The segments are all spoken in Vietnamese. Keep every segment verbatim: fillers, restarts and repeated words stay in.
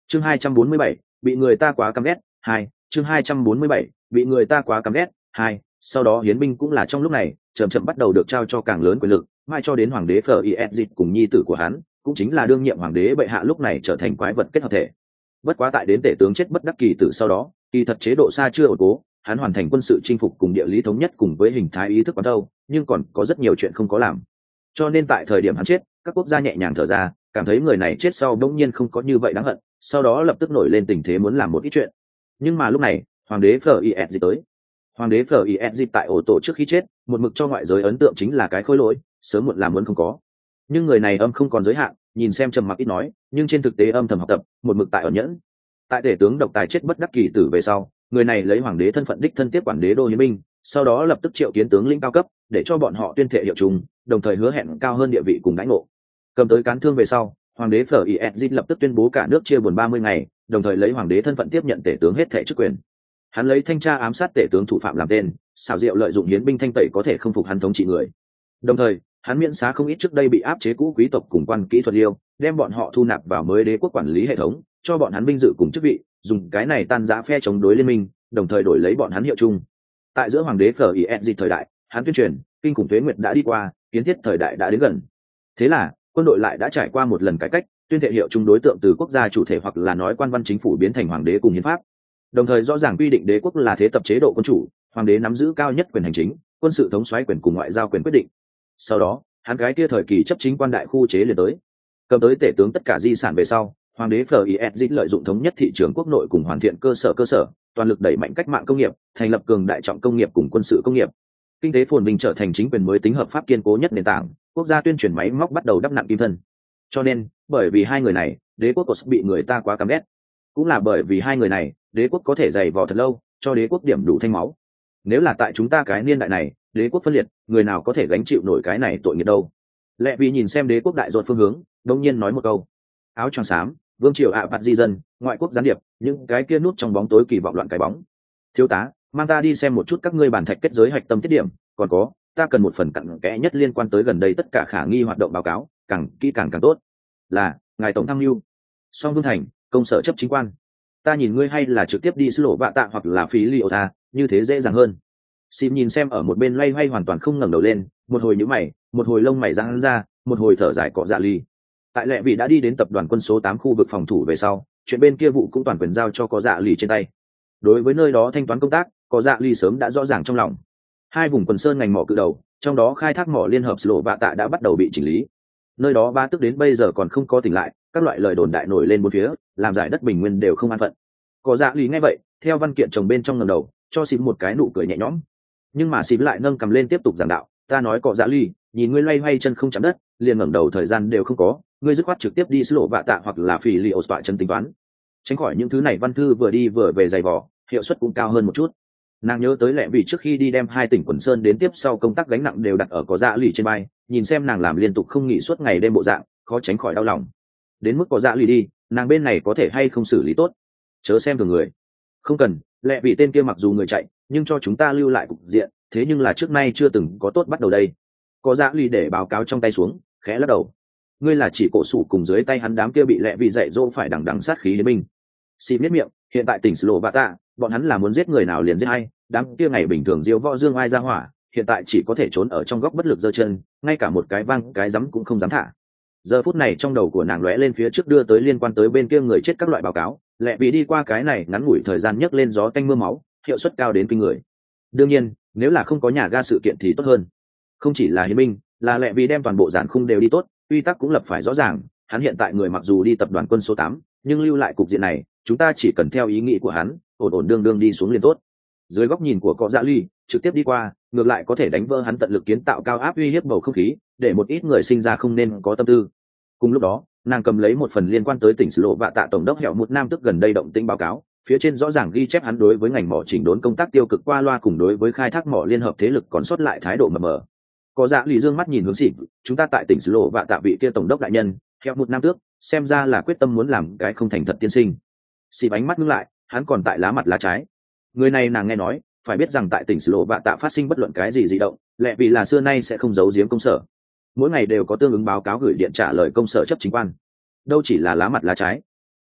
chương hai trăm bốn mươi bảy bị người ta quá căm ghét hai chương hai trăm bốn mươi bảy bị người ta quá căm ghét hai sau đó hiến binh cũng là trong lúc này chậm chậm bắt đầu được trao cho càng lớn quyền lực, mai cho đến hoàng đế phở is cùng nhi tử của hắn cũng chính là đương nhiệm hoàng đế bệ hạ lúc này trở thành quái vật kết hợp thể. Bất quá tại đến tể tướng chết bất đắc kỳ tử sau đó, kỳ thật chế độ xa chưa ổn cố, hắn hoàn thành quân sự chinh phục cùng địa lý thống nhất cùng với hình thái ý thức quán đâu, nhưng còn có rất nhiều chuyện không có làm. Cho nên tại thời điểm hắn chết, các quốc gia nhẹ nhàng thở ra, cảm thấy người này chết sau bỗng nhiên không có như vậy đáng hận, sau đó lập tức nổi lên tình thế muốn làm một ít chuyện. Nhưng mà lúc này, hoàng đế phở is tới. Hoàng đế phở is tại ổ tổ trước khi chết, một mực cho ngoại giới ấn tượng chính là cái khôi lỗi, sớm muộn làm muốn không có. Nhưng người này âm không còn giới hạn, nhìn xem trầm mặc ít nói, nhưng trên thực tế âm thầm học tập, một mực tại ẩn nhẫn. Tại tể tướng độc tài chết bất đắc kỳ tử về sau, người này lấy hoàng đế thân phận đích thân tiếp quản đế đô hiến binh, sau đó lập tức triệu kiến tướng lĩnh cao cấp, để cho bọn họ tuyên thệ hiệu chung, đồng thời hứa hẹn cao hơn địa vị cùng đãi ngộ. Cầm tới cán thương về sau, hoàng đế phở is lập tức tuyên bố cả nước chia buồn ba mươi ngày, đồng thời lấy hoàng đế thân phận tiếp nhận tể tướng hết thảy chức quyền. Hắn lấy thanh tra ám sát tể tướng thủ phạm làm tên, xảo diệu lợi dụng hiến binh thanh tẩy có thể không phục hắn thống trị người. Đồng thời, hắn miễn xá không ít trước đây bị áp chế cũ quý tộc cùng quan kỹ thuật liêu, đem bọn họ thu nạp vào mới đế quốc quản lý hệ thống, cho bọn hắn vinh dự cùng chức vị, dùng cái này tan rã phe chống đối liên minh, đồng thời đổi lấy bọn hắn hiệu chung. Tại giữa hoàng đế phở is thời đại, hắn tuyên truyền kinh khủng tuế nguyệt đã đi qua, kiến thiết thời đại đã đến gần. Thế là quân đội lại đã trải qua một lần cải cách, tuyên thệ hiệu chung đối tượng từ quốc gia chủ thể hoặc là nói quan văn chính phủ biến thành hoàng đế cùng hiến pháp, đồng thời rõ ràng quy định đế quốc là thế tập chế độ quân chủ, hoàng đế nắm giữ cao nhất quyền hành chính, quân sự thống soái quyền cùng ngoại giao quyền quyết định. Sau đó hắn cái kia thời kỳ chấp chính quan đại khu chế liền tới, cầm tới tể tướng tất cả di sản về sau, hoàng đế phở is lợi dụng thống nhất thị trường quốc nội cùng hoàn thiện cơ sở cơ sở, toàn lực đẩy mạnh cách mạng công nghiệp, thành lập cường đại trọng công nghiệp cùng quân sự công nghiệp, kinh tế phồn vinh trở thành chính quyền mới tính hợp pháp kiên cố nhất nền tảng, quốc gia tuyên truyền máy móc bắt đầu đắp nặng kim thân. Cho nên bởi vì hai người này, đế quốc có bị người ta quá căm ghét, cũng là bởi vì hai người này, đế quốc có thể dày vò thật lâu, cho đế quốc điểm đủ thanh máu. Nếu là tại chúng ta cái niên đại này, đế quốc phân liệt, người nào có thể gánh chịu nổi cái này tội nghiệp đâu. Lệ vì nhìn xem đế quốc đại dột phương hướng, đông nhiên nói một câu: áo choàng xám, vương triều ạ bạt di dân, ngoại quốc gián điệp, những cái kia nút trong bóng tối kỳ vọng loạn cái bóng. Thiếu tá, mang ta đi xem một chút các ngươi bản thạch kết giới hạch tâm tiết điểm, còn có, ta cần một phần cặn kẽ nhất liên quan tới gần đây tất cả khả nghi hoạt động báo cáo, càng kỹ càng càng tốt. Là ngài tổng tham mưu. Song Vương Thành, công sở chấp chính quan. Ta nhìn ngươi hay là trực tiếp đi sứ lộ bạ tạ hoặc là phí liệu ta, như thế dễ dàng hơn. Sim nhìn xem ở một bên loay hoay hoàn toàn không ngẩng đầu lên, một hồi nhíu mày, một hồi lông mày giãn ra, một hồi thở dài cọ dạ ly. Tại lệ vị đã đi đến tập đoàn quân số tám khu vực phòng thủ về sau, chuyện bên kia vụ cũng toàn quyền giao cho có dạ ly trên tay. Đối với nơi đó thanh toán công tác, có dạ ly sớm đã rõ ràng trong lòng. Hai vùng quần sơn ngành mỏ cự đầu, trong đó khai thác mỏ liên hợp Slo Vạ Tạ đã bắt đầu bị chỉnh lý. Nơi đó ba tức đến bây giờ còn không có tỉnh lại, các loại lời đồn đại nổi lên bốn phía, làm giải đất bình nguyên đều không an phận. Có dạ ly nghe vậy, theo văn kiện chồng bên trong ngẩng đầu, cho xím một cái nụ cười nhẹ nhõm. Nhưng mà xím lại nâng cầm lên tiếp tục giảng đạo, ta nói có dạ ly, nhìn ngươi loay hoay chân không chạm đất, liền ngẩng đầu thời gian đều không có, ngươi dứt khoát trực tiếp đi Slo Vạ Tạ hoặc là phỉ li ổ tọa chân tính toán, tránh khỏi những thứ này văn thư vừa đi vừa về dày vò, hiệu suất cũng cao hơn một chút. Nàng nhớ tới lẽ vì trước khi đi đem hai tỉnh quần sơn đến tiếp sau công tác gánh nặng đều đặt ở có dạ lì trên vai, nhìn xem nàng làm liên tục không nghỉ suốt ngày đêm bộ dạng, khó tránh khỏi đau lòng. Đến mức có dạ lì đi, nàng bên này có thể hay không xử lý tốt, chớ xem thường người. Không cần, lẽ vì tên kia mặc dù người chạy, nhưng cho chúng ta lưu lại cục diện, thế nhưng là trước nay chưa từng có tốt bắt đầu đây. Có dạ lì để báo cáo trong tay xuống, khẽ lắc đầu. Ngươi là chỉ cổ sủ cùng dưới tay hắn đám kia bị lẽ vì dạy dỗ phải đằng đằng sát khí đến mình. Xịp biết miệng, hiện tại tỉnh Slo Vạ Tạ, bọn hắn là muốn giết người nào liền giết hay, đám kia ngày bình thường diêu võ dương ai ra hỏa, hiện tại chỉ có thể trốn ở trong góc bất lực giơ chân, ngay cả một cái vang cái rắm cũng không dám thả. Giờ phút này trong đầu của nàng lóe lên phía trước đưa tới liên quan tới bên kia người chết các loại báo cáo, lẽ vì đi qua cái này ngắn ngủi thời gian nhấc lên gió tanh mưa máu, hiệu suất cao đến kinh người. Đương nhiên, nếu là không có nhà ga sự kiện thì tốt hơn. Không chỉ là hiến binh, là lẽ vì đem toàn bộ giản khung đều đi tốt, quy tắc cũng lập phải rõ ràng, hắn hiện tại người mặc dù đi tập đoàn quân số tám, nhưng lưu lại cục diện này, chúng ta chỉ cần theo ý nghĩ của hắn, ổn ổn đương đương đi xuống liền tốt. Dưới góc nhìn của có dạ ly, trực tiếp đi qua, ngược lại có thể đánh vỡ hắn tận lực kiến tạo cao áp uy hiếp bầu không khí, để một ít người sinh ra không nên có tâm tư. Cùng lúc đó, nàng cầm lấy một phần liên quan tới tỉnh Slo Vạ Tạ tổng đốc Hẹo một Nam tức gần đây động tĩnh báo cáo, phía trên rõ ràng ghi chép hắn đối với ngành mỏ chỉnh đốn công tác tiêu cực qua loa cùng đối với khai thác mỏ liên hợp thế lực còn sót lại thái độ mờ mờ. Có dạ lì dương mắt nhìn hướng xịn, chúng ta tại tỉnh Slo Vạ Tạ vị kia tổng đốc đại nhân, Hẹo một Nam tước, xem ra là quyết tâm muốn làm cái không thành thật tiên sinh. Xịn ánh mắt ngưng lại, hắn còn tại lá mặt lá trái. Người này nàng nghe nói, phải biết rằng tại tỉnh Slo Vạ Tạ phát sinh bất luận cái gì dị động, lẽ vì là xưa nay sẽ không giấu giếm công sở, mỗi ngày đều có tương ứng báo cáo gửi điện trả lời công sở chấp chính quan, đâu chỉ là lá mặt lá trái.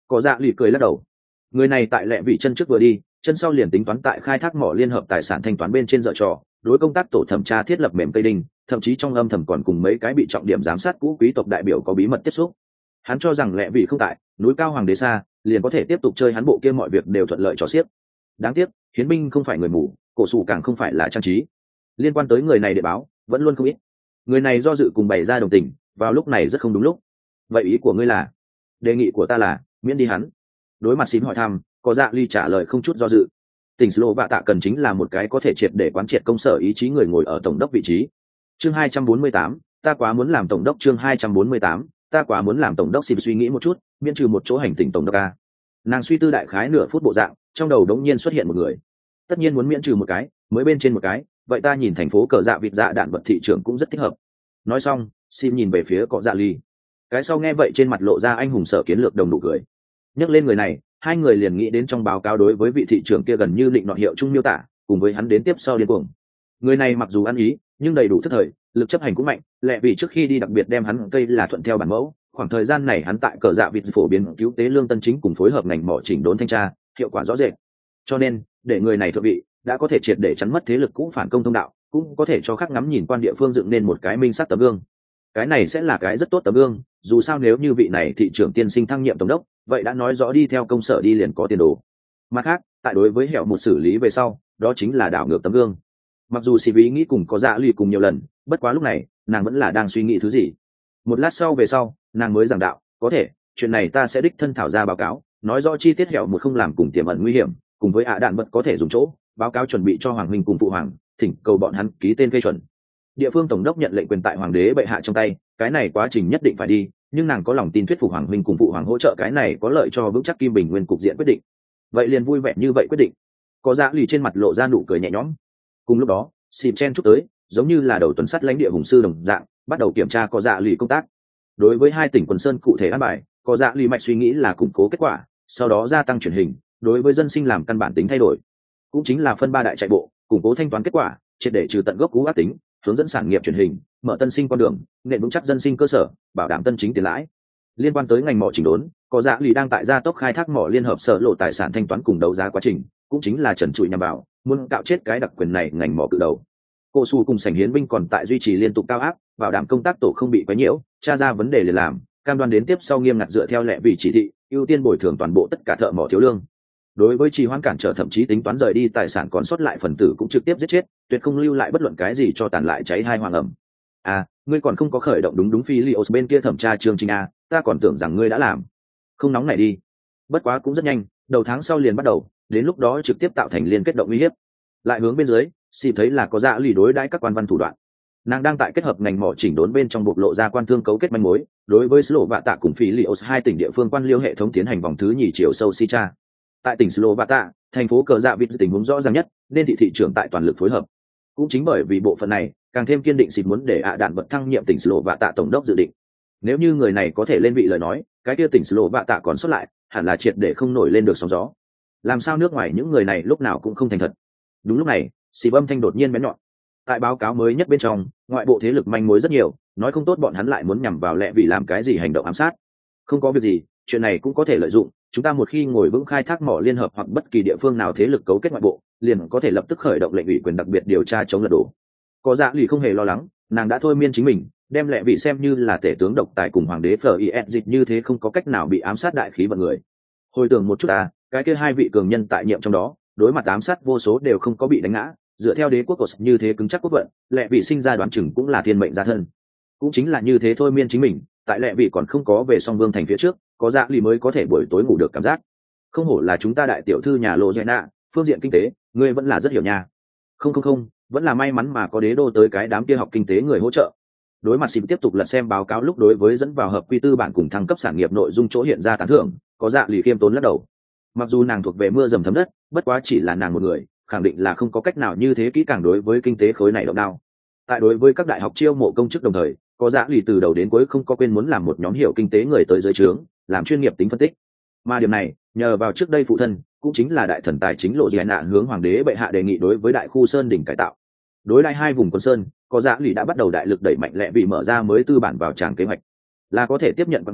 Có dạ lì cười lắc đầu. Người này tại lẹ vị chân trước vừa đi, chân sau liền tính toán tại khai thác mỏ liên hợp tài sản thanh toán bên trên dở trò, đối công tác tổ thẩm tra thiết lập mềm cây đinh, thậm chí trong âm thầm còn cùng mấy cái bị trọng điểm giám sát cũ quý tộc đại biểu có bí mật tiếp xúc. Hắn cho rằng lẹ vị không tại, núi cao hoàng đế xa, liền có thể tiếp tục chơi hắn bộ kia mọi việc đều thuận lợi cho xiếc. Đáng tiếc, hiến binh không phải người mù, cổ sủ càng không phải là trang trí. Liên quan tới người này để báo, vẫn luôn không ít. Người này do dự cùng bày ra đồng tình, vào lúc này rất không đúng lúc. Vậy ý của ngươi là? Đề nghị của ta là miễn đi hắn. Đối mặt xin hỏi thăm, có dạ ly trả lời không chút do dự. Tỉnh Slo Vạ Tạ cần chính là một cái có thể triệt để quán triệt công sở ý chí người ngồi ở tổng đốc vị trí. Chương hai trăm bốn mươi tám, ta quá muốn làm tổng đốc. Chương hai trăm bốn mươi tám, ta quá muốn làm tổng đốc. Xin suy nghĩ một chút, miễn trừ một chỗ hành tỉnh tổng đốc a. Nàng suy tư đại khái nửa phút bộ dạng, trong đầu đống nhiên xuất hiện một người. Tất nhiên muốn miễn trừ một cái, mới bên trên một cái, vậy ta nhìn thành phố cờ dạ vịt dạ đạn vật thị trường cũng rất thích hợp. Nói xong, xin nhìn về phía cọ dạ ly. Cái sau nghe vậy trên mặt lộ ra anh hùng sở kiến lược đồng nụ cười. Nhắc lên người này, hai người liền nghĩ đến trong báo cáo đối với vị thị trưởng kia gần như định nọ hiệu chung miêu tả, cùng với hắn đến tiếp sau điên cuồng. Người này mặc dù ăn ý, nhưng đầy đủ thất thời, lực chấp hành cũng mạnh, lẽ vì trước khi đi đặc biệt đem hắn cây là thuận theo bản mẫu. Khoảng thời gian này hắn tại cờ dạ vịt phổ biến cứu tế lương tân chính cùng phối hợp ngành mỏ chỉnh đốn thanh tra, hiệu quả rõ rệt. Cho nên, để người này thượng vị, đã có thể triệt để chắn mất thế lực cũ phản công thông đạo, cũng có thể cho khắc ngắm nhìn quan địa phương dựng nên một cái minh sắc tấm gương. Cái này sẽ là cái rất tốt tấm gương, dù sao nếu như vị này thị trưởng tiên sinh thăng nhiệm tổng đốc, vậy đã nói rõ đi theo công sở đi liền có tiền đồ. Mặt khác, tại đối với hẻo một xử lý về sau, đó chính là đảo ngược tấm gương. Mặc dù xì ví nghĩ cùng có dạ lì cùng nhiều lần, bất quá lúc này nàng vẫn là đang suy nghĩ thứ gì. Một lát sau về sau, nàng mới giảng đạo, có thể chuyện này ta sẽ đích thân thảo ra báo cáo, nói rõ chi tiết hẻo một không làm cùng tiềm ẩn nguy hiểm, cùng với ạ đạn vật có thể dùng chỗ, báo cáo chuẩn bị cho hoàng huynh cùng phụ hoàng, thỉnh cầu bọn hắn ký tên phê chuẩn. Địa phương tổng đốc nhận lệnh quyền tại hoàng đế bệ hạ trong tay, cái này quá trình nhất định phải đi, nhưng nàng có lòng tin thuyết phục hoàng huynh cùng phụ hoàng hỗ trợ, cái này có lợi cho vững chắc kim bình nguyên cục diện quyết định. Vậy liền vui vẻ như vậy quyết định. Có dạ lì trên mặt lộ ra nụ cười nhẹ nhõm. Cùng lúc đó, xịp chen chúc tới, giống như là đầu tuần sắt lãnh địa hùng sư đồng dạng, bắt đầu kiểm tra có dạ lì công tác. Đối với hai tỉnh quần sơn cụ thể an bài, có dạ lì mạch suy nghĩ là củng cố kết quả, sau đó gia tăng truyền hình, đối với dân sinh làm căn bản tính thay đổi, cũng chính là phân ba đại chạy bộ, củng cố thanh toán kết quả, triệt để trừ tận gốc cú ác tính, hướng dẫn sản nghiệp truyền hình, mở tân sinh con đường, nền vững chắc dân sinh cơ sở, bảo đảm tân chính tiền lãi. Liên quan tới ngành mỏ chỉnh đốn, có dạ lì đang tại gia tốc khai thác mỏ liên hợp sở lộ tài sản thanh toán cùng đấu giá quá trình, cũng chính là trần trụi nhằm vào muốn cạo chết cái đặc quyền này ngành mỏ cự đầu. Cô su cùng sảnh hiến binh còn tại duy trì liên tục cao áp, bảo đảm công tác tổ không bị quấy nhiễu, tra ra vấn đề liền làm, cam đoan đến tiếp sau nghiêm ngặt dựa theo lệ vị chỉ thị, ưu tiên bồi thường toàn bộ tất cả thợ mỏ thiếu lương. Đối với trì hoãn cản trở thậm chí tính toán rời đi tài sản còn sót lại phần tử cũng trực tiếp giết chết, tuyệt không lưu lại bất luận cái gì cho tàn lại cháy hai hoàng ẩm. À, ngươi còn không có khởi động đúng đúng phi Lios bên kia thẩm tra chương trình a, ta còn tưởng rằng ngươi đã làm. Không nóng này đi. Bất quá cũng rất nhanh, đầu tháng sau liền bắt đầu, đến lúc đó trực tiếp tạo thành liên kết động uy hiếp. Lại hướng bên dưới, xịp thấy là có dạ lì đối đãi các quan văn thủ đoạn. Nàng đang tại kết hợp ngành mỏ chỉnh đốn bên trong bộc lộ ra quan thương cấu kết manh mối, đối với Slo Vạ Tạ cùng phi Lios hai tỉnh địa phương quan liêu hệ thống tiến hành vòng thứ nhì chiều sâu si tra. Tại tỉnh Slo Vạ Tạ, thành phố cờ dạ vịt tình huống rõ ràng nhất, nên thị thị trưởng tại toàn lực phối hợp. Cũng chính bởi vì bộ phận này, càng thêm kiên định xịt muốn để ạ đạn vật thăng nhiệm tỉnh Slo Vạ Tạ tổng đốc dự định. Nếu như người này có thể lên vị lời nói, cái kia tỉnh Slo Vạ Tạ còn xuất lại, hẳn là triệt để không nổi lên được sóng gió. Làm sao nước ngoài những người này lúc nào cũng không thành thật. Đúng lúc này, xì âm thanh đột nhiên bén nhọn. Tại báo cáo mới nhất bên trong, ngoại bộ thế lực manh mối rất nhiều, nói không tốt bọn hắn lại muốn nhằm vào lẹ vì làm cái gì hành động ám sát. Không có việc gì, chuyện này cũng có thể lợi dụng, chúng ta một khi ngồi vững khai thác mỏ liên hợp hoặc bất kỳ địa phương nào thế lực cấu kết ngoại bộ, liền có thể lập tức khởi động lệnh ủy quyền đặc biệt điều tra chống lật đổ. Có dạ lì không hề lo lắng, nàng đã thôi miên chính mình, đem lẹ vị xem như là tể tướng độc tài cùng hoàng đế Fir dịch như thế không có cách nào bị ám sát đại khí vận người. Hồi tưởng một chút à, cái kia hai vị cường nhân tại nhiệm trong đó, đối mặt ám sát vô số đều không có bị đánh ngã, dựa theo đế quốc của như thế cứng chắc quốc vận, lẹ vị sinh ra đoán chừng cũng là thiên mệnh gia thân. Cũng chính là như thế thôi miên chính mình, tại lẹ vị còn không có về song vương thành phía trước, có dạ lì mới có thể buổi tối ngủ được cảm giác. Không hổ là chúng ta đại tiểu thư nhà Lộ Jenna, phương diện kinh tế, ngươi vẫn là rất hiểu nha. Không không không, vẫn là may mắn mà có đế đô tới cái đám kia học kinh tế người hỗ trợ. Đối mặt xịp tiếp tục lật xem báo cáo lúc đối với dẫn vào hợp quy tư bản cùng thăng cấp sản nghiệp nội dung chỗ hiện ra tán thưởng, có dạ lì khiêm tốn lắc đầu. Mặc dù nàng thuộc về mưa dầm thấm đất, bất quá chỉ là nàng một người, khẳng định là không có cách nào như thế kỹ càng đối với kinh tế khối này động đao. Tại đối với các đại học chiêu mộ công chức đồng thời, có dạ lì từ đầu đến cuối không có quên muốn làm một nhóm hiểu kinh tế người tới dưới trướng, làm chuyên nghiệp tính phân tích. Mà điểm này, nhờ vào trước đây phụ thân, cũng chính là đại thần tài chính Lộ Jenna hướng hoàng đế bệ hạ đề nghị đối với đại khu sơn đỉnh cải tạo. Đối lại hai vùng quân sơn, có dạ lì đã bắt đầu đại lực đẩy mạnh lẹ vì mở ra mới tư bản vào tràng kế hoạch, là có thể tiếp nhận quặng mỏ,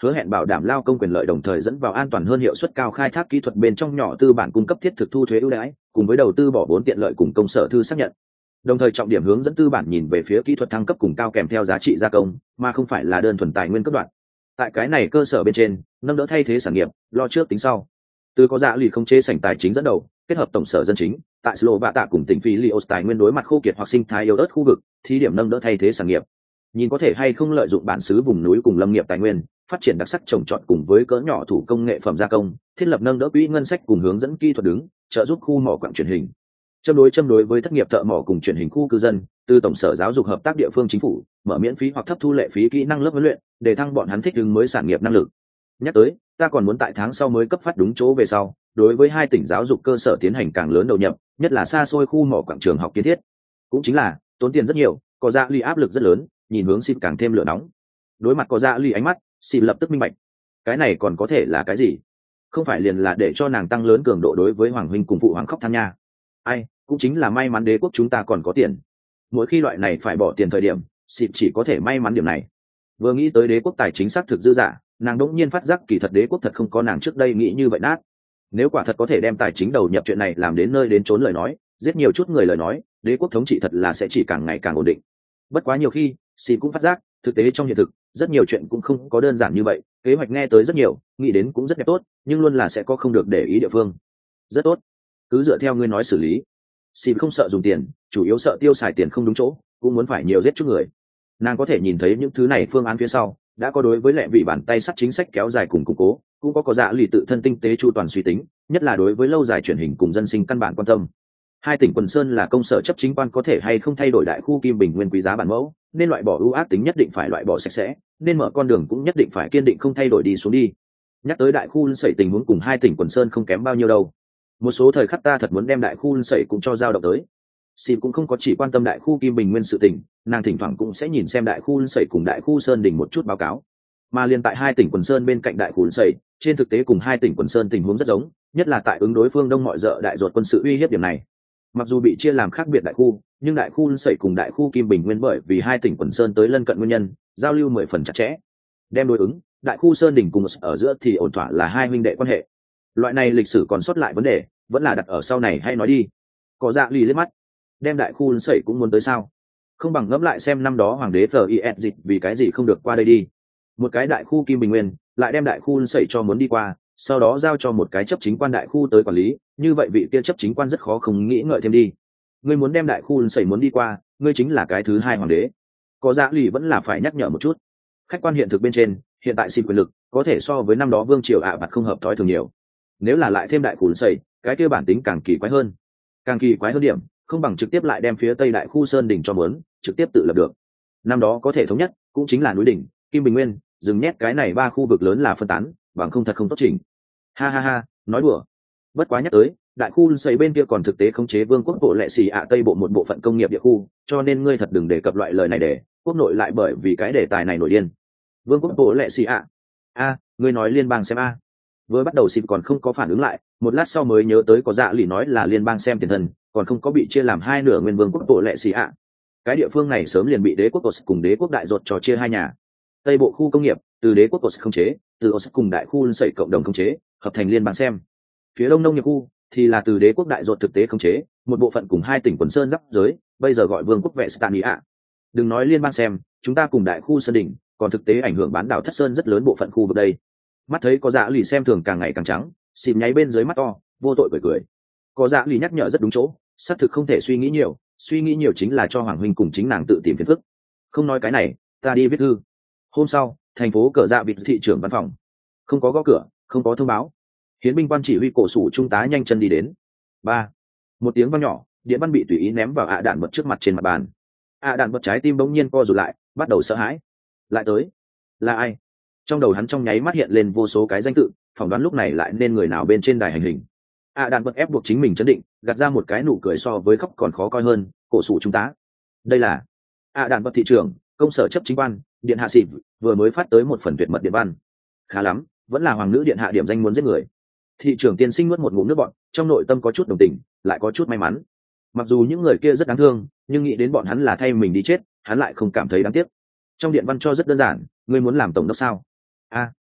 hứa hẹn bảo đảm lao công quyền lợi đồng thời dẫn vào an toàn hơn hiệu suất cao khai thác kỹ thuật bên trong nhỏ tư bản cung cấp thiết thực thu thuế ưu đãi cùng với đầu tư bỏ vốn tiện lợi cùng công sở thư xác nhận, đồng thời trọng điểm hướng dẫn tư bản nhìn về phía kỹ thuật thăng cấp cùng cao kèm theo giá trị gia công mà không phải là đơn thuần tài nguyên cấp đoạn. Tại cái này cơ sở bên trên nâng đỡ thay thế sản nghiệp, lo trước tính sau. Từ có dạ lì không chế sảnh tài chính dẫn đầu, kết hợp tổng sở dân chính tại Slovenia cùng tỉnh Philios tài nguyên đối mặt khô kiệt hoặc sinh thái yếu ớt khu vực, thí điểm nâng đỡ thay thế sản nghiệp, nhìn có thể hay không lợi dụng bản xứ vùng núi cùng lâm nghiệp tài nguyên phát triển đặc sắc trồng trọt cùng với cỡ nhỏ thủ công nghệ phẩm gia công, thiết lập nâng đỡ quỹ ngân sách cùng hướng dẫn kỹ thuật đứng trợ giúp khu mỏ quặng truyền hình, châm đối châm đối với thất nghiệp thợ mỏ cùng truyền hình khu cư dân, từ tổng sở giáo dục hợp tác địa phương chính phủ mở miễn phí hoặc thấp thu lệ phí kỹ năng lớp huấn luyện để thăng bọn hắn thích ứng mới sản nghiệp năng lực. Nhắc tới, ta còn muốn tại tháng sau mới cấp phát đúng chỗ về sau, đối với hai tỉnh giáo dục cơ sở tiến hành càng lớn đầu nhập, nhất là xa xôi khu mỏ quảng trường học kiến thiết, cũng chính là tốn tiền rất nhiều, có dạ ly áp lực rất lớn, nhìn hướng xịp càng thêm lửa nóng. Đối mặt có dạ ly ánh mắt, xịp lập tức minh bạch, cái này còn có thể là cái gì? Không phải liền là để cho nàng tăng lớn cường độ đối với hoàng huynh cùng phụ hoàng khóc than nha. Ai, cũng chính là may mắn đế quốc chúng ta còn có tiền. Mỗi khi loại này phải bỏ tiền thời điểm, xịp chỉ có thể may mắn điểm này. Vừa nghĩ tới đế quốc tài chính xác thực dư giả, nàng đỗng nhiên phát giác kỳ thật đế quốc thật không có nàng trước đây nghĩ như vậy nát. Nếu quả thật có thể đem tài chính đầu nhập chuyện này làm đến nơi đến chốn lời nói, giết nhiều chút người lời nói, đế quốc thống trị thật là sẽ chỉ càng ngày càng ổn định. Bất quá nhiều khi xì cũng phát giác thực tế trong hiện thực rất nhiều chuyện cũng không có đơn giản như vậy, kế hoạch nghe tới rất nhiều, nghĩ đến cũng rất đẹp tốt, nhưng luôn là sẽ có không được để ý địa phương. Rất tốt, cứ dựa theo ngươi nói xử lý. Xì không sợ dùng tiền, chủ yếu sợ tiêu xài tiền không đúng chỗ, cũng muốn phải nhiều giết chút người. Nàng có thể nhìn thấy những thứ này phương án phía sau đã có đối với lệ vị bàn tay sắt chính sách kéo dài cùng củng cố, cũng có có dạ lì tự thân tinh tế chu toàn suy tính, nhất là đối với lâu dài truyền hình cùng dân sinh căn bản quan tâm. Hai tỉnh Quần Sơn là công sở chấp chính quan có thể hay không thay đổi đại khu kim bình nguyên quý giá bản mẫu, nên loại bỏ ưu ác tính nhất định phải loại bỏ sạch sẽ, nên mở con đường cũng nhất định phải kiên định không thay đổi đi xuống đi. Nhắc tới đại khu sẩy tình huống cùng hai tỉnh Quần Sơn không kém bao nhiêu đâu. Một số thời khắc ta thật muốn đem đại khu sẩy cũng cho giao động tới. Xì cũng không có chỉ quan tâm đại khu kim bình nguyên sự tình, nàng thỉnh thoảng cũng sẽ nhìn xem đại khu sẩy cùng đại khu sơn đỉnh một chút báo cáo. Mà liên tại hai tỉnh Quần Sơn bên cạnh đại khu sẩy, trên thực tế cùng hai tỉnh Quần Sơn tình huống rất giống, nhất là tại ứng đối phương đông mọi dợ đại ruột quân sự uy hiếp điểm này. Mặc dù bị chia làm khác biệt đại khu, nhưng đại khu sẩy cùng đại khu kim bình nguyên bởi vì hai tỉnh Quần Sơn tới lân cận nguyên nhân, giao lưu mười phần chặt chẽ. Đem đối ứng, đại khu sơn đỉnh cùng ở giữa thì ổn thỏa là hai huynh đệ quan hệ. Loại này lịch sử còn sót lại vấn đề, vẫn là đặt ở sau này hay nói đi. Có dạ lì liếc mắt, đem đại khu sẩy cũng muốn tới sao? Không bằng ngẫm lại xem năm đó hoàng đế Fis dịch vì cái gì không được qua đây đi. Một cái đại khu kim bình nguyên, lại đem đại khu sẩy cho muốn đi qua, sau đó giao cho một cái chấp chính quan đại khu tới quản lý, như vậy vị kia chấp chính quan rất khó không nghĩ ngợi thêm đi. Ngươi muốn đem đại khu sẩy muốn đi qua, ngươi chính là cái thứ hai hoàng đế. Có dạ lì vẫn là phải nhắc nhở một chút. Khách quan hiện thực bên trên, hiện tại xin quyền lực có thể so với năm đó vương triều ạ bạt không hợp thói thường nhiều. Nếu là lại thêm đại khu sẩy, cái kia bản tính càng kỳ quái hơn. Càng kỳ quái hơn điểm, không bằng trực tiếp lại đem phía tây đại khu sơn đỉnh cho mướn, trực tiếp tự lập được. Năm đó có thể thống nhất, cũng chính là núi đỉnh, kim bình nguyên, dừng nhét cái này ba khu vực lớn là phân tán, bằng không thật không tốt chỉnh. Ha ha ha, nói đùa. Bất quá nhắc tới, đại khu xây bên kia còn thực tế khống chế vương quốc bộ lệ xì ạ tây bộ một bộ phận công nghiệp địa khu, cho nên ngươi thật đừng đề cập loại lời này để quốc nội lại bởi vì cái đề tài này nổi điên. Vương quốc bộ lệ xì ạ? A, ngươi nói liên bang xem a? Vừa bắt đầu xịp còn không có phản ứng lại, một lát sau mới nhớ tới có dạ lì nói là liên bang xem tiền thần, còn không có bị chia làm hai nửa nguyên vương quốc bộ lệ xì ạ. Cái địa phương này sớm liền bị đế quốc Os cùng đế quốc đại ruột trò chia hai nhà. Tây bộ khu công nghiệp từ đế quốc Os khống chế, từ Os cùng đại khu sẩy cộng đồng khống chế, hợp thành liên bang xem. Phía đông nông nghiệp khu thì là từ đế quốc đại ruột thực tế khống chế, một bộ phận cùng hai tỉnh Quần Sơn giáp giới, bây giờ gọi vương quốc vệ Stania. Đừng nói liên bang xem, chúng ta cùng đại khu sơn đỉnh, còn thực tế ảnh hưởng bán đảo Thất Sơn rất lớn bộ phận khu vực đây. Mắt thấy có dạ lì xem thường càng ngày càng trắng, xìm nháy bên dưới mắt to, vô tội cười cười. Có dạ lì nhắc nhở rất đúng chỗ, xác thực không thể suy nghĩ nhiều, suy nghĩ nhiều chính là cho hoàng huynh cùng chính nàng tự tìm phiền phức. Không nói cái này, ta đi viết thư. Hôm sau, thành phố Cờ Dạ Vịt thị trưởng văn phòng, không có gõ cửa, không có thông báo. Hiến binh quan chỉ huy cổ sủ trung tá nhanh chân đi đến. Ba, một tiếng vang nhỏ, điện văn bị tùy ý ném vào ạ đạn bật trước mặt trên mặt bàn. ạ đạn bật trái tim bỗng nhiên co rụt lại, bắt đầu sợ hãi. Lại tới, là ai? Trong đầu hắn trong nháy mắt hiện lên vô số cái danh tự, phỏng đoán lúc này lại nên người nào bên trên đài hành hình. ạ đạn bật ép buộc chính mình chấn định, gạt ra một cái nụ cười so với khóc còn khó coi hơn. Cổ sủ trung tá, đây là ạ đạn bật thị trưởng, công sở chấp chính quan, điện hạ xịp vừa mới phát tới một phần tuyệt mật điện văn. Khá lắm, vẫn là hoàng nữ điện hạ điểm danh muốn giết người. Thị trưởng tiên sinh nuốt một ngụm nước bọt, trong nội tâm có chút đồng tình, lại có chút may mắn. Mặc dù những người kia rất đáng thương, nhưng nghĩ đến bọn hắn là thay mình đi chết, hắn lại không cảm thấy đáng tiếc. Trong điện văn cho rất đơn giản, ngươi muốn làm tổng đốc sao? A,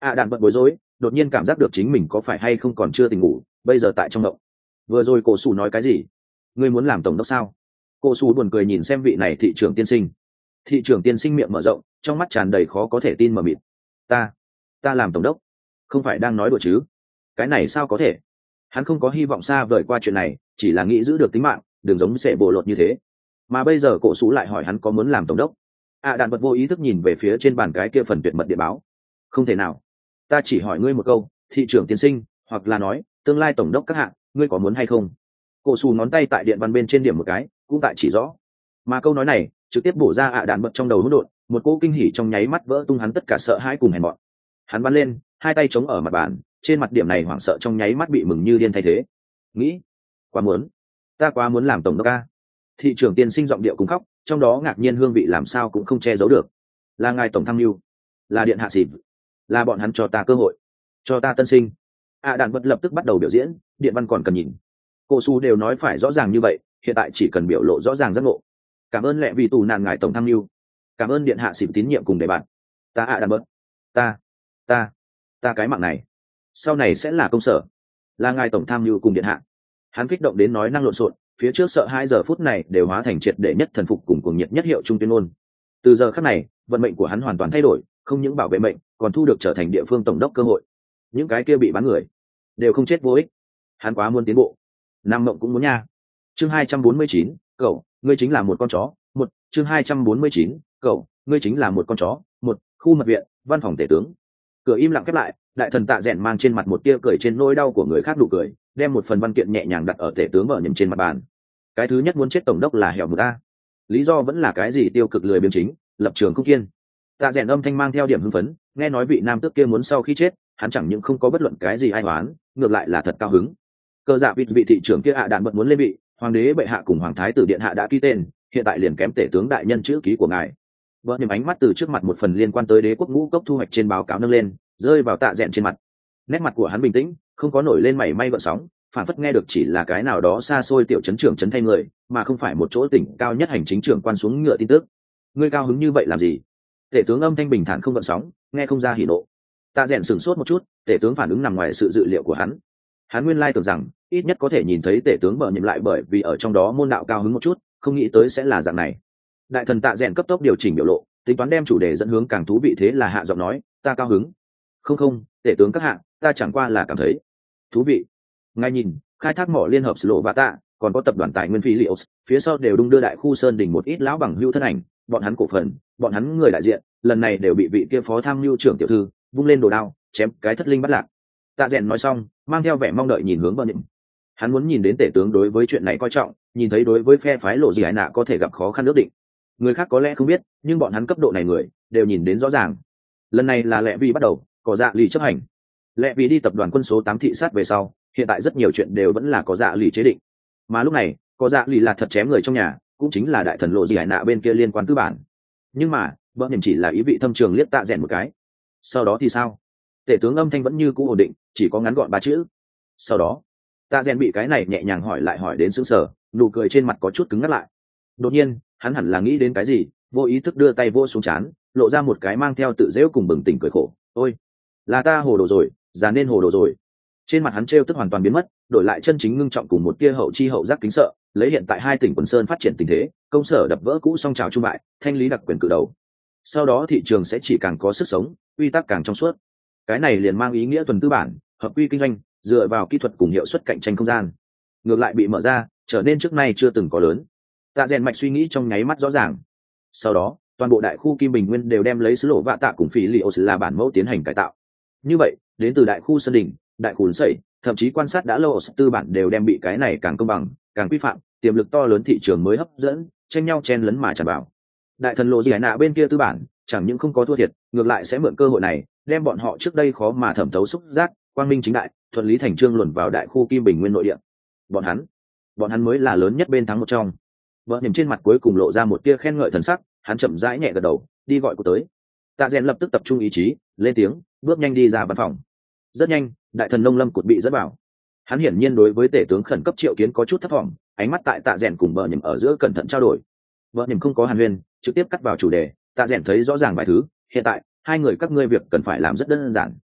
ạ đạn bật bối rối, đột nhiên cảm giác được chính mình có phải hay không còn chưa tỉnh ngủ, bây giờ tại trong động. Vừa rồi cổ sủ nói cái gì? Ngươi muốn làm tổng đốc sao? Cổ sủ buồn cười nhìn xem vị này thị trưởng tiên sinh. Thị trưởng tiên sinh miệng mở rộng, trong mắt tràn đầy khó có thể tin mờ mịt. Ta, ta làm tổng đốc? Không phải đang nói đùa chứ? Cái này sao có thể? Hắn không có hy vọng xa vời qua chuyện này, chỉ là nghĩ giữ được tính mạng, đừng giống sẽ bộ lột như thế. Mà bây giờ cổ sủ lại hỏi hắn có muốn làm tổng đốc. ạ đạn bật vô ý thức nhìn về phía trên bàn cái kia phần tuyệt mật địa báo. Không thể nào. Ta chỉ hỏi ngươi một câu, thị trưởng tiên sinh, hoặc là nói tương lai tổng đốc các hạng, ngươi có muốn hay không? Cổ xù ngón tay tại điện văn bên trên điểm một cái, cũng tại chỉ rõ. Mà câu nói này trực tiếp bổ ra ạ đạn bật trong đầu hỗn độn, một cỗ kinh hỉ trong nháy mắt vỡ tung hắn tất cả sợ hãi cùng hèn mọn. Hắn bắn lên, hai tay chống ở mặt bàn, trên mặt điểm này hoảng sợ trong nháy mắt bị mừng như điên thay thế. Nghĩ, quá muốn, ta quá muốn làm tổng đốc ca. Thị trưởng tiên sinh giọng điệu cùng khóc, trong đó ngạc nhiên hương vị làm sao cũng không che giấu được. Là ngài tổng tham mưu, là điện hạ xịp, là bọn hắn cho ta cơ hội, cho ta tân sinh. ạ đạn bật lập tức bắt đầu biểu diễn, điện văn còn cần nhìn. Cô su đều nói phải rõ ràng như vậy, hiện tại chỉ cần biểu lộ rõ ràng giác ngộ. Cảm ơn lẹ vì tù nạn ngài tổng tham mưu, cảm ơn điện hạ xịp tín nhiệm cùng đề bạn. Ta ạ đạn bật, ta, ta, ta cái mạng này, sau này sẽ là công sở, là ngài tổng tham mưu cùng điện hạ. Hắn kích động đến nói năng lộn xộn, phía trước sợ hai giờ phút này đều hóa thành triệt để nhất thần phục cùng cuồng nhiệt nhất hiệu trung tuyên ngôn. Từ giờ khắc này, vận mệnh của hắn hoàn toàn thay đổi, không những bảo vệ mệnh, còn thu được trở thành địa phương tổng đốc cơ hội. Những cái kia bị bắn người đều không chết vô ích. Hắn quá muốn tiến bộ, nam mộng cũng muốn nha. Chương hai trăm bốn mươi chín, cậu, ngươi chính là một con chó. Một, chương hai trăm bốn mươi chín, cậu, ngươi chính là một con chó. Một, khu mật viện, văn phòng tể tướng. Cửa im lặng khép lại, đại thần Tạ Rèn mang trên mặt một tia cười trên nỗi đau của người khác nụ cười, đem một phần văn kiện nhẹ nhàng đặt ở tể tướng ở nhầm trên mặt bàn. Cái thứ nhất muốn chết tổng đốc là hẻo một a. Lý do vẫn là cái gì tiêu cực lười biếng chính, lập trường không kiên. Tạ Rèn âm thanh mang theo điểm hưng phấn, nghe nói vị nam tước kia muốn sau khi chết, hắn chẳng những không có bất luận cái gì ai oán, ngược lại là thật cao hứng. Cơ dạ vị vị thị trưởng kia ạ đạn bận muốn lên vị, hoàng đế bệ hạ cùng hoàng thái tử điện hạ đã ký tên, hiện tại liền kém tể tướng đại nhân chữ ký của ngài. Vợ niềm ánh mắt từ trước mặt một phần liên quan tới đế quốc ngũ cốc thu hoạch trên báo cáo nâng lên, rơi vào Tạ Rèn trên mặt. Nét mặt của hắn bình tĩnh, không có nổi lên mảy may gợn sóng, phản phất nghe được chỉ là cái nào đó xa xôi tiểu trấn trưởng trấn thay người, mà không phải một chỗ tỉnh cao nhất hành chính trưởng quan xuống ngựa tin tức. Ngươi cao hứng như vậy làm gì? Tể tướng âm thanh bình thản không gợn sóng, nghe không ra hỉ nộ. Tạ Rèn sửng sốt một chút, tể tướng phản ứng nằm ngoài sự dự liệu của hắn. Hắn nguyên lai tưởng rằng ít nhất có thể nhìn thấy tể tướng bờ nhậm lại bởi vì ở trong đó môn đạo cao hứng một chút, không nghĩ tới sẽ là dạng này. Đại thần Tạ Rèn cấp tốc điều chỉnh biểu lộ, tính toán đem chủ đề dẫn hướng càng thú vị, thế là hạ giọng nói, ta cao hứng. Không không, tể tướng các hạ, ta chẳng qua là cảm thấy thú vị. Ngay nhìn, khai thác mỏ liên hợp Slo và Tạ, còn có tập đoàn tài nguyên phi liệu, phía sau đều đung đưa đại khu sơn đỉnh một ít lão bằng hưu thân ảnh, bọn hắn cổ phần, bọn hắn người đại diện, lần này đều bị vị kia phó tham mưu trưởng tiểu thư vung lên đồ đao, chém cái thất linh bắt lạc. Tạ Rèn nói xong, mang theo vẻ mong đợi nhìn hướng Bờ Nhậm. Hắn muốn nhìn đến tể tướng đối với chuyện này coi trọng, nhìn thấy đối với phe phái lộ gì hải nạ có thể gặp khó khăn ước định. Người khác có lẽ không biết, nhưng bọn hắn cấp độ này người đều nhìn đến rõ ràng. Lần này là Lệ Vi bắt đầu, có dạ lì chấp hành. Lệ Vi đi tập đoàn quân số tám thị sát về sau, hiện tại rất nhiều chuyện đều vẫn là có dạ lì chế định. Mà lúc này, có dạ lì là thật chém người trong nhà, cũng chính là đại thần lộ gì hải nạ bên kia liên quan tư bản. Nhưng mà, Bờ Nhậm chỉ là ý vị thâm trường liếc Tạ Rèn một cái. Sau đó thì sao? Tể tướng âm thanh vẫn như cũ ổn định, chỉ có ngắn gọn ba chữ. Sau đó, Tạ Rèn bị cái này nhẹ nhàng hỏi lại hỏi đến sững sờ, nụ cười trên mặt có chút cứng ngắt lại. Đột nhiên, hắn hẳn là nghĩ đến cái gì, vô ý thức đưa tay vô xuống trán, lộ ra một cái mang theo tự dễu cùng bừng tỉnh cười khổ. Ôi, là ta hồ đồ rồi, già nên hồ đồ rồi. Trên mặt hắn trêu tức hoàn toàn biến mất, đổi lại chân chính ngưng trọng cùng một tia hậu chi hậu giác kính sợ. Lấy hiện tại hai tỉnh quần sơn phát triển tình thế, công sở đập vỡ cũ song trào trung bại, thanh lý đặc quyền cử đầu. Sau đó thị trường sẽ chỉ càng có sức sống, quy tắc càng trong suốt. Cái này liền mang ý nghĩa thuần tư bản, hợp quy kinh doanh, dựa vào kỹ thuật cùng hiệu suất cạnh tranh không gian, ngược lại bị mở ra, trở nên trước nay chưa từng có lớn. Tạ Rèn mạch suy nghĩ trong nháy mắt rõ ràng. Sau đó, toàn bộ đại khu Kim Bình Nguyên đều đem lấy sứ lộ vạ tạ cùng phí liệu là bản mẫu tiến hành cải tạo. Như vậy, đến từ đại khu Sơn Đình, đại khu Sẩy, thậm chí quan sát đã lâu tư bản đều đem bị cái này càng công bằng, càng quy phạm, tiềm lực to lớn thị trường mới hấp dẫn, tranh nhau chen lấn mà tràn vào. Đại thần lộ gì hải nạ bên kia tư bản, chẳng những không có thua thiệt, ngược lại sẽ mượn cơ hội này, đem bọn họ trước đây khó mà thẩm thấu xúc giác, quang minh chính đại, thuận lý thành trương luồn vào đại khu Kim Bình Nguyên nội địa. Bọn hắn, bọn hắn mới là lớn nhất bên thắng một trong. Vợ niềm trên mặt cuối cùng lộ ra một tia khen ngợi thần sắc, hắn chậm rãi nhẹ gật đầu, đi gọi cô tới. Tạ Rèn lập tức tập trung ý chí, lên tiếng, bước nhanh đi ra văn phòng. Rất nhanh, đại thần nông lâm cột bị dẫn vào. Hắn hiển nhiên đối với tể tướng khẩn cấp triệu kiến có chút thất vọng, ánh mắt tại Tạ Rèn cùng vợ niềm ở giữa cẩn thận trao đổi. Vợ niềm không có hàn huyên, trực tiếp cắt vào chủ đề. Tạ Rèn thấy rõ ràng vài thứ, hiện tại hai người các ngươi việc cần phải làm rất đơn giản,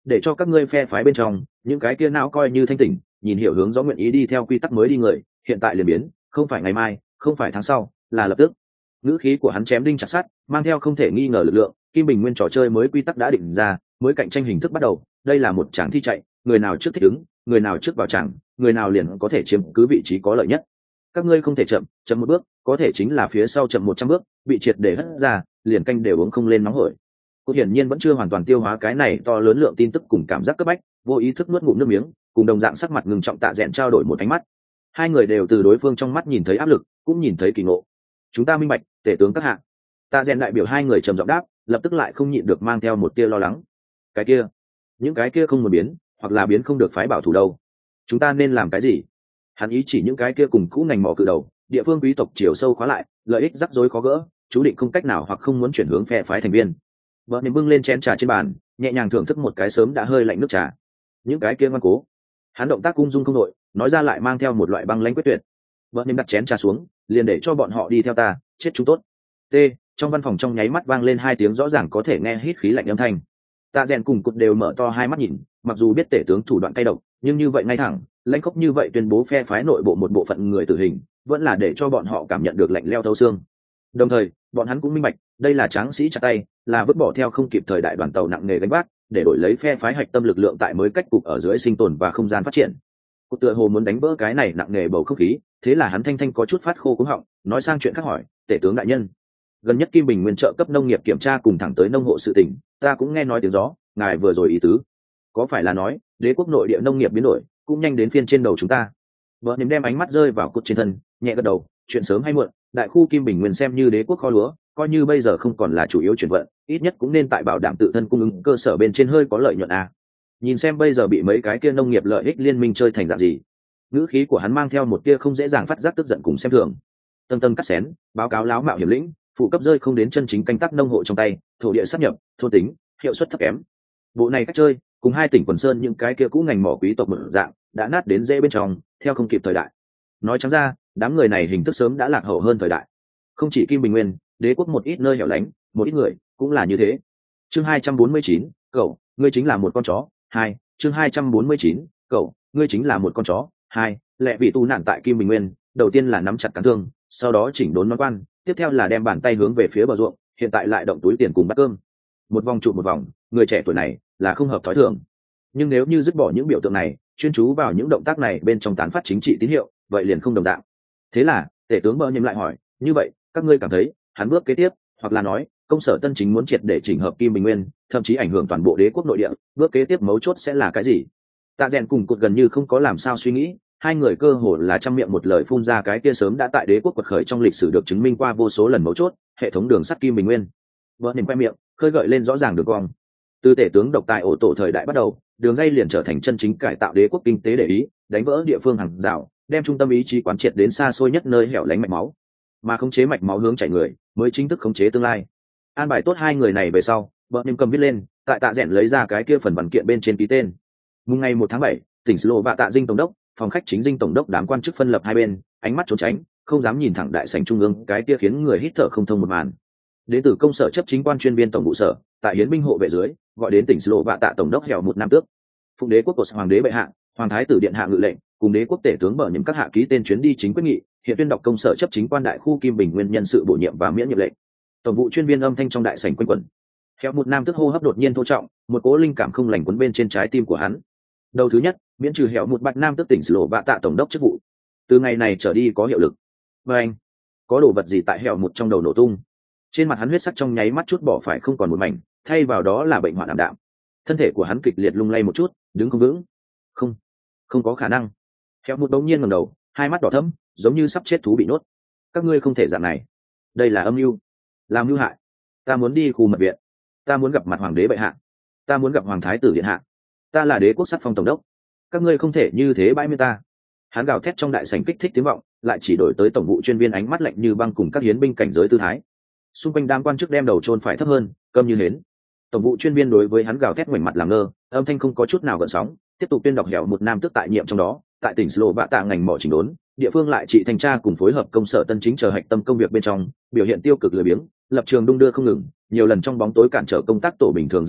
để cho các ngươi phe phái bên trong những cái kia não coi như thanh tỉnh, nhìn hiểu hướng rõ nguyện ý đi theo quy tắc mới đi người, hiện tại liền biến, không phải ngày mai, không phải tháng sau, là lập tức. Ngữ khí của hắn chém đinh chặt sắt, mang theo không thể nghi ngờ lực lượng. Kim Bình Nguyên trò chơi mới quy tắc đã định ra, mới cạnh tranh hình thức bắt đầu, đây là một tràng thi chạy, người nào trước thích ứng, người nào trước vào tràng, người nào liền có thể chiếm cứ vị trí có lợi nhất. Các ngươi không thể chậm, chậm một bước, có thể chính là phía sau chậm một trăm bước, bị triệt để hất ra, liền canh đều uống không lên nóng hổi. Cô hiển nhiên vẫn chưa hoàn toàn tiêu hóa cái này to lớn lượng tin tức cùng cảm giác cấp bách, vô ý thức nuốt ngụm nước miếng, cùng đồng dạng sắc mặt ngừng trọng Tạ Dẹn trao đổi một ánh mắt. Hai người đều từ đối phương trong mắt nhìn thấy áp lực, cũng nhìn thấy kỳ ngộ. Chúng ta minh bạch, tể tướng các hạ. Tạ Dẹn đại biểu hai người trầm giọng đáp, lập tức lại không nhịn được mang theo một tia lo lắng. Cái kia, những cái kia không muốn biến, hoặc là biến không được phái bảo thủ đâu. Chúng ta nên làm cái gì? Hắn ý chỉ những cái kia cùng cũ ngành mỏ cự đầu, địa phương quý tộc chiều sâu khóa lại, lợi ích rắc rối khó gỡ, chú định không cách nào hoặc không muốn chuyển hướng phe phái thành viên. Vợ niệm bưng lên chén trà trên bàn, nhẹ nhàng thưởng thức một cái sớm đã hơi lạnh nước trà. Những cái kia ngoan cố, hắn động tác ung dung không đội, nói ra lại mang theo một loại băng lãnh quyết tuyệt. Vợ niệm đặt chén trà xuống, liền để cho bọn họ đi theo ta, chết chúng tốt. T. Trong văn phòng trong nháy mắt vang lên hai tiếng rõ ràng có thể nghe hít khí lạnh âm thanh. Tạ Dẹn cùng Cụt đều mở to hai mắt nhìn, mặc dù biết tể tướng thủ đoạn cay độc, nhưng như vậy ngay thẳng, lãnh khốc như vậy tuyên bố phe phái nội bộ một bộ phận người tử hình, vẫn là để cho bọn họ cảm nhận được lạnh leo thấu xương. Đồng thời, bọn hắn cũng minh bạch, đây là tráng sĩ chặt tay, là vứt bỏ theo không kịp thời đại đoàn tàu nặng nề gánh vác, để đổi lấy phe phái hạch tâm lực lượng tại mới cách cục ở dưới sinh tồn và không gian phát triển. Cụt tựa hồ muốn đánh vỡ cái này nặng nề bầu không khí, thế là hắn thanh thanh có chút phát khô cứng họng, nói sang chuyện khác hỏi, tể tướng đại nhân, gần nhất Kim Bình Nguyên trợ cấp nông nghiệp kiểm tra cùng thẳng tới nông hộ sự tỉnh, ta cũng nghe nói tiếng gió, ngài vừa rồi ý tứ, có phải là nói đế quốc nội địa nông nghiệp biến đổi cũng nhanh đến phiên trên đầu chúng ta? Vợ niệm đem ánh mắt rơi vào Cụt trên thân, nhẹ gật đầu, chuyện sớm hay muộn, đại khu Kim Bình Nguyên xem như đế quốc kho lúa, coi như bây giờ không còn là chủ yếu chuyển vận, ít nhất cũng nên tại bảo đảm tự thân cung ứng cơ sở bên trên hơi có lợi nhuận à. Nhìn xem bây giờ bị mấy cái kia nông nghiệp lợi ích liên minh chơi thành dạng gì. Ngữ khí của hắn mang theo một tia không dễ dàng phát giác tức giận cùng xem thường. Tầng tầng cắt xén, báo cáo láo mạo hiểm lĩnh, phụ cấp rơi không đến chân chính canh tác nông hộ trong tay, thổ địa sáp nhập, thôn tính, hiệu suất thấp kém. Bộ này cách chơi, cùng hai tỉnh quần sơn những cái kia cũ ngành mỏ quý tộc mở dạng, đã nát đến dễ bên trong, theo không kịp thời đại. Nói trắng ra, đám người này hình thức sớm đã lạc hậu hơn thời đại. Không chỉ Kim Bình Nguyên, đế quốc một ít nơi hẻo lánh, một ít người cũng là như thế. Chương hai trăm bốn mươi chín, cậu, ngươi chính là một con chó. Hai, chương hai trăm bốn mươi chín, cậu, ngươi chính là một con chó. Hai, lẹ vị tu nạn tại Kim Bình Nguyên, đầu tiên là nắm chặt cán thương, sau đó chỉnh đốn nón quan, tiếp theo là đem bàn tay hướng về phía bờ ruộng, hiện tại lại động túi tiền cùng bát cơm. Một vòng trụ một vòng, người trẻ tuổi này là không hợp thói thường. Nhưng nếu như dứt bỏ những biểu tượng này, chuyên chú vào những động tác này bên trong tán phát chính trị tín hiệu, vậy liền không đồng dạng. Thế là, tể tướng Bơ Nhâm lại hỏi, như vậy, các ngươi cảm thấy, hắn bước kế tiếp, hoặc là nói, công sở Tân Chính muốn triệt để chỉnh hợp Kim Bình Nguyên, thậm chí ảnh hưởng toàn bộ đế quốc nội địa, bước kế tiếp mấu chốt sẽ là cái gì? Tạ Dẹn cùng Cụt gần như không có làm sao suy nghĩ, hai người cơ hồ là trăm miệng một lời phun ra cái kia sớm đã tại đế quốc quật khởi trong lịch sử được chứng minh qua vô số lần mấu chốt, hệ thống đường sắt Kim Bình Nguyên. Vợ nhìn khoe miệng, khơi gợi lên rõ ràng được cong. Từ tể tướng độc tài ổ tổ thời đại bắt đầu, đường dây liền trở thành chân chính cải tạo đế quốc kinh tế để ý, đánh vỡ địa phương hàng rào, đem trung tâm ý chí quán triệt đến xa xôi nhất nơi hẻo lánh mạch máu, mà khống chế mạch máu hướng chảy người, mới chính thức khống chế tương lai. An bài tốt hai người này về sau, vợ niệm cầm viết lên, tại Tạ Dẹn lấy ra cái kia phần văn kiện bên trên ký tên. Mùng ngày một tháng bảy, tỉnh Slo và Tạ Dinh tổng đốc, phòng khách chính Dinh tổng đốc đám quan chức phân lập hai bên, ánh mắt trốn tránh, không dám nhìn thẳng đại sảnh trung ương, cái kia khiến người hít thở không thông một màn. Đến từ công sở chấp chính quan chuyên viên tổng vụ sở, tại hiến binh hộ vệ dưới, gọi đến tỉnh Slo và Tạ tổng đốc hẻo một năm tước. Phụng đế quốc của hoàng đế bệ hạ, hoàng thái tử điện hạ ngự lệnh, cùng đế quốc tể tướng bở những các hạ ký tên chuyến đi chính quyết nghị, hiện tuyên đọc công sở chấp chính quan đại khu Kim Bình Nguyên nhân sự bổ nhiệm và miễn nhiệm lệnh. Tổng vụ chuyên viên âm thanh trong đại sảnh quanh quẩn. Hẻo một nam tức hô hấp đột nhiên thô trọng, một cỗ linh cảm không lành quấn bên trên trái tim của hắn. Đầu thứ nhất, miễn trừ hẻo một bạch nam tức tỉnh Slo và Tạ tổng đốc chức vụ. Từ ngày này trở đi có hiệu lực. Và anh, có đồ vật gì tại hẻo một trong đầu nổ tung. Trên mặt hắn huyết sắc trong nháy mắt chút bỏ phải không còn một mảnh, thay vào đó là bệnh hoạn ảm đạm. Thân thể của hắn kịch liệt lung lay một chút, đứng không vững. Không, không có khả năng. Hẻo một đống nhiên ngẩng đầu, hai mắt đỏ thẫm, giống như sắp chết thú bị nuốt. Các ngươi không thể dạng này, đây là âm mưu, làm mưu hại. Ta muốn đi khu mật viện, ta muốn gặp mặt hoàng đế bệ hạ, ta muốn gặp hoàng thái tử điện hạ, ta là đế quốc sắc phong tổng đốc, các ngươi không thể như thế bãi miên ta. Hắn gào thét trong đại sảnh kích thích tiếng vọng, lại chỉ đổi tới tổng vụ chuyên viên ánh mắt lạnh như băng cùng các hiến binh cảnh giới tư thái. Xung quanh đám quan chức đem đầu chôn phải thấp hơn, câm như hến. Tổng vụ chuyên viên đối với hắn gào thét ngoảnh mặt làm ngơ, âm thanh không có chút nào gợn sóng, tiếp tục tuyên đọc hẻo một nam tức tại nhiệm trong đó, tại tỉnh Slo Vạ Tạ ngành mỏ chỉnh đốn, địa phương lại trị thanh tra cùng phối hợp công sở Tân Chính chờ hạch tâm công việc bên trong, biểu hiện tiêu cực lười biếng, lập trường đung đưa không ngừng, nhiều lần trong bóng tối cản trở công tác tổ bình thường dạy trước,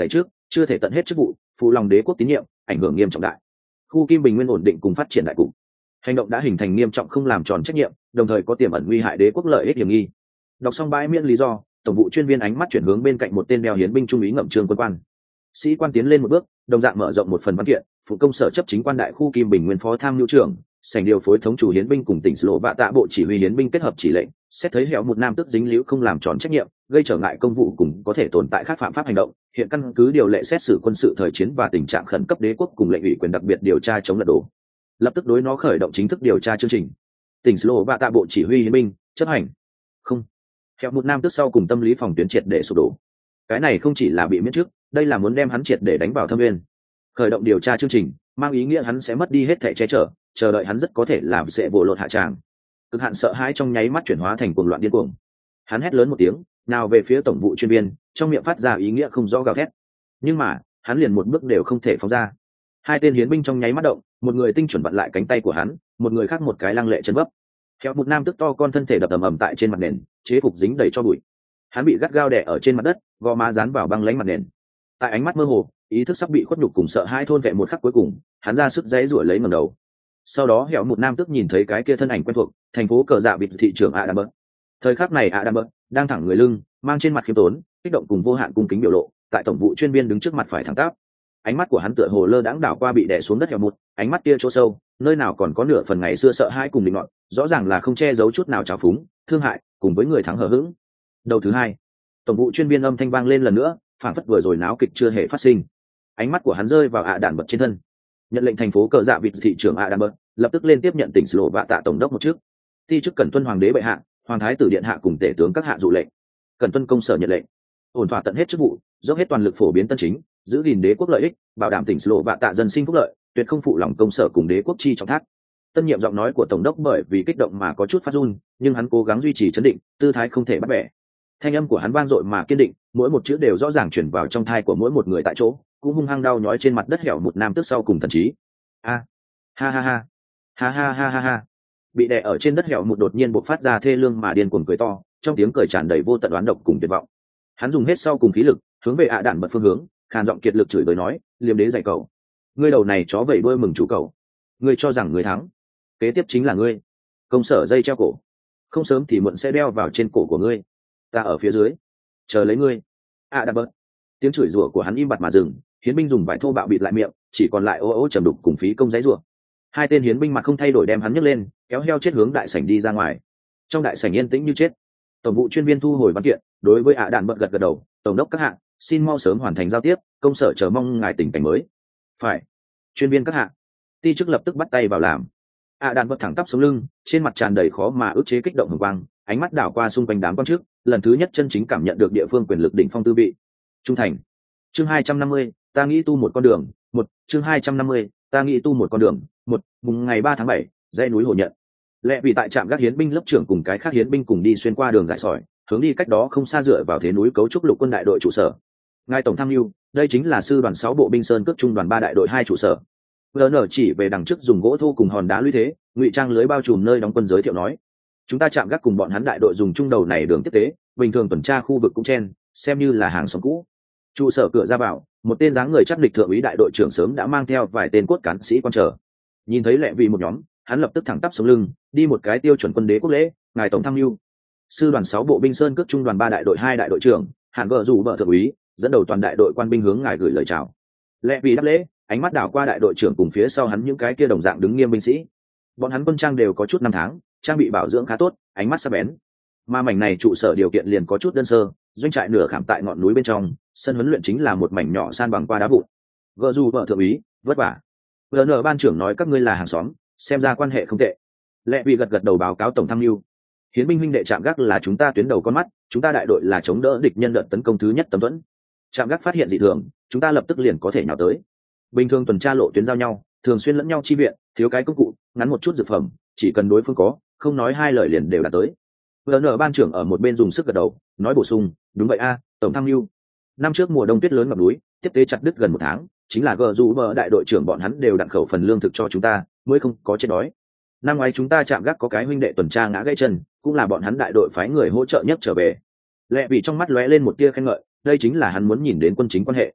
chưa thể tận hết chức vụ, phụ lòng đế quốc tín nhiệm, ảnh hưởng nghiêm trọng đại khu Kim Bình Nguyên ổn định cùng phát triển đại cục. Hành động đã hình thành nghiêm trọng không làm tròn trách nhiệm, đồng thời có tiềm ẩn nguy hại đế quốc lợi ích hiểm nghi. Đọc xong bãi miễn lý do, tổng vụ chuyên viên ánh mắt chuyển hướng bên cạnh một tên đeo hiến binh trung úy ngậm trường quân quan. Sĩ quan tiến lên một bước, đồng dạng mở rộng một phần văn kiện, phụ công sở chấp chính quan đại khu Kim Bình Nguyên phó tham mưu trưởng, sảnh điều phối thống chủ hiến binh cùng tỉnh lộ vạ tạ bộ chỉ huy hiến binh kết hợp chỉ lệnh, xét thấy hẻo một nam tức dính líu không làm tròn trách nhiệm, gây trở ngại công vụ cùng có thể tồn tại khác phạm pháp hành động, hiện căn cứ điều lệ xét xử quân sự thời chiến và tình trạng khẩn cấp đế quốc cùng lệnh ủy quyền đặc biệt điều tra chống lật đổ, lập tức đối nó khởi động chính thức điều tra chương trình. Tỉnh lộ vạ tạ bộ chỉ huy hiến binh chấp hành. Không, hẻo một nam tức sau cùng tâm lý phòng tuyến triệt để sụp đổ. Cái này không chỉ là bị miễn chức, đây là muốn đem hắn triệt để đánh vào thâm nguyên. Khởi động điều tra chương trình mang ý nghĩa hắn sẽ mất đi hết thẻ che chở, chờ đợi hắn rất có thể là sẽ bộ lột hạ tràng. Cực hạn sợ hãi trong nháy mắt chuyển hóa thành cuồng loạn điên cuồng. Hắn hét lớn một tiếng, nào về phía tổng vụ chuyên viên, trong miệng phát ra ý nghĩa không rõ gào thét. Nhưng mà hắn liền một bước đều không thể phóng ra. Hai tên hiến binh trong nháy mắt động, một người tinh chuẩn vặn lại cánh tay của hắn, một người khác một cái lăng lệ chân vấp. Theo một nam tức to con thân thể đập ầm ầm tại trên mặt nền, chế phục dính đầy cho bụi. Hắn bị gắt gao đè ở trên mặt đất, gò má dán vào băng lãnh mặt nền. Tại ánh mắt mơ hồ, ý thức sắp bị khuất nhục cùng sợ hãi thôn vệ một khắc cuối cùng, hắn ra sức giãy giụa lấy ngẩng đầu. Sau đó hẻo một nam tức nhìn thấy cái kia thân ảnh quen thuộc, thành phố cờ dạ bịt thị trưởng Adamberg. Thời khắc này Adamberg đang thẳng người lưng, mang trên mặt khiêm tốn, kích động cùng vô hạn cung kính biểu lộ, tại tổng vụ chuyên viên đứng trước mặt phải thẳng tắp. Ánh mắt của hắn tựa hồ lơ đãng đảo qua bị đè xuống đất hẻo một, ánh mắt kia chỗ sâu, nơi nào còn có nửa phần ngày xưa sợ hãi cùng định nọt, rõ ràng là không che giấu chút nào trào phúng, thương hại, cùng với người thắng hờ hững. Đầu thứ hai, tổng vụ chuyên viên âm thanh vang lên lần nữa, phản phất vừa rồi náo kịch chưa hề phát sinh. Ánh mắt của hắn rơi vào ạ đạn bật trên thân, nhận lệnh thành phố cờ dạ vịt thị trưởng ạ đạn bật lập tức lên tiếp nhận tỉnh lộ vạ tạ tổng đốc một chức, thi chức cẩn tuân hoàng đế bệ hạ, hoàng thái tử điện hạ cùng tể tướng các hạ dụ lệnh, cẩn tuân công sở nhận lệnh, ổn thỏa tận hết chức vụ, dốc hết toàn lực phổ biến tân chính, giữ gìn đế quốc lợi ích, bảo đảm tỉnh lộ vạ tạ dân sinh phúc lợi, tuyệt không phụ lòng công sở cùng đế quốc chi trọng thác. Tân nhiệm giọng nói của tổng đốc bởi vì kích động mà có chút phát run, nhưng hắn cố gắng duy trì trấn định, tư thái không thể bắt bẻ. Thanh âm của hắn vang dội mà kiên định, mỗi một chữ đều rõ ràng chuyển vào trong thai của mỗi một người tại chỗ, cũng hung hăng đau nhói trên mặt đất hẻo một nam tức sau cùng thần trí. A, ha ha ha, ha ha ha ha ha. Bị đè ở trên đất hẻo một đột nhiên bộc phát ra thê lương mà điên cuồng cười to, trong tiếng cười tràn đầy vô tận oán độc cùng tuyệt vọng. Hắn dùng hết sau cùng khí lực, hướng về ạ đạn bật phương hướng, khàn giọng kiệt lực chửi bới nói, liêm đế dạy cậu, ngươi đầu này chó vẩy đuôi mừng chủ cậu, ngươi cho rằng ngươi thắng, kế tiếp chính là ngươi. Công sở dây treo cổ, không sớm thì muộn sẽ đeo vào trên cổ của ngươi, ta ở phía dưới chờ lấy ngươi. ạ đạn bật. Tiếng chửi rủa của hắn im bặt mà dừng, hiến binh dùng vải thô bạo bịt lại miệng, chỉ còn lại ô ô trầm đục cùng phí công giấy rủa. Hai tên hiến binh mặt không thay đổi đem hắn nhấc lên, kéo heo chết hướng đại sảnh đi ra ngoài. Trong đại sảnh yên tĩnh như chết. Tổng vụ chuyên viên thu hồi văn kiện, đối với ạ đạn bật gật gật đầu, tổng đốc các hạng, xin mau sớm hoàn thành giao tiếp, công sở chờ mong ngài tỉnh cảnh mới. Phải. Chuyên viên các hạng. Ti chức lập tức bắt tay vào làm. ạ đạn bật thẳng tắp sống lưng, trên mặt tràn đầy khó mà ức chế kích động hừng quang, ánh mắt đảo qua xung quanh đám quan chức, lần thứ nhất chân chính cảm nhận được địa phương quyền lực đỉnh phong tư vị. Trung thành. Chương hai trăm năm mươi, ta nghĩ tu một con đường, một, chương hai trăm năm mươi, ta nghĩ tu một con đường, một, mùng ngày ba tháng bảy, dãy núi Hồ Nhận. Lệ vì tại trạm gác hiến binh lớp trưởng cùng cái khác hiến binh cùng đi xuyên qua đường dải sỏi, hướng đi cách đó không xa dựa vào thế núi cấu trúc lục quân đại đội trụ sở. Ngài tổng tham mưu, đây chính là sư đoàn sáu bộ binh sơn cước trung đoàn ba đại đội hai trụ sở. vê en chỉ về đằng trước dùng gỗ thô cùng hòn đá lũy thế, ngụy trang lưới bao trùm nơi đóng quân giới thiệu nói, chúng ta chạm gác cùng bọn hắn đại đội dùng trung đầu này đường tiếp tế, bình thường tuần tra khu vực cũng chen, xem như là hàng xóm cũ. Trụ sở cửa ra vào, một tên dáng người chắc địch thượng úy đại đội trưởng sớm đã mang theo vài tên cốt cán sĩ quan chờ. Nhìn thấy Lệ Vị một nhóm, hắn lập tức thẳng tắp sống lưng, đi một cái tiêu chuẩn quân đế quốc lễ, ngài tổng tham mưu. Sư đoàn sáu bộ binh sơn cước trung đoàn ba đại đội hai đại đội trưởng, Hàn Gở dù vợ thượng úy, dẫn đầu toàn đại đội quan binh hướng ngài gửi lời chào. Lệ Vị đáp lễ, ánh mắt đảo qua đại đội trưởng cùng phía sau hắn những cái kia đồng dạng đứng nghiêm binh sĩ. Bọn hắn quân trang đều có chút năm tháng, trang bị bảo dưỡng khá tốt, ánh mắt sắc bén. Mà mảnh này trụ sở điều kiện liền có chút đơn sơ, doanh trại nửa khảm tại ngọn núi bên trong, sân huấn luyện chính là một mảnh nhỏ san bằng qua đá vụn. Gở dù vợ thượng úy, vất vả. vê en ban trưởng nói các ngươi là hàng xóm, xem ra quan hệ không tệ. Lệ Vị gật gật đầu báo cáo tổng tham mưu. Hiến binh huynh đệ trạm gác là chúng ta tuyến đầu con mắt, chúng ta đại đội là chống đỡ địch nhân đợt tấn công thứ nhất tấm thuẫn. Trạm gác phát hiện dị thường, chúng ta lập tức liền có thể nhào tới. Bình thường tuần tra lộ tuyến giao nhau, thường xuyên lẫn nhau chi viện, thiếu cái công cụ, ngắn một chút dược phẩm, chỉ cần đối phương có, không nói hai lời liền đều đạt tới. vê en ban trưởng ở một bên dùng sức gật đầu, nói bổ sung, đúng vậy a, tổng tham mưu. Năm trước mùa đông tuyết lớn ngập núi, tiếp tế chặt đứt gần một tháng, chính là gờ dù vợ đại đội trưởng bọn hắn đều đặn khẩu phần lương thực cho chúng ta, mới không có chết đói. Năm ngoái chúng ta chạm gác có cái huynh đệ tuần tra ngã gãy chân, cũng là bọn hắn đại đội phái người hỗ trợ nhất trở về. Lệ Vị trong mắt lóe lên một tia khen ngợi, đây chính là hắn muốn nhìn đến quân chính quan hệ.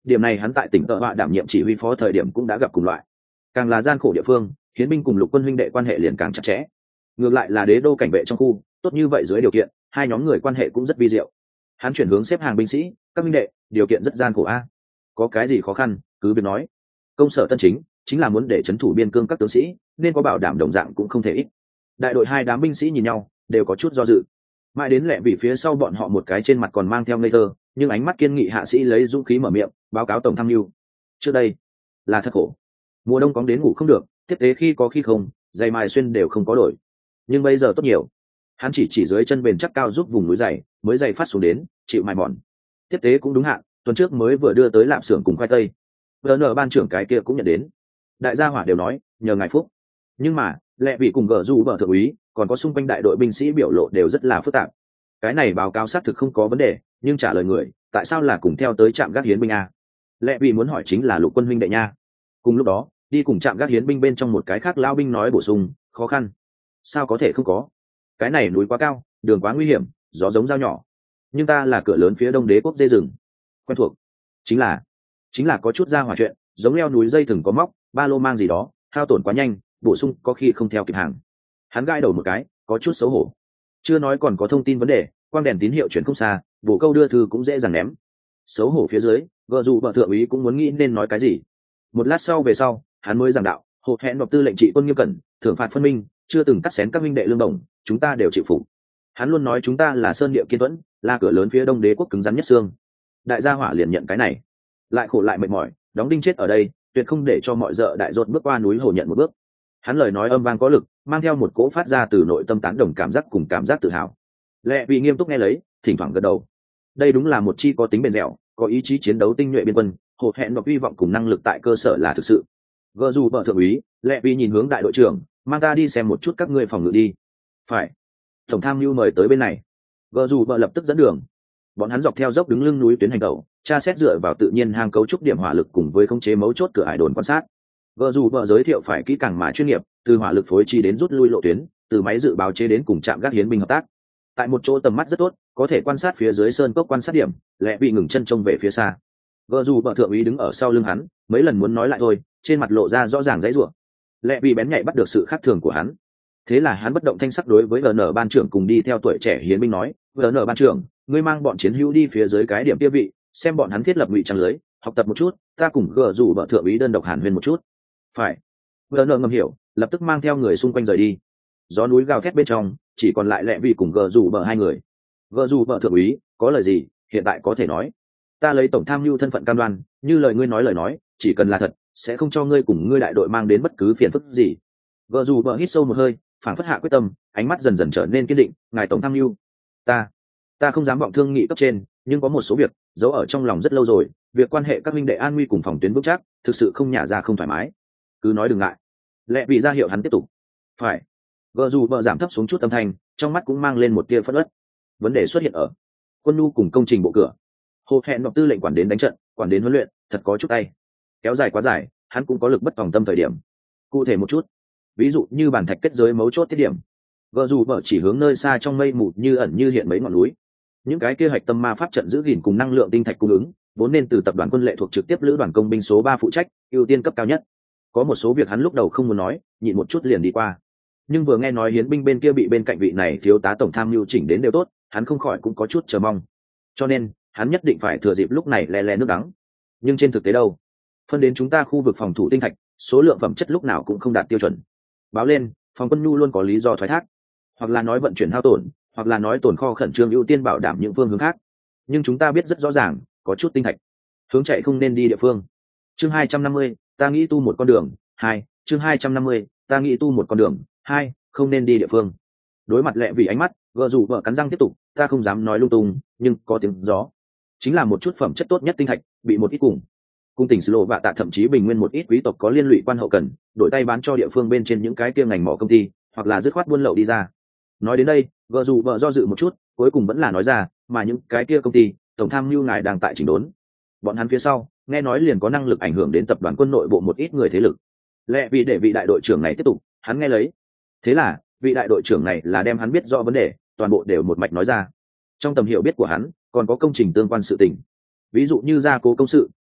Điểm này hắn tại tỉnh tợ họa đảm nhiệm chỉ huy phó thời điểm cũng đã gặp cùng loại. Càng là gian khổ địa phương, hiến binh cùng lục quân huynh đệ quan hệ liền càng chặt chẽ. Ngược lại là đế đô cảnh vệ trong khu, tốt như vậy dưới điều kiện, hai nhóm người quan hệ cũng rất vi diệu. Hắn chuyển hướng xếp hàng binh sĩ, các huynh đệ, điều kiện rất gian khổ a. Có cái gì khó khăn, cứ việc nói. Công sở tân chính chính là muốn để trấn thủ biên cương các tướng sĩ, nên có bảo đảm đồng dạng cũng không thể ít. Đại đội hai đám binh sĩ nhìn nhau, đều có chút do dự. Mãi đến lẹ vì phía sau bọn họ một cái trên mặt còn mang theo ngây thơ, nhưng ánh mắt kiên nghị hạ sĩ lấy dũng khí mở miệng, báo cáo tổng tham mưu. Trước đây là thật khổ, mùa đông cóng đến ngủ không được, tiếp tế khi có khi không, giày mài xuyên đều không có đổi. Nhưng bây giờ tốt nhiều. Hắn chỉ chỉ dưới chân bền chắc cao giúp vùng núi dày, mới dày phát xuống đến, chịu mài mòn. Tiếp tế cũng đúng hạn, tuần trước mới vừa đưa tới lạp xưởng cùng khoai tây. vê en ban trưởng cái kia cũng nhận đến. Đại gia hỏa đều nói, nhờ ngài phúc. Nhưng mà, lẹ vị cùng gờ du bờ thượng úy, còn có xung quanh đại đội binh sĩ biểu lộ đều rất là phức tạp. Cái này báo cáo xác thực không có vấn đề, nhưng trả lời người, tại sao là cùng theo tới trạm gác hiến binh a? Lẹ vị muốn hỏi chính là lục quân huynh đệ nha. Cùng lúc đó, đi cùng trạm gác hiến binh bên trong một cái khác lao binh nói bổ sung, khó khăn. Sao có thể không có? Cái này núi quá cao, đường quá nguy hiểm, gió giống dao nhỏ. Nhưng ta là cửa lớn phía đông đế quốc dê rừng, quen thuộc. Chính là, chính là có chút ra hỏa chuyện, giống leo núi dây thừng có móc, ba lô mang gì đó, hao tổn quá nhanh, bổ sung có khi không theo kịp hàng. Hắn gai đầu một cái, có chút xấu hổ. Chưa nói còn có thông tin vấn đề, quang đèn tín hiệu chuyển không xa, bổ câu đưa thư cũng dễ dàng ném. Xấu hổ phía dưới, vợ dù vợ thượng úy cũng muốn nghĩ nên nói cái gì. Một lát sau về sau, hắn mới giảng đạo, hộp hẹn nộp tư lệnh trị quân nghiêm cẩn, thưởng phạt phân minh, chưa từng cắt xén các minh đệ lương đồng, chúng ta đều chịu phục. Hắn luôn nói chúng ta là sơn địa kiên tuẫn, là cửa lớn phía đông đế quốc cứng rắn nhất xương. Đại gia hỏa liền nhận cái này, lại khổ lại mệt mỏi, đóng đinh chết ở đây, tuyệt không để cho mọi dợ đại dột bước qua núi hồ nhận một bước. Hắn lời nói âm vang có lực, mang theo một cỗ phát ra từ nội tâm tán đồng cảm giác cùng cảm giác tự hào. Lệ vì nghiêm túc nghe lấy, thỉnh thoảng gật đầu. Đây đúng là một chi có tính bền dẻo, có ý chí chiến đấu tinh nhuệ biên quân, hột hẹn và hy vọng cùng năng lực tại cơ sở là thực sự. Gờ dù bờ thượng úy, Lệ vì nhìn hướng đại đội trưởng, mang ta đi xem một chút các ngươi phòng ngự đi. Phải. Tổng tham mưu mời tới bên này. Gờ dù bờ lập tức dẫn đường. Bọn hắn dọc theo dốc đứng lưng núi tuyến hành động, tra xét dựa vào tự nhiên hang cấu trúc điểm hỏa lực cùng với khống chế mấu chốt cửa ải đồn quan sát. Vợ dù vợ giới thiệu phải kỹ càng mà chuyên nghiệp, từ hỏa lực phối chi đến rút lui lộ tuyến, từ máy dự báo chế đến cùng trạm gác hiến binh hợp tác. Tại một chỗ tầm mắt rất tốt, có thể quan sát phía dưới sơn cốc quan sát điểm, Lệ bị ngừng chân trông về phía xa. Vợ dù vợ thượng úy đứng ở sau lưng hắn, mấy lần muốn nói lại thôi, trên mặt lộ ra rõ ràng dãy rủa. Lệ bị bén nhạy bắt được sự khác thường của hắn. Thế là hắn bất động thanh sắc đối với vê en ban trưởng cùng đi theo tuổi trẻ hiến binh nói, vê en ban trưởng, ngươi mang bọn chiến hữu đi phía dưới cái điểm kia vị, xem bọn hắn thiết lập ngụy trang lưới, học tập một chút, ta cùng gờ rủ vợ thượng úy đơn độc hàn huyên một chút. Phải. vê en ngầm hiểu, lập tức mang theo người xung quanh rời đi. Gió núi gào thét bên trong, chỉ còn lại Lệ vị cùng gờ rủ vợ hai người. Gờ rủ vợ thượng úy, có lời gì, hiện tại có thể nói. Ta lấy tổng tham mưu thân phận cam đoan, như lời ngươi nói lời nói, chỉ cần là thật, sẽ không cho ngươi cùng ngươi đại đội mang đến bất cứ phiền phức gì. Gờ rủ vợ hít sâu một hơi, phảng phất hạ quyết tâm, ánh mắt dần dần trở nên kiên định, ngài tổng tham mưu, ta ta không dám vọng thương nghị cấp trên, nhưng có một số việc giấu ở trong lòng rất lâu rồi, việc quan hệ các minh đệ an nguy cùng phòng tuyến vững chắc, thực sự không nhả ra không thoải mái, cứ nói đừng ngại. Lệ vị ra hiệu hắn tiếp tục. Phải. Vợ dù vợ giảm thấp xuống chút âm thanh, trong mắt cũng mang lên một tia phẫn uất. Vấn đề xuất hiện ở quân nhu cùng công trình bộ cửa. Hồ hẹn nộp tư lệnh quản đến đánh trận, quản đến huấn luyện, thật có chút tay. Kéo dài quá dài, hắn cũng có lực bất tòng tâm thời điểm. Cụ thể một chút, ví dụ như bản thạch kết giới mấu chốt tiết điểm. Vợ dù vợ chỉ hướng nơi xa trong mây mù như ẩn như hiện mấy ngọn núi. Những cái kia hạch tâm ma pháp trận giữ gìn cùng năng lượng tinh thạch cung ứng, vốn nên từ tập đoàn quân lệ thuộc trực tiếp lữ đoàn công binh số ba phụ trách, ưu tiên cấp cao nhất. Có một số việc hắn lúc đầu không muốn nói, nhịn một chút liền đi qua. Nhưng vừa nghe nói hiến binh bên kia bị bên cạnh vị này thiếu tá tổng tham mưu chỉnh đến đều tốt, hắn không khỏi cũng có chút chờ mong. Cho nên, hắn nhất định phải thừa dịp lúc này lè lè nước đắng. Nhưng trên thực tế đâu? Phân đến chúng ta khu vực phòng thủ tinh thạch, số lượng phẩm chất lúc nào cũng không đạt tiêu chuẩn. Báo lên, phòng quân nhu luôn có lý do thoái thác, hoặc là nói vận chuyển hao tổn, hoặc là nói tồn kho khẩn trương ưu tiên bảo đảm những phương hướng khác. Nhưng chúng ta biết rất rõ ràng, có chút tinh thạch hướng chạy không nên đi địa phương. Chương hai trăm năm mươi, ta nghĩ tu một con đường. Hai, chương hai trăm năm mươi, ta nghĩ tu một con đường. Hai, không nên đi địa phương. Đối mặt Lệ vì ánh mắt, vợ dù vợ cắn răng tiếp tục, ta không dám nói lung tung, nhưng có tiếng gió. Chính là một chút phẩm chất tốt nhất tinh thạch bị một ít cùng cung tỉnh Slo và tạ thậm chí bình nguyên một ít quý tộc có liên lụy quan hậu cần, đổi tay bán cho địa phương bên trên những cái kia ngành mỏ công ty, hoặc là dứt khoát buôn lậu đi ra. Nói đến đây, vợ dù vợ do dự một chút, cuối cùng vẫn là nói ra, mà những cái kia công ty, tổng tham mưu ngài đang tại chỉnh đốn. Bọn hắn phía sau, nghe nói liền có năng lực ảnh hưởng đến tập đoàn quân nội bộ một ít người thế lực. Lẽ vì để vị đại đội trưởng này tiếp tục, hắn nghe lấy. Thế là, vị đại đội trưởng này là đem hắn biết rõ vấn đề, toàn bộ đều một mạch nói ra. Trong tầm hiểu biết của hắn, còn có công trình tương quan sự tình. Ví dụ như gia cố công sự,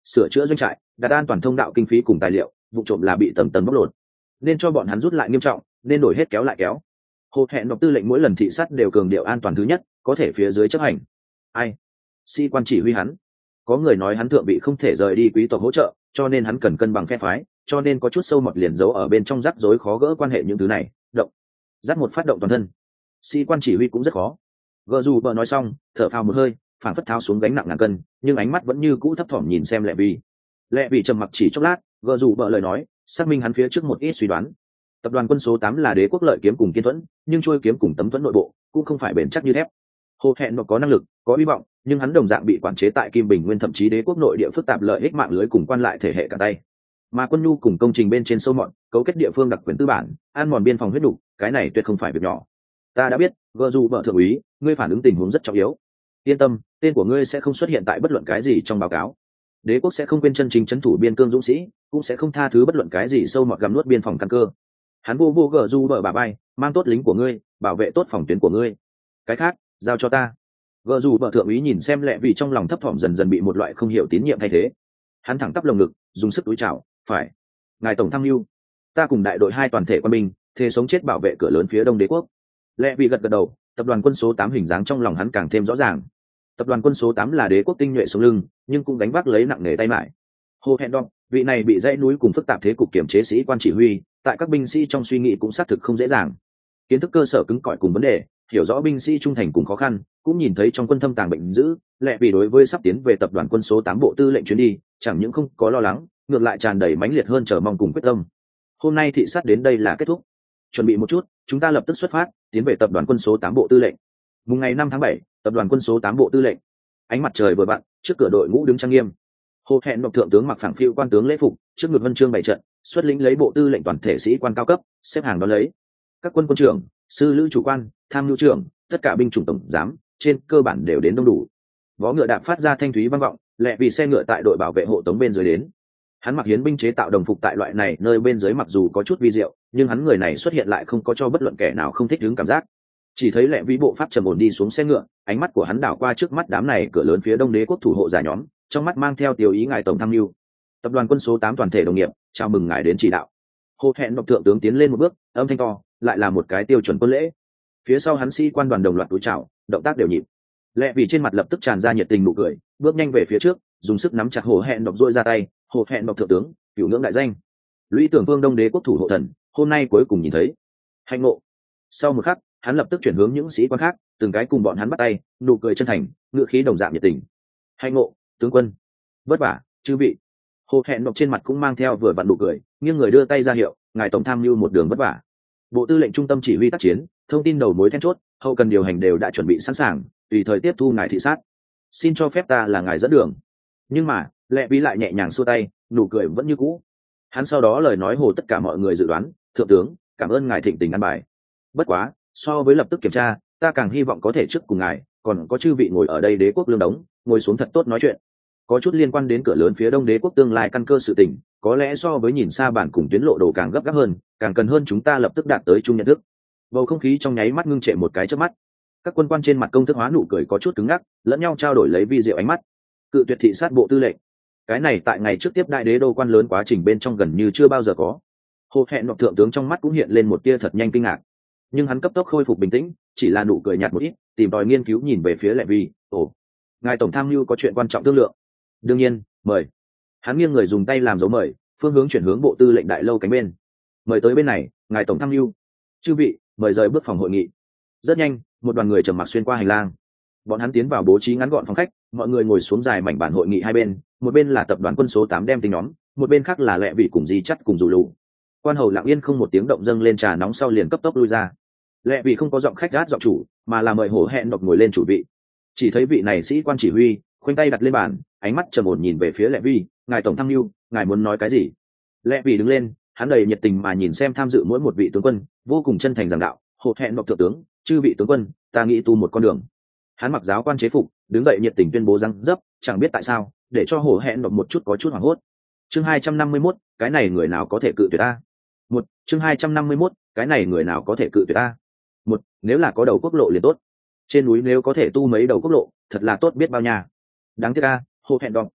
sửa chữa doanh trại, đặt an toàn thông đạo kinh phí cùng tài liệu, vụ trộm là bị tầm tầm bóc lột, nên cho bọn hắn rút lại nghiêm trọng, nên đổi hết kéo lại kéo. Hồ hẹn đọc tư lệnh mỗi lần thị sát đều cường điệu an toàn thứ nhất, có thể phía dưới chấp hành. Ai? Sĩ quan chỉ huy hắn. Có người nói hắn thượng vị không thể rời đi quý tộc hỗ trợ, cho nên hắn cần cân bằng phe phái, cho nên có chút sâu mọt liền giấu ở bên trong rắc rối khó gỡ quan hệ những thứ này. Động, dắt một phát động toàn thân. Sĩ quan chỉ huy cũng rất khó. Gờ dù bờ nói xong, thở phào một hơi, phản phất tháo xuống gánh nặng ngàn cân, nhưng ánh mắt vẫn như cũ thấp thỏm nhìn xem Lệ Vì. Lệ Vì trầm mặc chỉ chốc lát, gờ dù bờ lời nói, xác minh hắn phía trước một ít suy đoán. Tập đoàn quân số tám là đế quốc lợi kiếm cùng kiên thuẫn, nhưng trôi kiếm cùng tấm thuẫn nội bộ cũng không phải bền chắc như thép. Hồ hẹn nó có năng lực, có hy vọng, nhưng hắn đồng dạng bị quản chế tại Kim Bình Nguyên, thậm chí đế quốc nội địa phức tạp lợi ích mạng lưới cùng quan lại thể hệ cả tay. Mà quân nhu cùng công trình bên trên sâu mọt, cấu kết địa phương đặc quyền tư bản, ăn mòn biên phòng huyết đủ, cái này tuyệt không phải việc nhỏ. Ta đã biết, gờ dù bờ thượng úy, ngươi phản ứng tình huống rất trọng yếu. Yên tâm, tên của ngươi sẽ không xuất hiện tại bất luận cái gì trong báo cáo. Đế quốc sẽ không quên chân chính trấn thủ biên cương dũng sĩ, cũng sẽ không tha thứ bất luận cái gì sâu mọt gặm nuốt biên phòng căn cơ. Hắn vô vô gờ du bờ bà bay, mang tốt lính của ngươi, bảo vệ tốt phòng tuyến của ngươi. Cái khác giao cho ta. Gờ du bờ thượng úy nhìn xem Lệ Vì trong lòng thấp thỏm dần dần bị một loại không hiểu tín nhiệm thay thế. Hắn thẳng tắp lồng ngực, dùng sức túi chào, phải. Ngài tổng tham mưu, ta cùng đại đội hai toàn thể quân binh, thề sống chết bảo vệ cửa lớn phía đông đế quốc. Lệ Vì gật gật đầu, tập đoàn quân số tám hình dáng trong lòng hắn càng thêm rõ ràng. Tập đoàn quân số tám là đế quốc tinh nhuệ sống lưng, nhưng cũng gánh vác lấy nặng nề tay mải. Hồ hẹn đọc, vị này bị dãy núi cùng phức tạp thế cục kiểm chế sĩ quan chỉ huy, tại các binh sĩ trong suy nghĩ cũng xác thực không dễ dàng. Kiến thức cơ sở cứng cỏi cùng vấn đề, hiểu rõ binh sĩ trung thành cùng khó khăn, cũng nhìn thấy trong quân thâm tàng bệnh dữ. Lệ Vì đối với sắp tiến về tập đoàn quân số tám bộ tư lệnh chuyến đi, chẳng những không có lo lắng, ngược lại tràn đầy mãnh liệt hơn chờ mong cùng quyết tâm. Hôm nay thị sát đến đây là kết thúc. Chuẩn bị một chút, chúng ta lập tức xuất phát, tiến về tập đoàn quân số tám bộ tư lệnh. Mùng ngày năm tháng bảy, tập đoàn quân số tám bộ tư lệnh. Ánh mặt trời vừa vặn, trước cửa đội ngũ đứng trang nghiêm. Hồ hẹn đọc thượng tướng mặc phẳng phiu quan tướng lễ phục, trước ngực huân chương bày trận, xuất lĩnh lấy bộ tư lệnh toàn thể sĩ quan cao cấp, xếp hàng đón lấy. Các quân quân trưởng, sư lữ chủ quan, tham mưu trưởng, tất cả binh chủng tổng giám, trên cơ bản đều đến đông đủ. Vó ngựa đạp phát ra thanh thúy vang vọng, Lệ Vì xe ngựa tại đội bảo vệ hộ tống bên dưới đến. Hắn mặc hiến binh chế tạo đồng phục tại loại này nơi bên dưới mặc dù có chút vi diệu, nhưng hắn người này xuất hiện lại không có cho bất luận kẻ nào không thích đứng cảm giác. Chỉ thấy Lệ Vì bộ pháp trầm ổn đi xuống xe ngựa, ánh mắt của hắn đảo qua trước mắt đám này cửa lớn phía đông đế quốc thủ hộ giả nhóm, trong mắt mang theo tiêu ý ngài tổng tham mưu. Tập đoàn quân số tám toàn thể đồng nghiệp, chào mừng ngài đến chỉ đạo. Hồ hẹn đọc thượng tướng tiến lên một bước, âm thanh to, lại là một cái tiêu chuẩn quân lễ. Phía sau hắn sĩ quan đoàn đồng loạt túi chào, động tác đều nhịp. Lệ Vì trên mặt lập tức tràn ra nhiệt tình nụ cười, bước nhanh về phía trước, dùng sức nắm chặt Hồ hẹn đọc duỗi ra tay. Hồ hẹn đọc thượng tướng, cửu ngưỡng đại danh, lũy tưởng vương đông đế quốc thủ hộ thần, hôm nay cuối cùng nhìn thấy hạnh ngộ. Sau một khắc, hắn lập tức chuyển hướng những sĩ quan khác, từng cái cùng bọn hắn bắt tay, nụ cười chân thành, ngựa khí đồng dạng nhiệt tình. Hạnh ngộ, tướng quân, vất vả, chư vị. Hồ hẹn đọc trên mặt cũng mang theo vừa vặn nụ cười, nghiêng người đưa tay ra hiệu, ngài tổng tham mưu một đường vất vả. Bộ tư lệnh trung tâm chỉ huy tác chiến, thông tin đầu mối then chốt, hậu cần điều hành đều đã chuẩn bị sẵn sàng, tùy thời tiếp thu ngài thị sát. Xin cho phép ta là ngài dẫn đường. Nhưng mà Lệ Vì lại nhẹ nhàng xua tay, nụ cười vẫn như cũ. Hắn sau đó lời nói hồ tất cả mọi người dự đoán, thượng tướng, cảm ơn ngài thịnh tình ăn bài. Bất quá, so với lập tức kiểm tra, ta càng hy vọng có thể trước cùng ngài, còn có chư vị ngồi ở đây đế quốc lương đống, ngồi xuống thật tốt nói chuyện. Có chút liên quan đến cửa lớn phía đông đế quốc tương lai căn cơ sự tình, có lẽ so với nhìn xa bản cùng tuyến lộ đồ càng gấp gáp hơn, càng cần hơn chúng ta lập tức đạt tới chung nhận thức. Bầu không khí trong nháy mắt ngưng trệ một cái chớp mắt. Các quân quan trên mặt công thức hóa nụ cười có chút cứng ngắc, lẫn nhau trao đổi lấy vi diệu ánh mắt. Cự tuyệt thị sát bộ tư lệnh, cái này tại ngày trước tiếp đại đế đô quan lớn quá trình bên trong gần như chưa bao giờ có. Hồ hẹn đọc thượng tướng trong mắt cũng hiện lên một tia thật nhanh kinh ngạc, nhưng hắn cấp tốc khôi phục bình tĩnh, chỉ là nụ cười nhạt một ít, tìm tòi nghiên cứu nhìn về phía Lệ Vì. Ồ, ngài tổng tham mưu có chuyện quan trọng thương lượng. Đương nhiên, mời. Hắn nghiêng người dùng tay làm dấu mời, phương hướng chuyển hướng bộ tư lệnh đại lâu cánh bên. Mời tới bên này, ngài tổng tham mưu. Chư vị, mời rời bước phòng hội nghị. Rất nhanh, một đoàn người trầm mặc xuyên qua hành lang. Bọn hắn tiến vào bố trí ngắn gọn phòng khách, mọi người ngồi xuống dài mảnh bản hội nghị hai bên, một bên là tập đoàn quân số tám đem tính nhóm, một bên khác là Lệ Vì cùng Di Chắt cùng Dù Lù. Quan hầu lặng yên không một tiếng động dâng lên trà nóng sau liền cấp tốc lui ra. Lệ Vì không có giọng khách gát giọng chủ, mà là mời Hổ hẹn đọc ngồi lên chủ vị. Chỉ thấy vị này sĩ quan chỉ huy, khoanh tay đặt lên bàn, ánh mắt trầm ổn nhìn về phía Lệ Vì, ngài tổng tham mưu, ngài muốn nói cái gì? Lệ Vì đứng lên, hắn đầy nhiệt tình mà nhìn xem tham dự mỗi một vị tướng quân, vô cùng chân thành giảng đạo. Hổ hẹn đọc thượng tướng, chư vị tướng quân, ta nghĩ tu một con đường. Hắn mặc giáo quan chế phục, đứng dậy nhiệt tình tuyên bố răng dấp, chẳng biết tại sao, để cho Hổ hẹn đọc một chút có chút hoảng hốt. Chương hai trăm năm mươi mốt, cái này người nào có thể cự tuyệt ta? Một, chương hai trăm năm mươi mốt, cái này người nào có thể cự tuyệt ta? Một, nếu là có đầu quốc lộ liền tốt. Trên núi nếu có thể tu mấy đầu quốc lộ, thật là tốt biết bao nhà. Đáng tiếc a, Hổ hẹn đọc.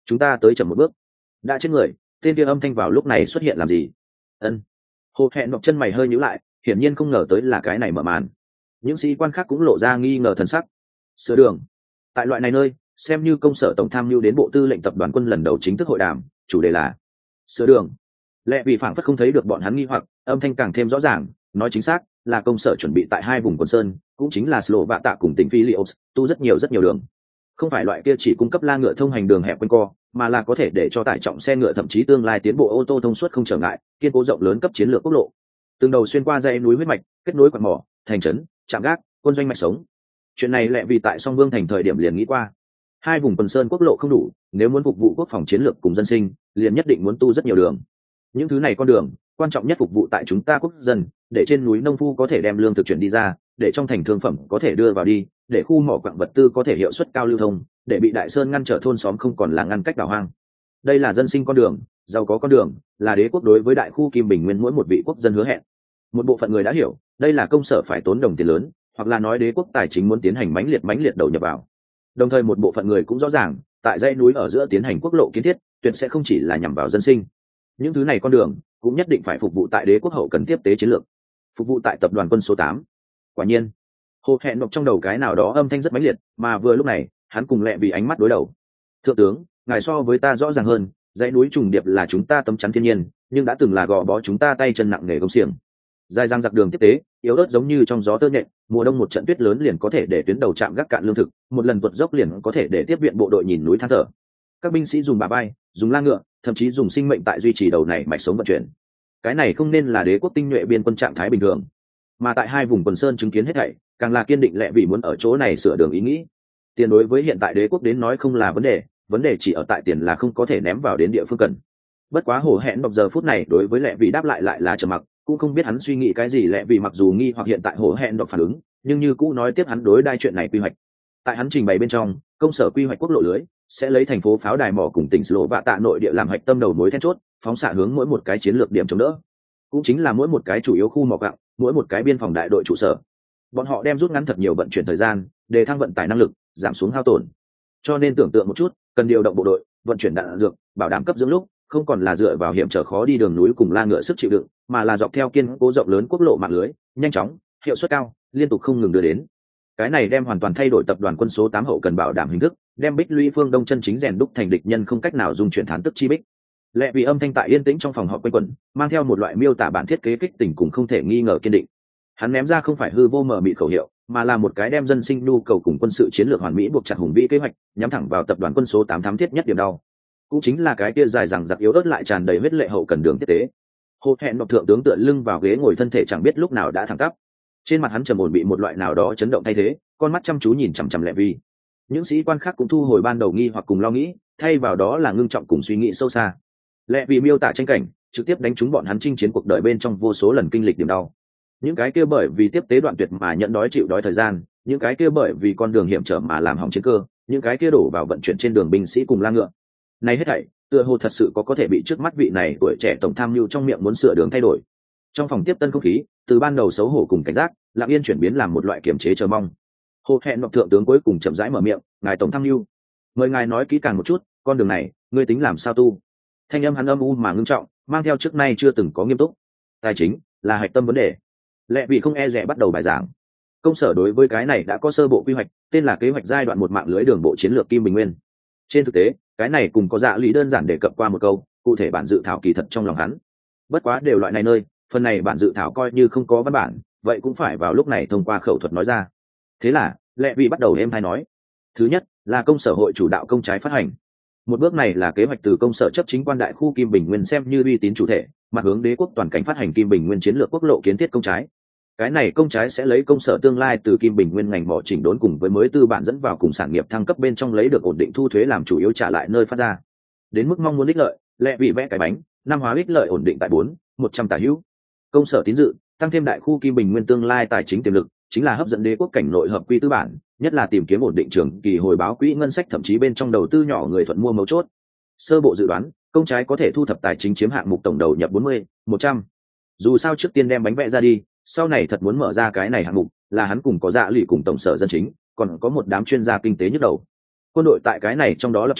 chúng ta tới chậm một bước. Đã chết người, tên kia âm thanh vào lúc này xuất hiện làm gì? Ân. Hồ Hẹn Ngọc chân mày hơi nhíu lại, hiển nhiên không ngờ tới là cái này mở màn. Những sĩ quan khác cũng lộ ra nghi ngờ thần sắc. Sửa đường. Tại loại này nơi, xem như công sở tổng tham mưu đến bộ tư lệnh tập đoàn quân lần đầu chính thức hội đàm, chủ đề là sửa đường. Lẽ vì phảng phất không thấy được bọn hắn nghi hoặc, âm thanh càng thêm rõ ràng, nói chính xác là công sở chuẩn bị tại hai vùng quần sơn, cũng chính là Slovạ cùng tỉnh Philios, tu rất nhiều rất nhiều đường. Không phải loại kia chỉ cung cấp la ngựa thông hành đường hẹp quanh co, mà là có thể để cho tải trọng xe ngựa thậm chí tương lai tiến bộ ô tô thông suốt không trở ngại, kiên cố rộng lớn cấp chiến lược quốc lộ. Từng đầu xuyên qua dãy núi huyết mạch, kết nối quặng mỏ, thành trấn, trạm gác, quân doanh mạch sống. Chuyện này lẽ vì tại Song Vương thành thời điểm liền nghĩ qua. Hai vùng quần sơn quốc lộ không đủ, nếu muốn phục vụ quốc phòng chiến lược cùng dân sinh, liền nhất định muốn tu rất nhiều đường. Những thứ này con đường, quan trọng nhất phục vụ tại chúng ta quốc dân, để trên núi nông phu có thể đem lương thực chuyển đi ra, để trong thành thương phẩm có thể đưa vào đi, để khu mỏ quặng vật tư có thể hiệu suất cao lưu thông, để bị đại sơn ngăn trở thôn xóm không còn là ngăn cách đảo hoang. Đây là dân sinh con đường, giàu có con đường, là đế quốc đối với đại khu Kim Bình Nguyên mỗi một vị quốc dân hứa hẹn. Một bộ phận người đã hiểu, đây là công sở phải tốn đồng tiền lớn, hoặc là nói đế quốc tài chính muốn tiến hành mãnh liệt mãnh liệt đầu nhập vào. Đồng thời một bộ phận người cũng rõ ràng, tại dãy núi ở giữa tiến hành quốc lộ kiến thiết, tuyệt sẽ không chỉ là nhằm vào dân sinh. Những thứ này con đường cũng nhất định phải phục vụ tại đế quốc hậu cần tiếp tế chiến lược, phục vụ tại tập đoàn quân số tám. Quả nhiên, Hồ Hẹn Ngọc trong đầu cái nào đó âm thanh rất mãnh liệt, mà vừa lúc này, hắn cùng Lệ vì ánh mắt đối đầu. Thượng tướng, ngài so với ta rõ ràng hơn, dãy núi trùng điệp là chúng ta tấm chắn thiên nhiên, nhưng đã từng là gò bó chúng ta tay chân nặng nề công xiềng. Dài dang giặc đường tiếp tế, yếu ớt giống như trong gió tơ nhện, mùa đông một trận tuyết lớn liền có thể để tuyến đầu chạm gác cạn lương thực, một lần vượt dốc liền có thể để tiếp viện bộ đội nhìn núi than thở. Các binh sĩ dùng bà bay, dùng la ngựa, thậm chí dùng sinh mệnh tại duy trì đầu này mạch sống vận chuyển. Cái này không nên là đế quốc tinh nhuệ biên quân trạng thái bình thường, mà tại hai vùng quần sơn chứng kiến hết thảy, càng là kiên định Lệ vì muốn ở chỗ này sửa đường ý nghĩ. Tiền đối với hiện tại đế quốc đến nói không là vấn đề, vấn đề chỉ ở tại tiền là không có thể ném vào đến địa phương cần. Bất quá Hồ Hẹn Ngọc giờ phút này đối với Lệ vì đáp lại lại là trầm mặc, cũng không biết hắn suy nghĩ cái gì. Lệ vì mặc dù nghi hoặc hiện tại Hồ Hẹn Ngọc phản ứng, nhưng như cũ nói tiếp hắn đối đai chuyện này quy hoạch. Tại hắn trình bày bên trong, công sở quy hoạch quốc lộ lưới sẽ lấy thành phố pháo đài mỏ cùng tỉnh Slovạ nội địa làm hạch tâm đầu mối then chốt, phóng xạ hướng mỗi một cái chiến lược điểm chống đỡ, cũng chính là mỗi một cái chủ yếu khu mỏ quặng, mỗi một cái biên phòng đại đội trụ sở. Bọn họ đem rút ngắn thật nhiều vận chuyển thời gian, để thăng vận tải năng lực, giảm xuống hao tổn. Cho nên tưởng tượng một chút, cần điều động bộ đội, vận chuyển đạn dược, bảo đảm cấp dưỡng lúc, không còn là dựa vào hiểm trở khó đi đường núi cùng la ngựa sức chịu đựng, mà là dọc theo kiên cố rộng lớn quốc lộ mạng lưới, nhanh chóng, hiệu suất cao, liên tục không ngừng đưa đến. Cái này đem hoàn toàn thay đổi tập đoàn quân số tám hậu cần bảo đảm hình thức, đem Bích Lũy phương Đông chân chính rèn đúc thành địch nhân không cách nào dung chuyển thán tức chi bích. Lệ vì âm thanh tại yên tĩnh trong phòng họp quanh quẩn, mang theo một loại miêu tả bản thiết kế kích tình cùng không thể nghi ngờ kiên định. Hắn ném ra không phải hư vô mở mịt khẩu hiệu, mà là một cái đem dân sinh nhu cầu cùng quân sự chiến lược hoàn mỹ buộc chặt hùng vĩ kế hoạch, nhắm thẳng vào tập đoàn quân số tám thám thiết nhất điểm đau. Cũng chính là cái kia dài dằng dặc yếu ớt lại tràn đầy huyết lệ hậu cần đường tiếp tế. Hồ Hẹn Ngọc thượng tướng tựa lưng vào ghế ngồi, thân thể chẳng biết lúc nào đã thẳng tắp. Trên mặt hắn trầm ổn bị một loại nào đó chấn động thay thế, con mắt chăm chú nhìn chằm chằm Lệ vi. Những sĩ quan khác cũng thu hồi ban đầu nghi hoặc cùng lo nghĩ, thay vào đó là ngưng trọng cùng suy nghĩ sâu xa. Lệ vì miêu tả tranh cảnh, trực tiếp đánh trúng bọn hắn chinh chiến cuộc đời bên trong vô số lần kinh lịch điểm đau. Những cái kia bởi vì tiếp tế đoạn tuyệt mà nhận đói chịu đói thời gian, những cái kia bởi vì con đường hiểm trở mà làm hỏng chiến cơ, những cái kia đổ vào vận chuyển trên đường binh sĩ cùng la ngựa. Này hết thảy, tựa hồ thật sự có có thể bị trước mắt vị này tuổi trẻ tổng tham mưu trong miệng muốn sửa đường thay đổi. Trong phòng tiếp tân không khí, từ ban đầu xấu hổ cùng cảnh giác, lặng yên chuyển biến làm một loại kiềm chế chờ mong. Hồ Hẹn Ngọc thượng tướng cuối cùng chậm rãi mở miệng, "Ngài tổng tham mưu, mời ngài nói kỹ càng một chút, con đường này, ngươi tính làm sao tu?" Thanh âm hắn âm u mà ngưng trọng, mang theo trước nay chưa từng có nghiêm túc. Tài chính là hạch tâm vấn đề. Lệ vì không e dè bắt đầu bài giảng. Công sở đối với cái này đã có sơ bộ quy hoạch, tên là kế hoạch giai đoạn một mạng lưới đường bộ chiến lược Kim Bình Nguyên. Trên thực tế, cái này cùng có dạ lý đơn giản đề cập qua một câu, cụ thể bản dự thảo kỳ thật trong lòng hắn. Bất quá đều loại này nơi, phần này bản dự thảo coi như không có văn bản, vậy cũng phải vào lúc này thông qua khẩu thuật nói ra. Thế là, Lệ vì bắt đầu êm hay nói. Thứ nhất, là công sở hội chủ đạo công trái phát hành. Một bước này là kế hoạch từ công sở chấp chính quan đại khu Kim Bình Nguyên xem như uy tín chủ thể, mặt hướng đế quốc toàn cảnh phát hành Kim Bình Nguyên chiến lược quốc lộ kiến thiết công trái. Cái này công trái sẽ lấy công sở tương lai từ Kim Bình Nguyên ngành mỏ chỉnh đốn cùng với mới tư bản dẫn vào cùng sản nghiệp thăng cấp bên trong lấy được ổn định thu thuế làm chủ yếu trả lại nơi phát ra. Đến mức mong muốn ích lợi, Lệ vì vẽ cái bánh, năm hóa ích lợi ổn định tại bốn, một trăm tả hữu. Công sở tín dự, tăng thêm đại khu Kim Bình Nguyên tương lai tài chính tiềm lực, chính là hấp dẫn đế quốc cảnh nội hợp quy tư bản, nhất là tìm kiếm ổn định trường kỳ hồi báo quỹ ngân sách thậm chí bên trong đầu tư nhỏ người thuận mua mấu chốt. Sơ bộ dự đoán, công trái có thể thu thập tài chính chiếm hạng mục tổng đầu nhập bốn mươi, một trăm. Dù sao trước tiên đem bánh vẽ ra đi, sau này thật muốn mở ra cái này hạng mục, là hắn cùng có dạ lụy cùng tổng sở dân chính, còn có một đám chuyên gia kinh tế nhức đầu. Quân đội tại cái này trong đó lập trường,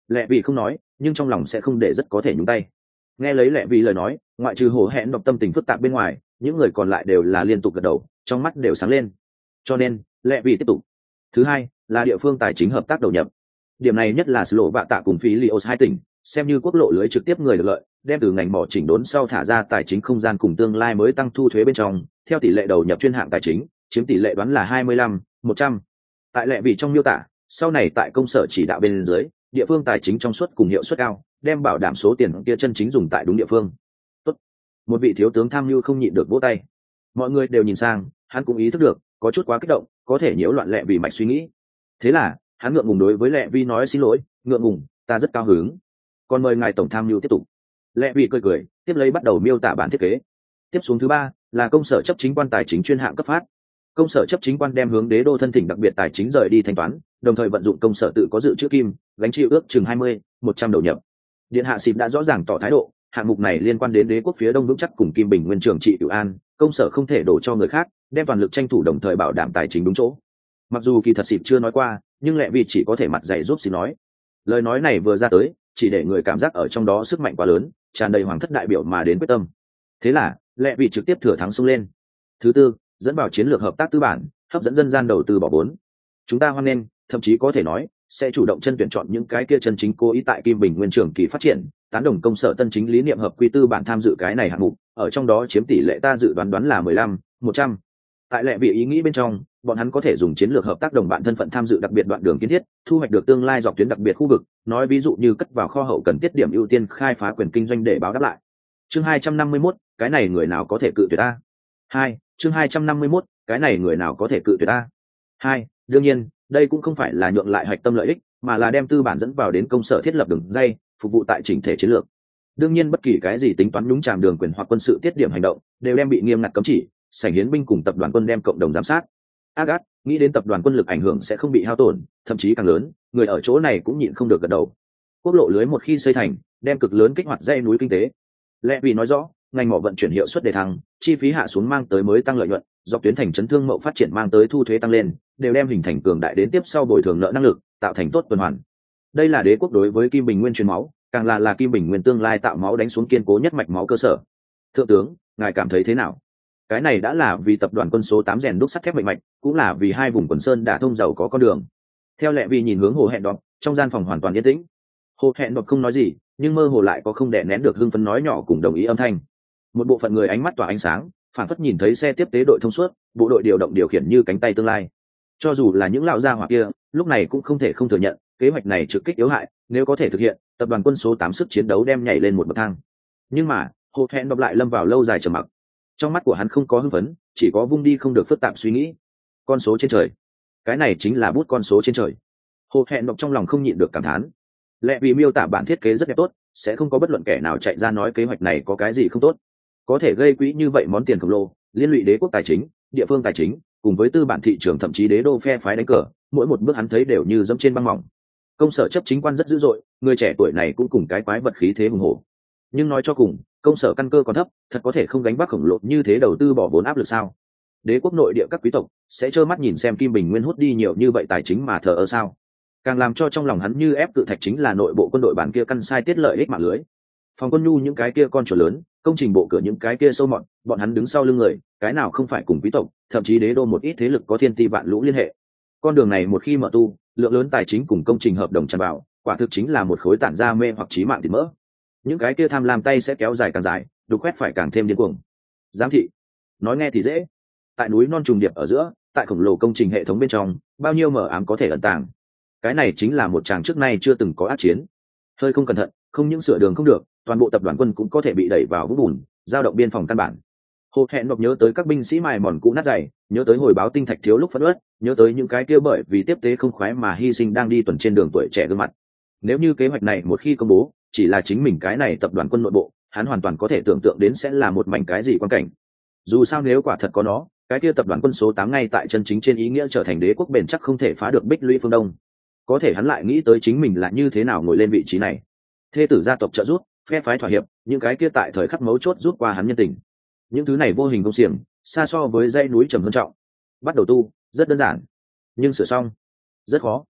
Lệ Vị không nói, nhưng trong lòng sẽ không để rất có thể nhúng tay. Nghe lấy Lệ Vị lời nói, ngoại trừ Hồ Hẹn đọc tâm tình phức tạp bên ngoài, những người còn lại đều là liên tục gật đầu, trong mắt đều sáng lên. Cho nên, Lệ Vị tiếp tục. Thứ hai là địa phương tài chính hợp tác đầu nhập. Điểm này nhất là Slo Vạ Tạ cùng Phí Lios hai tỉnh, xem như quốc lộ lưới trực tiếp người được lợi, đem từ ngành mỏ chỉnh đốn sau thả ra tài chính không gian cùng tương lai mới tăng thu thuế bên trong, theo tỷ lệ đầu nhập chuyên hạng tài chính, chiếm tỷ lệ đoán là hai mươi lăm, một trăm. Tại Lệ Vị trong miêu tả, sau này tại công sở chỉ đạo bên dưới, địa phương tài chính trong suốt cùng hiệu suất cao, đem bảo đảm số tiền kia chân chính dùng tại đúng địa phương. Tốt. Một vị thiếu tướng tham mưu không nhịn được vỗ tay. Mọi người đều nhìn sang, hắn cũng ý thức được, có chút quá kích động, có thể nhiễu loạn Lệ Vị mạch suy nghĩ. Thế là, hắn ngượng ngùng đối với Lệ Vi nói xin lỗi, ngượng ngùng, ta rất cao hứng. Còn mời ngài tổng tham mưu tiếp tục. Lệ Vi cười cười, tiếp lấy bắt đầu miêu tả bản thiết kế. Tiếp xuống thứ ba là công sở chấp chính quan tài chính chuyên hạng cấp phát. Công sở chấp chính quan đem hướng đế đô thân thỉnh đặc biệt tài chính rời đi thanh toán, đồng thời vận dụng công sở tự có dự trữ kim, gánh chịu ước chừng hai mươi, một trăm đầu nhập. Điện hạ xịp đã rõ ràng tỏ thái độ, hạng mục này liên quan đến đế quốc phía đông vững chắc cùng kim bình nguyên trường trị cửu an, công sở không thể đổ cho người khác, đem toàn lực tranh thủ đồng thời bảo đảm tài chính đúng chỗ. Mặc dù kỳ thật xịp chưa nói qua, nhưng Lệ Vi chỉ có thể mặt dày giúp xịp nói. Lời nói này vừa ra tới, chỉ để người cảm giác ở trong đó sức mạnh quá lớn, tràn đầy hoàng thất đại biểu mà đến quyết tâm. Thế là Lệ Vi trực tiếp thừa thắng xông lên. Thứ tư, dẫn vào chiến lược hợp tác tư bản, hấp dẫn dân gian đầu tư bỏ vốn. Chúng ta hoan nghênh, thậm chí có thể nói sẽ chủ động chân tuyển chọn những cái kia chân chính cố ý tại kim bình nguyên trường kỳ phát triển, tán đồng công sở tân chính lý niệm hợp quy tư bản tham dự cái này hạng mục, ở trong đó chiếm tỷ lệ ta dự đoán đoán là mười lăm, một trăm. Tại Lệ Vi ý nghĩ bên trong, bọn hắn có thể dùng chiến lược hợp tác đồng bạn thân phận tham dự đặc biệt đoạn đường kiến thiết, thu hoạch được tương lai dọc tuyến đặc biệt khu vực, nói ví dụ như cất vào kho hậu cần tiết điểm ưu tiên khai phá quyền kinh doanh để báo đáp lại. Chương hai trăm năm mươi mốt, cái này người nào có thể cự tuyệt ta? Hai, chương hai trăm năm mươi mốt, cái này người nào có thể cự tuyệt ta? Hai, đương nhiên, đây cũng không phải là nhượng lại hạch tâm lợi ích, mà là đem tư bản dẫn vào đến công sở thiết lập đường dây, phục vụ tại chỉnh thể chiến lược. Đương nhiên bất kỳ cái gì tính toán nhúng chàm đường quyền hoặc quân sự tiết điểm hành động, đều đem bị nghiêm ngặt cấm chỉ, sảnh hiến binh cùng tập đoàn quân đem cộng đồng giám sát. Agat nghĩ đến tập đoàn quân lực ảnh hưởng sẽ không bị hao tổn, thậm chí càng lớn, người ở chỗ này cũng nhịn không được gật đầu. Quốc lộ lưới một khi xây thành, đem cực lớn kích hoạt dây núi kinh tế. Lệ Vi nói rõ, ngành mỏ vận chuyển hiệu suất đề thăng, chi phí hạ xuống mang tới mới tăng lợi nhuận, dọc tuyến thành trấn thương mậu phát triển mang tới thu thuế tăng lên, đều đem hình thành cường đại đến tiếp sau bồi thường nợ năng lực, tạo thành tốt tuần hoàn. Đây là đế quốc đối với kim bình nguyên truyền máu, càng là là kim bình nguyên tương lai tạo máu đánh xuống kiên cố nhất mạch máu cơ sở. Thượng tướng, ngài cảm thấy thế nào? Cái này đã là vì tập đoàn quân số tám rèn đúc sắt thép mạnh mạnh, cũng là vì hai vùng quần sơn đã thông giàu có con đường. Theo Lệ Vi nhìn hướng Hồ Hẹn Đọc, trong gian phòng hoàn toàn yên tĩnh. Hồ Hẹn Đọc không nói gì, nhưng mơ hồ lại có không đè nén được hưng phấn nói nhỏ cùng đồng ý âm thanh. Một bộ phận người ánh mắt tỏa ánh sáng, phản phất nhìn thấy xe tiếp tế đội thông suốt, bộ đội điều động điều khiển như cánh tay tương lai. Cho dù là những lão gia hỏa kia, lúc này cũng không thể không thừa nhận, kế hoạch này trực kích yếu hại, nếu có thể thực hiện, tập đoàn quân số tám sức chiến đấu đem nhảy lên một bậc thang. Nhưng mà, Hồ Hẹn Đọc lại lâm vào lâu dài trầm mặc. Trong mắt của hắn không có hưng phấn, chỉ có vung đi không được phức tạp suy nghĩ. Con số trên trời, cái này chính là bút con số trên trời. Hồ Hẹn Đọc trong lòng không nhịn được cảm thán. Lệ Vi miêu tả bản thiết kế rất đẹp tốt, sẽ không có bất luận kẻ nào chạy ra nói kế hoạch này có cái gì không tốt. Có thể gây quỹ như vậy món tiền khổng lồ, liên lụy đế quốc tài chính, địa phương tài chính, cùng với tư bản thị trường thậm chí đế đô phe phái đánh cờ, mỗi một bước hắn thấy đều như dẫm trên băng mỏng. Công sở chấp chính quan rất dữ dội, người trẻ tuổi này cũng cùng cái quái vật khí thế hùng hổ. Nhưng nói cho cùng, công sở căn cơ còn thấp, thật có thể không gánh vác khổng lồ như thế đầu tư bỏ vốn áp lực sao? Đế quốc nội địa các quý tộc sẽ trơ mắt nhìn xem kim bình nguyên hút đi nhiều như vậy tài chính mà thờ ơ sao? Càng làm cho trong lòng hắn như ép cự thạch chính là nội bộ quân đội bản kia căn sai tiết lợi ích mạng lưới. Phòng quân nhu những cái kia con chuột lớn, công trình bộ cửa những cái kia sâu mọn, bọn hắn đứng sau lưng người, cái nào không phải cùng quý tộc, thậm chí đế đô một ít thế lực có thiên ti vạn lũ liên hệ. Con đường này một khi mở tu, lượng lớn tài chính cùng công trình hợp đồng tràn vào, quả thực chính là một khối tản ra mê hoặc chí mạng thịt mỡ. Những cái kia tham lam tay sẽ kéo dài càng dài, đục khoét phải càng thêm điên cuồng. Giám thị, nói nghe thì dễ, tại núi non trùng điệp ở giữa, tại khổng lồ công trình hệ thống bên trong, bao nhiêu mờ ám có thể ẩn tàng. Cái này chính là một tràng trước nay chưa từng có ác chiến. Hơi không cẩn thận, không những sửa đường không được, toàn bộ tập đoàn quân cũng có thể bị đẩy vào vũng bùn, giao động biên phòng căn bản. Hồ Hẹn Đọc nhớ tới các binh sĩ mài mòn cũ nát giày, nhớ tới hồi báo tinh thạch thiếu lúc phẫn uất, nhớ tới những cái kia bởi vì tiếp tế không khoái mà hy sinh đang đi tuần trên đường tuổi trẻ gương mặt. Nếu như kế hoạch này một khi công bố, chỉ là chính mình cái này tập đoàn quân nội bộ, hắn hoàn toàn có thể tưởng tượng đến sẽ là một mảnh cái gì quan cảnh. Dù sao nếu quả thật có nó, cái kia tập đoàn quân số tám ngay tại chân chính trên ý nghĩa trở thành đế quốc bền chắc không thể phá được bích lũy phương Đông. Có thể hắn lại nghĩ tới chính mình là như thế nào ngồi lên vị trí này. Thê tử gia tộc trợ giúp, phe phái thỏa hiệp, những cái kia tại thời khắc mấu chốt giúp qua hắn nhân tình. Những thứ này vô hình công xiềng, xa so với dãy núi trầm hơn trọng. Bắt đầu tu, rất đơn giản, nhưng sửa xong, rất khó.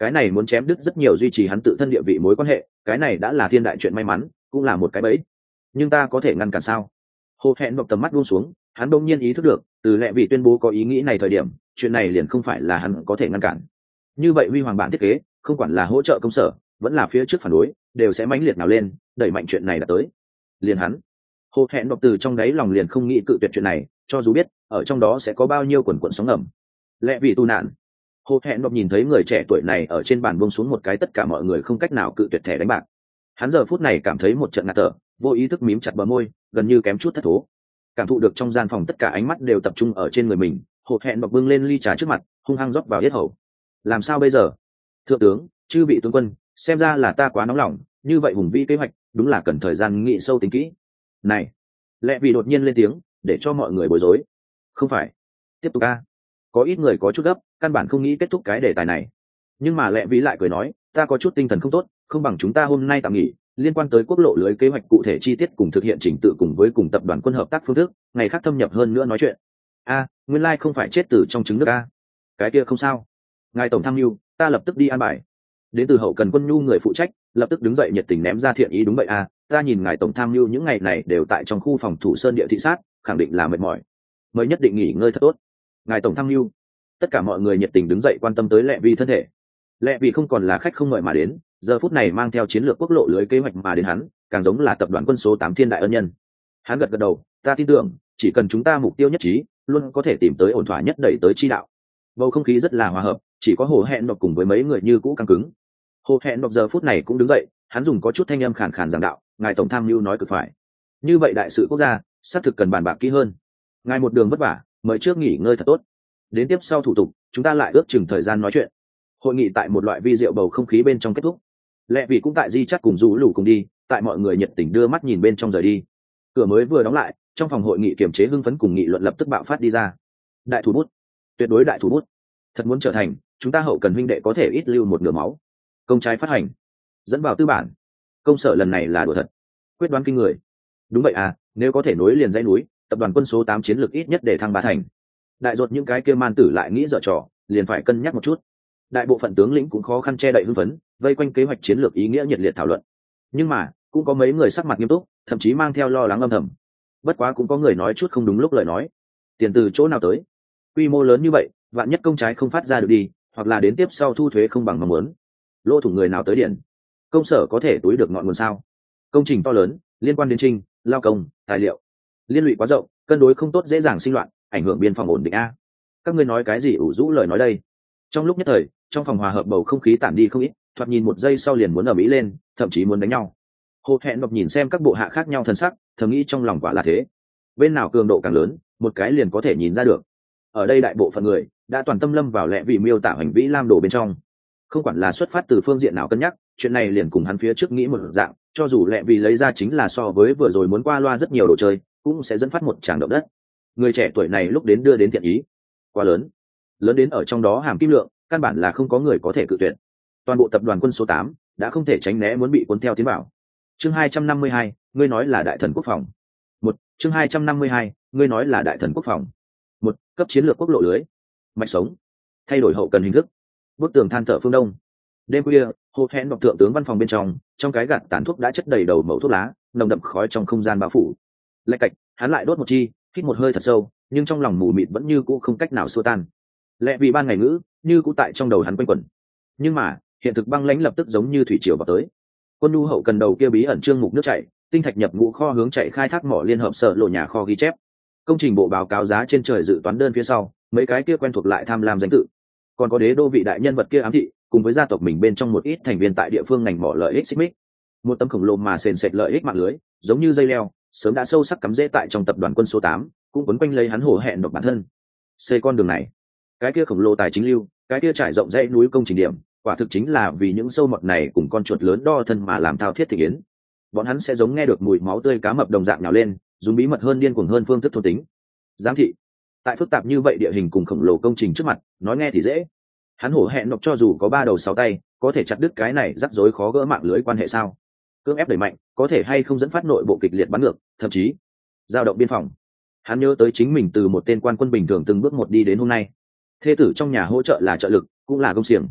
cái này muốn chém đứt rất nhiều duy trì hắn tự thân địa vị mối quan hệ, cái này đã là thiên đại chuyện may mắn, cũng là một cái bẫy. Nhưng ta có thể ngăn cản sao? Hồ hẹn bọc tầm mắt buông xuống, hắn đông nhiên ý thức được, từ lẽ vì tuyên bố có ý nghĩ này thời điểm, chuyện này liền không phải là hắn có thể ngăn cản. Như vậy huy hoàng bản thiết kế, không quản là hỗ trợ công sở, vẫn là phía trước phản đối, đều sẽ mãnh liệt nào lên, đẩy mạnh chuyện này đã tới. Liền hắn, Hồ hẹn bọc từ trong đáy lòng liền không nghĩ cự tuyệt chuyện này, cho dù biết ở trong đó sẽ có bao nhiêu quần quần sóng ngầm. Lẽ vì tu nạn, Hồ hẹn bọc nhìn thấy người trẻ tuổi này ở trên bàn buông xuống một cái tất cả mọi người không cách nào cự tuyệt thẻ đánh bạc. Hắn giờ phút này cảm thấy một trận ngạt thở, vô ý thức mím chặt bờ môi, gần như kém chút thất thố. Cảm thụ được trong gian phòng tất cả ánh mắt đều tập trung ở trên người mình, Hồ hẹn bọc bưng lên ly trà trước mặt, hung hăng rót vào yết hầu. Làm sao bây giờ? Thượng tướng, chư vị tướng quân, xem ra là ta quá nóng lòng, như vậy hùng vĩ kế hoạch, đúng là cần thời gian nghĩ sâu tính kỹ. Này, Lẽ vì đột nhiên lên tiếng, để cho mọi người bối rối. Không phải, tiếp tục a. Có ít người có chút gấp, căn bản không nghĩ kết thúc cái đề tài này. Nhưng mà Lẽ vì lại cười nói, ta có chút tinh thần không tốt, không bằng chúng ta hôm nay tạm nghỉ, liên quan tới quốc lộ lưới kế hoạch cụ thể chi tiết cùng thực hiện trình tự cùng với cùng tập đoàn quân hợp tác phương thức, ngày khác thâm nhập hơn nữa nói chuyện. A, nguyên lai không phải chết từ trong trứng nước a. Cái kia không sao. Ngài tổng tham mưu, ta lập tức đi an bài. Đến từ hậu cần quân nhu người phụ trách, lập tức đứng dậy nhiệt tình ném ra thiện ý. Đúng vậy a, ta nhìn ngài tổng tham mưu những ngày này đều tại trong khu phòng thủ sơn địa thị sát, khẳng định là mệt mỏi, mới nhất định nghỉ ngơi thật tốt. Ngài tổng tham mưu. Tất cả mọi người nhiệt tình đứng dậy quan tâm tới Lệ Vi thân thể. Lệ Vi không còn là khách không mời mà đến, giờ phút này mang theo chiến lược quốc lộ lưới kế hoạch mà đến hắn, càng giống là tập đoàn quân số tám thiên đại ân nhân. Hắn gật gật đầu, ta tin tưởng, chỉ cần chúng ta mục tiêu nhất trí, luôn có thể tìm tới ổn thỏa nhất đẩy tới chi đạo. Bầu không khí rất là hòa hợp, chỉ có Hồ hẹn đọc cùng với mấy người như cũ căng cứng. Hồ hẹn đọc giờ phút này cũng đứng dậy, hắn dùng có chút thanh âm khàn khàn giảng đạo, ngài tổng tham mưu nói cực phải. Như vậy đại sự quốc gia, xác thực cần bàn bạc kỹ hơn. Ngài một đường vất vả, mời trước nghỉ ngơi thật tốt. Đến tiếp sau thủ tục, chúng ta lại ước chừng thời gian nói chuyện. Hội nghị tại một loại vi diệu bầu không khí bên trong kết thúc. Lẽ vì cũng tại di chắt cùng rủ lủ cùng đi, tại mọi người nhiệt tình đưa mắt nhìn bên trong rời đi. Cửa mới vừa đóng lại, trong phòng hội nghị kiềm chế hưng phấn cùng nghị luận lập tức bạo phát đi ra. Đại thủ bút, tuyệt đối đại thủ bút. Thật muốn trở thành, chúng ta hậu cần huynh đệ có thể ít lưu một nửa máu. Công trái phát hành, dẫn vào tư bản. Công sở lần này là đùa thật, quyết đoán kinh người. Đúng vậy à, nếu có thể nối liền dãy núi, tập đoàn quân số tám chiến lược ít nhất để thăng ba thành. Đại ruột những cái kia man tử lại nghĩ dở trò, liền phải cân nhắc một chút. Đại bộ phận tướng lĩnh cũng khó khăn che đậy hưng phấn, vây quanh kế hoạch chiến lược ý nghĩa nhiệt liệt thảo luận. Nhưng mà cũng có mấy người sắc mặt nghiêm túc, thậm chí mang theo lo lắng âm thầm. Bất quá cũng có người nói chút không đúng lúc lời nói. Tiền từ chỗ nào tới? Quy mô lớn như vậy, vạn nhất công trái không phát ra được đi, hoặc là đến tiếp sau thu thuế không bằng mong muốn, lỗ thủ người nào tới điện? Công sở có thể túi được ngọn nguồn sao? Công trình to lớn, liên quan đến trinh, lao công, tài liệu, liên lụy quá rộng, cân đối không tốt dễ dàng sinh loạn, ảnh hưởng biên phòng ổn định a. Các ngươi nói cái gì ủ rũ lời nói đây? Trong lúc nhất thời, trong phòng hòa hợp bầu không khí tản đi không ít, thoạt nhìn một giây sau liền muốn ầm ĩ lên, thậm chí muốn đánh nhau. Hồ hẹn đọc nhìn xem các bộ hạ khác nhau thân sắc, thầm nghĩ trong lòng quả là thế. Bên nào cường độ càng lớn, một cái liền có thể nhìn ra được. Ở đây đại bộ phận người đã toàn tâm lâm vào Lẽ vì miêu tả hành vĩ lam đồ bên trong. Không quản là xuất phát từ phương diện nào cân nhắc, chuyện này liền cùng hắn phía trước nghĩ một dạng, cho dù Lẽ vì lấy ra chính là so với vừa rồi muốn qua loa rất nhiều đồ chơi, cũng sẽ dẫn phát một tràng động đất. Người trẻ tuổi này lúc đến đưa đến thiện ý quá lớn, lớn đến ở trong đó hàm kim lượng, căn bản là không có người có thể cự tuyệt. Toàn bộ tập đoàn quân số tám đã không thể tránh né muốn bị cuốn theo tiến vào. Chương hai trăm năm mươi hai, ngươi nói là đại thần quốc phòng. Một, chương hai trăm năm mươi hai, ngươi nói là đại thần quốc phòng. Một, cấp chiến lược quốc lộ lưới, mạch sống, thay đổi hậu cần hình thức, bức tường than thở phương đông. Đêm khuya, Hồ hẹn đọc thượng tướng văn phòng bên trong, trong cái gạt tàn thuốc đã chất đầy đầu mẩu thuốc lá, nồng đậm khói trong không gian bao phủ. Lạch cạch, hắn lại đốt một chi, hít một hơi thật sâu, nhưng trong lòng mù mịt vẫn như cũ không cách nào xua tan. Lẽ vì ban ngày ngữ như cũ tại trong đầu hắn quanh quẩn. Nhưng mà hiện thực băng lãnh lập tức giống như thủy triều vào tới. Quân nhu hậu cần đầu kia bí ẩn trương mục nước chảy, tinh thạch nhập ngũ kho hướng chạy khai thác mỏ liên hợp sở lộ nhà kho ghi chép, công trình bộ báo cáo giá trên trời dự toán đơn phía sau, mấy cái kia quen thuộc lại tham lam danh tự, còn có đế đô vị đại nhân vật kia ám thị, cùng với gia tộc mình bên trong một ít thành viên tại địa phương ngành mỏ lợi ích xích mích, một tấm khổng lồ mà sền sệt lợi ích mạng lưới, giống như dây leo, sớm đã sâu sắc cắm rễ tại trong tập đoàn quân số tám, cũng quấn quanh lấy hắn hổ hẹn độc bản thân. Xây con đường này, cái kia khổng lồ tài chính lưu, cái kia trải rộng dãy núi công trình điểm, quả thực chính là vì những sâu mọt này cùng con chuột lớn đo thân mà làm thao thiết thị kiến. Bọn hắn sẽ giống nghe được mùi máu tươi cá mập đồng dạng nhào lên, dùng bí mật hơn điên cuồng hơn phương thức thôn tính. Giám thị, tại phức tạp như vậy địa hình cùng khổng lồ công trình trước mặt, nói nghe thì dễ. Hắn hổ hẹn độc cho dù có ba đầu sáu tay, có thể chặt đứt cái này rắc rối khó gỡ mạng lưới quan hệ sao? Cưỡng ép đẩy mạnh, có thể hay không dẫn phát nội bộ kịch liệt bắn ngược, thậm chí dao động biên phòng. Hắn nhớ tới chính mình từ một tên quan quân bình thường từng bước một đi đến hôm nay. Thê tử trong nhà hỗ trợ là trợ lực, cũng là công xiềng.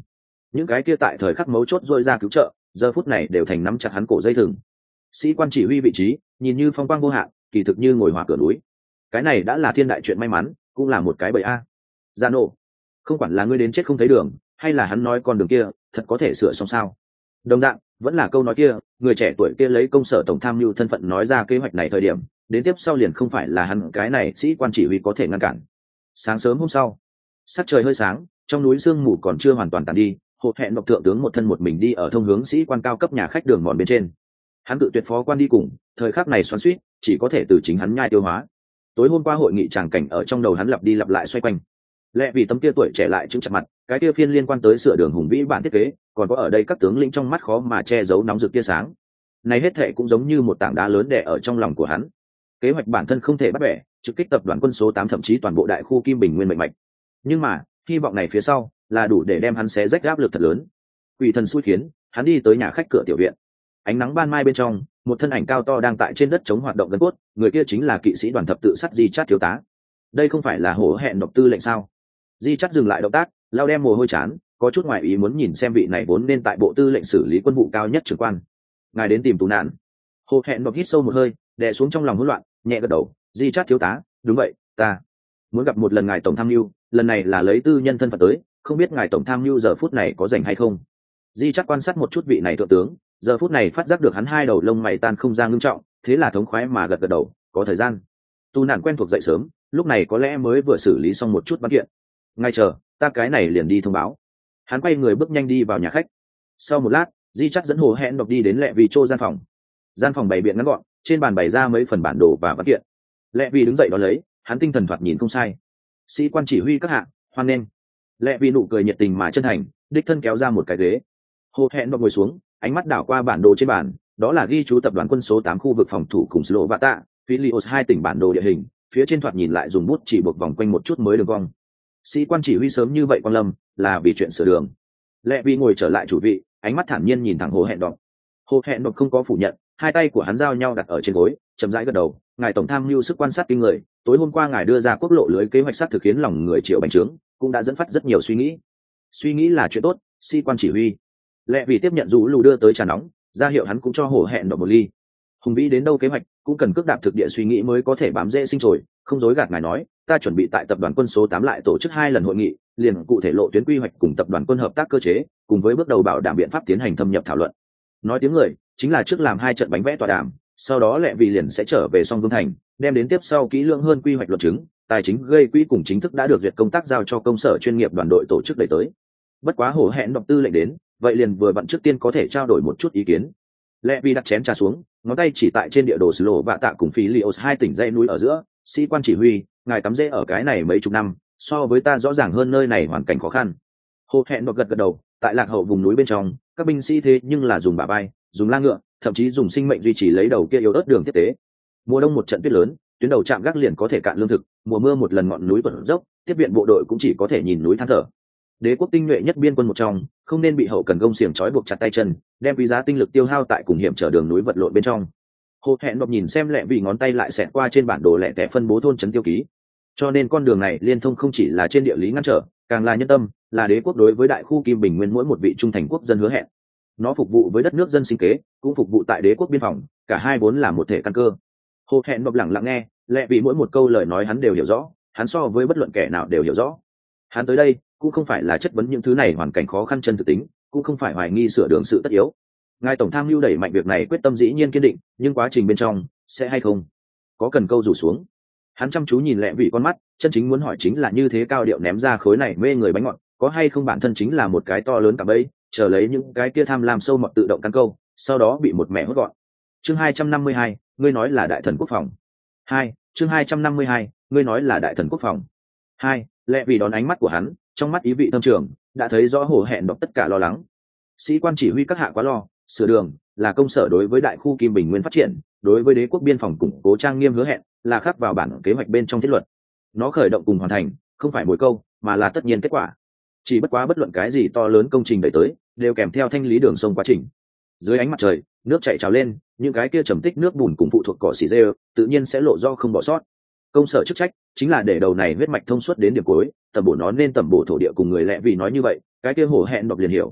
những cái kia tại thời khắc mấu chốt dôi ra cứu trợ giờ phút này đều thành nắm chặt hắn cổ dây thừng. Sĩ quan chỉ huy vị trí nhìn như phong quang vô hạn, kỳ thực như ngồi hỏa cửa núi. Cái này đã là thiên đại chuyện may mắn, cũng là một cái bẫy a. Gia nổ, không quản là ngươi đến chết không thấy đường, hay là hắn nói con đường kia thật có thể sửa xong sao? Đồng dạng vẫn là câu nói kia, người trẻ tuổi kia lấy công sở tổng tham mưu thân phận nói ra kế hoạch này thời điểm, đến tiếp sau liền không phải là hắn cái này sĩ quan chỉ huy có thể ngăn cản. Sáng sớm hôm sau, sắc trời hơi sáng, trong núi sương mù còn chưa hoàn toàn tàn đi, Hột Hẹn Độc thượng tướng một thân một mình đi ở thông hướng sĩ quan cao cấp nhà khách đường mòn bên trên. Hắn tự tuyệt phó quan đi cùng, thời khắc này xoắn xuýt, chỉ có thể từ chính hắn nhai tiêu hóa. Tối hôm qua hội nghị tràng cảnh ở trong đầu hắn lặp đi lặp lại xoay quanh. Lẽ vì tấm kia tuổi trẻ lại chứng chặt mặt, cái kia phiên liên quan tới sửa đường hùng vĩ bản thiết kế, còn có ở đây các tướng lĩnh trong mắt khó mà che giấu nóng rực tia sáng. Này hết thệ cũng giống như một tảng đá lớn đè ở trong lòng của hắn. Kế hoạch bản thân không thể bắt bẻ, trực kích tập đoàn quân số tám thậm chí toàn bộ đại khu Kim Bình Nguyên mệnh mạch. Nhưng mà, hy vọng này phía sau là đủ để đem hắn xé rách áp lực thật lớn. Quỷ thần xui khiến, hắn đi tới nhà khách cửa tiểu viện. Ánh nắng ban mai bên trong, một thân ảnh cao to đang tại trên đất chống hoạt động gần cốt, người kia chính là kỵ sĩ đoàn thập tự sắt Di Chát thiếu tá. Đây không phải là Hổ Hẹn Độc tư lệnh sao? Di Chát dừng lại động tác, lau đem mồ hôi chán, có chút ngoài ý muốn nhìn xem vị này vốn nên tại bộ tư lệnh xử lý quân vụ cao nhất trưởng quan. Ngài đến tìm tù nạn. Hổ Hẹn Độc hít sâu một hơi, đè xuống trong lòng hỗn loạn, nhẹ gật đầu. Di Chát thiếu tá, đúng vậy, ta muốn gặp một lần ngài tổng tham mưu, lần này là lấy tư nhân thân phận tới, không biết ngài tổng tham mưu giờ phút này có rảnh hay không? Di Chát quan sát một chút vị này thượng tướng, giờ phút này phát giác được hắn hai đầu lông mày tan không ra ngưng trọng, thế là thống khoái mà gật gật đầu, có thời gian. Tu nạn quen thuộc dậy sớm, lúc này có lẽ mới vừa xử lý xong một chút văn kiện. Ngay chờ, ta cái này liền đi thông báo. Hắn quay người bước nhanh đi vào nhà khách. Sau một lát, Di Chát dẫn Hồ Hẹn Độc đi đến Lệ Vì Trô gian phòng. Gian phòng bày biện ngắn gọn, trên bàn bày ra mấy phần bản đồ và văn kiện. Lệ Vì đứng dậy đó lấy, hắn tinh thần thoạt nhìn không sai. Sĩ quan chỉ huy các hạ, hoan nghênh. Lệ Vì nụ cười nhiệt tình mà chân thành, đích thân kéo ra một cái ghế. Hồ Hẹn Độc ngồi xuống, ánh mắt đảo qua bản đồ trên bàn, đó là ghi chú tập đoàn quân số tám khu vực phòng thủ cùng Slovenia, Philios hai tỉnh bản đồ địa hình, phía trên thoạt nhìn lại dùng bút chỉ buộc vòng quanh một chút mới đường cong. Sĩ quan chỉ huy sớm như vậy quan lâm, là vì chuyện sửa đường. Lệ Vi ngồi trở lại chủ vị, ánh mắt thản nhiên nhìn thẳng Hồ Hẹn Độc. Hồ Hẹn Độc không có phủ nhận, hai tay của hắn giao nhau đặt ở trên gối, chậm rãi gật đầu. Ngài tổng tham mưu sức quan sát kinh người, tối hôm qua ngài đưa ra quốc lộ lưới kế hoạch sát thực khiến lòng người triệu bành trướng, cũng đã dẫn phát rất nhiều suy nghĩ. Suy nghĩ là chuyện tốt, sĩ quan chỉ huy. Lệ vì tiếp nhận rủ lù đưa tới trà nóng, ra hiệu hắn cũng cho Hổ Hẹn Độc một ly. Hùng vĩ đến đâu kế hoạch cũng cần cước đạp thực địa suy nghĩ mới có thể bám dễ sinh trồi, không dối gạt ngài nói, ta chuẩn bị tại tập đoàn quân số tám lại tổ chức hai lần hội nghị, liền cụ thể lộ tuyến quy hoạch cùng tập đoàn quân hợp tác cơ chế, cùng với bước đầu bảo đảm biện pháp tiến hành thâm nhập thảo luận. Nói tiếng người, chính là trước làm hai trận bánh vẽ tọa đàm, sau đó Lệ vì liền sẽ trở về Song Vương Thành, đem đến tiếp sau kỹ lưỡng hơn quy hoạch luận chứng, tài chính gây quỹ cùng chính thức đã được duyệt công tác giao cho công sở chuyên nghiệp đoàn đội tổ chức đẩy tới. Bất quá Hổ Hẹn Độc tư lệnh đến, vậy liền vừa vặn trước tiên có thể trao đổi một chút ý kiến. Lệ vì đặt chén trà xuống, ngón tay chỉ tại trên địa đồ Slo và Tạ cùng Philios hai tỉnh dãy núi ở giữa. Sĩ quan chỉ huy, ngài tắm rễ ở cái này mấy chục năm, so với ta rõ ràng hơn nơi này hoàn cảnh khó khăn. Hồ Hẹn Độc gật gật đầu, tại lạc hậu vùng núi bên trong, các binh sĩ thế nhưng là dùng bả vai, dùng la ngựa, thậm chí dùng sinh mệnh duy trì lấy đầu kia yếu ớt đường tiếp tế. Mùa đông một trận tuyết lớn, tuyến đầu chạm gác liền có thể cạn lương thực, mùa mưa một lần ngọn núi tuột dốc, tiếp viện bộ đội cũng chỉ có thể nhìn núi than thở. Đế quốc tinh nhuệ nhất biên quân một trong, không nên bị hậu cần gông xiềng trói buộc chặt tay chân, đem quý giá tinh lực tiêu hao tại cùng hiểm trở đường núi vật lộn bên trong. Hồ Hẹn Độc nhìn xem Lệ vì ngón tay lại xẹt qua trên bản đồ lẻ tẻ phân bố thôn trấn tiêu ký. Cho nên con đường này liên thông không chỉ là trên địa lý ngăn trở, càng là nhân tâm, là đế quốc đối với đại khu Kim Bình Nguyên mỗi một vị trung thành quốc dân hứa hẹn. Nó phục vụ với đất nước dân sinh kế, cũng phục vụ tại đế quốc biên phòng, cả hai vốn là một thể căn cơ. Hồ Hẹn Độc lặng lặng nghe, Lệ vì mỗi một câu lời nói hắn đều hiểu rõ, hắn so với bất luận kẻ nào đều hiểu rõ. Hắn tới đây cũng không phải là chất vấn những thứ này hoàn cảnh khó khăn chân thực tính, cũng không phải hoài nghi sửa đường sự tất yếu. Ngài tổng tham mưu đẩy mạnh việc này quyết tâm dĩ nhiên kiên định, nhưng quá trình bên trong sẽ hay không có cần câu rủ xuống. Hắn chăm chú nhìn Lệ vì con mắt, chân chính muốn hỏi chính là như thế cao điệu ném ra khối này mê người bánh ngọt, có hay không bản thân chính là một cái to lớn cả bẫy, chờ lấy những cái kia tham lam sâu mọt tự động căn câu, sau đó bị một mẹ hốt gọn. Chương hai trăm năm mươi hai, ngươi nói là đại thần quốc phòng. Hai, chương hai trăm năm mươi hai, ngươi nói là đại thần quốc phòng. Hai, Lệ vì đón ánh mắt của hắn, trong mắt ý vị thâm trường, đã thấy rõ Hồ Hẹn Độc tất cả lo lắng. Sĩ quan chỉ huy các hạ quá lo, sửa đường là công sở đối với đại khu Kim Bình Nguyên phát triển, đối với đế quốc biên phòng củng cố trang nghiêm hứa hẹn, là khắc vào bản kế hoạch bên trong thiết luật. Nó khởi động cùng hoàn thành, không phải mồi câu, mà là tất nhiên kết quả. Chỉ bất quá bất luận cái gì to lớn công trình đẩy tới, đều kèm theo thanh lý đường sông quá trình. Dưới ánh mặt trời, nước chảy trào lên, những cái kia trầm tích nước bùn cùng phụ thuộc cỏ xỉ rêu, tự nhiên sẽ lộ do không bỏ sót. Công sở chức trách chính là để đầu này huyết mạch thông suốt đến điểm cuối, tầm bổ nó nên tầm bổ thổ địa cùng người Lệ vì nói như vậy, cái kia Hổ Hẹn Độc liền hiểu,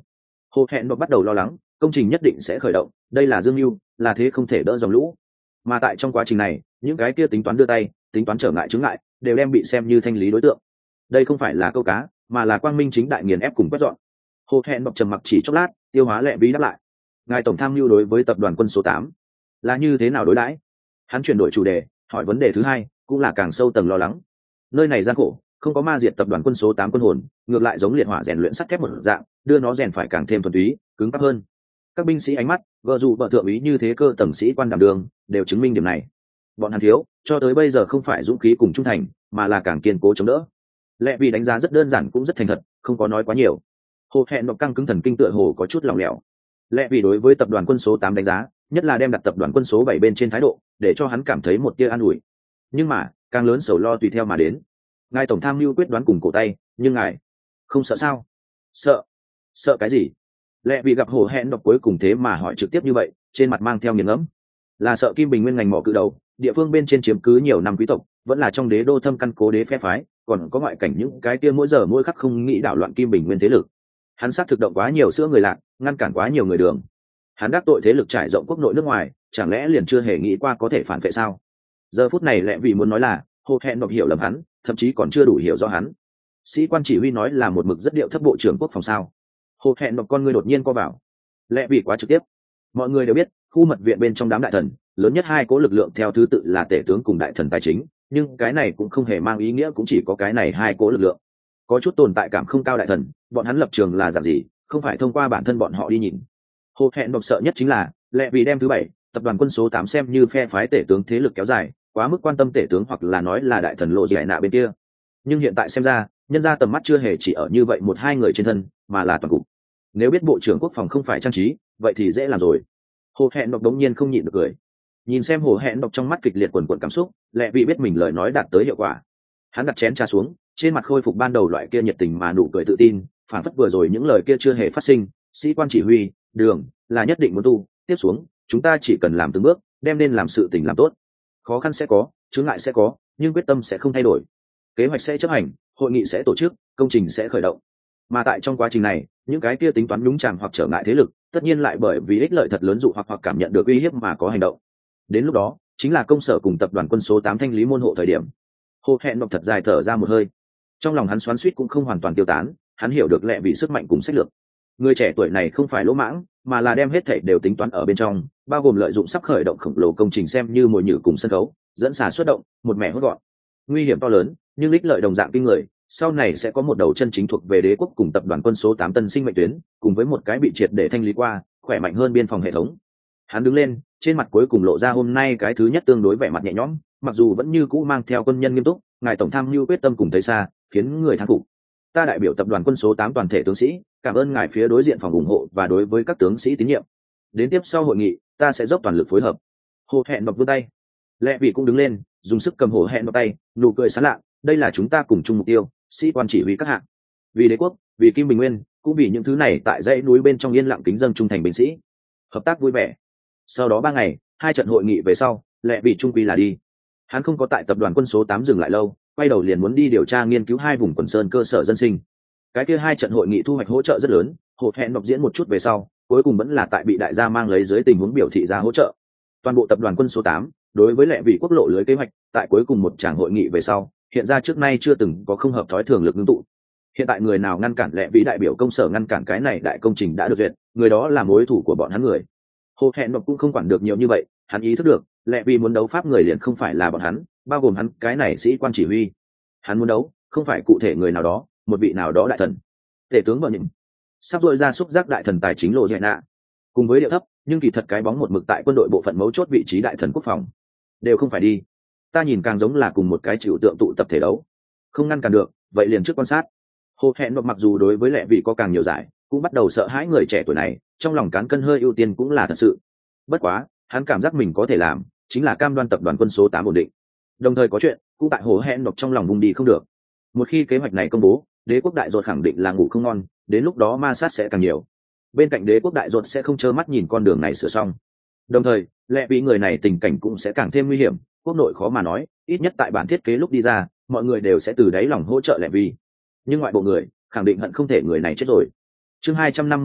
Hồ Hẹn Đọc bắt đầu lo lắng, công trình nhất định sẽ khởi động, đây là dương mưu, là thế không thể đỡ dòng lũ. Mà tại trong quá trình này, những cái kia tính toán đưa tay, tính toán trở ngại chướng ngại, đều đem bị xem như thanh lý đối tượng. Đây không phải là câu cá, mà là quang minh chính đại nghiền ép cùng quét dọn. Hồ Hẹn Đọc trầm mặc chỉ chốc lát, tiêu hóa lẹ bí đáp lại. Ngài tổng tham mưu đối với tập đoàn quân số tám là như thế nào đối đãi? Hắn chuyển đổi chủ đề, hỏi vấn đề thứ hai, cũng là càng sâu tầng lo lắng. Nơi này gian khổ, không có ma diệt tập đoàn quân số tám quân hồn, ngược lại giống liệt hỏa rèn luyện sắt thép một dạng, đưa nó rèn phải càng thêm thuần túy, cứng cáp hơn. Các binh sĩ ánh mắt, gờ dù bợ thượng úy như thế cơ tầng sĩ quan đảm đường, đều chứng minh điểm này. Bọn hắn thiếu, cho tới bây giờ không phải dũng khí cùng trung thành, mà là càng kiên cố chống đỡ. Lẽ vì đánh giá rất đơn giản cũng rất thành thật, không có nói quá nhiều. Hồ Hẹn Đọc căng cứng thần kinh tựa hồ có chút lỏng lẻo. Lẽ vì đối với tập đoàn quân số tám đánh giá, nhất là đem đặt tập đoàn quân số bảy bên trên thái độ, để cho hắn cảm thấy một tia an ủi. Nhưng mà, càng lớn sầu lo tùy theo mà đến. Ngài tổng tham mưu quyết đoán cùng cổ tay, nhưng ngài không sợ sao? Sợ? Sợ cái gì? Lẽ vì gặp Hồ Hẹn Đọc cuối cùng thế mà hỏi trực tiếp như vậy, trên mặt mang theo nghiền ngẫm. Là sợ Kim Bình Nguyên ngành mỏ cự đầu, địa phương bên trên chiếm cứ nhiều năm quý tộc, vẫn là trong đế đô thâm căn cố đế phe phái, còn có ngoại cảnh những cái kia mỗi giờ mỗi khắc không nghĩ đảo loạn Kim Bình Nguyên thế lực. Hắn sát thực động quá nhiều sữa người lạc, ngăn cản quá nhiều người đường. Hắn đắc tội thế lực trải rộng quốc nội nước ngoài, chẳng lẽ liền chưa hề nghĩ qua có thể phản vệ sao? Giờ phút này Lẽ vì muốn nói là, Hồ Hẹn Đọc hiểu lầm hắn, thậm chí còn chưa đủ hiểu rõ hắn. Sĩ quan chỉ huy nói là một mực rất điệu thấp bộ trưởng quốc phòng sao? Hồ Hẹn Đọc con người đột nhiên co vào. Lẽ vì quá trực tiếp. Mọi người đều biết, khu mật viện bên trong đám đại thần, lớn nhất hai cố lực lượng theo thứ tự là tể tướng cùng đại thần tài chính, nhưng cái này cũng không hề mang ý nghĩa cũng chỉ có cái này hai cố lực lượng. Có chút tồn tại cảm không cao đại thần, bọn hắn lập trường là dạng gì, không phải thông qua bản thân bọn họ đi nhìn. Hồ Hẹn Đọc sợ nhất chính là, Lẽ vì đem thứ bảy, tập đoàn quân số tám xem như phe phái tể tướng thế lực kéo dài, quá mức quan tâm tể tướng hoặc là nói là đại thần lộ gì nạ bên kia. Nhưng hiện tại xem ra, nhân ra tầm mắt chưa hề chỉ ở như vậy một hai người trên thân, mà là toàn cục. Nếu biết bộ trưởng quốc phòng không phải trang trí, vậy thì dễ làm rồi. Hồ Hẹn Đọc đống nhiên không nhịn được cười. Nhìn xem Hồ Hẹn Đọc trong mắt kịch liệt quần quần cảm xúc, Lẽ vì biết mình lời nói đạt tới hiệu quả. Hắn đặt chén trà xuống, trên mặt khôi phục ban đầu loại kia nhiệt tình mà nụ cười tự tin, phản phất vừa rồi những lời kia chưa hề phát sinh. Sĩ quan chỉ huy, đường là nhất định muốn tu, tiếp xuống chúng ta chỉ cần làm từng bước, đem nên làm sự tình làm tốt. Khó khăn sẽ có, chướng ngại sẽ có, nhưng quyết tâm sẽ không thay đổi. Kế hoạch sẽ chấp hành, hội nghị sẽ tổ chức, công trình sẽ khởi động. Mà tại trong quá trình này, những cái kia tính toán nhúng chàm hoặc trở ngại thế lực, tất nhiên lại bởi vì ích lợi thật lớn dụ hoặc hoặc cảm nhận được uy hiếp mà có hành động. Đến lúc đó, chính là công sở cùng tập đoàn quân số tám thanh lý môn hộ thời điểm. Hồ Hẹn Đọc thật dài thở ra một hơi. Trong lòng hắn xoắn xuýt cũng không hoàn toàn tiêu tán, hắn hiểu được Lẽ vì sức mạnh cùng sách lược. Người trẻ tuổi này không phải lỗ mãng, mà là đem hết thảy đều tính toán ở bên trong, bao gồm lợi dụng sắp khởi động khổng lồ công trình xem như mồi nhử cùng sân khấu, dẫn xả xuất động, một mẻ hốt gọn. Nguy hiểm to lớn, nhưng ích lợi đồng dạng kinh người, sau này sẽ có một đầu chân chính thuộc về đế quốc cùng tập đoàn quân số tám tân sinh mệnh tuyến, cùng với một cái bị triệt để thanh lý qua, khỏe mạnh hơn biên phòng hệ thống. Hắn đứng lên, trên mặt cuối cùng lộ ra hôm nay cái thứ nhất tương đối vẻ mặt nhẹ nhõm, mặc dù vẫn như cũ mang theo quân nhân nghiêm túc, ngài tổng tham mưu quyết tâm cùng thấy xa, khiến người thán phục. Ta đại biểu tập đoàn quân số tám toàn thể tướng sĩ, cảm ơn ngài phía đối diện phòng ủng hộ và đối với các tướng sĩ tín nhiệm. Đến tiếp sau hội nghị, ta sẽ dốc toàn lực phối hợp. Hồ Hẹn Đọc vươn tay. Lẽ vì cũng đứng lên, dùng sức cầm Hồ Hẹn Đọc tay, nụ cười sán lạ, đây là chúng ta cùng chung mục tiêu, sĩ quan chỉ huy các hạng. Vì đế quốc, vì Kim Bình Nguyên, cũng vì những thứ này tại dãy núi bên trong yên lặng kính dâng trung thành binh sĩ. Hợp tác vui vẻ. Sau đó ba ngày, hai trận hội nghị về sau, Lẽ vì trung quy là đi. Hắn không có tại tập đoàn quân số tám dừng lại lâu, quay đầu liền muốn đi điều tra nghiên cứu hai vùng quần sơn cơ sở dân sinh. Cái kia hai trận hội nghị thu hoạch hỗ trợ rất lớn, Hồ Hẹn Đọc diễn một chút về sau, cuối cùng vẫn là tại bị đại gia mang lấy dưới tình huống biểu thị ra hỗ trợ. Toàn bộ tập đoàn quân số tám, đối với Lẽ vì quốc lộ lưới kế hoạch, tại cuối cùng một tràng hội nghị về sau, hiện ra trước nay chưa từng có không hợp thói thường lực ngưng tụ. Hiện tại người nào ngăn cản Lẽ vì đại biểu công sở ngăn cản cái này đại công trình đã được duyệt, người đó là mối thủ của bọn hắn người. Hồ Hẹn Đọc cũng không quản được nhiều như vậy, hắn ý thức được, Lẽ vì muốn đấu pháp người liền không phải là bọn hắn, bao gồm hắn cái này sĩ quan chỉ huy. Hắn muốn đấu, không phải cụ thể người nào đó, một vị nào đó đại thần. Tể tướng bọn những sắp dội ra xúc giác đại thần tài chính lộ dạy nạ, cùng với điệu thấp nhưng kỳ thật cái bóng một mực tại quân đội bộ phận mấu chốt vị trí đại thần quốc phòng, đều không phải đi. Ta nhìn càng giống là cùng một cái chịu tượng tụ tập thể đấu, không ngăn cản được, vậy liền trước quan sát. Hồ Hẹn Đọc mặc dù đối với Lẽ vì có càng nhiều giải, cũng bắt đầu sợ hãi người trẻ tuổi này, trong lòng cán cân hơi ưu tiên cũng là thật sự. Bất quá, hắn cảm giác mình có thể làm, chính là cam đoan tập đoàn quân số tám ổn định. Đồng thời có chuyện, cũng tại Hồ Hẹn Đọc trong lòng vùng đi không được. Một khi kế hoạch này công bố, đế quốc đại ruột khẳng định là ngủ không ngon, đến lúc đó ma sát sẽ càng nhiều. Bên cạnh đế quốc đại ruột sẽ không trơ mắt nhìn con đường này sửa xong. Đồng thời, Lẽ vì người này tình cảnh cũng sẽ càng thêm nguy hiểm, quốc nội khó mà nói, ít nhất tại bản thiết kế lúc đi ra, mọi người đều sẽ từ đáy lòng hỗ trợ Lẽ vì. Nhưng ngoại bộ người, khẳng định hận không thể người này chết rồi. Chương hai trăm năm mươi ba,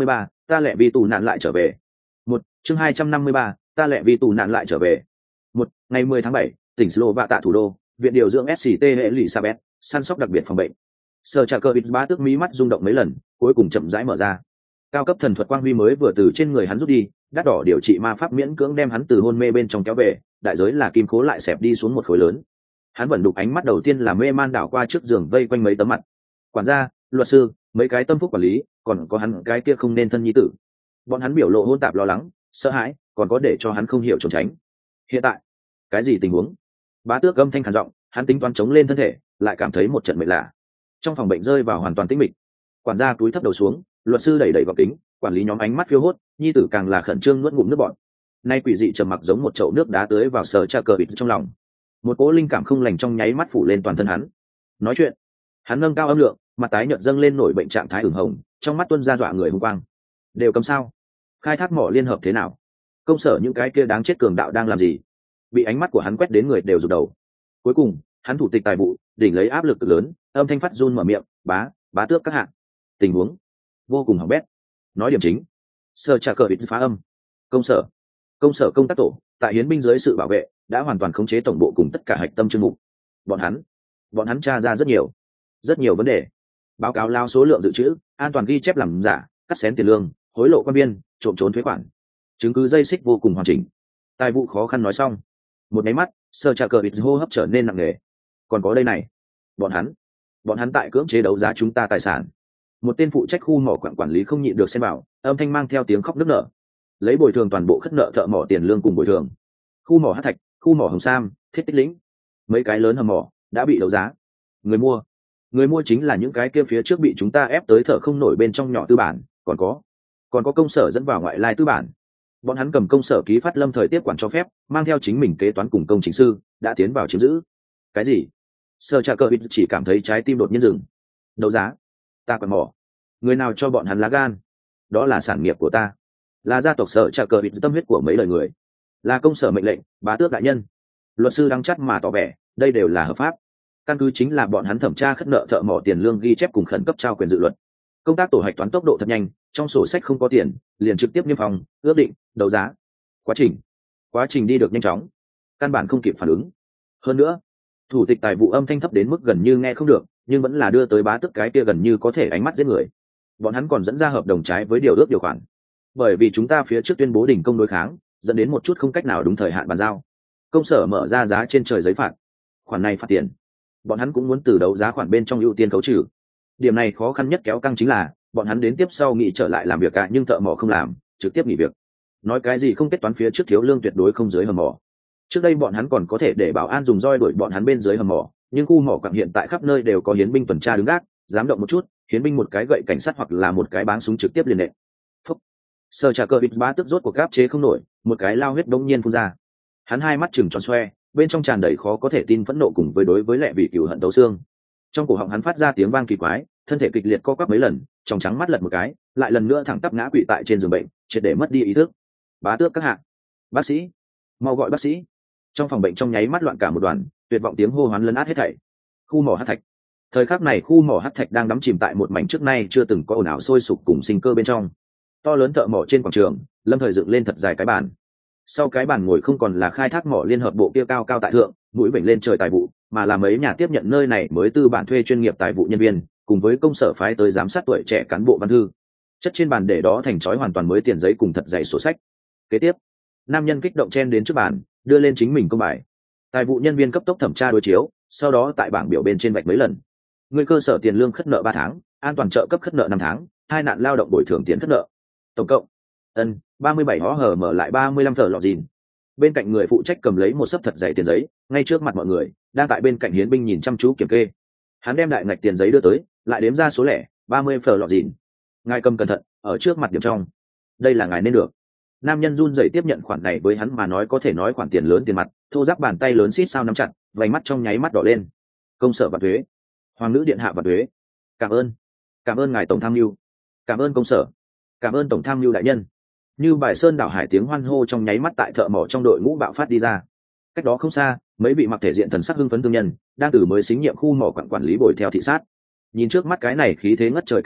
ta lẹ vì tù nạn lại trở về. Một chương hai trăm năm mươi ba, ta lẹ vì tù nạn lại trở về. Một ngày mười tháng bảy, tỉnh Slovak thủ đô, viện điều dưỡng ét xê tê Elizabeth, săn sóc đặc biệt phòng bệnh. Sở Trà Cờ Bịt bá tước mí mắt rung động mấy lần, cuối cùng chậm rãi mở ra. Cao cấp thần thuật quang huy mới vừa từ trên người hắn rút đi, đắt đỏ điều trị ma pháp miễn cưỡng đem hắn từ hôn mê bên trong kéo về, đại giới là kim khố lại xẹp đi xuống một khối lớn. Hắn vẫn đục ánh mắt đầu tiên là mê man đảo qua trước giường vây quanh mấy tấm mặt. Quản gia, luật sư, mấy cái tâm phúc quản lý, còn có hắn cái kia không nên thân nhi tử. Bọn hắn biểu lộ hỗn tạp lo lắng, sợ hãi, còn có để cho hắn không hiểu trốn tránh. Hiện tại, cái gì tình huống? Bá tước âm thanh khàn giọng, hắn tính toán chống lên thân thể, lại cảm thấy một trận mệt lạ. Trong phòng bệnh rơi vào hoàn toàn tĩnh mịch. Quản gia túi thấp đầu xuống, luật sư đẩy đẩy vào kính, quản lý nhóm ánh mắt phiêu hốt, nhi tử càng là khẩn trương nuốt ngụm nước bọt. Nay quỷ dị trầm mặc giống một chậu nước đá tưới vào Sở Trà Cờ Bịt trong lòng. Một cỗ linh cảm không lành trong nháy mắt phủ lên toàn thân hắn. Nói chuyện, hắn nâng cao âm lượng, mặt tái nhợt dâng lên nổi bệnh trạng thái ửng hồng, trong mắt tuôn ra dọa người hung quang. Đều cấm sao? Khai thác mỏ liên hợp thế nào? Công sở những cái kia đáng chết cường đạo đang làm gì? Bị ánh mắt của hắn quét đến người đều rụt đầu. Cuối cùng, hắn thủ tịch tài vụ, đỉnh lấy áp lực cực lớn, âm thanh phát run mở miệng, "Bá, bá tước các hạ." Tình huống vô cùng hỏng bét. Nói điểm chính. Sở Trà Cờ Bịt phá âm. Công sở, công sở công tác tổ, tại hiến binh dưới sự bảo vệ, đã hoàn toàn khống chế tổng bộ cùng tất cả hạch tâm chương mục. Bọn hắn, bọn hắn tra ra rất nhiều, rất nhiều vấn đề. Báo cáo lao số lượng dự trữ, an toàn ghi chép làm giả, cắt xén tiền lương, hối lộ quan biên, trộm trốn thuế khoản. Chứng cứ dây xích vô cùng hoàn chỉnh. Tài vụ khó khăn nói xong, một máy mắt, Sở Trà Cờ Bịt hô hấp trở nên nặng nề. Còn có đây này, bọn hắn, bọn hắn tại cưỡng chế đấu giá chúng ta tài sản. Một tên phụ trách khu mỏ quản quản lý không nhịn được xen vào, âm thanh mang theo tiếng khóc nức nở. Lấy bồi thường toàn bộ khất nợ thợ mỏ tiền lương cùng bồi thường. Khu mỏ Hắc Thạch, khu mỏ Hồng Sam, Thiết Tích Lĩnh, mấy cái lớn hầm mỏ đã bị đấu giá. Người mua, người mua chính là những cái kia phía trước bị chúng ta ép tới thở không nổi bên trong nhỏ tư bản, còn có, còn có công sở dẫn vào ngoại lai tư bản. Bọn hắn cầm công sở ký phát lâm thời tiếp quản cho phép, mang theo chính mình kế toán cùng công chính sư, đã tiến vào chiếm giữ. Cái gì? Sở Trà Cờ Bịt chỉ cảm thấy trái tim đột nhiên dừng. Đấu giá? Ta còn mỏ. Người nào cho bọn hắn lá gan? Đó là sản nghiệp của ta, là gia tộc Sở Trà Cờ Bịt tâm huyết của mấy đời người, là công sở mệnh lệnh, bá tước đại nhân. Luật sư đắng chắt mà tỏ vẻ, đây đều là hợp pháp. Căn cứ chính là bọn hắn thẩm tra khất nợ thợ mỏ tiền lương ghi chép cùng khẩn cấp trao quyền dự luật. Công tác tổ hạch toán tốc độ thật nhanh, trong sổ sách không có tiền, liền trực tiếp niêm phòng, ước định, đấu giá. Quá trình, quá trình đi được nhanh chóng, căn bản không kịp phản ứng. Hơn nữa, thủ tịch tài vụ âm thanh thấp đến mức gần như nghe không được, nhưng vẫn là đưa tới bá tước cái kia gần như có thể ánh mắt giết người. Bọn hắn còn dẫn ra hợp đồng trái với điều ước điều khoản. Bởi vì chúng ta phía trước tuyên bố đình công đối kháng, dẫn đến một chút không cách nào đúng thời hạn bàn giao. Công sở mở ra giá trên trời giấy phạt, khoản này phạt tiền. Bọn hắn cũng muốn từ đấu giá khoản bên trong ưu tiên khấu trừ. Điểm này khó khăn nhất kéo căng chính là bọn hắn đến tiếp sau nghĩ trở lại làm việc cả, nhưng thợ mỏ không làm, trực tiếp nghỉ việc. Nói cái gì không kết toán phía trước thiếu lương tuyệt đối không dưới hầm mỏ. Trước đây bọn hắn còn có thể để bảo an dùng roi đuổi bọn hắn bên dưới hầm mỏ, nhưng khu mỏ quặng hiện tại khắp nơi đều có hiến binh tuần tra đứng gác, dám động một chút, hiến binh một cái gậy cảnh sát hoặc là một cái báng súng trực tiếp liền nện. Phúc. Sở Trà Cờ Bịt bá tức rốt cuộc gáp chế không nổi, một cái lao huyết đống nhiên phun ra. Hắn hai mắt trừng tròn xoe, bên trong tràn đầy khó có thể tin phẫn nộ cùng với đối với lệ vị cừu hận tấu xương. Trong cổ họng hắn phát ra tiếng vang kỳ quái, thân thể kịch liệt co quắp mấy lần, trong trắng mắt lật một cái, lại lần nữa thẳng tắp ngã quỵ tại trên giường bệnh, triệt để mất đi ý thức. Bá tước các hạ, bác sĩ, mau gọi bác sĩ. Trong phòng bệnh trong nháy mắt loạn cả một đoàn, tuyệt vọng tiếng hô hoán lấn át hết thảy. Khu mỏ Hắc Thạch. Thời khắc này khu mỏ Hắc Thạch đang đắm chìm tại một mảnh trước nay chưa từng có ồn ào sôi sục cùng sinh cơ bên trong. To lớn thợ mỏ trên quảng trường, lâm thời dựng lên thật dài cái bàn. Sau cái bàn ngồi không còn là khai thác mỏ liên hợp bộ kia cao cao tại thượng, mũi vểnh lên trời tài vụ, mà là mấy nhà tiếp nhận nơi này mới tư bản thuê chuyên nghiệp tài vụ nhân viên, cùng với công sở phái tới giám sát tuổi trẻ cán bộ văn thư. Chất trên bàn để đó thành chói hoàn toàn mới tiền giấy cùng thật dày sổ sách. Kế tiếp, nam nhân kích động chen đến trước bàn, đưa lên chính mình công bài. Tài vụ nhân viên cấp tốc thẩm tra đối chiếu, sau đó tại bảng biểu bên trên vạch mấy lần. Người cơ sở tiền lương khất nợ ba tháng, an toàn trợ cấp khất nợ năm tháng, hai nạn lao động bồi thường tiền khất nợ. Tổng cộng, ân, ba mươi bảy hó hở mở lại ba mươi lăm tờ lọ dìn. Bên cạnh người phụ trách cầm lấy một sấp thật dày tiền giấy, ngay trước mặt mọi người, đang tại bên cạnh hiến binh nhìn chăm chú kiểm kê. Hắn đem đại ngạch tiền giấy đưa tới, lại đếm ra số lẻ, ba mươi phở lọ dìn. Ngài cầm cẩn thận, ở trước mặt điểm trong. Đây là ngài nên được. Nam nhân run rẩy tiếp nhận khoản này, với hắn mà nói có thể nói khoản tiền lớn tiền mặt, thô ráp bàn tay lớn xít sao nắm chặt, vành mắt trong nháy mắt đỏ lên. Công sở và thuế, hoàng nữ điện hạ và thuế. Cảm ơn, cảm ơn ngài tổng tham mưu, cảm ơn công sở, cảm ơn tổng tham mưu đại nhân. Như bài sơn đảo hải tiếng hoan hô trong nháy mắt tại thợ mỏ trong đội ngũ bạo phát đi ra. Cách đó không xa, mấy vị mặc thể diện thần sắc hưng phấn thương nhân đang từ mới xính nhiệm khu mỏ quản quản lý bồi theo thị sát. Nhìn trước mắt cái này khí thế ngất trời cảnh tượng,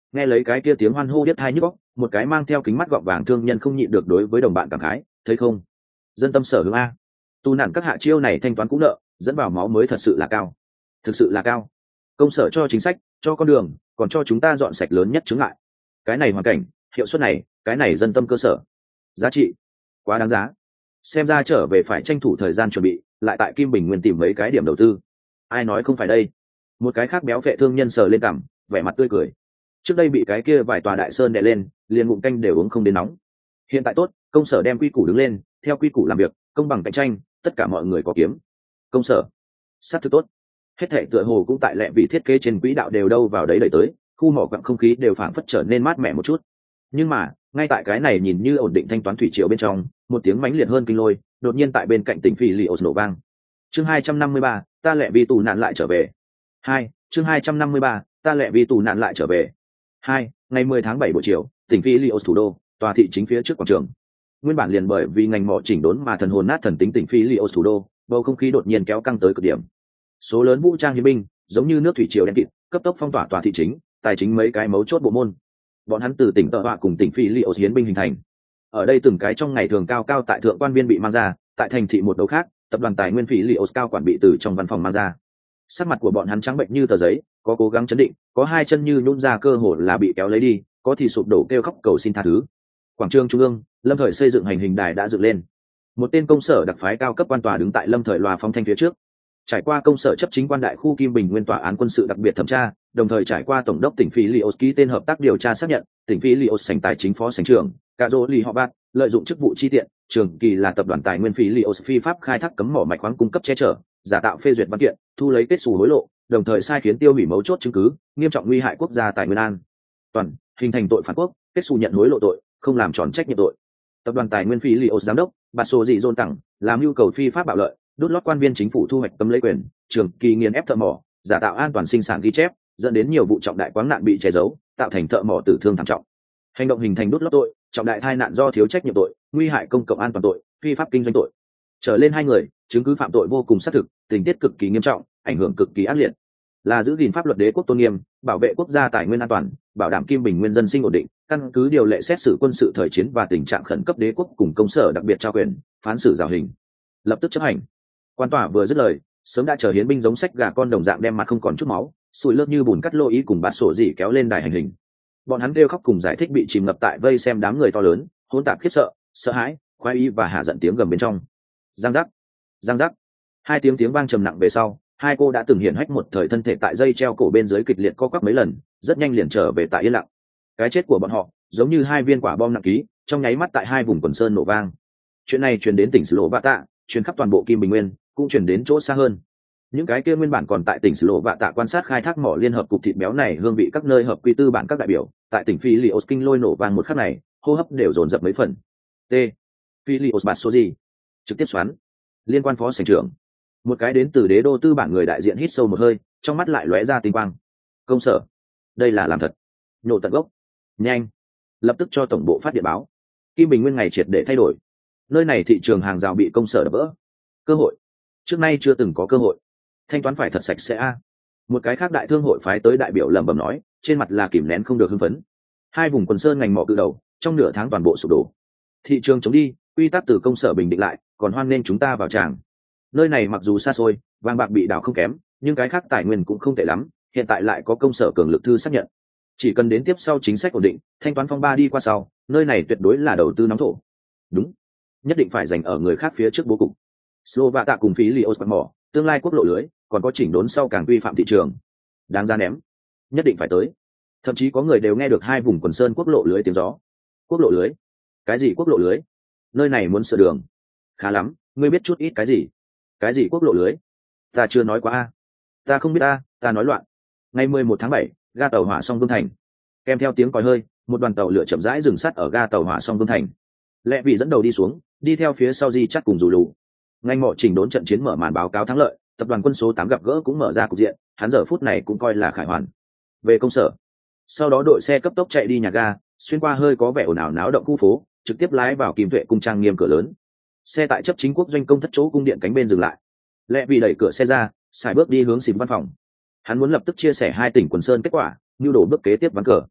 Nghe lấy cái kia tiếng hoan hô biết hai nhức óc, một cái mang theo kính mắt gọng vàng thương nhân không nhịn được đối với đồng bạn cảm khái, thấy không, dân tâm sở hướng a, tu nạn các hạ chiêu này thanh toán cũng nợ, dẫn vào máu mới thật sự là cao, thực sự là cao. Công sở cho chính sách, cho con đường, còn cho chúng ta dọn sạch lớn nhất chướng ngại. Cái này hoàn cảnh, hiệu suất này, cái này dân tâm cơ sở, giá trị quá đáng giá. Xem ra trở về phải tranh thủ thời gian chuẩn bị, lại tại Kim Bình Nguyên tìm mấy cái điểm đầu tư. Ai nói không phải đây? Một cái khác béo phệ thương nhân sờ lên cằm, vẻ mặt tươi cười. Trước đây bị cái kia vài tòa đại sơn đè lên, liền ngụm canh đều uống không đến nóng. Hiện tại tốt, công sở đem quy củ đứng lên, theo quy củ làm việc, công bằng cạnh tranh, tất cả mọi người có kiếm. Công sở sát thực tốt. Hết thảy tựa hồ cũng tại lệ vị thiết kế trên quỹ đạo đều đâu vào đấy đẩy tới, khu mỏ quặng không khí đều phảng phất trở nên mát mẻ một chút. Nhưng mà, ngay tại cái này nhìn như ổn định thanh toán thủy triều bên trong, một tiếng mãnh liệt hơn kinh lôi, đột nhiên tại bên cạnh tỉnh Phi Lios nổ vang. Chương hai trăm năm mươi ba, ta lệ vì tù nạn lại trở về. Hai, chương hai trăm năm mươi ba, ta lệ vì tù nạn lại trở về. Hai, ngày mười tháng bảy buổi chiều, tỉnh Phi Lios thủ đô, tòa thị chính phía trước quảng trường. Nguyên bản liền bởi vì ngành mỏ chỉnh đốn mà thần hồn nát thần tính tỉnh Phi Lios thủ đô, bầu không khí đột nhiên kéo căng tới cực điểm. Số lớn vũ trang hiến binh, giống như nước thủy triều đen kịt, cấp tốc phong tỏa tòa thị chính, tài chính mấy cái mấu chốt bộ môn. Bọn hắn từ tỉnh Tợ Họa cùng tỉnh Phi Lios hiến binh hình thành. Ở đây từng cái trong ngày thường cao cao tại thượng quan viên bị mang ra, tại thành thị một đấu khác, tập đoàn tài nguyên Phi Lios cao quản bị từ trong văn phòng mang ra. Sắc mặt của bọn hắn trắng bệnh như tờ giấy, có cố gắng chấn định, có hai chân như nhũn ra cơ hồ là bị kéo lấy đi, có thì sụp đổ kêu khóc cầu xin tha thứ. Quảng trường trung ương, lâm thời xây dựng hành hình đài đã dựng lên. Một tên công sở đặc phái cao cấp quan tòa đứng tại lâm thời loa phóng thanh phía trước. Trải qua công sở chấp chính quan đại khu Kim Bình Nguyên tòa án quân sự đặc biệt thẩm tra, đồng thời trải qua tổng đốc tỉnh Phi Lios ký tên hợp tác điều tra xác nhận, tỉnh Phi Lios sảnh tài chính phó sảnh trưởng, Cà Dô Lì họ bạt, lợi dụng chức vụ chi tiện, trường kỳ là tập đoàn tài nguyên Phi Lios phi pháp khai thác cấm mỏ mạch khoáng cung cấp che chở, giả tạo phê duyệt văn kiện, thu lấy kết xù hối lộ, đồng thời sai khiến tiêu hủy mấu chốt chứng cứ, nghiêm trọng nguy hại quốc gia tài nguyên an toàn, hình thành tội phản quốc, kết xù nhận hối lộ tội, không làm tròn trách nhiệm tội. Tập đoàn tài nguyên Phi Lios giám đốc, Bạt Sô Dị Dôn Tặng, làm nhu cầu phi pháp bạo lợi, đút lót quan viên chính phủ thu hoạch cấm lấy quyền, trường kỳ nghiền ép thợ mỏ, giả tạo an toàn sinh sản ghi chép, dẫn đến nhiều vụ trọng đại quáng nạn bị che giấu, tạo thành thợ mỏ tử thương thảm trọng. Hành động hình thành đút lót tội, trọng đại tai nạn do thiếu trách nhiệm tội, nguy hại công cộng an toàn tội, phi pháp kinh doanh tội. Trở lên hai người, chứng cứ phạm tội vô cùng xác thực, tình tiết cực kỳ nghiêm trọng, ảnh hưởng cực kỳ ác liệt. Là giữ gìn pháp luật đế quốc tôn nghiêm, bảo vệ quốc gia tài nguyên an toàn, bảo đảm Kim Bình Nguyên dân sinh ổn định, căn cứ điều lệ xét xử quân sự thời chiến và tình trạng khẩn cấp đế quốc cùng công sở đặc biệt trao quyền, phán xử rào hình. Lập tức chấp hành. Quan tòa vừa dứt lời, sớm đã chờ hiến binh giống sách gà con đồng dạng đem mặt không còn chút máu, sùi lớp như bùn cắt lô ý cùng bạt sổ dị kéo lên đài hành hình. Bọn hắn kêu khóc cùng giải thích bị chìm ngập tại vây xem đám người to lớn, hỗn tạp khiếp sợ, sợ hãi, khoái ý và hạ giận tiếng gầm bên trong. Giang giác, giang giác, hai tiếng tiếng vang trầm nặng về sau, hai cô đã từng hiển hách một thời thân thể tại dây treo cổ bên dưới kịch liệt co quắp mấy lần, rất nhanh liền trở về tại yên lặng. Cái chết của bọn họ giống như hai viên quả bom nặng ký, trong nháy mắt tại hai vùng quần sơn nổ vang. Chuyện này truyền đến tỉnh Slovata, truyền khắp toàn bộ Kim Bình Nguyên, cũng truyền đến chỗ xa hơn. Những cái kia nguyên bản còn tại tỉnh Slovata quan sát khai thác mỏ liên hợp cục thịt béo này hương vị các nơi hợp quy tư bản các đại biểu, tại tỉnh Philios kinh lôi nổ vang một khắc này, hô hấp đều dồn dập mấy phần. T. Philios Basoji trực tiếp xoắn. Liên quan phó sảnh trưởng, một cái đến từ đế đô tư bản người đại diện hít sâu một hơi, trong mắt lại lóe ra tinh quang. Công sở, đây là làm thật. Nhổ tận gốc. Nhanh, lập tức cho tổng bộ phát điện báo. Kim Bình Nguyên ngày triệt để thay đổi. Nơi này thị trường hàng rào bị công sở đập vỡ. Cơ hội trước nay chưa từng có cơ hội, thanh toán phải thật sạch sẽ a. Một cái khác đại thương hội phái tới đại biểu lẩm bẩm nói, trên mặt là kìm nén không được hưng phấn. Hai vùng quần sơn ngành mỏ cự đầu trong nửa tháng toàn bộ sụp đổ, thị trường chống đi, quy tắc từ công sở bình định lại, còn hoan nên chúng ta vào tràng. Nơi này mặc dù xa xôi, vàng bạc bị đào không kém, nhưng cái khác tài nguyên cũng không tệ lắm, hiện tại lại có công sở cường lực thư xác nhận, chỉ cần đến tiếp sau chính sách ổn định, thanh toán phong ba đi qua sau, nơi này tuyệt đối là đầu tư nóng thổ. Đúng, nhất định phải dành ở người khác phía trước bố cục. Slovata cùng phí Lios mỏ, tương lai quốc lộ lưới, còn có chỉnh đốn sau càng vi phạm thị trường, đáng ra ném, nhất định phải tới. Thậm chí có người đều nghe được hai vùng quần sơn quốc lộ lưới tiếng gió. Quốc lộ lưới? Cái gì quốc lộ lưới? Nơi này muốn sửa đường. Khá lắm, ngươi biết chút ít cái gì? Cái gì quốc lộ lưới? Ta chưa nói qua a. Ta không biết a, ta nói loạn. Ngày mười một tháng bảy, ga tàu hỏa Song Vương Thành. Kèm theo tiếng còi hơi, một đoàn tàu lửa chậm rãi dừng sắt ở ga tàu hỏa Song Vương Thành. Lệ vị dẫn đầu đi xuống, đi theo phía sau Di Chắc cùng Dù Lù. Ngành mỏ chỉnh đốn trận chiến mở màn báo cáo thắng lợi, tập đoàn quân số tám gặp gỡ cũng mở ra cục diện, hắn giờ phút này cũng coi là khải hoàn. Về công sở, sau đó đội xe cấp tốc chạy đi nhà ga, xuyên qua hơi có vẻ ồn ào náo động khu phố, trực tiếp lái vào Kim Tuệ cung trang nghiêm cửa lớn. Xe tại chấp chính quốc doanh công thất chỗ cung điện cánh bên dừng lại. Lệ vị đẩy cửa xe ra, xài bước đi hướng xìm văn phòng. Hắn muốn lập tức chia sẻ hai tỉnh quần sơn kết quả, nhu đồ bước kế tiếp ván cờ.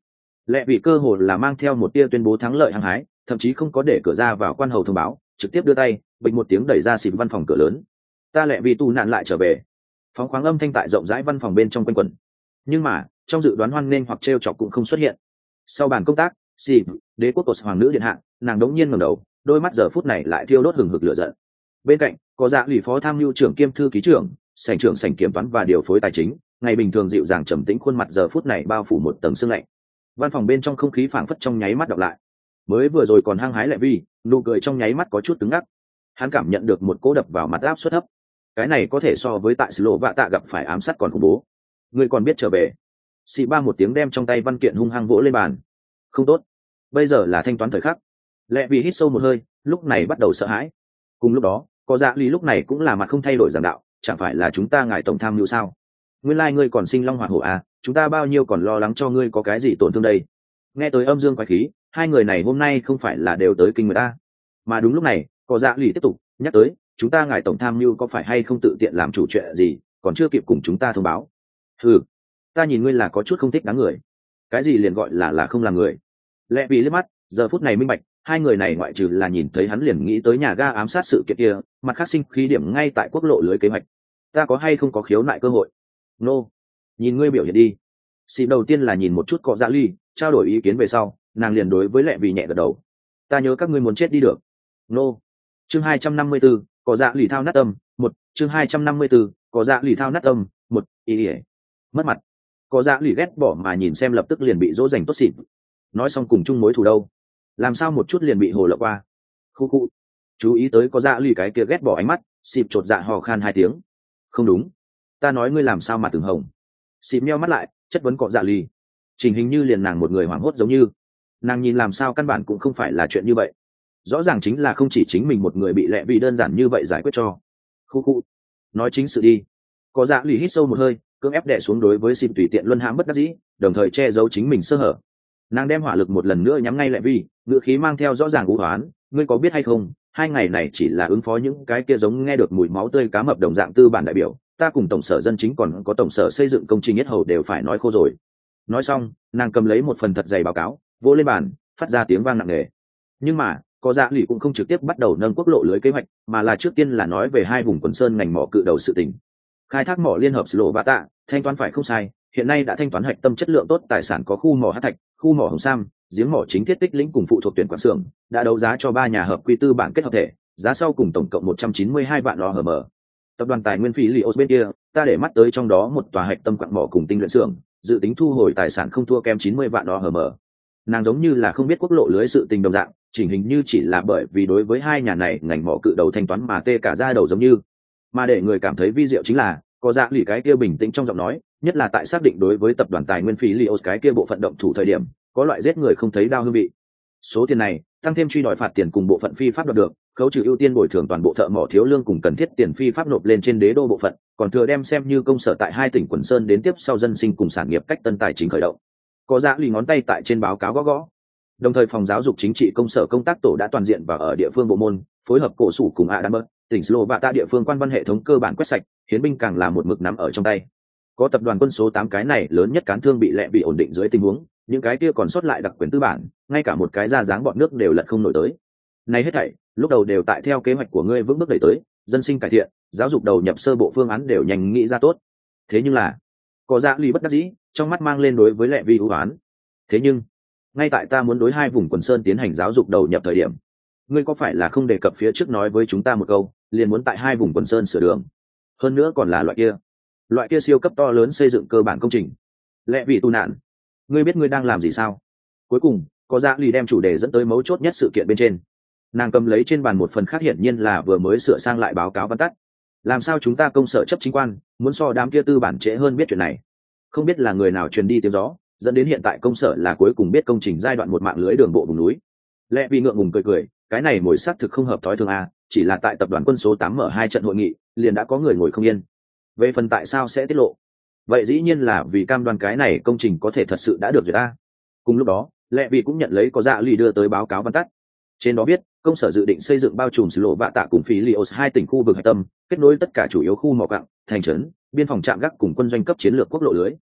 Lệ vị cơ hồ là mang theo một tia tuyên bố thắng lợi hăng hái, thậm chí không có để cửa ra vào quan hầu thông báo, trực tiếp đưa tay bịch một tiếng đẩy ra xịp văn phòng cửa lớn. Ta Lệ vị tù nạn lại trở về. Phóng khoáng âm thanh tại rộng rãi văn phòng bên trong quanh quẩn. Nhưng mà trong dự đoán hoan nghênh hoặc trêu chọc cũng không xuất hiện. Sau bàn công tác, xịp đế quốc của hoàng nữ điện hạ, nàng đống nhiên ngẩng đầu, đôi mắt giờ phút này lại thiêu đốt hừng hực lửa giận. Bên cạnh có Dạ lì phó tham mưu trưởng kiêm thư ký trưởng, sảnh trưởng sảnh kiểm toán và điều phối tài chính, ngày bình thường dịu dàng trầm tĩnh khuôn mặt giờ phút này bao phủ một tầng sương lạnh. Văn phòng bên trong không khí phảng phất trong nháy mắt đọc lại. Mới vừa rồi còn hăng hái Lệ Vi, nụ cười trong nháy mắt có chút cứng ngắc. Hắn cảm nhận được một cỗ đập vào mặt áp suất thấp. Cái này có thể so với tại Slo vạ tạ gặp phải ám sát còn khủng bố. Ngươi còn biết trở về? Xì ba một tiếng đem trong tay văn kiện hung hăng vỗ lên bàn. Không tốt, bây giờ là thanh toán thời khắc. Lệ Vi hít sâu một hơi, lúc này bắt đầu sợ hãi. Cùng lúc đó, có Dạ Lý lúc này cũng là mặt không thay đổi giảng đạo, chẳng phải là chúng ta ngài tổng tham mưu sao? Nguyên lai like ngươi còn sinh long hỏa hổ à, chúng ta bao nhiêu còn lo lắng cho ngươi có cái gì tổn thương đây. Nghe tới âm dương quái khí, hai người này hôm nay không phải là đều tới kinh người ta. Mà đúng lúc này, có Dạ Lì tiếp tục nhắc tới, chúng ta ngài tổng tham mưu có phải hay không tự tiện làm chủ chuyện gì, còn chưa kịp cùng chúng ta thông báo. Ừ, ta nhìn ngươi là có chút không thích đáng người. Cái gì liền gọi là là không làm người. Lẽ vì liếc mắt, giờ phút này minh bạch, hai người này ngoại trừ là nhìn thấy hắn liền nghĩ tới nhà ga ám sát sự kiện kia, mặt khác sinh khí điểm ngay tại quốc lộ lưới kế hoạch. Ta có hay không có khiếu nại cơ hội? Nô, nhìn ngươi biểu hiện đi. Xịp đầu tiên là nhìn một chút Cọ Dạ Ly, trao đổi ý kiến về sau, nàng liền đối với Lệ Vì nhẹ gật đầu. Ta nhớ các ngươi muốn chết đi được. Nô. Chương hai trăm năm mươi 4, Cọ Dạ Lì thao nát tâm, một. Chương hai trăm năm mươi 4, Cọ Dạ Lì thao nát tâm, một. Ý ỉa. Mất mặt. Cọ Dạ Lì ghét bỏ mà nhìn xem lập tức liền bị dỗ dành tốt xịt. Nói xong cùng chung mối thù đâu, làm sao một chút liền bị hồ lộng qua. Khu khu. Chú ý tới Cọ Dạ Lì cái kia ghét bỏ ánh mắt, xịp chột dạ hò khan hai tiếng. Không đúng, ta nói ngươi làm sao mà từng hồng. Xịp meo mắt lại, chất vấn Cọ Dạ Lì. Trình hình như liền nàng một người hoảng hốt giống như, nàng nhìn làm sao căn bản cũng không phải là chuyện như vậy. Rõ ràng chính là không chỉ chính mình một người bị Lệ Vì đơn giản như vậy giải quyết cho. Khu khu. Nói chính sự đi. Có Dạ Lì hít sâu một hơi, cưỡng ép đè xuống đối với xịp tùy tiện luân hãm bất đắc dĩ, đồng thời che giấu chính mình sơ hở. Nàng đem hỏa lực một lần nữa nhắm ngay Lệ Vi, ngữ khí mang theo rõ ràng u hoán. Ngươi có biết hay không, hai ngày này chỉ là ứng phó những cái kia giống nghe được mùi máu tươi cá mập đồng dạng tư bản đại biểu, ta cùng tổng sở dân chính còn có tổng sở xây dựng công trình nhất hầu đều phải nói khô rồi. Nói xong, nàng cầm lấy một phần thật dày báo cáo, vỗ lên bàn, phát ra tiếng vang nặng nề. Nhưng mà Có Dạ Lì cũng không trực tiếp bắt đầu nâng quốc lộ lưới kế hoạch, mà là trước tiên là nói về hai vùng quần sơn ngành mỏ cự đầu sự tình. Khai thác mỏ liên hợp Slo và Tạ, thanh toán phải không sai, hiện nay đã thanh toán hạch tâm chất lượng tốt tài sản có khu mỏ Hắc Thạch, khu mỏ Hồng Sam, giếng mỏ chính thiết tích lĩnh cùng phụ thuộc tuyển quản xưởng, đã đấu giá cho ba nhà hợp quy tư bản kết hợp thể, giá sau cùng tổng cộng một trăm chín mươi hai vạn đô la Mỹ. Tập đoàn tài nguyên phí Lios bên kia, ta để mắt tới trong đó một tòa hạch tâm quặng mỏ cùng tinh luyện xưởng, dự tính thu hồi tài sản không thua kém chín mươi vạn đô la Mỹ. Nàng giống như là không biết quốc lộ lưới sự tình đồng dạng, chỉnh hình như chỉ là bởi vì đối với hai nhà này ngành mỏ cự đầu thanh toán mà tê cả da đầu giống như. Mà để người cảm thấy vi diệu chính là, Có Dạ Lì cái kia bình tĩnh trong giọng nói, nhất là tại xác định đối với tập đoàn tài nguyên phí Lios cái kia bộ phận động thủ thời điểm, có loại giết người không thấy đau hương vị. Số tiền này, tăng thêm truy đòi phạt tiền cùng bộ phận phi pháp đoạt được, khấu trừ ưu tiên bồi thường toàn bộ thợ mỏ thiếu lương cùng cần thiết tiền phi pháp nộp lên trên đế đô bộ phận, còn thừa đem xem như công sở tại hai tỉnh quần sơn đến tiếp sau dân sinh cùng sản nghiệp cách tân tài chính khởi động. Có Dạ Lì ngón tay tại trên báo cáo gõ gõ. Đồng thời phòng giáo dục chính trị công sở công tác tổ đã toàn diện và ở địa phương bộ môn, phối hợp cổ sủ cùng Adamert, tỉnh Slovenia địa phương quan văn hệ thống cơ bản quét sạch, hiến binh càng là một mực nắm ở trong tay. Có tập đoàn quân số tám cái này lớn nhất cán thương bị Lệ bị ổn định dưới tình huống, những cái kia còn sót lại đặc quyền tư bản, ngay cả một cái ra dáng bọn nước đều lật không nổi tới. Này hết thảy, lúc đầu đều tại theo kế hoạch của ngươi vững bước đẩy tới, dân sinh cải thiện, giáo dục đầu nhập sơ bộ phương án đều nhanh nghĩ ra tốt. Thế nhưng là, Có Dạ Lì bất đắc dĩ, trong mắt mang lên đối với Lệ Vi ưu ái. Thế nhưng, ngay tại ta muốn đối hai vùng quần sơn tiến hành giáo dục đầu nhập thời điểm, ngươi có phải là không đề cập phía trước nói với chúng ta một câu, liền muốn tại hai vùng quần sơn sửa đường, hơn nữa còn là loại kia loại kia siêu cấp to lớn xây dựng cơ bản công trình. Lệ vị tù nạn, ngươi biết ngươi đang làm gì sao? Cuối cùng Có Dạ Lì đem chủ đề dẫn tới mấu chốt nhất sự kiện bên trên. Nàng cầm lấy trên bàn một phần khác hiển nhiên là vừa mới sửa sang lại báo cáo văn tắt. Làm sao chúng ta công sở chấp chính quan muốn so đám kia tư bản trễ hơn biết chuyện này? Không biết là người nào truyền đi tiếng gió, dẫn đến hiện tại công sở là cuối cùng biết công trình giai đoạn một mạng lưới đường bộ vùng núi. Lệ vị ngượng ngùng cười cười, cái này mồi xác thực không hợp thói thường à, chỉ là tại tập đoàn quân số tám mở hai trận hội nghị, liền đã có người ngồi không yên. Về phần tại sao sẽ tiết lộ, vậy dĩ nhiên là vì cam đoan cái này công trình có thể thật sự đã được duyệt ta. Cùng lúc đó, Lệ vị cũng nhận lấy Có Dạ Lì đưa tới báo cáo văn tắt. Trên đó viết, công sở dự định xây dựng bao trùm Slo vạ tạ cùng phí Lios hai tỉnh khu vực hạch tâm, kết nối tất cả chủ yếu khu mỏ quặng, thành trấn, biên phòng trạm gác cùng quân doanh cấp chiến lược quốc lộ lưới.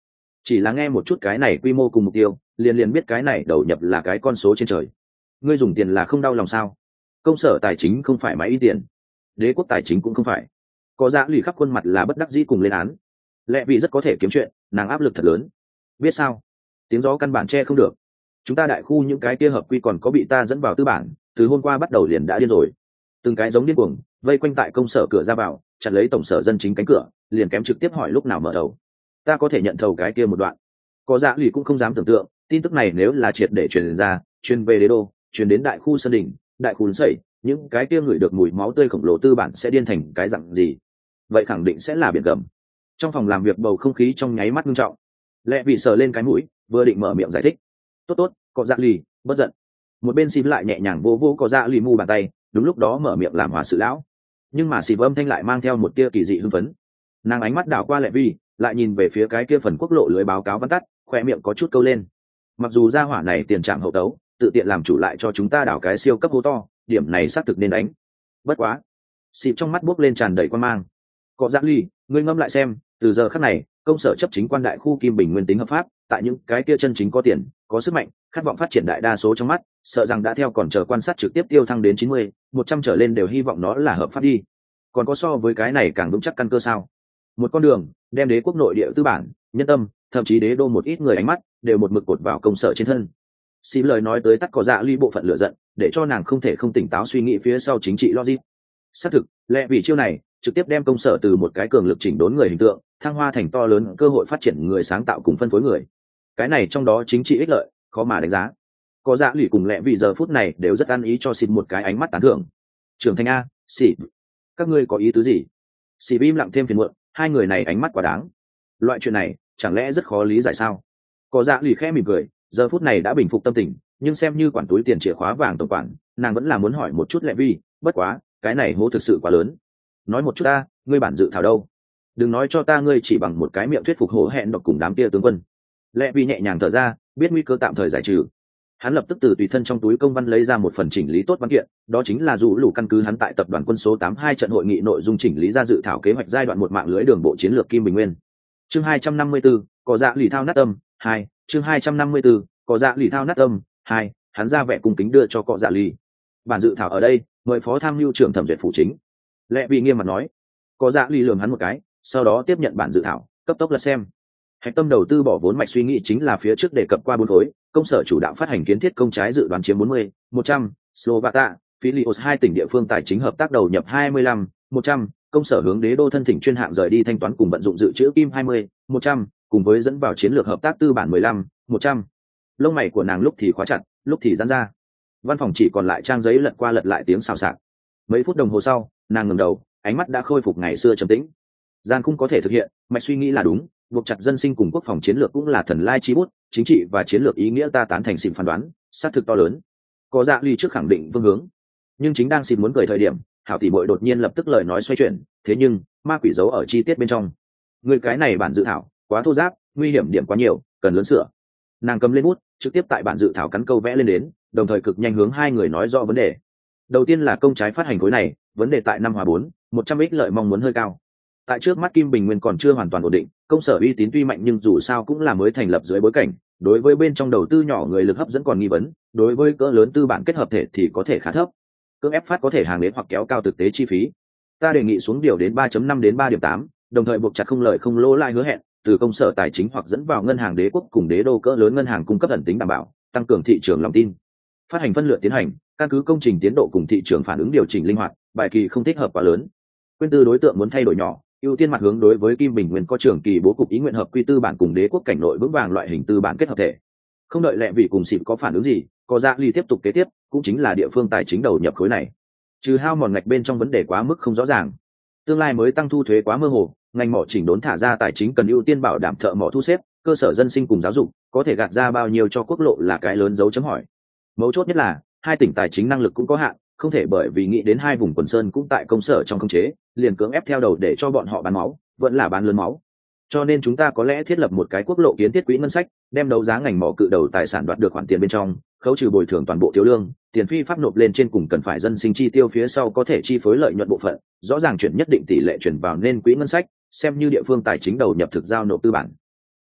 Chỉ là nghe một chút cái này quy mô cùng mục tiêu, liền liền biết cái này đầu nhập là cái con số trên trời. Ngươi dùng tiền là không đau lòng sao? Công sở tài chính không phải máy ít tiền, đế quốc tài chính cũng không phải. Có Dạ lì khắp khuôn mặt là bất đắc dĩ cùng lên án. Lệ vị rất có thể kiếm chuyện, nàng áp lực thật lớn. Biết sao? Tiếng gió căn bản che không được. Chúng ta đại khu những cái kia hợp quy còn có bị ta dẫn vào tư bản, từ hôm qua bắt đầu liền đã điên rồi. Từng cái giống điên cuồng, vây quanh tại công sở cửa ra vào, chặn lấy tổng sở dân chính cánh cửa, liền kém trực tiếp hỏi lúc nào mở đầu. Ta có thể nhận thầu cái kia một đoạn. Có Dạ lì cũng không dám tưởng tượng, tin tức này nếu là triệt để truyền ra, truyền về đế đô, truyền đến đại khu sân đỉnh, đại khu sẩy, những cái kia ngửi được mùi máu tươi khổng lồ tư bản sẽ điên thành cái dạng gì? Vậy khẳng định sẽ là biển gầm. Trong phòng làm việc bầu không khí trong nháy mắt nghiêm trọng. Lệ vị sờ lên cái mũi, vừa định mở miệng giải thích. Tốt tốt, có Dạ lì, bất giận. Một bên xìm lại nhẹ nhàng vô vô có Dạ lì mu bàn tay, đúng lúc đó mở miệng làm hòa sự lão. Nhưng mà xìm âm thanh lại mang theo một tia kỳ dị hưng phấn. Nàng ánh mắt đảo qua Lệ vi, lại nhìn về phía cái kia phần quốc lộ lưới báo cáo văn tắt, khoe miệng có chút câu lên. Mặc dù gia hỏa này tiền trạng hậu tấu, tự tiện làm chủ lại cho chúng ta đảo cái siêu cấp hố to, điểm này xác thực nên đánh. Bất quá, xịp trong mắt bốc lên tràn đầy quan mang. Có Dạ lì, ngươi ngâm lại xem, từ giờ khắc này, công sở chấp chính quan đại khu Kim Bình nguyên tính hợp pháp, tại những cái kia chân chính có tiền, có sức mạnh, khát vọng phát triển đại đa số trong mắt, sợ rằng đã theo còn chờ quan sát trực tiếp tiêu thăng đến chín mươi, một trăm trở lên đều hy vọng nó là hợp pháp đi. Còn có so với cái này càng vững chắc căn cơ sao? Một con đường, đem đế quốc nội địa tư bản, nhân tâm, thậm chí đế đô một ít người ánh mắt, đều một mực cột vào công sở trên thân. Xí lời nói tới tắt có Dạ ly bộ phận lửa giận, để cho nàng không thể không tỉnh táo suy nghĩ phía sau chính trị logic. Xác thực, lẽ vì chiêu này, trực tiếp đem công sở từ một cái cường lực chỉnh đốn người hình tượng, thăng hoa thành to lớn cơ hội phát triển người sáng tạo cùng phân phối người. Cái này trong đó chính trị ích lợi, khó mà đánh giá. Có Dạ lì cùng lẽ vì giờ phút này đều rất ăn ý cho xịt một cái ánh mắt tán thưởng. Trưởng thành a, xịt, các ngươi có ý tứ gì? Xịt im lặng thêm phiền muộn, hai người này ánh mắt quá đáng. Loại chuyện này, chẳng lẽ rất khó lý giải sao? Có Dạ lì khẽ mỉm cười, giờ phút này đã bình phục tâm tình, nhưng xem như quản túi tiền chìa khóa vàng tổng quản, nàng vẫn là muốn hỏi một chút lẽ vì, bất quá, cái này hố thực sự quá lớn. Nói một chút ta, ngươi bản dự thảo đâu? Đừng nói cho ta ngươi chỉ bằng một cái miệng thuyết phục hổ hẹn độc cùng đám kia tướng quân. Lẽ vì nhẹ nhàng thở ra, biết nguy cơ tạm thời giải trừ. Hắn lập tức từ tùy thân trong túi công văn lấy ra một phần chỉnh lý tốt văn kiện, đó chính là dù lũ căn cứ hắn tại tập đoàn quân số tám hai trận hội nghị nội dung chỉnh lý ra dự thảo kế hoạch giai đoạn một mạng lưới đường bộ chiến lược Kim Bình Nguyên. Chương hai trăm năm mươi tư, có Dạ lì thao nát âm, hai, chương hai trăm năm mươi tư, có Dạ lì thao nát âm, hai, hắn ra vẻ cung kính đưa cho cọ Dạ lì. Bản dự thảo ở đây, mời phó tham mưu trưởng thẩm duyệt phụ chính. Lẽ vì nghiêm mặt nói. Có Dạ lì lườm hắn một cái, sau đó tiếp nhận bản dự thảo, cấp tốc lật xem. Hạch tâm đầu tư bỏ vốn mạch suy nghĩ chính là phía trước đề cập qua bốn khối, công sở chủ đạo phát hành kiến thiết công trái dự đoán chiếm bốn mươi, một trăm, Slovakia, Philippines hai tỉnh địa phương tài chính hợp tác đầu nhập hai mươi lăm, một trăm, công sở hướng đế đô thân thỉnh chuyên hạng rời đi thanh toán cùng vận dụng dự trữ kim hai mươi, một trăm, cùng với dẫn vào chiến lược hợp tác tư bản mười lăm, một trăm. Lông mày của nàng lúc thì khóa chặt, lúc thì giãn ra. Văn phòng chỉ còn lại trang giấy lật qua lật lại tiếng xào xạc. Mấy phút đồng hồ sau, nàng ngẩng đầu, ánh mắt đã khôi phục ngày xưa trầm tĩnh. Gian không có thể thực hiện, mạch suy nghĩ là đúng, buộc chặt dân sinh cùng quốc phòng chiến lược cũng là thần lai chi bút, chính trị và chiến lược ý nghĩa ta tán thành xịn phán đoán, xác thực to lớn. Có Dạ ly trước khẳng định phương hướng, nhưng chính đang xịn muốn cười thời điểm, hảo tỷ bội đột nhiên lập tức lời nói xoay chuyển, thế nhưng ma quỷ giấu ở chi tiết bên trong. Người cái này bản dự thảo quá thô ráp, nguy hiểm điểm quá nhiều, cần lớn sửa. Nàng cầm lên bút, trực tiếp tại bản dự thảo cắn câu vẽ lên đến, đồng thời cực nhanh hướng hai người nói rõ vấn đề. Đầu tiên là công trái phát hành khối này, vấn đề tại năm hòa bốn, một trăm ích lợi mong muốn hơi cao. Tại trước mắt Kim Bình Nguyên còn chưa hoàn toàn ổn định, công sở uy tín tuy mạnh nhưng dù sao cũng là mới thành lập dưới bối cảnh, đối với bên trong đầu tư nhỏ người lực hấp dẫn còn nghi vấn, đối với cỡ lớn tư bản kết hợp thể thì có thể khá thấp. Cưỡng ép phát có thể hàng đến hoặc kéo cao thực tế chi phí. Ta đề nghị xuống điều đến ba chấm năm đến ba điểm tám, đồng thời buộc chặt không lợi không lỗ lại hứa hẹn, từ công sở tài chính hoặc dẫn vào ngân hàng đế quốc cùng đế đô cỡ lớn ngân hàng cung cấp ẩn tính đảm bảo, tăng cường thị trường lòng tin. Phát hành phân lượt tiến hành, căn cứ công trình tiến độ cùng thị trường phản ứng điều chỉnh linh hoạt, bài kỳ không thích hợp quá lớn. Quyên tư đối tượng muốn thay đổi nhỏ, ưu tiên mặt hướng đối với Kim Bình Nguyên có trường kỳ bố cục ý nguyện hợp quy tư bản cùng đế quốc cảnh nội vững vàng loại hình tư bản kết hợp thể. Không đợi lẹ vị cùng xịt có phản ứng gì, có Dạ ly tiếp tục kế tiếp, cũng chính là địa phương tài chính đầu nhập khối này. Trừ hao mòn ngạch bên trong vấn đề quá mức không rõ ràng, tương lai mới tăng thu thuế quá mơ hồ, ngành mỏ chỉnh đốn thả ra tài chính cần ưu tiên bảo đảm thợ mỏ thu xếp, cơ sở dân sinh cùng giáo dục, có thể gạt ra bao nhiêu cho quốc lộ là cái lớn dấu chấm hỏi. Mấu chốt nhất là hai tỉnh tài chính năng lực cũng có hạn, không thể bởi vì nghĩ đến hai vùng quần sơn cũng tại công sở trong khống chế, liền cưỡng ép theo đầu để cho bọn họ bán máu, vẫn là bán lớn máu. Cho nên chúng ta có lẽ thiết lập một cái quốc lộ kiến thiết quỹ ngân sách, đem đấu giá ngành mỏ cự đầu tài sản đoạt được khoản tiền bên trong, khấu trừ bồi thường toàn bộ thiếu lương, tiền phi pháp nộp lên trên cùng cần phải dân sinh chi tiêu phía sau có thể chi phối lợi nhuận bộ phận, rõ ràng chuyển nhất định tỷ lệ chuyển vào nên quỹ ngân sách, xem như địa phương tài chính đầu nhập thực giao nộp tư bản.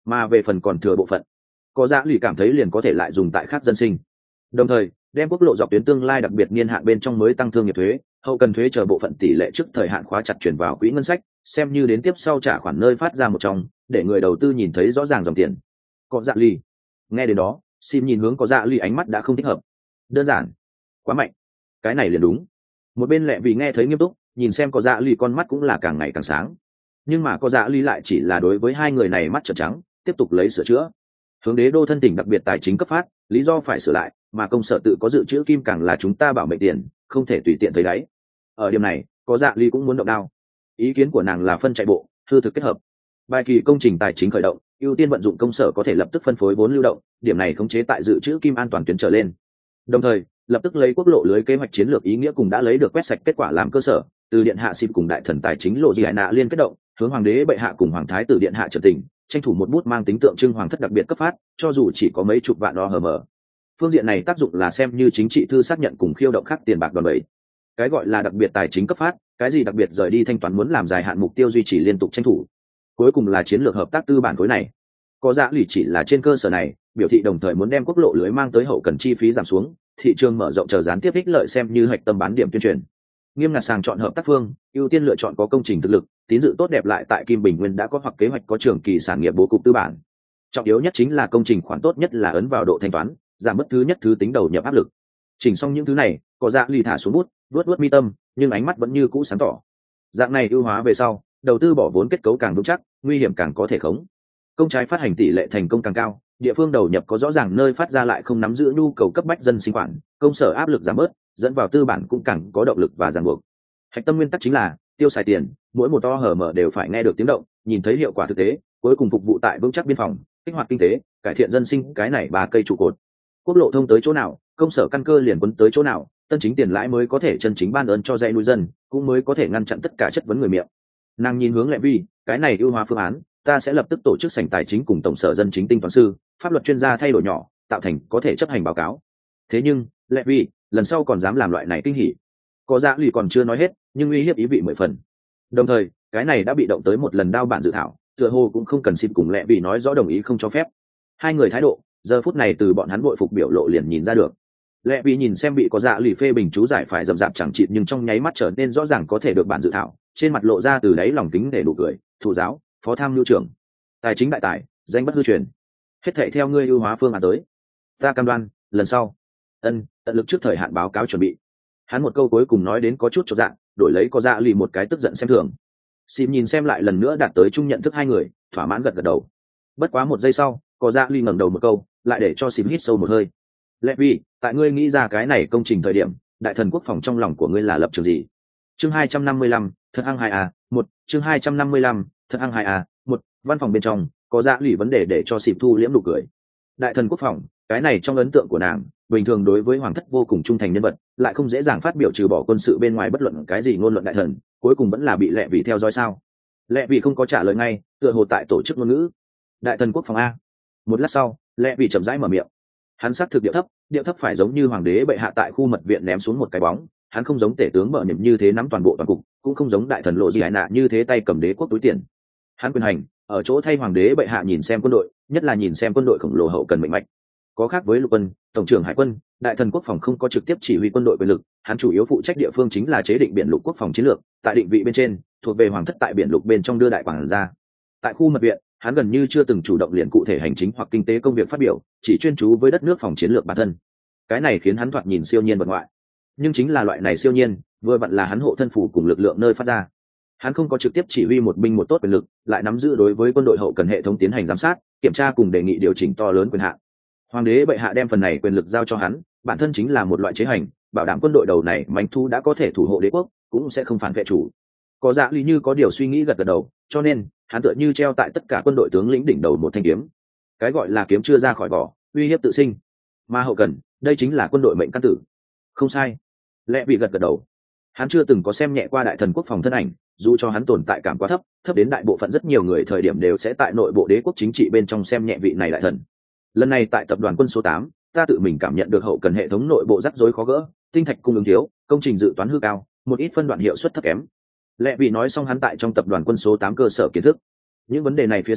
mà về phần còn thừa bộ phận có dạ lì cảm thấy liền có thể lại dùng tại khác dân sinh, đồng thời đem quốc lộ dọc tuyến tương lai đặc biệt niên hạn bên trong mới tăng thương nghiệp thuế, hậu cần thuế chờ bộ phận tỷ lệ trước thời hạn khóa chặt chuyển vào quỹ ngân sách, xem như đến tiếp sau trả khoản nơi phát ra một trong, để người đầu tư nhìn thấy rõ ràng dòng tiền. Có dạ lì nghe đến đó, Sim nhìn hướng có dạ lì ánh mắt đã không thích hợp. Đơn giản, quá mạnh, cái này liền đúng. Một bên Lệ Vì nghe thấy nghiêm túc, nhìn xem có dạ lì con mắt cũng là càng ngày càng sáng. Nhưng mà có dạ lì lại chỉ là đối với hai người này mắt trợn trắng, tiếp tục lấy sửa chữa. Hướng đế đô thân tỉnh đặc biệt tài chính cấp phát, lý do phải sửa lại, mà công sở tự có dự trữ kim càng là chúng ta bảo mệnh tiền, không thể tùy tiện thấy đáy. Ở điểm này, có dạ lì cũng muốn động đao. Ý kiến của nàng là phân chạy bộ, hư thực kết hợp. Bài kỳ công trình tài chính khởi động, ưu tiên vận dụng công sở có thể lập tức phân phối vốn lưu động, điểm này khống chế tại dự trữ kim an toàn tuyến trở lên. Đồng thời, lập tức lấy quốc lộ lưới kế hoạch chiến lược ý nghĩa cùng đã lấy được quét sạch kết quả làm cơ sở, từ điện hạ xịp cùng đại thần tài chính lộ dị hải nạ liên kết động, hướng hoàng đế bệ hạ cùng hoàng thái tử điện hạ trở tình, tranh thủ một bút mang tính tượng trưng hoàng thất đặc biệt cấp phát, cho dù chỉ có mấy chục vạn đo hờ mờ. Phương diện này tác dụng là xem như chính trị thư xác nhận cùng khiêu động khác tiền bạc đòn bẩy. Cái gọi là đặc biệt tài chính cấp phát, cái gì đặc biệt rời đi thanh toán muốn làm dài hạn mục tiêu duy trì liên tục tranh thủ. Cuối cùng là chiến lược hợp tác tư bản khối này. Có dạ lì chỉ là trên cơ sở này, biểu thị đồng thời muốn đem quốc lộ lưới mang tới hậu cần chi phí giảm xuống, thị trường mở rộng chờ gián tiếp ích lợi xem như hạch tâm bán điểm tuyên truyền. Nghiêm ngặt sàng chọn hợp tác phương, ưu tiên lựa chọn có công trình thực lực, tín dự tốt đẹp lại tại Kim Bình Nguyên đã có hoặc kế hoạch có trường kỳ sản nghiệp bố cục tư bản. Trọng yếu nhất chính là công trình khoản tốt nhất là ấn vào độ thanh toán, giảm mất thứ nhất thứ tính đầu nhập áp lực. Chỉnh xong những thứ này, có dạ lì thả xuống bút, vuốt vuốt mi tâm, nhưng ánh mắt vẫn như cũ sáng tỏ. Dạng này ưu hóa về sau, đầu tư bỏ vốn kết cấu càng vững chắc, nguy hiểm càng có thể khống. Công trái phát hành tỷ lệ thành công càng cao, địa phương đầu nhập có rõ ràng nơi phát ra lại không nắm giữ nhu cầu cấp bách dân sinh khoản, công sở áp lực giảm bớt, dẫn vào tư bản cũng càng có động lực và ràng buộc. Hạch tâm nguyên tắc chính là tiêu xài tiền, mỗi một to hở mở đều phải nghe được tiếng động, nhìn thấy hiệu quả thực tế, cuối cùng phục vụ tại vững chắc biên phòng, kích hoạt kinh tế, cải thiện dân sinh, cái này ba cây trụ cột. Quốc lộ thông tới chỗ nào, công sở căn cơ liền quấn tới chỗ nào, tân chính tiền lãi mới có thể chân chính ban ơn cho dãy nuôi dân, cũng mới có thể ngăn chặn tất cả chất vấn người miệng. Nàng nhìn hướng Lệ Vi, cái này ưu hóa phương án, ta sẽ lập tức tổ chức sảnh tài chính cùng tổng sở dân chính tinh toán sư, pháp luật chuyên gia thay đổi nhỏ, tạo thành có thể chấp hành báo cáo. Thế nhưng, Lệ Vi, lần sau còn dám làm loại này kinh hỉ. Có dạ lì còn chưa nói hết, nhưng uy hiếp ý vị mười phần. Đồng thời, cái này đã bị động tới một lần đao bản dự thảo, tựa hồ cũng không cần xin cùng Lệ Vi nói rõ đồng ý không cho phép. Hai người thái độ, giờ phút này từ bọn hắn bội phục biểu lộ liền nhìn ra được. Lệ Vi nhìn xem bị có dạ lì phê bình chú giải phải dầm dạp chẳng chịt nhưng trong nháy mắt trở nên rõ ràng có thể được bản dự thảo, trên mặt lộ ra từ đáy lòng kính để đủ cười, thủ giáo, phó tham lưu trưởng, tài chính đại tài, danh bất hư truyền, hết thảy theo ngươi ưu hóa phương án tới. Ta cam đoan, lần sau, ân, tận lực trước thời hạn báo cáo chuẩn bị. Hắn một câu cuối cùng nói đến có chút chột dạ, đổi lấy có dạ lì một cái tức giận xem thường. Sim nhìn xem lại lần nữa đạt tới chung nhận thức hai người, thỏa mãn gật gật đầu. Bất quá một giây sau, có dạ lì ngẩng đầu một câu, lại để cho Sim hít sâu một hơi. Lệ Vi, tại ngươi nghĩ ra cái này công trình thời điểm, đại thần quốc phòng trong lòng của ngươi là lập trường gì? Chương hai trăm năm mươi lăm, thật ăn hai a, một, chương hai trăm năm mươi lăm, thật ăn hai a, một, văn phòng bên trong, có dạ lì vấn đề để cho Sim thu liễm nụ cười. Đại thần quốc phòng, cái này trong ấn tượng của nàng, bình thường đối với hoàng thất vô cùng trung thành nhân vật, lại không dễ dàng phát biểu trừ bỏ quân sự bên ngoài bất luận cái gì ngôn luận đại thần, cuối cùng vẫn là bị Lệ Vi theo dõi sao? Lệ Vi không có trả lời ngay, tựa hồ tại tổ chức ngôn ngữ. Đại thần quốc phòng a. Một lát sau, Lệ Vi chậm rãi mở miệng. Hắn xác thực điệu thấp, điệu thấp phải giống như hoàng đế bệ hạ tại khu mật viện ném xuống một cái bóng, hắn không giống tể tướng mở nhậm như thế nắm toàn bộ toàn cục, cũng không giống đại thần lộ gì hải nạ như thế tay cầm đế quốc túi tiền. Hắn quyền hành ở chỗ thay hoàng đế bệ hạ nhìn xem quân đội, nhất là nhìn xem quân đội khổng lồ hậu cần mạnh mạnh. Có khác với lục quân, tổng trưởng hải quân, đại thần quốc phòng không có trực tiếp chỉ huy quân đội quyền lực, hắn chủ yếu phụ trách địa phương chính là chế định biển lục quốc phòng chiến lược, tại định vị bên trên thuộc về hoàng thất tại biển lục bên trong đưa đại quản ra. Tại khu mật viện, hắn gần như chưa từng chủ động liền cụ thể hành chính hoặc kinh tế công việc phát biểu, chỉ chuyên chú với đất nước phòng chiến lược bản thân. Cái này khiến hắn thoạt nhìn siêu nhiên vật ngoại, nhưng chính là loại này siêu nhiên, vừa vặn là hắn hộ thân phủ cùng lực lượng nơi phát ra. Hắn không có trực tiếp chỉ huy một binh một tốt quyền lực, lại nắm giữ đối với quân đội hậu cần hệ thống tiến hành giám sát, kiểm tra cùng đề nghị điều chỉnh to lớn quyền hạn. Hoàng đế bệ hạ đem phần này quyền lực giao cho hắn, bản thân chính là một loại chế hành, bảo đảm quân đội đầu này manh thu đã có thể thủ hộ đế quốc, cũng sẽ không phản vệ chủ. Có dạ lý như có điều suy nghĩ gật gật đầu, cho nên hắn tựa như treo tại tất cả quân đội tướng lĩnh đỉnh đầu một thanh kiếm. Cái gọi là kiếm chưa ra khỏi vỏ, uy hiếp tự sinh. Mà hậu cần, đây chính là quân đội mệnh căn tử. Không sai. Lẽ bị gật gật đầu. Hắn chưa từng có xem nhẹ qua đại thần quốc phòng thân ảnh, dù cho hắn tồn tại cảm quá thấp, thấp đến đại bộ phận rất nhiều người thời điểm đều sẽ tại nội bộ đế quốc chính trị bên trong xem nhẹ vị này đại thần. Lần này tại tập đoàn quân số tám, ta tự mình cảm nhận được hậu cần hệ thống nội bộ rắc rối khó gỡ, tinh thạch cung ứng thiếu, công trình dự toán hư cao, một ít phân đoạn hiệu suất thấp kém. Lẽ vì nói xong hắn tại trong tập đoàn quân số tám cơ sở kiến thức. Những vấn đề này phía sau,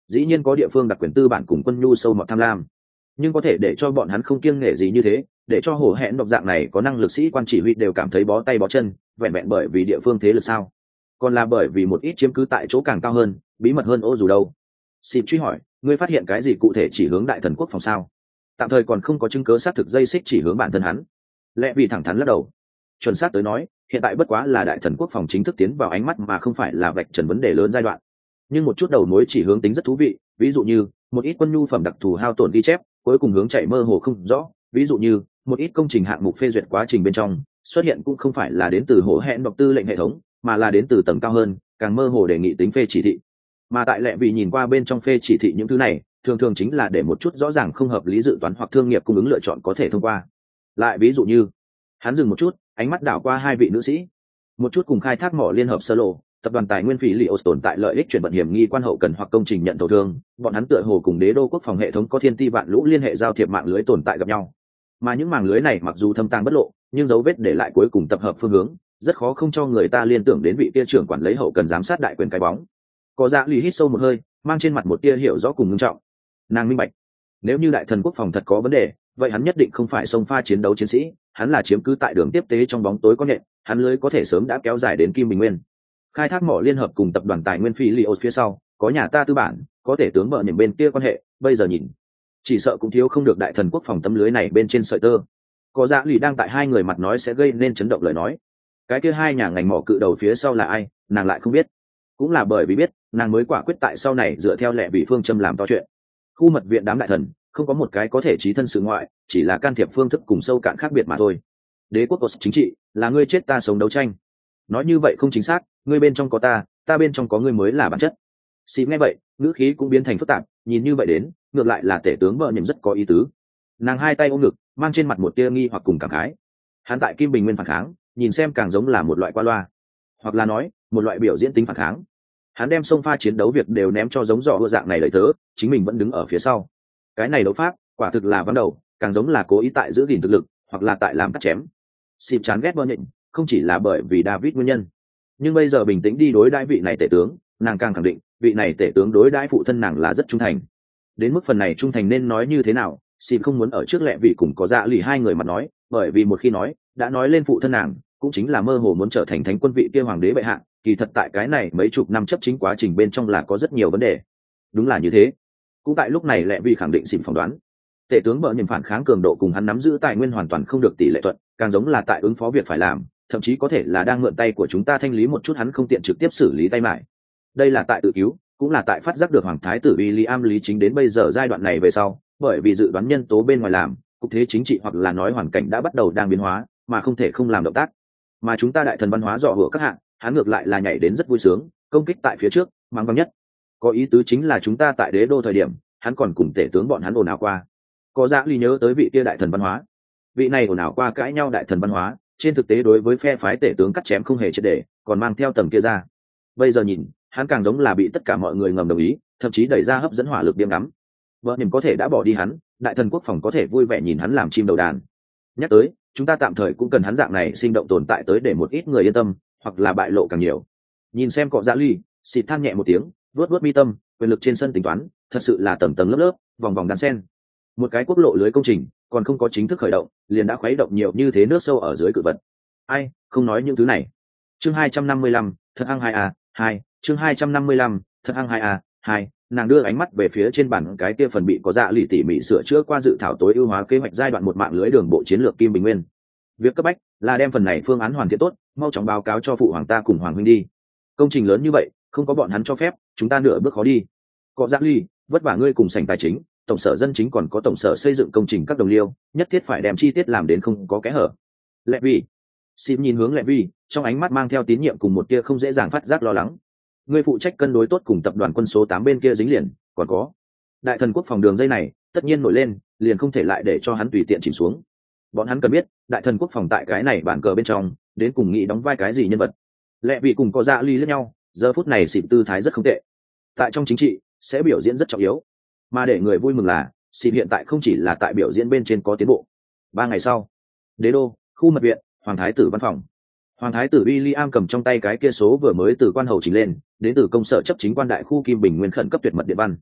dĩ nhiên có địa phương đặc quyền tư bản cùng quân nhu sâu mọt tham lam, nhưng có thể để cho bọn hắn không kiêng nể gì như thế, để cho hổ hẹn độc dạng này có năng lực sĩ quan chỉ huy đều cảm thấy bó tay bó chân, vẹn vẹn bởi vì địa phương thế lực sao? Còn là bởi vì một ít chiếm cứ tại chỗ càng cao hơn, bí mật hơn ô dù đâu? Xịp truy hỏi, ngươi phát hiện cái gì cụ thể chỉ hướng đại thần quốc phòng sao? Tạm thời còn không có chứng cứ xác thực dây xích chỉ hướng bản thân hắn. Lẽ vì thẳng thắn lắc đầu. Chuẩn xác tới nói, hiện tại bất quá là đại thần quốc phòng chính thức tiến vào ánh mắt mà không phải là vạch trần vấn đề lớn giai đoạn. Nhưng một chút đầu mối chỉ hướng tính rất thú vị, ví dụ như một ít quân nhu phẩm đặc thù hao tổn ghi chép, cuối cùng hướng chạy mơ hồ không rõ, ví dụ như một ít công trình hạng mục phê duyệt quá trình bên trong xuất hiện cũng không phải là đến từ hổ hẹn độc tư lệnh hệ thống, mà là đến từ tầng cao hơn, càng mơ hồ đề nghị tính phê chỉ thị. Mà tại lệ vì nhìn qua bên trong phê chỉ thị những thứ này, thường thường chính là để một chút rõ ràng không hợp lý dự toán hoặc thương nghiệp cung ứng lựa chọn có thể thông qua. Lại ví dụ như, hắn dừng một chút, ánh mắt đảo qua hai vị nữ sĩ, một chút cùng khai thác mỏ liên hợp sơ lộ, tập đoàn tài nguyên phí Lios tồn tại lợi ích chuyển vận hiểm nghi quan hậu cần hoặc công trình nhận thầu thương, bọn hắn tựa hồ cùng đế đô quốc phòng hệ thống có thiên ti vạn lũ liên hệ giao thiệp mạng lưới tồn tại gặp nhau. Mà những mạng lưới này mặc dù thâm tàng bất lộ, nhưng dấu vết để lại cuối cùng tập hợp phương hướng, rất khó không cho người ta liên tưởng đến vị tia trưởng quản lấy hậu cần giám sát đại quyền cái bóng. Có Dạ Lì hít sâu một hơi, mang trên mặt một tia hiểu rõ cùng ngưng trọng. Nàng minh bạch, nếu như đại thần quốc phòng thật có vấn đề, vậy hắn nhất định không phải xông pha chiến đấu chiến sĩ, hắn là chiếm cứ tại đường tiếp tế trong bóng tối có nhện, hắn lưới có thể sớm đã kéo dài đến Kim Bình Nguyên. Khai thác mỏ liên hợp cùng tập đoàn tài nguyên phi Lios phía sau, có nhà ta tư bản, có thể tướng vợ nhìn bên kia quan hệ, bây giờ nhìn, chỉ sợ cũng thiếu không được đại thần quốc phòng tấm lưới này bên trên sợi tơ. Có Dạ Lì đang tại hai người mặt nói sẽ gây nên chấn động lời nói. Cái kia hai nhà ngành mỏ cự đầu phía sau là ai, nàng lại không biết. Cũng là bởi vì biết, nàng mới quả quyết tại sau này dựa theo lệ vị phương châm làm to chuyện. Khu mật viện đám đại thần, không có một cái có thể trí thân sự ngoại, chỉ là can thiệp phương thức cùng sâu cạn khác biệt mà thôi. Đế quốc có chính trị, là ngươi chết ta sống đấu tranh. Nói như vậy không chính xác, ngươi bên trong có ta, ta bên trong có ngươi mới là bản chất. Xì nghe vậy, ngữ khí cũng biến thành phức tạp, nhìn như vậy đến, ngược lại là tể tướng vợ nhầm rất có ý tứ. Nàng hai tay ôm ngực, mang trên mặt một tia nghi hoặc cùng cảm khái. Hắn tại Kim Bình Nguyên phản kháng, nhìn xem càng giống là một loại qua loa, hoặc là nói, một loại biểu diễn tính phản kháng. Hắn đem sông pha chiến đấu việc đều ném cho giống dọ ưa dạng này lợi tớ, chính mình vẫn đứng ở phía sau. Cái này đấu pháp, quả thực là vắng đầu, càng giống là cố ý tại giữ gìn thực lực, hoặc là tại làm cắt chém. Xịp chán ghét vợ nhịn, không chỉ là bởi vì David nguyên nhân, nhưng bây giờ bình tĩnh đi đối đãi vị này tể tướng, nàng càng khẳng định vị này tể tướng đối đãi phụ thân nàng là rất trung thành. Đến mức phần này trung thành nên nói như thế nào, xịp không muốn ở trước lệ vị cùng có Dạ Lì hai người mặt nói, bởi vì một khi nói đã nói lên phụ thân nàng, cũng chính là mơ hồ muốn trở thành thánh quân vị kia hoàng đế bệ hạ. Kỳ thật tại cái này mấy chục năm chấp chính quá trình bên trong là có rất nhiều vấn đề. Đúng là như thế. Cũng tại lúc này lệ vị khẳng định xịp phỏng đoán, tể tướng bợ nhìn phản kháng cường độ cùng hắn nắm giữ tài nguyên hoàn toàn không được tỷ lệ thuận, càng giống là tại ứng phó việc phải làm, thậm chí có thể là đang mượn tay của chúng ta thanh lý một chút hắn không tiện trực tiếp xử lý tay mải. Đây là tại tự cứu, cũng là tại phát giác được hoàng thái tử William lý chính đến bây giờ giai đoạn này về sau, bởi vì dự đoán nhân tố bên ngoài làm, cục thế chính trị hoặc là nói hoàn cảnh đã bắt đầu đang biến hóa, mà không thể không làm động tác. Mà chúng ta đại thần văn hóa dọ hựa các hạng, hắn ngược lại là nhảy đến rất vui sướng, công kích tại phía trước, mang vang nhất. Có ý tứ chính là chúng ta tại đế đô thời điểm, hắn còn cùng tể tướng bọn hắn ồn ào qua. Có Dạ Lì nhớ tới vị kia đại thần văn hóa, vị này ồn ào qua cãi nhau đại thần văn hóa, trên thực tế đối với phe phái tể tướng cắt chém không hề triệt để, còn mang theo tầng kia ra. Bây giờ nhìn, hắn càng giống là bị tất cả mọi người ngầm đồng ý, thậm chí đẩy ra hấp dẫn hỏa lực điểm ngắm. Vợ niềm có thể đã bỏ đi hắn, đại thần quốc phòng có thể vui vẻ nhìn hắn làm chim đầu đàn. Nhắc tới, chúng ta tạm thời cũng cần hắn dạng này sinh động tồn tại tới để một ít người yên tâm, hoặc là bại lộ càng nhiều. Nhìn xem Cọ Dạ Lì, xịt than nhẹ một tiếng, vuốt vuốt mi tâm, quyền lực trên sân tính toán, thật sự là tầng tầng lớp lớp, vòng vòng đan sen. Một cái quốc lộ lưới công trình, còn không có chính thức khởi động, liền đã khuấy động nhiều như thế nước sâu ở dưới cự vật. Ai, không nói những thứ này. Chương hai trăm năm mươi lăm, thật ăn hai a, hai, chương hai trăm năm mươi lăm, thật ăn hai a, hai, nàng đưa ánh mắt về phía trên bản cái kia phần bị Có Dạ Lì tỉ mỉ sửa chữa qua dự thảo tối ưu hóa kế hoạch giai đoạn một mạng lưới đường bộ chiến lược Kim Bình Nguyên. Việc cấp bách là đem phần này phương án hoàn thiện tốt, mau chóng báo cáo cho phụ hoàng ta cùng hoàng huynh đi. Công trình lớn như vậy, không có bọn hắn cho phép, chúng ta nửa bước khó đi. Có Dạ Lì, vất vả ngươi cùng sảnh tài chính, tổng sở dân chính còn có tổng sở xây dựng công trình các đồng liêu, nhất thiết phải đem chi tiết làm đến không có kẽ hở. Lệ Vi, xin nhìn hướng Lệ Vi, trong ánh mắt mang theo tín nhiệm cùng một tia không dễ dàng phát giác lo lắng. Ngươi phụ trách cân đối tốt cùng tập đoàn quân số tám bên kia dính liền, còn có đại thần quốc phòng đường dây này, tất nhiên nổi lên, liền không thể lại để cho hắn tùy tiện chìm xuống. Bọn hắn cần biết, đại thần quốc phòng tại cái này bản cờ bên trong, đến cùng nghĩ đóng vai cái gì nhân vật. Lệ Vi cùng Có Dạ Lì lẫn nhau, giờ phút này xịp tư thái rất không tệ. Tại trong chính trị, sẽ biểu diễn rất trọng yếu. Mà để người vui mừng là, xịp hiện tại không chỉ là tại biểu diễn bên trên có tiến bộ. Ba ngày sau, đế đô, khu mật viện, hoàng thái tử văn phòng. Hoàng thái tử William cầm trong tay cái kia số vừa mới từ quan hầu trình lên, đến từ công sở chấp chính quan đại khu Kim Bình Nguyên khẩn cấp tuyệt mật điện văn.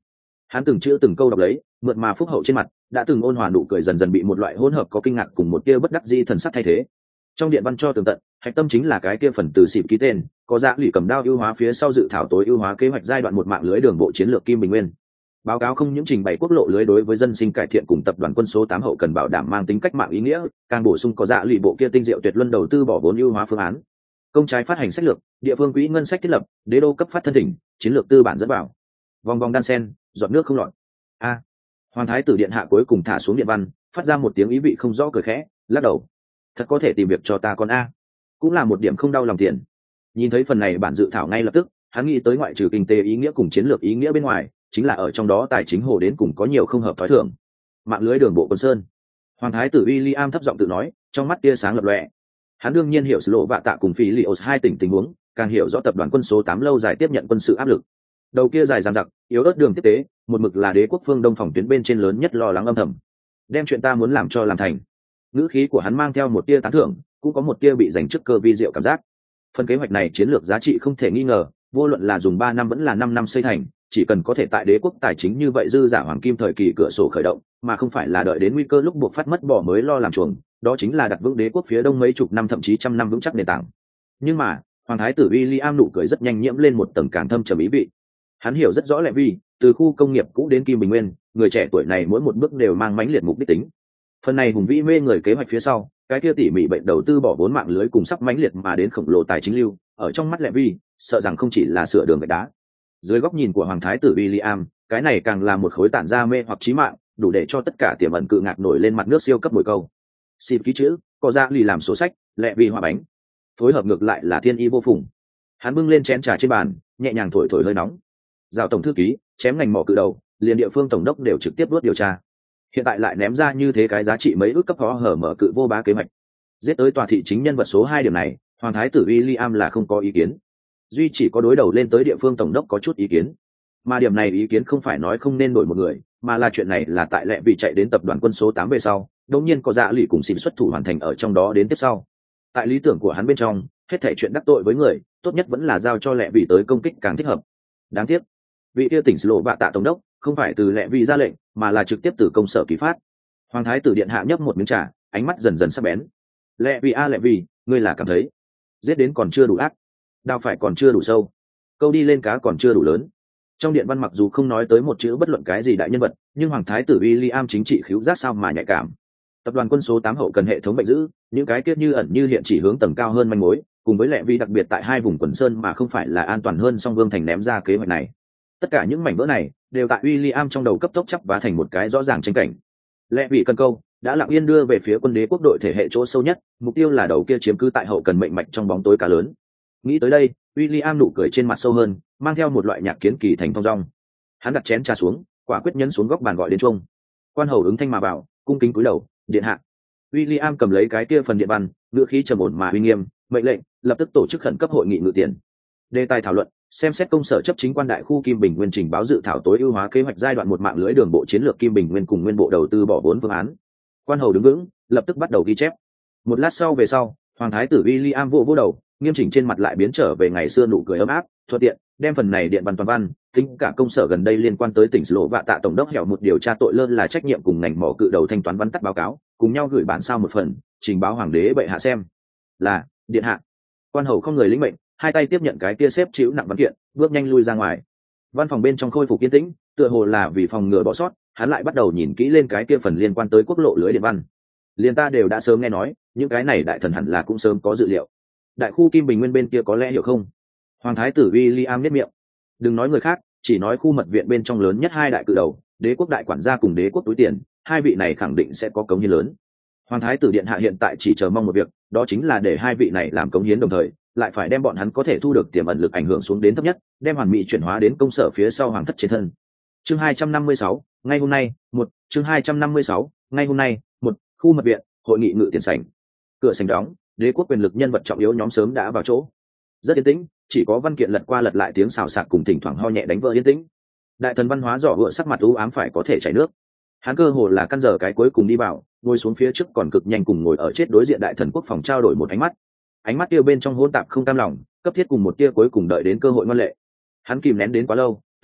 Hắn từng chữ từng câu đọc lấy, mượt mà phúc hậu trên mặt đã từng ôn hòa nụ cười dần dần bị một loại hỗn hợp có kinh ngạc cùng một tia bất đắc dĩ thần sắc thay thế. Trong điện văn cho tường tận, hạch tâm chính là cái kia phần từ xịp ký tên, có Dạ lụy cầm đao ưu hóa phía sau dự thảo tối ưu hóa kế hoạch giai đoạn một mạng lưới đường bộ chiến lược Kim Bình Nguyên. Báo cáo không những trình bày quốc lộ lưới đối với dân sinh cải thiện cùng tập đoàn quân số tám hậu cần bảo đảm mang tính cách mạng ý nghĩa, càng bổ sung có Dạ lụy bộ kia tinh diệu tuyệt luân đầu tư bỏ vốn ưu hóa phương án. Công trái phát hành sách lược, địa phương quỹ ngân sách thiết lập, đế đô cấp phát thân thỉnh, chiến lược tư bản dẫn vào. Vòng vòng đan sen, giọt nước không lọt. A. Hoàng thái tử điện hạ cuối cùng thả xuống điện văn, phát ra một tiếng ý vị không rõ cười khẽ, lắc đầu. Thật có thể tìm việc cho ta con a. Cũng là một điểm không đau lòng tiền. Nhìn thấy phần này bản dự thảo ngay lập tức, hắn nghĩ tới ngoại trừ kinh tế ý nghĩa cùng chiến lược ý nghĩa bên ngoài, chính là ở trong đó tài chính hồ đến cùng có nhiều không hợp thói thường. Mạng lưới đường bộ quân sơn. Hoàng thái tử William thấp giọng tự nói, trong mắt tia sáng lập lòe. Hắn đương nhiên hiểu lộ vạ tạ cùng phí Lios hai tỉnh tình huống, càng hiểu rõ tập đoàn quân số tám lâu dài tiếp nhận quân sự áp lực. Đầu kia dài dằng dặc, yếu ớt đường tiếp tế, một mực là đế quốc phương đông phòng tuyến bên trên lớn nhất lo lắng âm thầm. Đem chuyện ta muốn làm cho làm thành. Ngữ khí của hắn mang theo một tia tán thưởng, cũng có một tia bị dành trước cơ vi diệu cảm giác. Phần kế hoạch này chiến lược giá trị không thể nghi ngờ, vô luận là dùng ba năm vẫn là năm năm xây thành, chỉ cần có thể tại đế quốc tài chính như vậy dư giả hoàng kim thời kỳ cửa sổ khởi động, mà không phải là đợi đến nguy cơ lúc buộc phát mất bỏ mới lo làm chuồng, đó chính là đặt vững đế quốc phía đông mấy chục năm thậm chí trăm năm vững chắc nền tảng. Nhưng mà, hoàng thái tử William nụ cười rất nhanh nhiễm lên một tầng càng thâm trầm ý vị. Hắn hiểu rất rõ lẽ vì, từ khu công nghiệp cũ đến Kim Bình Nguyên, người trẻ tuổi này mỗi một bước đều mang mãnh liệt mục đích tính. Phần này hùng vĩ mê người kế hoạch phía sau, cái kia tỉ mỉ bệnh đầu tư bỏ vốn mạng lưới cùng sắp mãnh liệt mà đến khổng lồ tài chính lưu, ở trong mắt Lệ Vi, sợ rằng không chỉ là sửa đường gạch đá. Dưới góc nhìn của hoàng thái tử William, cái này càng là một khối tản ra mê hoặc chí mạng, đủ để cho tất cả tiềm ẩn cự ngạc nổi lên mặt nước siêu cấp mồi câu. Xịp ký chữ, có Dạ lì làm sổ sách, Lệ Vi hòa bánh. Phối hợp ngược lại là thiên y vô phùng. Hắn bưng lên chén trà trên bàn, nhẹ nhàng thổi thổi hơi nóng. Rào tổng thư ký, chém ngành mỏ cự đầu, liền địa phương tổng đốc đều trực tiếp đuốt điều tra. Hiện tại lại ném ra như thế cái giá trị mấy ước cấp phó hở mở cự vô bá kế hoạch. Giết tới tòa thị chính nhân vật số hai điểm này, hoàng thái tử William là không có ý kiến. Duy chỉ có đối đầu lên tới địa phương tổng đốc có chút ý kiến. Mà điểm này ý kiến không phải nói không nên đổi một người, mà là chuyện này là tại Lệ vì chạy đến tập đoàn quân số tám về sau, đột nhiên có Dạ lụy cùng xỉn xuất thủ hoàn thành ở trong đó đến tiếp sau. Tại lý tưởng của hắn bên trong, hết thảy chuyện đắc tội với người, tốt nhất vẫn là giao cho Lệ vì tới công kích càng thích hợp. Đáng tiếc, vị kia tỉnh lộ bạ tạ tổng đốc không phải từ Lệ vì ra lệnh, mà là trực tiếp từ công sở ký phát. Hoàng thái tử điện hạ nhấp một miếng trà, ánh mắt dần dần sắc bén. Lệ vì a Lệ vì, ngươi là cảm thấy giết đến còn chưa đủ ác, đao phải còn chưa đủ sâu, câu đi lên cá còn chưa đủ lớn. Trong điện văn mặc dù không nói tới một chữ bất luận cái gì đại nhân vật, nhưng hoàng thái tử William chính trị khứu giác sao mà nhạy cảm. Tập đoàn quân số tám hậu cần hệ thống bệnh dữ, những cái kết như ẩn như hiện chỉ hướng tầng cao hơn manh mối, cùng với Lệ vi đặc biệt tại hai vùng quần sơn mà không phải là an toàn hơn song vương thành ném ra kế hoạch này. Tất cả những mảnh vỡ này đều tại William trong đầu cấp tốc chắp vá thành một cái rõ ràng tranh cảnh. Lệ vị cần câu đã lặng yên đưa về phía quân đế quốc đội thể hệ chỗ sâu nhất, mục tiêu là đầu kia chiếm cứ tại hậu cần mệnh mạch trong bóng tối cá lớn. Nghĩ tới đây, William nụ cười trên mặt sâu hơn, mang theo một loại nhạc kiến kỳ thành thong dong. Hắn đặt chén trà xuống, quả quyết nhấn xuống góc bàn gọi đến chuông. Quan hầu ứng thanh mà bảo, cung kính cúi đầu, điện hạ. William cầm lấy cái kia phần điện văn, ngữ khí trầm ổn mà uy nghiêm, mệnh lệnh, lập tức tổ chức khẩn cấp hội nghị ngự tiền. Đề tài thảo luận, xem xét công sở chấp chính quan đại khu Kim Bình Nguyên trình báo dự thảo tối ưu hóa kế hoạch giai đoạn một mạng lưới đường bộ chiến lược Kim Bình Nguyên cùng nguyên bộ đầu tư bỏ vốn phương án. Quan hầu đứng vững, lập tức bắt đầu ghi chép. Một lát sau về sau, hoàng thái tử William vỗ vỗ đầu, nghiêm chỉnh trên mặt lại biến trở về ngày xưa nụ cười ấm áp, thuận tiện đem phần này điện văn toàn văn, tính cả công sở gần đây liên quan tới tỉnh lộ vạ tạ tổng đốc hẻo một điều tra tội lơ là trách nhiệm cùng ngành mỏ cự đầu thanh toán văn tắt báo cáo, cùng nhau gửi bản sao một phần, trình báo hoàng đế bệ hạ xem. Là, điện hạ. Quan hầu không người lĩnh mệnh, hai tay tiếp nhận cái kia xếp chịu nặng văn kiện, bước nhanh lui ra ngoài. Văn phòng bên trong khôi phục yên tĩnh, tựa hồ là vì phòng ngừa bỏ sót, hắn lại bắt đầu nhìn kỹ lên cái kia phần liên quan tới quốc lộ lưới điện văn. Liên ta đều đã sớm nghe nói, những cái này đại thần hẳn là cũng sớm có dự liệu. Đại khu Kim Bình Nguyên bên kia có lẽ hiểu không? Hoàng thái tử William nhếch miệng. Đừng nói người khác, chỉ nói khu mật viện bên trong lớn nhất hai đại cự đầu, đế quốc đại quản gia cùng đế quốc túi tiền, hai vị này khẳng định sẽ có cống hiến lớn. Hoàng thái tử điện hạ hiện tại chỉ chờ mong một việc, đó chính là để hai vị này làm cống hiến đồng thời, lại phải đem bọn hắn có thể thu được tiềm ẩn lực ảnh hưởng xuống đến thấp nhất, đem hoàn mỹ chuyển hóa đến công sở phía sau hoàng thất trên thân. Chương hai trăm năm mươi sáu, ngay hôm nay, một, chương hai trăm năm mươi sáu, ngay hôm nay, một, khu mật viện, hội nghị ngự tiền sảnh. Cửa sảnh đóng, đế quốc quyền lực nhân vật trọng yếu nhóm sớm đã vào chỗ. Rất yên tĩnh, chỉ có văn kiện lật qua lật lại tiếng xào xạc cùng thỉnh thoảng ho nhẹ đánh vỡ yên tĩnh. Đại thần văn hóa dò vựa sắc mặt u ám phải có thể chảy nước. Hắn cơ hồ là căn giờ cái cuối cùng đi vào, ngồi xuống phía trước còn cực nhanh cùng ngồi ở chết đối diện đại thần quốc phòng trao đổi một ánh mắt. Ánh mắt kia bên trong hỗn tạp không cam lòng, cấp thiết cùng một tia cuối cùng đợi đến cơ hội ngoan lệ. Hắn kìm nén đến quá lâu,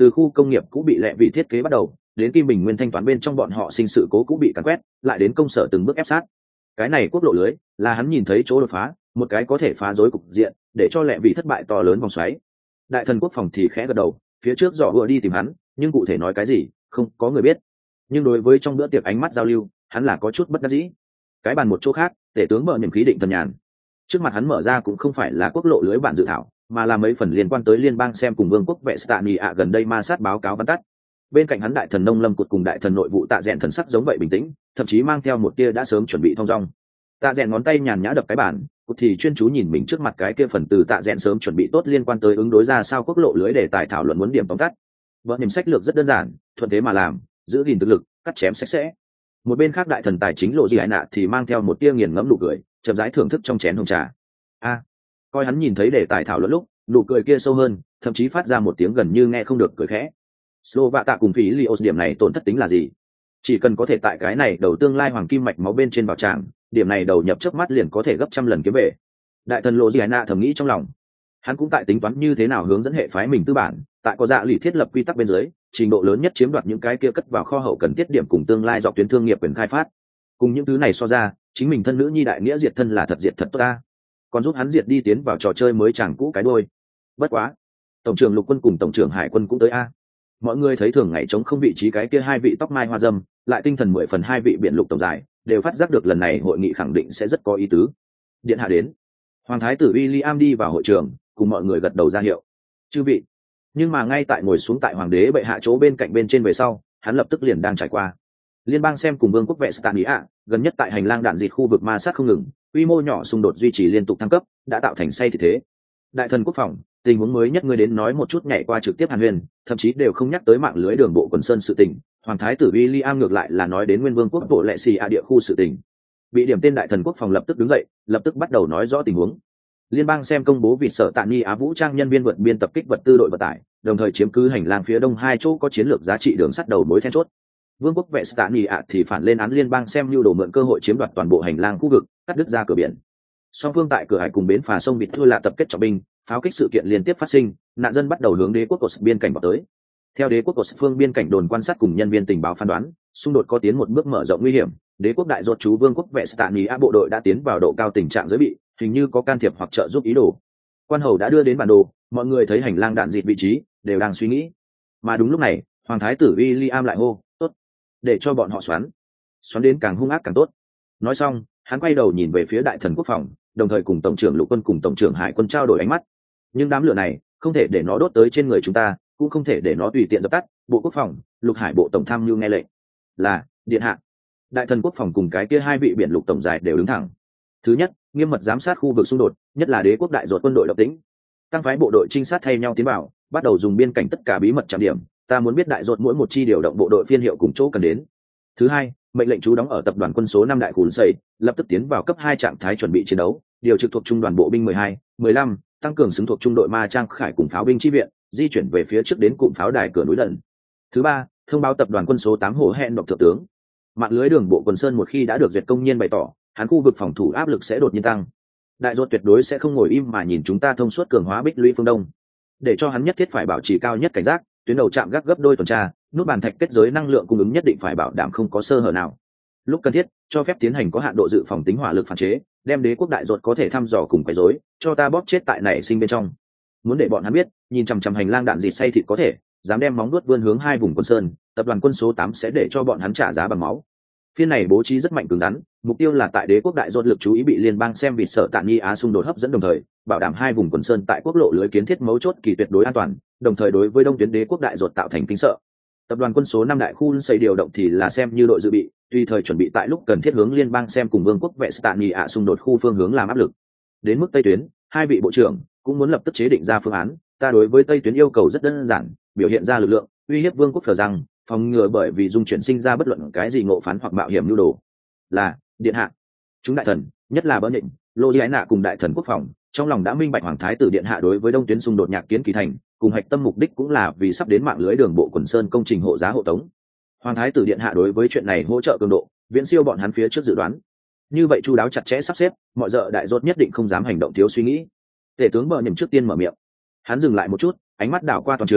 từ khu công nghiệp cũ bị lẹ vị thiết kế bắt đầu, đến kim bình nguyên thanh toán bên trong bọn họ sinh sự cố cũ bị càn quét, lại đến công sở từng bước ép sát. Cái này quốc lộ lưới là hắn nhìn thấy chỗ đột phá, một cái có thể phá rối cục diện, để cho lẹ vị thất bại to lớn vòng xoáy. Đại thần quốc phòng thì khẽ gật đầu, phía trước dò vừa đi tìm hắn, nhưng cụ thể nói cái gì không có người biết. Nhưng đối với trong bữa tiệc ánh mắt giao lưu, hắn là có chút bất đắc dĩ. Cái bàn một chỗ khác, tể tướng mở niềm khí định thần nhàn, trước mặt hắn mở ra cũng không phải là quốc lộ lưới bản dự thảo, mà là mấy phần liên quan tới liên bang xem cùng vương quốc vệ Stani ạ gần đây ma sát báo cáo văn tắt. Bên cạnh hắn đại thần nông lâm cột cùng đại thần nội vụ tạ rèn thần sắc giống vậy bình tĩnh, thậm chí mang theo một tia đã sớm chuẩn bị thong dong. Tạ rèn ngón tay nhàn nhã đập cái bàn, cột thì chuyên chú nhìn mình trước mặt cái kia phần từ tạ rèn sớm chuẩn bị tốt liên quan tới ứng đối ra sao quốc lộ lưới để tài thảo luận muốn điểm tóm tắt. Vợ niềm sách lược rất đơn giản, thuận thế mà làm, giữ gìn thực lực, cắt chém sạch sẽ. Một bên khác đại thần tài chính lộ gì hải nạ thì mang theo một tia nghiền ngẫm nụ cười, chậm rãi thưởng thức trong chén hồng trà. A, coi hắn nhìn thấy đề tài thảo luận lúc, nụ cười kia sâu hơn, thậm chí phát ra một tiếng gần như nghe không được cười khẽ. Slovạ tạ cùng phí Lios điểm này tổn thất tính là gì? Chỉ cần có thể tại cái này đầu tương lai hoàng kim mạch máu bên trên vào tràng, điểm này đầu nhập chớp mắt liền có thể gấp trăm lần kiếm về. Đại thần lộ gì hải nạ thầm nghĩ trong lòng. Hắn cũng tại tính toán như thế nào hướng dẫn hệ phái mình tư bản, tại có dạ lì thiết lập quy tắc bên dưới, trình độ lớn nhất chiếm đoạt những cái kia cất vào kho hậu cần tiết điểm cùng tương lai dọc tuyến thương nghiệp quyền khai phát. Cùng những thứ này so ra, chính mình thân nữ nhi đại nghĩa diệt thân là thật diệt thật tốt ta. Còn giúp hắn diệt đi tiến vào trò chơi mới chàng cũ cái đôi. Bất quá, tổng trưởng lục quân cùng tổng trưởng hải quân cũng tới a. Mọi người thấy thường ngày chống không vị trí cái kia hai vị tóc mai hoa dâm, lại tinh thần mười phần hai vị biển lục tổng giải, đều phát giác được lần này hội nghị khẳng định sẽ rất có ý tứ. Điện hạ đến. Hoàng thái tử William đi vào hội trường, cùng mọi người gật đầu ra hiệu. Chư vị. Nhưng mà ngay tại ngồi xuống tại hoàng đế bệ hạ chỗ bên cạnh bên trên về sau, hắn lập tức liền đang trải qua. Liên bang xem cùng vương quốc vệ Stania, gần nhất tại hành lang đạn dịt khu vực ma sát không ngừng, quy mô nhỏ xung đột duy trì liên tục thăng cấp, đã tạo thành say thì thế. Đại thần quốc phòng, tình huống mới nhất ngươi đến nói một chút nhảy qua trực tiếp hàn huyền, thậm chí đều không nhắc tới mạng lưới đường bộ quần sơn sự tình. Hoàng thái tử William ngược lại là nói đến nguyên vương quốc bộ lệ xì a địa khu sự tình. Bị điểm tên đại thần quốc phòng lập tức đứng dậy, lập tức bắt đầu nói rõ tình huống. Liên bang xem công bố vịt sở tạ ni á vũ trang nhân viên vượt biên tập kích vật tư đội vận tải, đồng thời chiếm cứ hành lang phía đông hai chỗ có chiến lược giá trị đường sắt đầu mối then chốt. Vương quốc vệ tạ ni ạ thì phản lên án liên bang xem như đổ mượn cơ hội chiếm đoạt toàn bộ hành lang khu vực, cắt đứt ra cửa biển. Song phương tại cửa hải cùng bến phà sông bị thua là tập kết trọng binh, pháo kích sự kiện liên tiếp phát sinh, nạn dân bắt đầu hướng đế quốc của biên cảnh vào tới. Theo đế quốc của phương biên cảnh đồn quan sát cùng nhân viên tình báo phán đoán, xung đột có tiến một bước mở rộng nguy hiểm, đế quốc đại ruột chú vương quốc vệ tạ ni á bộ đội đã tiến vào độ cao tình trạng giới bị, hình như có can thiệp hoặc trợ giúp ý đồ. Quan hầu đã đưa đến bản đồ, mọi người thấy hành lang đạn dịt vị trí, đều đang suy nghĩ. Mà đúng lúc này, hoàng thái tử William lại hô, tốt, để cho bọn họ xoắn, xoắn đến càng hung ác càng tốt. Nói xong, hắn quay đầu nhìn về phía đại thần quốc phòng, đồng thời cùng tổng trưởng lục quân cùng tổng trưởng hải quân trao đổi ánh mắt. Nhưng đám lửa này, không thể để nó đốt tới trên người chúng ta, cũng không thể để nó tùy tiện dập tắt. Bộ quốc phòng, lục hải bộ tổng tham mưu nghe lệnh. Là, điện hạ. Đại thần quốc phòng cùng cái kia hai vị biển lục tổng giải đều đứng thẳng. Thứ nhất, nghiêm mật giám sát khu vực xung đột, nhất là đế quốc đại ruột quân đội độc tính, tăng phái bộ đội trinh sát thay nhau tiến vào, bắt đầu dùng biên cảnh tất cả bí mật trạm điểm, ta muốn biết đại ruột mỗi một chi điều động bộ đội phiên hiệu cùng chỗ cần đến. Thứ hai, mệnh lệnh chú đóng ở tập đoàn quân số năm đại khùn xây, lập tức tiến vào cấp hai trạng thái chuẩn bị chiến đấu, điều trực thuộc trung đoàn bộ binh mười hai, mười lăm, tăng cường xứng thuộc trung đội ma trang khải cùng pháo binh chi viện, di chuyển về phía trước đến cụm pháo đài cửa núi lần. Thứ ba, thông báo tập đoàn quân số tám hổ hẹn độc thượng tướng. Mạng lưới đường bộ quần sơn một khi đã được duyệt công nhiên bày tỏ, hắn khu vực phòng thủ áp lực sẽ đột nhiên tăng. Đại ruột tuyệt đối sẽ không ngồi im mà nhìn chúng ta thông suốt cường hóa bích lũy phương đông. Để cho hắn nhất thiết phải bảo trì cao nhất cảnh giác, tuyến đầu chạm gác gấp đôi tuần tra, nút bàn thạch kết giới năng lượng cung ứng nhất định phải bảo đảm không có sơ hở nào. Lúc cần thiết, cho phép tiến hành có hạn độ dự phòng tính hỏa lực phản chế, đem đế quốc đại ruột có thể thăm dò cùng quấy rối, cho ta bóp chết tại nảy sinh bên trong. Muốn để bọn hắn biết, nhìn chằm chằm hành lang đạn dịt say thịt có thể, dám đem móng nuốt vươn hướng hai vùng quân sơn, tập đoàn quân số tám sẽ để cho bọn hắn trả giá bằng máu. Phiên này bố trí rất mạnh cứng rắn, mục tiêu là tại đế quốc đại ruột lực chú ý bị liên bang xem vịt sở tạn nghi á xung đột hấp dẫn, đồng thời bảo đảm hai vùng quần sơn tại quốc lộ lưới kiến thiết mấu chốt kỳ tuyệt đối an toàn, đồng thời đối với đông tuyến đế quốc đại ruột tạo thành kinh sợ. Tập đoàn quân số năm đại khu xây điều động thì là xem như đội dự bị, tùy thời chuẩn bị tại lúc cần thiết hướng liên bang xem cùng vương quốc vệ tạn nghi á xung đột khu phương hướng làm áp lực. Đến mức tây tuyến, hai vị bộ trưởng cũng muốn lập tức chế định ra phương án. Ta đối với tây tuyến yêu cầu rất đơn giản, biểu hiện ra lực lượng uy hiếp vương quốc phờ rằng phòng ngừa bởi vì dung chuyển sinh ra bất luận cái gì ngộ phán hoặc mạo hiểm lưu đồ. Là điện hạ. Chúng đại thần, nhất là bỡ nhịn lô ái nạ cùng đại thần quốc phòng, trong lòng đã minh bạch hoàng thái tử điện hạ đối với đông tuyến xung đột nhạc kiến kỳ thành, cùng hạch tâm mục đích cũng là vì sắp đến mạng lưới đường bộ quần sơn công trình hộ giá hộ tống. Hoàng thái tử điện hạ đối với chuyện này hỗ trợ cường độ viễn siêu bọn hắn phía trước dự đoán. Như vậy chu đáo chặt chẽ sắp xếp, mọi dợ đại rốt nhất định không dám hành động thiếu suy nghĩ. Tể tướng bờ nhầm trước tiên mở miệng. Hắn dừng lại một chút, ánh mắt đảo qua toàn trường,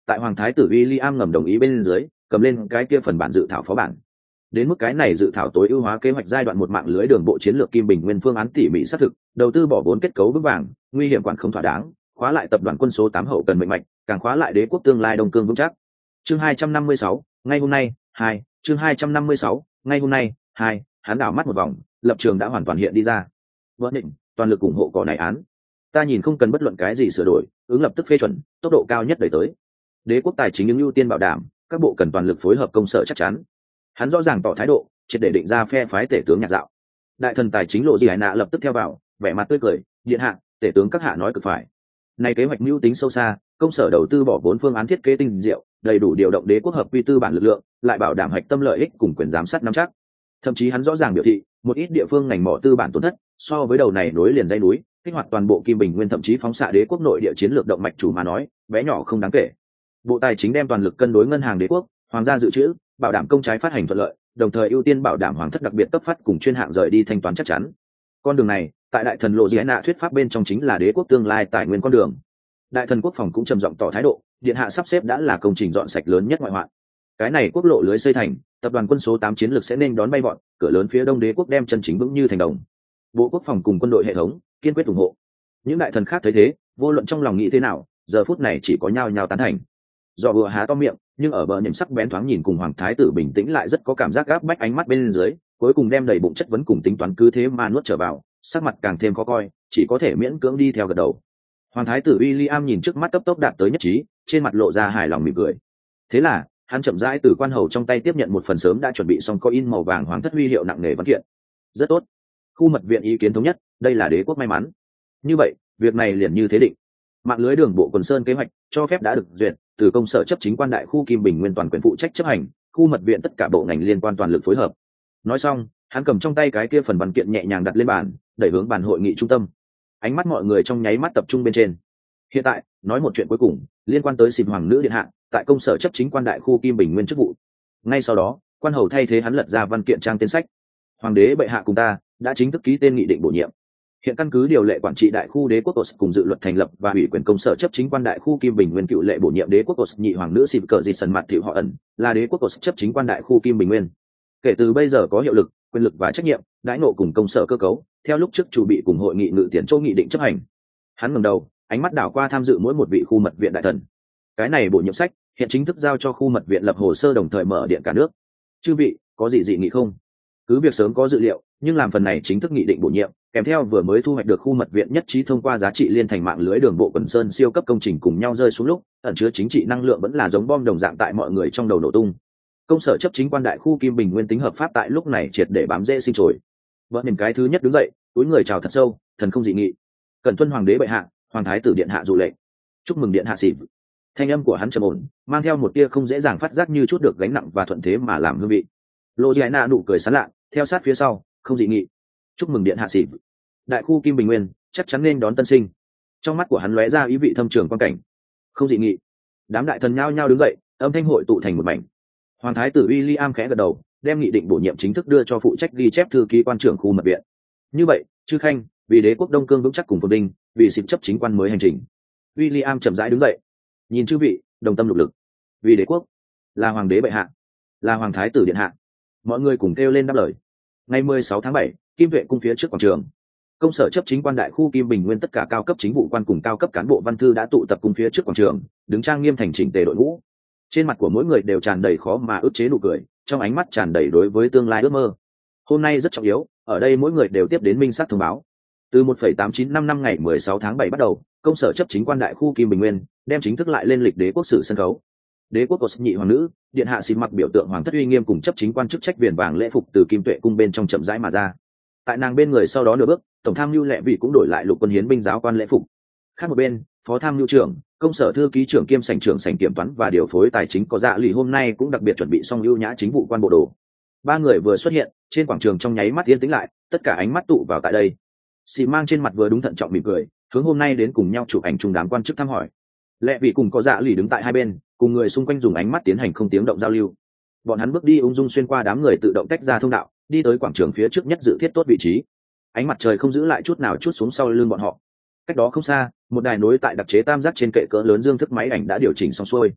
tại hoàng thái tử William ngầm đồng ý bên dưới cầm lên cái kia phần bản dự thảo phó bản. Đến mức cái này dự thảo tối ưu hóa kế hoạch giai đoạn một mạng lưới đường bộ chiến lược kim bình nguyên phương án tỉ mỉ xác thực, đầu tư bỏ vốn kết cấu vững vàng, nguy hiểm quản không thỏa đáng, khóa lại tập đoàn quân số tám hậu cần mạnh mạnh, càng khóa lại đế quốc tương lai đông cương vững chắc. Chương hai trăm năm mươi sáu, ngay hôm nay, hai, chương hai trăm năm mươi sáu, ngay hôm nay, hai, hắn đảo mắt một vòng, lập trường đã hoàn toàn hiện đi ra. Vợ định, toàn lực ủng hộ cỏ này án. Ta nhìn không cần bất luận cái gì sửa đổi, ứng lập tức phê chuẩn, tốc độ cao nhất đẩy tới. Đế quốc tài chính những ưu tiên bảo đảm, các bộ cần toàn lực phối hợp công sở chắc chắn. Hắn rõ ràng tỏ thái độ, triệt để định ra phe phái tể tướng nhạc dạo. Đại thần tài chính Lộ Di Hải Nạ lập tức theo vào, vẻ mặt tươi cười, điện hạ, tể tướng các hạ nói cực phải. Này kế hoạch mưu tính sâu xa, công sở đầu tư bỏ vốn phương án thiết kế tinh diệu, đầy đủ điều động đế quốc hợp quy tư bản lực lượng, lại bảo đảm hạch tâm lợi ích cùng quyền giám sát nắm chắc. Thậm chí hắn rõ ràng biểu thị, một ít địa phương ngành mỏ tư bản tổn thất, so với đầu này nối liền dây núi, kích hoạt toàn bộ kim bình nguyên thậm chí phóng xạ đế quốc nội địa chiến lược động mạch chủ mà nói, bé nhỏ không đáng kể. Bộ tài chính đem toàn lực cân đối ngân hàng đế quốc, hoàng gia dự trữ, bảo đảm công trái phát hành thuận lợi, đồng thời ưu tiên bảo đảm hoàng thất đặc biệt cấp phát cùng chuyên hạng rời đi thanh toán chắc chắn. Con đường này, tại đại thần Lộ Di Nạ thuyết pháp bên trong chính là đế quốc tương lai tài nguyên con đường. Đại thần quốc phòng cũng trầm giọng tỏ thái độ, điện hạ sắp xếp đã là công trình dọn sạch lớn nhất ngoại hoạn. Cái này quốc lộ lưới xây thành, tập đoàn quân số tám chiến lược sẽ nên đón bay vọt, cửa lớn phía đông đế quốc đem chân chính vững như thành đồng. Bộ quốc phòng cùng quân đội hệ thống kiên quyết ủng hộ. Những đại thần khác thấy thế, vô luận trong lòng nghĩ thế nào, giờ phút này chỉ có nhao nhao tán thành. Do vừa há to miệng, nhưng ở bờ nhậm sắc bén thoáng nhìn cùng hoàng thái tử bình tĩnh lại rất có cảm giác gáp bách ánh mắt bên dưới, cuối cùng đem đầy bụng chất vấn cùng tính toán cứ thế mà nuốt trở vào, sắc mặt càng thêm khó coi, chỉ có thể miễn cưỡng đi theo gật đầu. Hoàng thái tử William nhìn trước mắt cấp tốc đạt tới nhất trí, trên mặt lộ ra hài lòng mỉm cười. Thế là, hắn chậm rãi từ quan hầu trong tay tiếp nhận một phần sớm đã chuẩn bị xong có in màu vàng hoàng thất huy hiệu nặng nề văn kiện. Rất tốt. Khu mật viện ý kiến thống nhất, đây là đế quốc may mắn. Như vậy, việc này liền như thế định. Mạng lưới đường bộ quần sơn kế hoạch cho phép đã được duyệt, từ công sở chấp chính quan đại khu kim bình nguyên toàn quyền phụ trách chấp hành, khu mật viện tất cả bộ ngành liên quan toàn lực phối hợp. Nói xong, hắn cầm trong tay cái kia phần văn kiện nhẹ nhàng đặt lên bàn, đẩy hướng bàn hội nghị trung tâm. Ánh mắt mọi người trong nháy mắt tập trung bên trên. Hiện tại, nói một chuyện cuối cùng, liên quan tới xịp hoàng nữ điện hạ, tại công sở chấp chính quan đại khu kim bình nguyên chức vụ. Ngay sau đó, quan hầu thay thế hắn lật ra văn kiện trang tên sách. Hoàng đế bệ hạ cùng ta đã chính thức ký tên nghị định bổ nhiệm. Hiện căn cứ điều lệ quản trị đại khu đế quốc Os cùng dự luật thành lập và ủy quyền công sở chấp chính quan đại khu kim bình nguyên cựu lệ bổ nhiệm đế quốc Os nhị hoàng nữ xịp cờ dịt sần mặt thiệu họ ẩn là đế quốc Os chấp chính quan đại khu kim bình nguyên. Kể từ bây giờ có hiệu lực, quyền lực và trách nhiệm, đãi ngộ cùng công sở cơ cấu, theo lúc trước chủ bị cùng hội nghị ngự tiền châu nghị định chấp hành. Hắn ngẩng đầu, ánh mắt đảo qua tham dự mỗi một vị khu mật viện đại thần. Cái này bổ nhiệm sách hiện chính thức giao cho khu mật viện lập hồ sơ đồng thời mở điện cả nước. Chư vị, có gì dị nghị không? Cứ việc sớm có dự liệu, nhưng làm phần này chính thức nghị định bổ nhiệm, kèm theo vừa mới thu hoạch được khu mật viện nhất trí thông qua giá trị liên thành mạng lưới đường bộ quần sơn siêu cấp công trình cùng nhau rơi xuống lúc, ẩn chứa chính trị năng lượng vẫn là giống bom đồng dạng tại mọi người trong đầu nổ tung. Công sở chấp chính quan đại khu kim bình nguyên tính hợp pháp tại lúc này triệt để bám rễ sinh trồi. Vợ nhìn cái thứ nhất đứng dậy, túi người chào thật sâu, thần không dị nghị. Cần tuân hoàng đế bệ hạ, hoàng thái tử điện hạ dụ lệnh. Chúc mừng điện hạ xịp. Thanh âm của hắn trầm ổn, mang theo một tia không dễ dàng phát giác như chút được gánh nặng và thuận thế mà làm hương vị. Lộ Di Na nụ cười sán lạ, theo sát phía sau, không dị nghị. Chúc mừng điện hạ xịp. Đại khu kim bình nguyên chắc chắn nên đón tân sinh. Trong mắt của hắn lóe ra ý vị thâm trường quan cảnh. Không dị nghị. Đám đại thần nhao nhao đứng dậy, âm thanh hội tụ thành một mảnh. Hoàng thái tử William khẽ gật đầu, đem nghị định bổ nhiệm chính thức đưa cho phụ trách ghi chép thư ký quan trưởng khu mật viện. Như vậy, chư khanh, vì đế quốc đông cương vững chắc cùng phồn vinh, vì xịp chấp chính quan mới hành trình. William chậm rãi đứng dậy, nhìn chư vị, đồng tâm lục lực. Vì đế quốc, là hoàng đế bệ hạ, là hoàng thái tử điện hạ. Mọi người cùng kêu lên đáp lời. Ngày mười sáu tháng bảy, kim vệ cung phía trước quảng trường. Công sở chấp chính quan đại khu kim bình nguyên tất cả cao cấp chính vụ quan cùng cao cấp cán bộ văn thư đã tụ tập cung phía trước quảng trường, đứng trang nghiêm thành chỉnh tề đội ngũ. Trên mặt của mỗi người đều tràn đầy khó mà ức chế nụ cười, trong ánh mắt tràn đầy đối với tương lai ước mơ. Hôm nay rất trọng yếu, ở đây mỗi người đều tiếp đến minh xác thông báo. Từ một phẩy tám chín năm năm ngày mười sáu tháng bảy bắt đầu, công sở chấp chính quan đại khu kim bình nguyên đem chính thức lại lên lịch đế quốc sử sân khấu. Đế quốc Os nhị hoàng nữ điện hạ xin mặc biểu tượng hoàng thất uy nghiêm cùng chấp chính quan chức trách viền vàng lễ phục từ kim tuệ cung bên trong chậm rãi mà ra. Tại nàng bên người sau đó nửa bước, tổng tham mưu lệ vị cũng đổi lại lục quân hiến binh giáo quan lễ phục. Khác một bên, phó tham mưu trưởng, công sở thư ký trưởng kiêm sảnh trưởng sảnh kiểm toán và điều phối tài chính có dạ lì hôm nay cũng đặc biệt chuẩn bị xong ưu nhã chính vụ quan bộ đồ. Ba người vừa xuất hiện, trên quảng trường trong nháy mắt yên tĩnh lại, tất cả ánh mắt tụ vào tại đây. Xì mang trên mặt vừa đúng thận trọng mỉm cười, hướng hôm nay đến cùng nhau chụp ảnh chung đám quan chức thăm hỏi. Lệ vị cùng có dạ lì đứng tại hai bên, cùng người xung quanh dùng ánh mắt tiến hành không tiếng động giao lưu. Bọn hắn bước đi ung dung xuyên qua đám người tự động tách ra thông đạo, đi tới quảng trường phía trước nhất dự thiết tốt vị trí. Ánh mặt trời không giữ lại chút nào chút xuống sau lưng bọn họ. Cách đó không xa, một đài nối tại đặc chế tam giác trên kệ cỡ lớn dương thức máy ảnh đã điều chỉnh xong xuôi.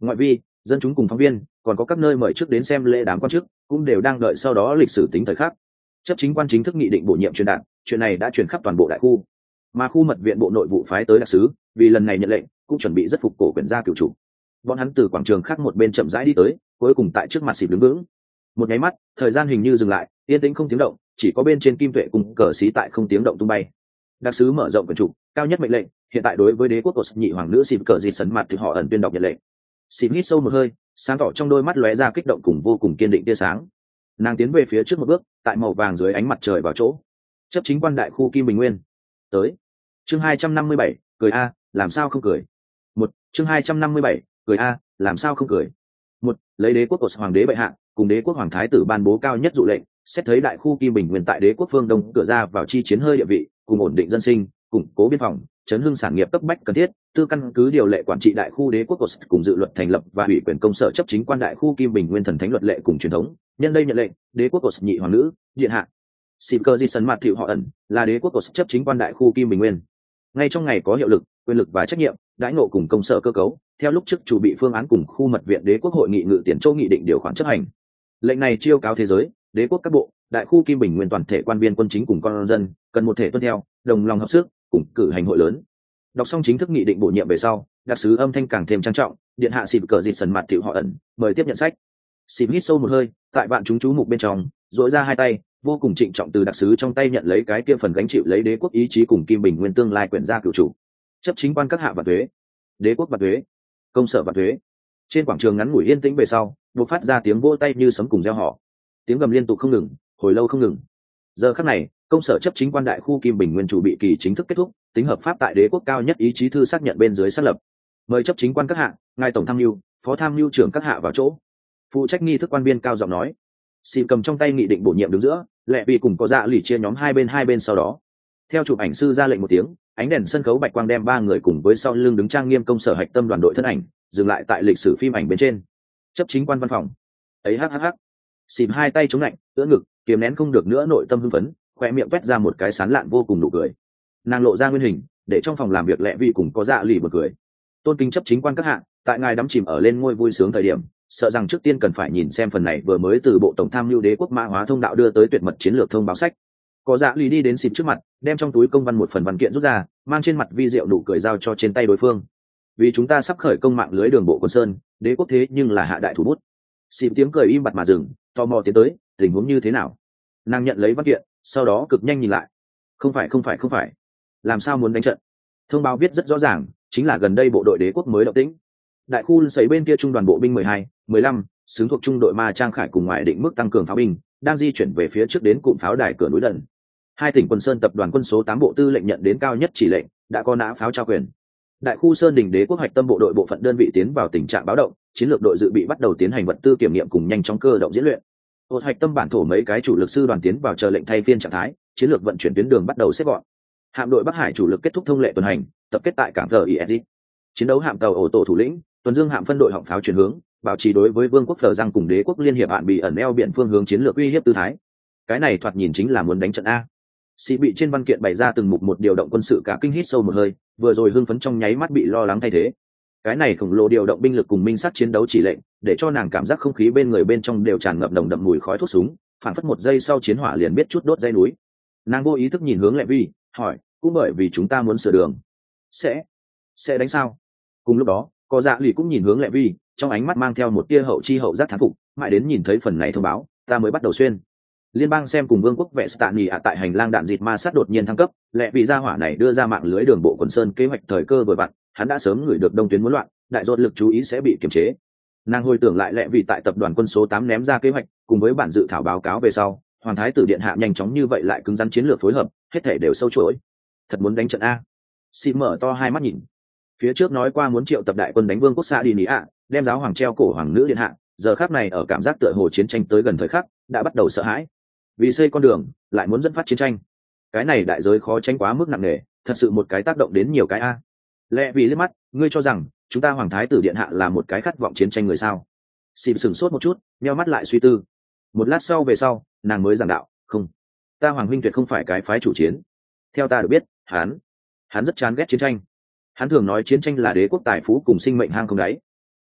Ngoại vi, dân chúng cùng phóng viên, còn có các nơi mời trước đến xem lễ đám quan chức, cũng đều đang đợi sau đó lịch sử tính thời khắc. Chấp chính quan chính thức nghị định bổ nhiệm truyền đạt, chuyện này đã truyền khắp toàn bộ đại khu. Mà khu mật viện bộ nội vụ phái tới đặc sứ, vì lần này nhận lệnh, cũng chuẩn bị rất phục cổ quyền gia cựu chủ. Bọn hắn từ quảng trường khác một bên chậm rãi đi tới, cuối cùng tại trước mặt xịp đứng vững. Một nháy mắt, thời gian hình như dừng lại, yên tĩnh không tiếng động, chỉ có bên trên kim tuệ cùng cờ xí tại không tiếng động tung bay. Đặc sứ mở rộng quyền chủ, cao nhất mệnh lệnh, hiện tại đối với đế quốc của nhị hoàng nữ xịp cờ gì sấn mặt thì họ ẩn tuyên đọc nhận lệnh. Xịp hít sâu một hơi, sáng tỏ trong đôi mắt lóe ra kích động cùng vô cùng kiên định tia sáng. Nàng tiến về phía trước một bước, tại màu vàng dưới ánh mặt trời vào chỗ. Chấp chính quan đại khu Kim Bình Nguyên. Tới. Chương hai trăm năm mươi bảy, cười a, làm sao không cười. Một, chương hai trăm năm mươi bảy, cười a, làm sao không cười. Một, lấy đế quốc của hoàng đế bệ hạ, cùng đế quốc hoàng thái tử ban bố cao nhất dụ lệnh, xét thấy đại khu Kim Bình Nguyên tại đế quốc phương đông cửa ra vào chi chiến hơi địa vị, cùng ổn định dân sinh, củng cố biên phòng, chấn hưng sản nghiệp cấp bách cần thiết, tư căn cứ điều lệ quản trị đại khu đế quốc của cùng dự luật thành lập và ủy quyền công sở chấp chính quan đại khu Kim Bình Nguyên thần thánh luật lệ cùng truyền thống. Nhân đây nhận lệnh, đế quốc của nhị hoàng nữ, điện hạ xịp cơ di sấn mặt thiệu họ ẩn là đế quốc của chấp chính quan đại khu Kim Bình Nguyên. Ngay trong ngày có hiệu lực, quyền lực và trách nhiệm, đãi ngộ cùng công sở cơ cấu, theo lúc trước chủ bị phương án cùng khu mật viện đế quốc hội nghị ngự tiền châu nghị định điều khoản chấp hành. Lệnh này chiêu cáo thế giới, đế quốc các bộ, đại khu Kim Bình Nguyên toàn thể quan viên quân chính cùng con dân cần một thể tuân theo, đồng lòng hợp sức, cùng cử hành hội lớn. Đọc xong chính thức nghị định bổ nhiệm về sau, đặc sứ âm thanh càng thêm trang trọng, điện hạ xịp cờ dịt sần mặt thiệu họ ẩn mời tiếp nhận sách. Xịp hít sâu một hơi, tại vạn chúng chú mục bên trong, duỗi ra hai tay, vô cùng trịnh trọng từ đặc sứ trong tay nhận lấy cái kia phần gánh chịu lấy đế quốc ý chí cùng Kim Bình Nguyên tương lai quyển gia cựu chủ. Chấp chính quan các hạ và thuế, đế quốc và thuế, công sở và thuế. Trên quảng trường ngắn ngủi yên tĩnh về sau, buộc phát ra tiếng vỗ tay như sấm cùng reo hò, tiếng gầm liên tục không ngừng, hồi lâu không ngừng. Giờ khắc này, công sở chấp chính quan đại khu Kim Bình Nguyên chủ bị kỳ chính thức kết thúc, tính hợp pháp tại đế quốc cao nhất ý chí thư xác nhận bên dưới xác lập. Mời chấp chính quan các hạ, ngài tổng tham mưu, phó tham mưu trưởng các hạ vào chỗ. Phụ trách nghi thức quan viên cao giọng nói. Xịp cầm trong tay nghị định bổ nhiệm đứng giữa, lẹ vì cùng có dạ lì chia nhóm hai bên hai bên sau đó. Theo chụp ảnh sư ra lệnh một tiếng, ánh đèn sân khấu bạch quang đem ba người cùng với sau lưng đứng trang nghiêm công sở hạch tâm đoàn đội thân ảnh dừng lại tại lịch sử phim ảnh bên trên. Chấp chính quan văn phòng ấy hắc hắc hắc. Xịp hai tay chống lạnh, ưỡn ngực, kiềm nén không được nữa nội tâm hưng phấn, khoe miệng quét ra một cái sán lạn vô cùng nụ cười. Nàng lộ ra nguyên hình, để trong phòng làm việc lẹ vì cùng có dạ lì bật cười. Tôn kính chấp chính quan các hạ, tại ngài đắm chìm ở lên ngôi vui sướng thời điểm, sợ rằng trước tiên cần phải nhìn xem phần này vừa mới từ bộ tổng tham mưu đế quốc mã hóa thông đạo đưa tới tuyệt mật chiến lược thông báo sách. Có dạ lì đi đến xịp trước mặt, đem trong túi công văn một phần văn kiện rút ra, mang trên mặt vi diệu nụ cười giao cho trên tay đối phương. Vì chúng ta sắp khởi công mạng lưới đường bộ quân sơn, đế quốc thế nhưng là hạ đại thủ bút. Xịp tiếng cười im bặt mà dừng, tò mò tiến tới, tình huống như thế nào? Nàng nhận lấy văn kiện, sau đó cực nhanh nhìn lại. Không phải không phải không phải, làm sao muốn đánh trận? Thông báo viết rất rõ ràng, chính là gần đây bộ đội đế quốc mới động tĩnh. Đại khu sấy bên kia trung đoàn bộ binh mười hai, mười lăm, xứng thuộc trung đội ma trang khải cùng ngoại định mức tăng cường pháo binh, đang di chuyển về phía trước đến cụm pháo đài cửa núi Đần. Hai tỉnh quân sơn tập đoàn quân số tám bộ tư lệnh nhận đến cao nhất chỉ lệnh, đã có nã pháo trao quyền. Đại khu sơn đỉnh đế quốc hoạch tâm bộ đội bộ phận đơn vị tiến vào tình trạng báo động, chiến lược đội dự bị bắt đầu tiến hành vật tư kiểm nghiệm cùng nhanh chóng cơ động diễn luyện. Một hoạch tâm bản thổ mấy cái chủ lực sư đoàn tiến vào chờ lệnh thay phiên trạng thái, chiến lược vận chuyển tuyến đường bắt đầu xếp gọn. Hạm đội Bắc Hải chủ lực kết thúc thông lệ tuần hành, tập kết tại cảng G I S. Chiến đấu hạm tàu ổ tổ thủ lĩnh, tuần dương hạm phân đội họng pháo chuyển hướng, bảo trì đối với vương quốc Phở Giang cùng đế quốc liên hiệp hạn bị ẩn eo biển phương hướng chiến lược uy hiếp tư thái. Cái này thoạt nhìn chính là muốn đánh trận a. Sĩ bị trên văn kiện bày ra từng mục một điều động quân sự cả kinh hít sâu một hơi, vừa rồi hưng phấn trong nháy mắt bị lo lắng thay thế. Cái này khổng lồ điều động binh lực cùng minh sát chiến đấu chỉ lệnh, để cho nàng cảm giác không khí bên người bên trong đều tràn ngập nồng đậm mùi khói thuốc súng, phản phất một giây sau chiến hỏa liền biết chút đốt dây núi. Nàng vô ý thức nhìn hướng Lệ Vi, hỏi, cũng bởi vì chúng ta muốn sửa đường, sẽ sẽ đánh sao? Cùng lúc đó, có dạ lì cũng nhìn hướng Lệ Vi, trong ánh mắt mang theo một tia hậu chi hậu giác thán phục, mãi đến nhìn thấy phần này thông báo, ta mới bắt đầu xuyên. Liên bang xem cùng vương quốc vệ Stani ạ tại hành lang đạn dịt ma sát đột nhiên thăng cấp, Lệ Vi gia hỏa này đưa ra mạng lưới đường bộ quần sơn kế hoạch thời cơ vừa vặn, hắn đã sớm gửi được đông tuyến muốn loạn, đại dột lực chú ý sẽ bị kiềm chế. Nàng hồi tưởng lại Lệ Vi tại tập đoàn quân số tám ném ra kế hoạch, cùng với bản dự thảo báo cáo về sau, hoàng thái tử điện hạ nhanh chóng như vậy lại cứng rắn chiến lược phối hợp, hết thể đều sâu chuỗi. Thật muốn đánh trận a. Xi mở to hai mắt nhìn. Phía trước nói qua muốn triệu tập đại quân đánh vương quốc xa đi nỉ ạ, đem giáo hoàng treo cổ hoàng nữ điện hạ, giờ khắc này ở cảm giác tựa hồ chiến tranh tới gần thời khắc, đã bắt đầu sợ hãi. Vì xây con đường, lại muốn dẫn phát chiến tranh. Cái này đại giới khó tránh quá mức nặng nề, thật sự một cái tác động đến nhiều cái a. Lẽ vì liếc mắt, ngươi cho rằng chúng ta hoàng thái tử điện hạ là một cái khát vọng chiến tranh người sao? Xịp sửng sốt một chút, nheo mắt lại suy tư. Một lát sau về sau, nàng mới giảng đạo, không, ta hoàng huynh tuyệt không phải cái phái chủ chiến. Theo ta được biết, hắn, hắn rất chán ghét chiến tranh. Hắn thường nói chiến tranh là đế quốc tài phú cùng sinh mệnh hang không đáy.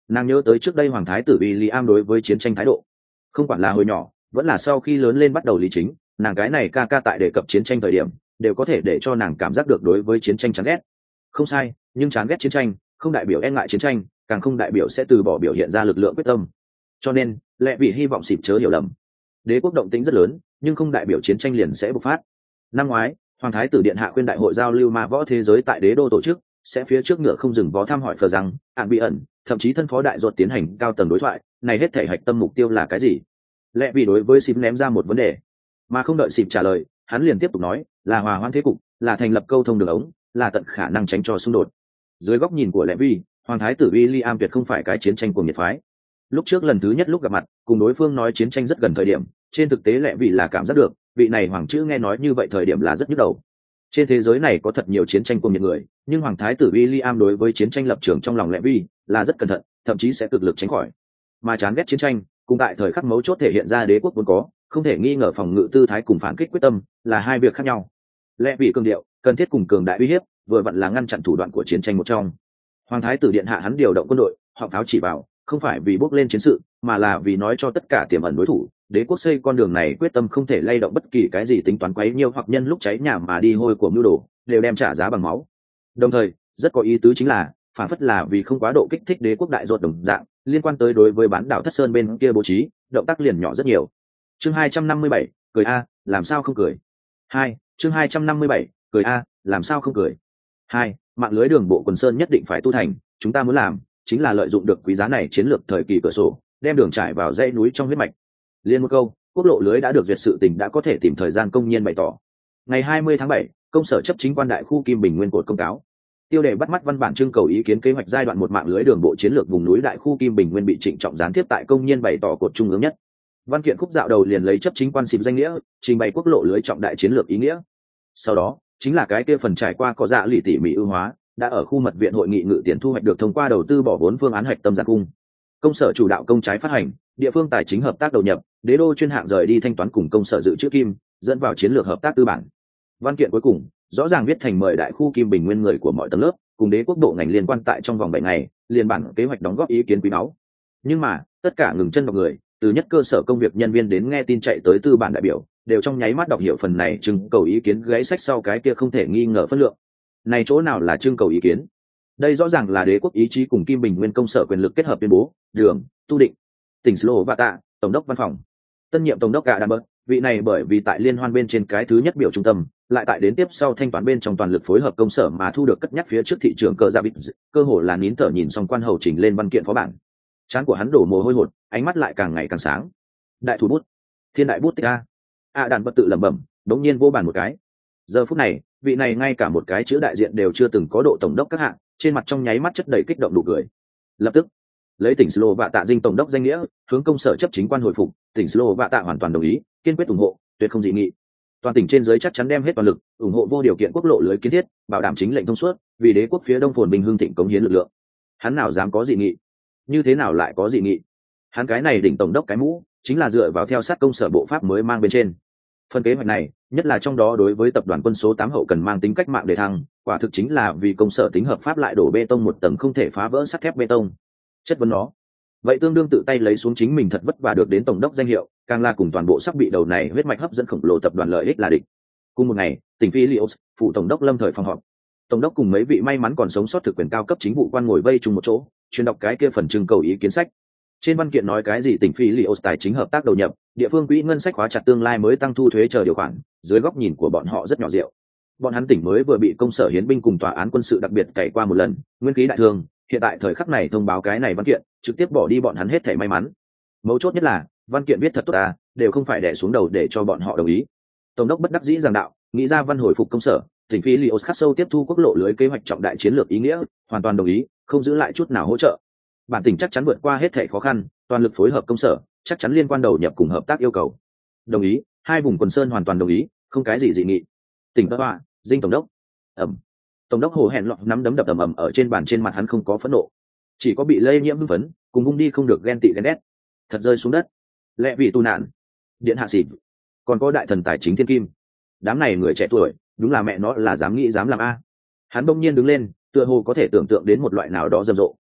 Nàng nhớ tới trước đây hoàng thái tử William đối với chiến tranh thái độ, không quản là hồi nhỏ vẫn là sau khi lớn lên bắt đầu lý chính, nàng cái này ca ca tại đề cập chiến tranh thời điểm đều có thể để cho nàng cảm giác được đối với chiến tranh chán ghét. Không sai, nhưng chán ghét chiến tranh không đại biểu e ngại chiến tranh, càng không đại biểu sẽ từ bỏ biểu hiện ra lực lượng quyết tâm. Cho nên lẽ vì hy vọng xịp chớ hiểu lầm, đế quốc động tĩnh rất lớn nhưng không đại biểu chiến tranh liền sẽ bộc phát. Năm ngoái hoàng thái tử điện hạ khuyên đại hội giao lưu ma võ thế giới tại đế đô tổ chức, sẽ phía trước ngựa không dừng vó thăm hỏi phờ rằng ạn bị ẩn, thậm chí thân phó đại ruột tiến hành cao tầng đối thoại. Này hết thể hạch tâm mục tiêu là cái gì? Lẽ vì đối với xịp ném ra một vấn đề, mà không đợi xịp trả lời, hắn liền tiếp tục nói là hòa hoãn thế cục, là thành lập câu thông đường ống, là tận khả năng tránh cho xung đột. Dưới góc nhìn của lẽ vi, hoàng thái tử William tuyệt không phải cái chiến tranh của nhiệt phái. Lúc trước lần thứ nhất lúc gặp mặt cùng đối phương nói chiến tranh rất gần thời điểm, trên thực tế lẽ vì là cảm giác được vị này hoàng chữ nghe nói như vậy thời điểm là rất nhức đầu. Trên thế giới này có thật nhiều chiến tranh cùng nhiệt người, nhưng hoàng thái tử William đối với chiến tranh lập trường trong lòng lẽ vi là rất cẩn thận, thậm chí sẽ cực lực tránh khỏi. Mà chán ghét chiến tranh cùng tại thời khắc mấu chốt thể hiện ra đế quốc vốn có không thể nghi ngờ phòng ngự tư thái cùng phản kích quyết tâm là hai việc khác nhau. Lẽ vì cường điệu cần thiết cùng cường đại uy hiếp vừa vặn là ngăn chặn thủ đoạn của chiến tranh một trong. Hoàng thái tử điện hạ hắn điều động quân đội họ pháo chỉ vào, không phải vì bước lên chiến sự mà là vì nói cho tất cả tiềm ẩn đối thủ đế quốc xây con đường này quyết tâm không thể lay động bất kỳ cái gì tính toán quấy nhiêu hoặc nhân lúc cháy nhà mà đi hôi của mưu đồ đều đem trả giá bằng máu. Đồng thời rất có ý tứ chính là phản phất là vì không quá độ kích thích đế quốc đại ruột đồng dạng, liên quan tới đối với bán đảo Thất Sơn bên kia bố trí động tác liền nhỏ rất nhiều. Chương hai trăm năm mươi bảy, cười a làm sao không cười. Hai chương hai trăm năm mươi bảy, cười a làm sao không cười. Hai mạng lưới đường bộ quần sơn nhất định phải tu thành, chúng ta muốn làm chính là lợi dụng được quý giá này chiến lược thời kỳ cửa sổ, đem đường trải vào dãy núi trong huyết mạch. Liên một câu, quốc lộ lưới đã được duyệt sự tình đã có thể tìm thời gian công nhiên bày tỏ. Ngày hai mươi tháng bảy, công sở chấp chính quan đại khu Kim Bình Nguyên cột công cáo. Tiêu đề bắt mắt văn bản trưng cầu ý kiến kế hoạch giai đoạn một mạng lưới đường bộ chiến lược vùng núi đại khu Kim Bình Nguyên bị trịnh trọng gián tiếp tại công nhiên bày tỏ cột trung ương nhất. Văn kiện khúc dạo đầu liền lấy chấp chính quan xịp danh nghĩa, trình bày quốc lộ lưới trọng đại chiến lược ý nghĩa. Sau đó, chính là cái kia phần trải qua có dạ lì tỉ mỉ ưu hóa, đã ở khu mật viện hội nghị ngự tiền thu hoạch được thông qua đầu tư bỏ vốn phương án hạch tâm giản cung. Công sở chủ đạo công trái phát hành, địa phương tài chính hợp tác đầu nhập, đế đô chuyên hạng rời đi thanh toán cùng công sở dự trữ kim, dẫn vào chiến lược hợp tác tư bản. Văn kiện cuối cùng rõ ràng viết thành mời đại khu Kim Bình Nguyên người của mọi tầng lớp cùng đế quốc bộ ngành liên quan tại trong vòng bảy ngày liên bản kế hoạch đóng góp ý kiến quý báu. Nhưng mà tất cả ngừng chân đọc người, từ nhất cơ sở công việc nhân viên đến nghe tin chạy tới tư bản đại biểu, đều trong nháy mắt đọc hiểu phần này trưng cầu ý kiến gãy sách sau cái kia không thể nghi ngờ phân lượng. Này chỗ nào là trưng cầu ý kiến? Đây rõ ràng là đế quốc ý chí cùng Kim Bình Nguyên công sở quyền lực kết hợp tuyên bố, đường, tu định. Tỉnh Slovak, tổng đốc văn phòng. Tân nhiệm tổng đốc cả đàn bớt, vị này bởi vì tại liên hoan bên trên cái thứ nhất biểu trung tâm, lại tại đến tiếp sau thanh toán bên trong toàn lực phối hợp công sở mà thu được cất nhắc phía trước thị trường cờ ra bít, cơ hồ là nín thở nhìn xong quan hầu trình lên văn kiện phó bản. Trán của hắn đổ mồ hôi hột, ánh mắt lại càng ngày càng sáng. Đại thủ bút, thiên đại bút tích a. A đàn bật tự lẩm bẩm, đống nhiên vô bàn một cái. Giờ phút này, vị này ngay cả một cái chữ đại diện đều chưa từng có độ tổng đốc các hạng, trên mặt trong nháy mắt chất đầy kích động đủ cười. Lập tức, lấy tỉnh Slovak tạ dinh tổng đốc danh nghĩa, hướng công sở chấp chính quan hồi phục, tỉnh Slovak tạ hoàn toàn đồng ý, kiên quyết ủng hộ, tuyệt không dị nghị. Toàn tỉnh trên dưới chắc chắn đem hết toàn lực, ủng hộ vô điều kiện quốc lộ lưới kiến thiết, bảo đảm chính lệnh thông suốt, vì đế quốc phía đông phồn bình hưng thịnh cống hiến lực lượng. Hắn nào dám có dị nghị? Như thế nào lại có dị nghị? Hắn cái này đỉnh tổng đốc cái mũ, chính là dựa vào theo sát công sở bộ pháp mới mang bên trên. Phần kế hoạch này, nhất là trong đó đối với tập đoàn quân số tám hậu cần mang tính cách mạng để thăng, quả thực chính là vì công sở tính hợp pháp lại đổ bê tông một tầng không thể phá vỡ sắt thép bê tông. Chất vấn nó. Vậy tương đương tự tay lấy xuống chính mình thật vất vả được đến tổng đốc danh hiệu, càng là cùng toàn bộ sắp bị đầu này huyết mạch hấp dẫn khổng lồ tập đoàn lợi ích là địch. Cùng một ngày, tỉnh Philios, phụ tổng đốc lâm thời phòng họp. Tổng đốc cùng mấy vị may mắn còn sống sót thực quyền cao cấp chính vụ quan ngồi vây chung một chỗ, truyền đọc cái kia phần trưng cầu ý kiến sách. Trên văn kiện nói cái gì tỉnh Philios tài chính hợp tác đầu nhập, địa phương quỹ ngân sách khóa chặt tương lai mới tăng thu thuế chờ điều khoản, dưới góc nhìn của bọn họ rất nhỏ rượu. Bọn hắn tỉnh mới vừa bị công sở hiến binh cùng tòa án quân sự đặc biệt cày qua một lần, nguyên khí đại thương, hiện tại thời khắc này thông báo cái này văn kiện, trực tiếp bỏ đi bọn hắn hết thảy may mắn. Mấu chốt nhất là, văn kiện viết thật tốt à, đều không phải đè xuống đầu để cho bọn họ đồng ý. Tổng đốc bất đắc dĩ giảng đạo, nghĩ ra văn hồi phục công sở, tỉnh Philios khắc sâu tiếp thu quốc lộ lưới kế hoạch trọng đại chiến lược ý nghĩa, hoàn toàn đồng ý, không giữ lại chút nào hỗ trợ. Bản tỉnh chắc chắn vượt qua hết thảy khó khăn, toàn lực phối hợp công sở, chắc chắn liên quan đầu nhập cùng hợp tác yêu cầu. Đồng ý, hai vùng quần sơn hoàn toàn đồng ý, không cái gì dị nghị. Tỉnh Bắc Họa, Dinh tổng đốc. Ẩm. Tổng đốc hồ hẹn lọ nắm đấm đập ầm ầm ở trên bàn, trên mặt hắn không có phẫn nộ, chỉ có bị lây nhiễm hưng phấn, cùng vung đi không được ghen tị ghen ghét. Thật rơi xuống đất. Lẽ vì tu nạn. Điện hạ xịp. Còn có đại thần tài chính thiên kim. Đám này người trẻ tuổi, đúng là mẹ nó là dám nghĩ dám làm a. Hắn bỗng nhiên đứng lên, tựa hồ có thể tưởng tượng đến một loại nào đó rầm rộ,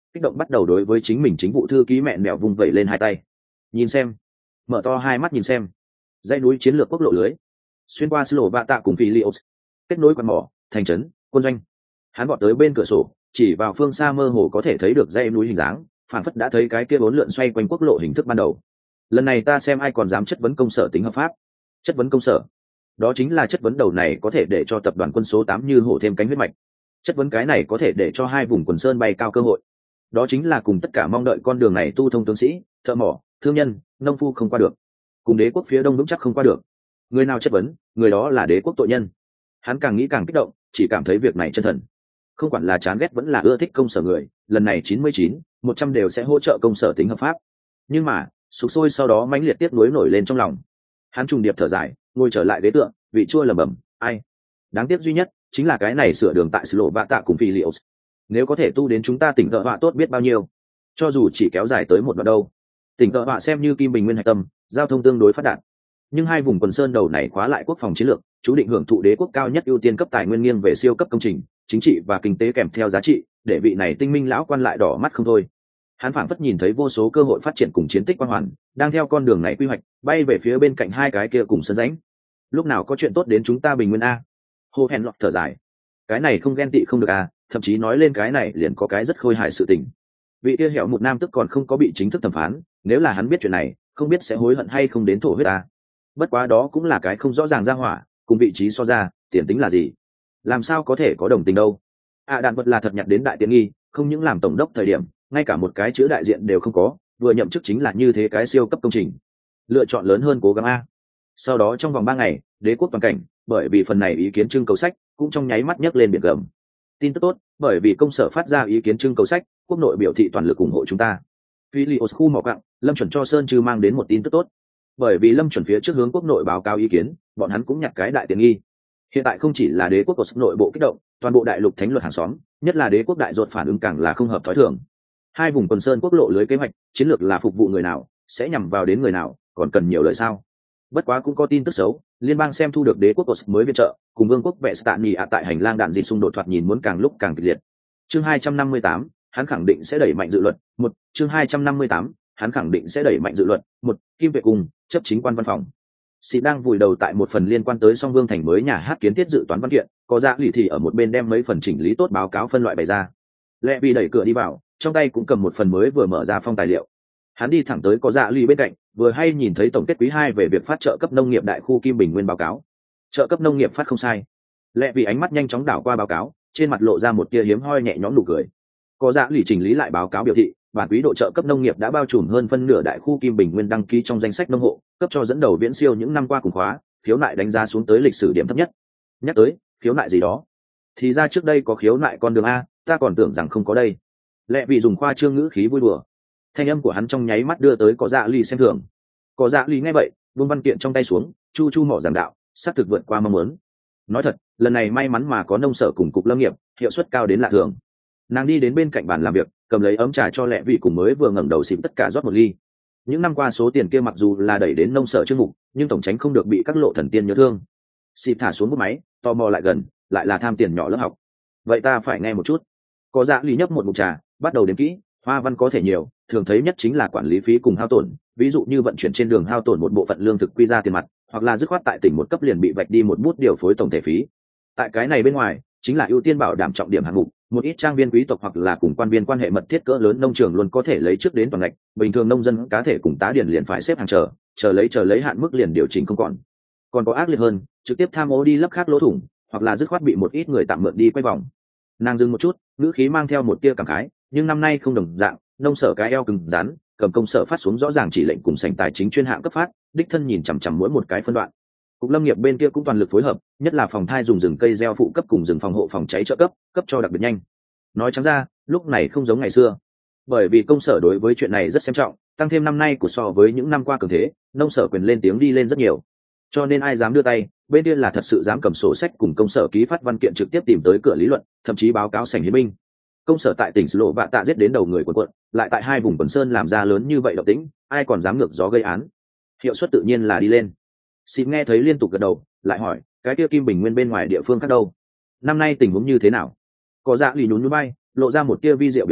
kích động bắt đầu đối với chính mình chính vụ thư ký mẹ mẹo vung vẩy lên hai tay. Nhìn xem, mở to hai mắt nhìn xem, dãy núi chiến lược quốc lộ lưới xuyên qua Slovenia cùng Philios, kết nối quán mỏ, thành trấn, quân doanh. Hắn vọt tới bên cửa sổ, chỉ vào phương xa mơ hồ có thể thấy được dãy núi hình dáng, phản phất đã thấy cái kia bốn lượn xoay quanh quốc lộ hình thức ban đầu. Lần này ta xem ai còn dám chất vấn công sở tính hợp pháp. Chất vấn công sở, đó chính là chất vấn đầu này có thể để cho tập đoàn quân số tám như hổ thêm cánh huyết mạch. Chất vấn cái này có thể để cho hai vùng quần sơn bay cao cơ hội. Đó chính là cùng tất cả mong đợi con đường này tu thông tướng sĩ, thợ mỏ, thương nhân, nông phu không qua được, cùng đế quốc phía đông vững chắc không qua được. Người nào chất vấn, người đó là đế quốc tội nhân. Hắn càng nghĩ càng kích động, chỉ cảm thấy việc này chân thần. Không quản là chán ghét vẫn là ưa thích công sở người, lần này chín mươi chín, một trăm đều sẽ hỗ trợ công sở tính hợp pháp. Nhưng mà, sục sôi sau đó mãnh liệt tiếp nối nổi lên trong lòng. Hắn trùng điệp thở dài, ngồi trở lại ghế tựa, vị chua lẩm bẩm, ai? Đáng tiếc duy nhất chính là cái này sửa đường tại Slovenia cùng Philios. Nếu có thể tu đến chúng ta tỉnh Tợ Họa tốt biết bao nhiêu. Cho dù chỉ kéo dài tới một đoạn đâu. Tỉnh Tợ Họa xem như kim bình nguyên hạch tâm, giao thông tương đối phát đạt. Nhưng hai vùng quần sơn đầu này khóa lại quốc phòng chiến lược, chú định hưởng thụ đế quốc cao nhất ưu tiên cấp tài nguyên nghiêng về siêu cấp công trình, chính trị và kinh tế kèm theo giá trị, để vị này tinh minh lão quan lại đỏ mắt không thôi. Hắn phảng phất nhìn thấy vô số cơ hội phát triển cùng chiến tích quang hoàn, đang theo con đường này quy hoạch, bay về phía bên cạnh hai cái kia cùng sân rãnh. Lúc nào có chuyện tốt đến chúng ta bình nguyên a? Hồ Hèn lọt thở dài. Cái này không ghen tị không được a, thậm chí nói lên cái này liền có cái rất khôi hài sự tình. Vị kia hẻo một nam tức còn không có bị chính thức thẩm phán, nếu là hắn biết chuyện này, không biết sẽ hối hận hay không đến thổ huyết a. Bất quá đó cũng là cái không rõ ràng ra hỏa, cùng vị trí so ra, tiền tính là gì? Làm sao có thể có đồng tình đâu? À đạn vật là thật nhặt đến đại tiện nghi, không những làm tổng đốc thời điểm, ngay cả một cái chữ đại diện đều không có, vừa nhậm chức chính là như thế cái siêu cấp công trình. Lựa chọn lớn hơn cố gắng a. Sau đó trong vòng ba ngày, đế quốc toàn cảnh, bởi vì phần này ý kiến trưng cầu sách, cũng trong nháy mắt nhấc lên biển gầm. Tin tức tốt, bởi vì công sở phát ra ý kiến trưng cầu sách, quốc nội biểu thị toàn lực ủng hộ chúng ta. Philios khu mỏ cặng, Lâm chuẩn cho Sơn Trư mang đến một tin tức tốt. Bởi vì Lâm chuẩn phía trước hướng quốc nội báo cáo ý kiến, bọn hắn cũng nhặt cái đại tiện nghi. Hiện tại không chỉ là đế quốc của nội bộ kích động, toàn bộ đại lục thánh luật hàng xóm, nhất là đế quốc đại ruột phản ứng càng là không hợp thói thường. Hai vùng quần sơn quốc lộ lưới kế hoạch, chiến lược là phục vụ người nào, sẽ nhằm vào đến người nào, còn cần nhiều lời sao? Bất quá cũng có tin tức xấu, liên bang xem thu được đế quốc Os mới viện trợ, cùng vương quốc Vệ Stani ạ tại hành lang đạn dịt xung đột thoạt nhìn muốn càng lúc càng kịch liệt. Chương hai trăm năm mươi tám, hắn khẳng định sẽ đẩy mạnh dự luật. Một, chương hai trăm năm mươi tám, hắn khẳng định sẽ đẩy mạnh dự luật. Một, Kim Vệ cùng chấp chính quan văn phòng. Sĩ đang vùi đầu tại một phần liên quan tới Song Vương thành mới nhà hát kiến thiết dự toán văn kiện, có Dạ Lỷ thì ở một bên đem mấy phần chỉnh lý tốt báo cáo phân loại bày ra. Lệ Vì đẩy cửa đi vào, trong tay cũng cầm một phần mới vừa mở ra phong tài liệu. Hắn đi thẳng tới có Dạ Lỷ bên cạnh, vừa hay nhìn thấy tổng kết quý hai về việc phát trợ cấp nông nghiệp đại khu Kim Bình Nguyên báo cáo. Trợ cấp nông nghiệp phát không sai. Lệ Vì ánh mắt nhanh chóng đảo qua báo cáo, trên mặt lộ ra một tia hiếm hoi nhẹ nhõm nụ cười. Có Dạ Lỷ chỉnh lý lại báo cáo biểu thị, bản quý độ trợ cấp nông nghiệp đã bao trùm hơn phân nửa đại khu Kim Bình Nguyên đăng ký trong danh sách nông hộ, cấp cho dẫn đầu viễn siêu những năm qua cùng khóa, khiếu nại đánh giá xuống tới lịch sử điểm thấp nhất. Nhắc tới, khiếu nại gì đó, thì ra trước đây có khiếu nại con đường a, ta còn tưởng rằng không có đây. Lệ Vì dùng khoa trương ngữ khí vui đùa. Thanh âm của hắn trong nháy mắt đưa tới có Dạ Lỷ xem thường. Có Dạ Lỷ nghe vậy, buông văn kiện trong tay xuống, chu chu mỏ giảng đạo, xác thực vượt qua mong muốn. Nói thật, lần này may mắn mà có nông sở cùng cục lâm nghiệp, hiệu suất cao đến lạ thường. Nàng đi đến bên cạnh bàn làm việc, cầm lấy ấm trà cho Lệ Vì cùng mới vừa ngẩng đầu xịt tất cả rót một ly. Những năm qua số tiền kia mặc dù là đẩy đến nông sở chương mục, nhưng tổng tránh không được bị các lộ thần tiên nhớ thương. Xịt thả xuống bút máy, tò mò lại gần, lại là tham tiền nhỏ lớp học. Vậy ta phải nghe một chút. Có Dạ Lỷ nhấp một ngụm trà, bắt đầu đếm kỹ, hoa văn có thể nhiều, thường thấy nhất chính là quản lý phí cùng hao tổn, ví dụ như vận chuyển trên đường hao tổn một bộ phận lương thực quy ra tiền mặt, hoặc là dứt khoát tại tỉnh một cấp liền bị vạch đi một bút điều phối tổng thể phí. Tại cái này bên ngoài, chính là ưu tiên bảo đảm trọng điểm hạng mục, một ít trang viên quý tộc hoặc là cùng quan viên quan hệ mật thiết cỡ lớn nông trường luôn có thể lấy trước đến toàn ngạch, bình thường nông dân cá thể cùng tá điển liền phải xếp hàng chờ, chờ lấy chờ lấy hạn mức liền điều chỉnh không còn. Còn có ác liệt hơn, trực tiếp tham ô đi lấp khác lỗ thủng, hoặc là dứt khoát bị một ít người tạm mượn đi quay vòng. Nàng dừng một chút, ngữ khí mang theo một tia cảm khái, nhưng năm nay không đồng dạng, nông sở cái eo cứng rắn, cầm công sở phát xuống rõ ràng chỉ lệnh cùng sảnh tài chính chuyên hạng cấp phát, đích thân nhìn chằm chằm mỗi một cái phân đoạn. Cục lâm nghiệp bên kia cũng toàn lực phối hợp, nhất là phòng thai dùng rừng cây gieo phụ cấp cùng rừng phòng hộ phòng cháy trợ cấp, cấp cho đặc biệt nhanh. Nói trắng ra, lúc này không giống ngày xưa, bởi vì công sở đối với chuyện này rất xem trọng, tăng thêm năm nay của so với những năm qua cường thế, nông sở quyền lên tiếng đi lên rất nhiều. Cho nên ai dám đưa tay, bên kia là thật sự dám cầm sổ sách cùng công sở ký phát văn kiện trực tiếp tìm tới cửa lý luận, thậm chí báo cáo sảnh hiến binh. Công sở tại tỉnh Lộ Vạ Tạ giết đến đầu người quần quận, lại tại hai vùng quần sơn làm ra lớn như vậy động tĩnh, ai còn dám ngược gió gây án? Hiệu suất tự nhiên là đi lên. Xin nghe thấy liên tục gật đầu, lại hỏi, cái kia Kim Bình Nguyên bên ngoài địa phương khác đâu? Năm nay tình huống như thế nào? Có Dạ Lỷ nhún nhún vai, lộ ra một tia vi diệu biểu lộ,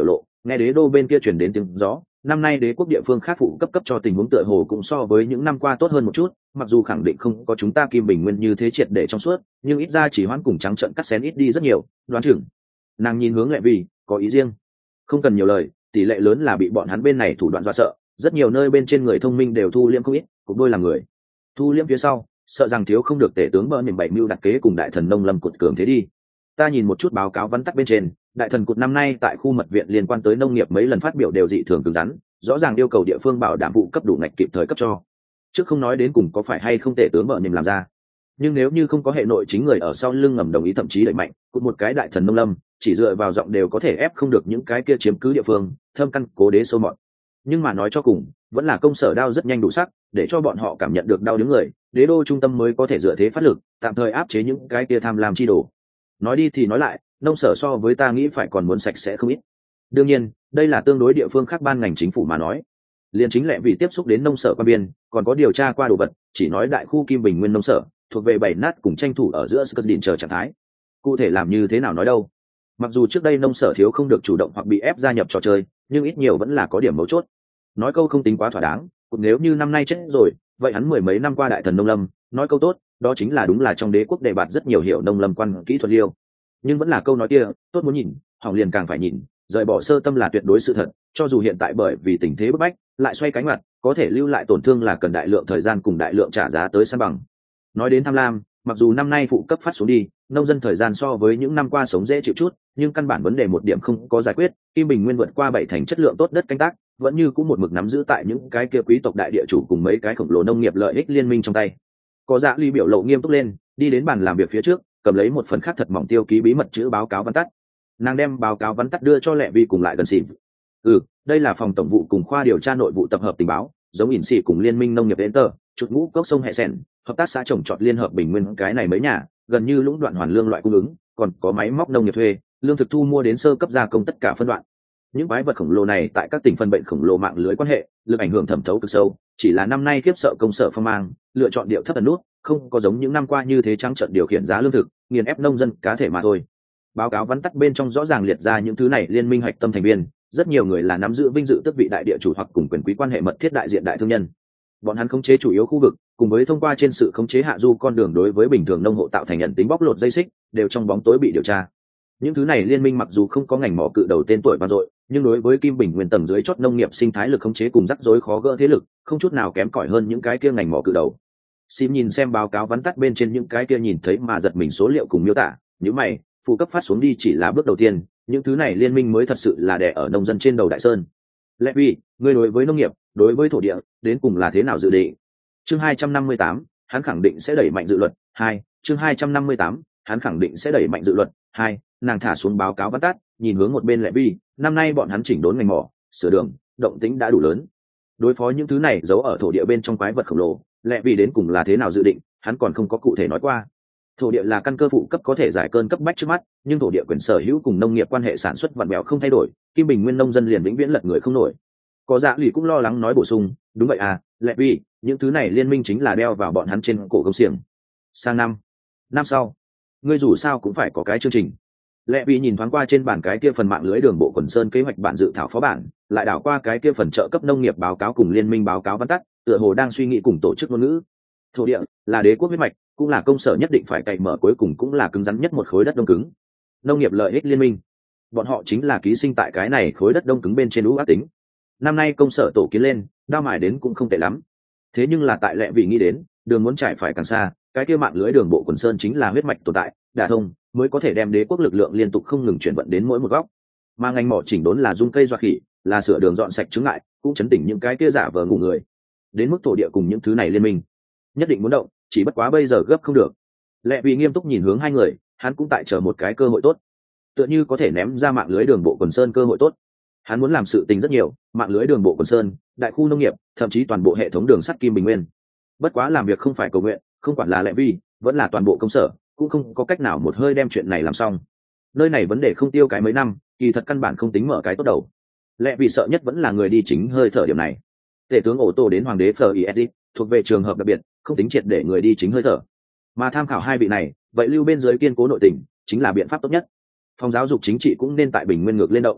Nghe đế đô bên kia truyền đến tiếng gió, năm nay đế quốc địa phương khác phụ cấp cấp cho tình huống tựa hồ cũng so với những năm qua tốt hơn một chút, mặc dù khẳng định không có chúng ta Kim Bình Nguyên như thế triệt để trong suốt, nhưng ít ra chỉ hoãn cùng trắng trận cắt xén ít đi rất nhiều, đoán chừng. Nàng nhìn hướng Lệ Vi, có ý riêng. Không cần nhiều lời, tỷ lệ lớn là bị bọn hắn bên này thủ đoạn dọa sợ, rất nhiều nơi bên trên người thông minh đều thu liễm không ít, cũng đôi là người. Thu liễm phía sau, sợ rằng thiếu không được tể tướng bờ niệm bảy mưu đặt kế cùng đại thần nông lâm cột cường thế đi. Ta nhìn một chút báo cáo vắn tắt bên trên, đại thần cột năm nay tại khu mật viện liên quan tới nông nghiệp mấy lần phát biểu đều dị thường cứng rắn, rõ ràng yêu cầu địa phương bảo đảm vụ cấp đủ ngạch kịp thời cấp cho. Trước không nói đến cùng có phải hay không tể tướng bờ niệm làm ra, nhưng nếu như không có hệ nội chính người ở sau lưng ngầm đồng ý thậm chí đẩy mạnh, cũng một cái đại thần nông lâm chỉ dựa vào giọng đều có thể ép không được những cái kia chiếm cứ địa phương thâm căn cố đế sâu mọt. Nhưng mà nói cho cùng vẫn là công sở đao rất nhanh đủ sắc để cho bọn họ cảm nhận được đau đứng người, đế đô trung tâm mới có thể dựa thế phát lực tạm thời áp chế những cái kia tham lam chi đồ. Nói đi thì nói lại, nông sở so với ta nghĩ phải còn muốn sạch sẽ không ít. Đương nhiên đây là tương đối địa phương khác ban ngành chính phủ mà nói, liền chính lẽ vì tiếp xúc đến nông sở quan biên còn có điều tra qua đồ vật, chỉ nói đại khu Kim Bình Nguyên nông sở thuộc về bảy nát cùng tranh thủ ở giữa Skurdin chờ trạng thái. Cụ thể làm như thế nào nói đâu, mặc dù trước đây nông sở thiếu không được chủ động hoặc bị ép gia nhập trò chơi, nhưng ít nhiều vẫn là có điểm mấu chốt. Nói câu không tính quá thỏa đáng, cũng nếu như năm nay chết rồi, vậy hắn mười mấy năm qua đại thần nông lâm, nói câu tốt, đó chính là đúng là trong đế quốc đề bạt rất nhiều hiệu nông lâm quan kỹ thuật liêu. Nhưng vẫn là câu nói kia, tốt muốn nhìn, hỏng liền càng phải nhìn, rời bỏ sơ tâm là tuyệt đối sự thật, cho dù hiện tại bởi vì tình thế bức bách, lại xoay cánh mặt, có thể lưu lại tổn thương là cần đại lượng thời gian cùng đại lượng trả giá tới san bằng. Nói đến tham lam, mặc dù năm nay phụ cấp phát xuống đi, nông dân thời gian so với những năm qua sống dễ chịu chút, nhưng căn bản vấn đề một điểm không có giải quyết, Kim Bình Nguyên vượt qua bảy thành chất lượng tốt đất canh tác, vẫn như cũng một mực nắm giữ tại những cái kia quý tộc đại địa chủ cùng mấy cái khổng lồ nông nghiệp lợi ích liên minh trong tay. Có Dạ Ly biểu lộ nghiêm túc lên, đi đến bàn làm việc phía trước, cầm lấy một phần khác thật mỏng tiêu ký bí mật chữ báo cáo văn tắt. Nàng đem báo cáo văn tắt đưa cho Lệ Vi cùng lại gần xỉn. Ừ, đây là phòng tổng vụ cùng khoa điều tra nội vụ tập hợp tình báo, giống ỉn xỉ cùng liên minh nông nghiệp Enter, chuột ngũ cốc sông hệ sẻn, hợp tác xã trồng trọt liên hợp Bình Nguyên cái này mấy nhà, gần như lũng đoạn hoàn lương loại cung ứng, còn có máy móc nông nghiệp thuê, lương thực thu mua đến sơ cấp gia công tất cả phân đoạn. Những quái vật khổng lồ này tại các tỉnh phân bệnh khổng lồ mạng lưới quan hệ, lực ảnh hưởng thẩm thấu cực sâu, chỉ là năm nay khiếp sợ công sở phong mang, lựa chọn điệu thấp ẩn nút, không có giống những năm qua như thế trắng trợn điều khiển giá lương thực, nghiền ép nông dân cá thể mà thôi. Báo cáo vắn tắt bên trong rõ ràng liệt ra những thứ này liên minh hoạch tâm thành viên, rất nhiều người là nắm giữ vinh dự tước vị đại địa chủ hoặc cùng quyền quý quan hệ mật thiết đại diện đại thương nhân. Bọn hắn khống chế chủ yếu khu vực, cùng với thông qua trên sự khống chế hạ du con đường đối với bình thường nông hộ tạo thành nhận tính bóc lột dây xích, đều trong bóng tối bị điều tra. Những thứ này liên minh mặc dù không có ngành mỏ cự đầu tên tuổi vang dội, nhưng đối với Kim Bình Nguyên tầng dưới chót nông nghiệp sinh thái lực khống chế cùng rắc rối khó gỡ thế lực, không chút nào kém cỏi hơn những cái kia ngành mỏ cự đầu. Sim nhìn xem báo cáo vắn tắt bên trên những cái kia nhìn thấy mà giật mình số liệu cùng miêu tả, nếu mày, phụ cấp phát xuống đi chỉ là bước đầu tiên, những thứ này liên minh mới thật sự là đè ở nông dân trên đầu đại sơn. Lệ Vi, ngươi đối với nông nghiệp, đối với thổ địa, đến cùng là thế nào dự định? Chương hai trăm năm mươi tám, hắn khẳng định sẽ đẩy mạnh dự luật. Hai, chương hai trăm năm mươi tám, hắn khẳng định sẽ đẩy mạnh dự luật. Hai, nàng thả xuống báo cáo vắn tắt, nhìn hướng một bên Lệ Vi, năm nay bọn hắn chỉnh đốn ngành mỏ, sửa đường, động tĩnh đã đủ lớn. Đối phó những thứ này giấu ở thổ địa bên trong quái vật khổng lồ, Lệ Vi đến cùng là thế nào dự định, hắn còn không có cụ thể nói qua. Thổ địa là căn cơ phụ cấp có thể giải cơn cấp bách trước mắt, nhưng thổ địa quyền sở hữu cùng nông nghiệp quan hệ sản xuất vặn béo không thay đổi, Kim Bình Nguyên nông dân liền vĩnh viễn lật người không nổi. Có Dạ Lì cũng lo lắng nói bổ sung, đúng vậy à, Lệ Vi, những thứ này liên minh chính là đeo vào bọn hắn trên cổ công xiềng. Sang năm, năm sau, ngươi dù sao cũng phải có cái chương trình. Lệ Vi nhìn thoáng qua trên bản cái kia phần mạng lưới đường bộ quần sơn kế hoạch bản dự thảo phó bản, lại đảo qua cái kia phần trợ cấp nông nghiệp báo cáo cùng liên minh báo cáo văn tắt, tựa hồ đang suy nghĩ cùng tổ chức ngôn ngữ. Thổ địa là đế quốc huyết mạch, cũng là công sở nhất định phải cày mở, cuối cùng cũng là cứng rắn nhất một khối đất đông cứng. Nông nghiệp lợi ích liên minh, bọn họ chính là ký sinh tại cái này khối đất đông cứng bên trên ú ác tính. Năm nay công sở tổ kiến lên, đao mài đến cũng không tệ lắm. Thế nhưng là tại Lệ Vi nghĩ đến, đường muốn trải phải càng xa, cái kia mạng lưới đường bộ quần sơn chính là huyết mạch tồn tại, đả thông mới có thể đem đế quốc lực lượng liên tục không ngừng chuyển vận đến mỗi một góc. Mà ngành mỏ chỉnh đốn là dung cây dọa khỉ, là sửa đường dọn sạch chứng ngại, cũng chấn tỉnh những cái kia giả vờ ngủ người. Đến mức thổ địa cùng những thứ này liên minh, nhất định muốn động, chỉ bất quá bây giờ gấp không được. Lệ Vi nghiêm túc nhìn hướng hai người, hắn cũng tại chờ một cái cơ hội tốt, tựa như có thể ném ra mạng lưới đường bộ quần sơn cơ hội tốt. Hắn muốn làm sự tình rất nhiều, mạng lưới đường bộ quần sơn, đại khu nông nghiệp, thậm chí toàn bộ hệ thống đường sắt Kim Bình Nguyên. Bất quá làm việc không phải cầu nguyện, không quản là Lệ Vi, vẫn là toàn bộ công sở, cũng không có cách nào một hơi đem chuyện này làm xong. Nơi này vấn đề không tiêu cái mấy năm, kỳ thật căn bản không tính mở cái tốt đầu. Lệ Vi sợ nhất vẫn là người đi chính hơi thở điểm này. Tể tướng ổ tổ đến hoàng đế Flores thuộc về trường hợp đặc biệt, không tính triệt để người đi chính hơi thở. Mà tham khảo hai vị này, vậy lưu bên dưới kiên cố nội tình chính là biện pháp tốt nhất. Phòng giáo dục chính trị cũng nên tại Bình Nguyên ngược lên động.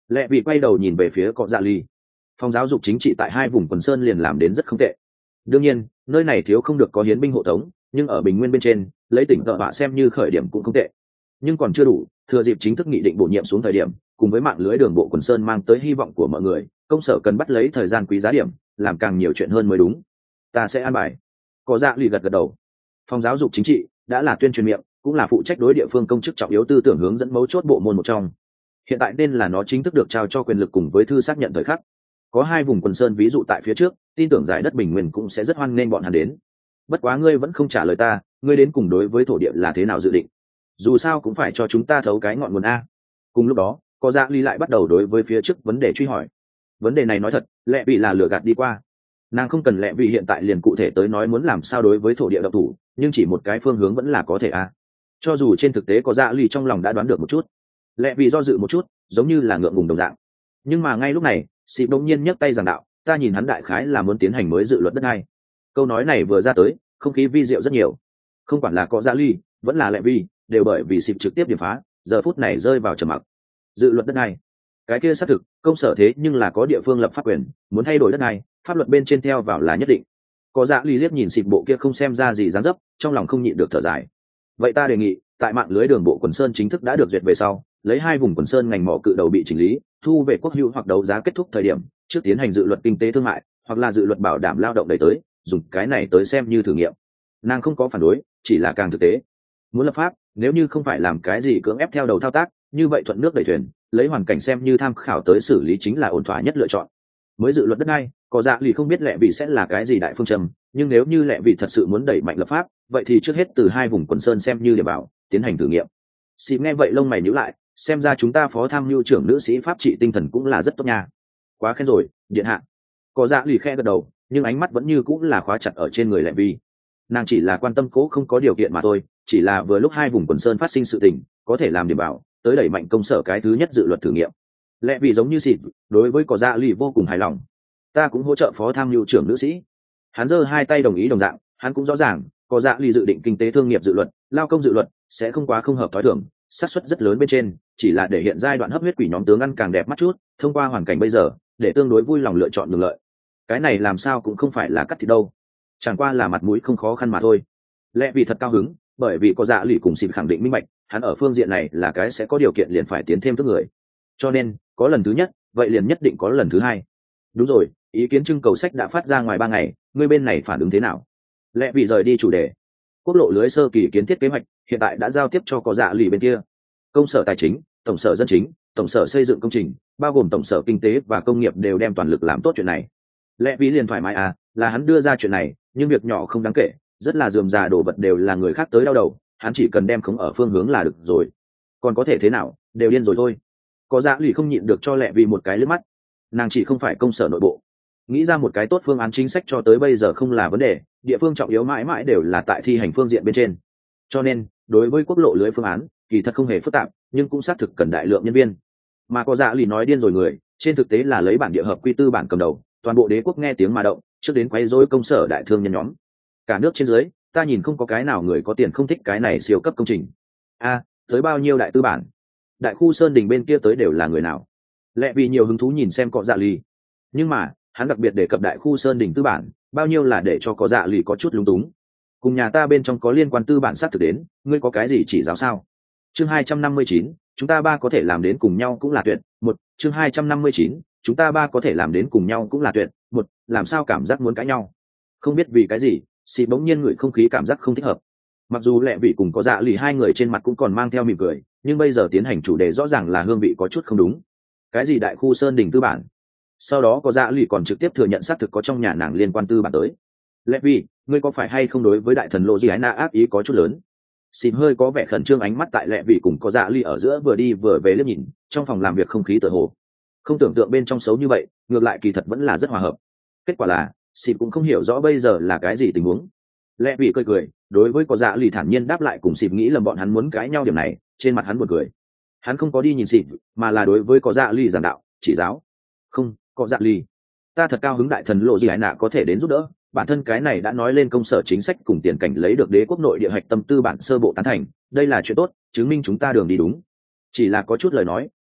Lệ vị quay đầu nhìn về phía cọ dạ ly. Phòng giáo dục chính trị tại hai vùng quần sơn liền làm đến rất không tệ. Đương nhiên nơi này thiếu không được có hiến binh hộ tống, nhưng ở bình nguyên bên trên lấy tỉnh tợ bạ xem như khởi điểm cũng không tệ, nhưng còn chưa đủ. Thừa dịp chính thức nghị định bổ nhiệm xuống thời điểm, cùng với mạng lưới đường bộ quần sơn mang tới hy vọng của mọi người, công sở cần bắt lấy thời gian quý giá điểm, làm càng nhiều chuyện hơn mới đúng. Ta sẽ an bài. Có dạ lì gật gật đầu. Phòng giáo dục chính trị đã là tuyên truyền miệng, cũng là phụ trách đối địa phương công chức trọng yếu tư tưởng hướng dẫn mấu chốt bộ môn một trong. Hiện tại nên là nó chính thức được trao cho quyền lực cùng với thư xác nhận thời khắc. Có hai vùng quần sơn ví dụ tại phía trước, tin tưởng giải đất bình nguyên cũng sẽ rất hoan nghênh bọn hắn đến. Bất quá ngươi vẫn không trả lời ta, ngươi đến cùng đối với thổ địa là thế nào dự định? Dù sao cũng phải cho chúng ta thấu cái ngọn nguồn a. Cùng lúc đó, có dạ ly lại bắt đầu đối với phía trước vấn đề truy hỏi. Vấn đề này nói thật, lẽ vì là lừa gạt đi qua. Nàng không cần lẽ vì hiện tại liền cụ thể tới nói muốn làm sao đối với thổ địa độc thủ, nhưng chỉ một cái phương hướng vẫn là có thể a. Cho dù trên thực tế có dạ ly trong lòng đã đoán được một chút, lẽ vì do dự một chút, giống như là ngượng ngùng đồng dạng. Nhưng mà ngay lúc này, Sĩ bỗng nhiên nhấc tay giảng đạo, ta nhìn hắn đại khái là muốn tiến hành mới dự luật đất đai. Câu nói này vừa ra tới, không khí vi diệu rất nhiều. Không quản là có dạ ly, vẫn là lẽ vì, đều bởi vì Sĩ trực tiếp điểm phá, giờ phút này rơi vào trầm mặc. Dự luật đất đai, cái kia xác thực công sở thế nhưng là có địa phương lập pháp quyền, muốn thay đổi đất đai, pháp luật bên trên theo vào là nhất định. Có dạ ly liếc nhìn Sĩ bộ kia không xem ra gì dáng dấp, trong lòng không nhịn được thở dài. Vậy ta đề nghị, tại mạng lưới đường bộ quần sơn chính thức đã được duyệt về sau, lấy hai vùng quần sơn ngành mỏ cự đầu bị chỉnh lý, thu về quốc hữu hoặc đấu giá kết thúc thời điểm, trước tiến hành dự luật kinh tế thương mại, hoặc là dự luật bảo đảm lao động đẩy tới, dùng cái này tới xem như thử nghiệm. Nàng không có phản đối, chỉ là càng thực tế. Muốn lập pháp, nếu như không phải làm cái gì cưỡng ép theo đầu thao tác, như vậy thuận nước đẩy thuyền, lấy hoàn cảnh xem như tham khảo tới xử lý chính là ổn thỏa nhất lựa chọn. Mới dự luật đất đai, có dạ lì không biết lẽ vì sẽ là cái gì đại phương châm, nhưng nếu như lẽ vì thật sự muốn đẩy mạnh lập pháp, vậy thì trước hết từ hai vùng quần sơn xem như để bảo tiến hành thử nghiệm. Xì nghe vậy lông mày nhíu lại, xem ra chúng ta phó tham mưu trưởng nữ sĩ pháp trị tinh thần cũng là rất tốt nha. Quá khen rồi, điện hạ. Có dạ lì khe gật đầu, nhưng ánh mắt vẫn như cũng là khóa chặt ở trên người lẽ vì. Nàng chỉ là quan tâm cố không có điều kiện mà thôi, chỉ là vừa lúc hai vùng quần sơn phát sinh sự tình, có thể làm điểm bảo tới đẩy mạnh công sở cái thứ nhất dự luật thử nghiệm. Lẽ vì giống như xịt, đối với có dạ lì vô cùng hài lòng. Ta cũng hỗ trợ phó tham mưu trưởng nữ sĩ. Hắn giơ hai tay đồng ý đồng dạng, hắn cũng rõ ràng có dạ lì dự định kinh tế thương nghiệp dự luật, lao công dự luật sẽ không quá không hợp thói thường, xác suất rất lớn bên trên, chỉ là để hiện giai đoạn hấp huyết quỷ nhóm tướng ăn càng đẹp mắt chút, thông qua hoàn cảnh bây giờ, để tương đối vui lòng lựa chọn đường lợi. Cái này làm sao cũng không phải là cắt thịt đâu, chẳng qua là mặt mũi không khó khăn mà thôi. Lẽ vì thật cao hứng, bởi vì có dạ lì cùng xịt khẳng định minh bạch, hắn ở phương diện này là cái sẽ có điều kiện liền phải tiến thêm thức người. Cho nên, có lần thứ nhất, vậy liền nhất định có lần thứ hai. Đúng rồi, ý kiến trưng cầu sách đã phát ra ngoài ba ngày, ngươi bên này phản ứng thế nào? Lẽ vì rời đi chủ đề. Quốc lộ lưới sơ kỳ kiến thiết kế hoạch hiện tại đã giao tiếp cho có dạ lì bên kia. Công sở tài chính, tổng sở dân chính, tổng sở xây dựng công trình, bao gồm tổng sở kinh tế và công nghiệp đều đem toàn lực làm tốt chuyện này. Lẽ vì liền thoải mái à, là hắn đưa ra chuyện này, nhưng việc nhỏ không đáng kể, rất là rườm rà đồ vật đều là người khác tới đau đầu, hắn chỉ cần đem khống ở phương hướng là được rồi. Còn có thể thế nào, đều điên rồi thôi. Có dạ lì không nhịn được cho lẽ vì một cái lướt mắt. Nàng chỉ không phải công sở nội bộ, nghĩ ra một cái tốt phương án chính sách cho tới bây giờ không là vấn đề, địa phương trọng yếu mãi mãi đều là tại thi hành phương diện bên trên. Cho nên đối với quốc lộ lưới phương án kỳ thật không hề phức tạp, nhưng cũng xác thực cần đại lượng nhân viên. Mà có dạ lì nói điên rồi người, trên thực tế là lấy bản địa hợp quy tư bản cầm đầu, toàn bộ đế quốc nghe tiếng mà động, trước đến quấy rối công sở đại thương nhân nhóm. Cả nước trên dưới, ta nhìn không có cái nào người có tiền không thích cái này siêu cấp công trình. A, tới bao nhiêu đại tư bản? Đại khu Sơn Đình bên kia tới đều là người nào? Lẽ vì nhiều hứng thú nhìn xem có dạ lì. Nhưng mà, hắn đặc biệt đề cập đại khu Sơn Đình tư bản, bao nhiêu là để cho có dạ lì có chút lúng túng. Cùng nhà ta bên trong có liên quan tư bản sát thực đến, ngươi có cái gì chỉ giáo sao? Chương hai trăm năm mươi chín, chúng ta ba có thể làm đến cùng nhau cũng là tuyệt. Một, chương hai trăm năm mươi chín, chúng ta ba có thể làm đến cùng nhau cũng là tuyệt. Một, làm sao cảm giác muốn cãi nhau? Không biết vì cái gì, xì bỗng nhiên ngửi không khí cảm giác không thích hợp. Mặc dù lẹ vị cùng có dạ lì hai người trên mặt cũng còn mang theo mỉm cười, nhưng bây giờ tiến hành chủ đề rõ ràng là hương vị có chút không đúng. Cái gì đại khu Sơn Đình tư bản? Sau đó có dạ lì còn trực tiếp thừa nhận xác thực có trong nhà nàng liên quan tư bản tới. Lẹ vị, ngươi có phải hay không đối với đại thần lộ gì ái na ác ý có chút lớn? Xìm hơi có vẻ khẩn trương, ánh mắt tại lẹ vị cùng có dạ lì ở giữa vừa đi vừa về liếc nhìn, trong phòng làm việc không khí tựa hồ không tưởng tượng bên trong xấu như vậy, ngược lại kỳ thật vẫn là rất hòa hợp. Kết quả là xìm cũng không hiểu rõ bây giờ là cái gì tình huống. Lẹ vị cười cười, đối với có dạ lì thản nhiên đáp lại, cùng xìm nghĩ lầm bọn hắn muốn cãi nhau điểm này, trên mặt hắn buồn cười. Hắn không có đi nhìn xìm, mà là đối với có dạ lì giảng đạo, chỉ giáo. Không, có dạ lì, ta thật cao hứng đại thần lộ gì hải nạ có thể đến giúp đỡ. Bản thân cái này đã nói lên công sở chính sách cùng tiền cảnh lấy được đế quốc nội địa hạch tâm tư bản sơ bộ tán thành, đây là chuyện tốt, chứng minh chúng ta đường đi đúng. Chỉ là có chút lời nói,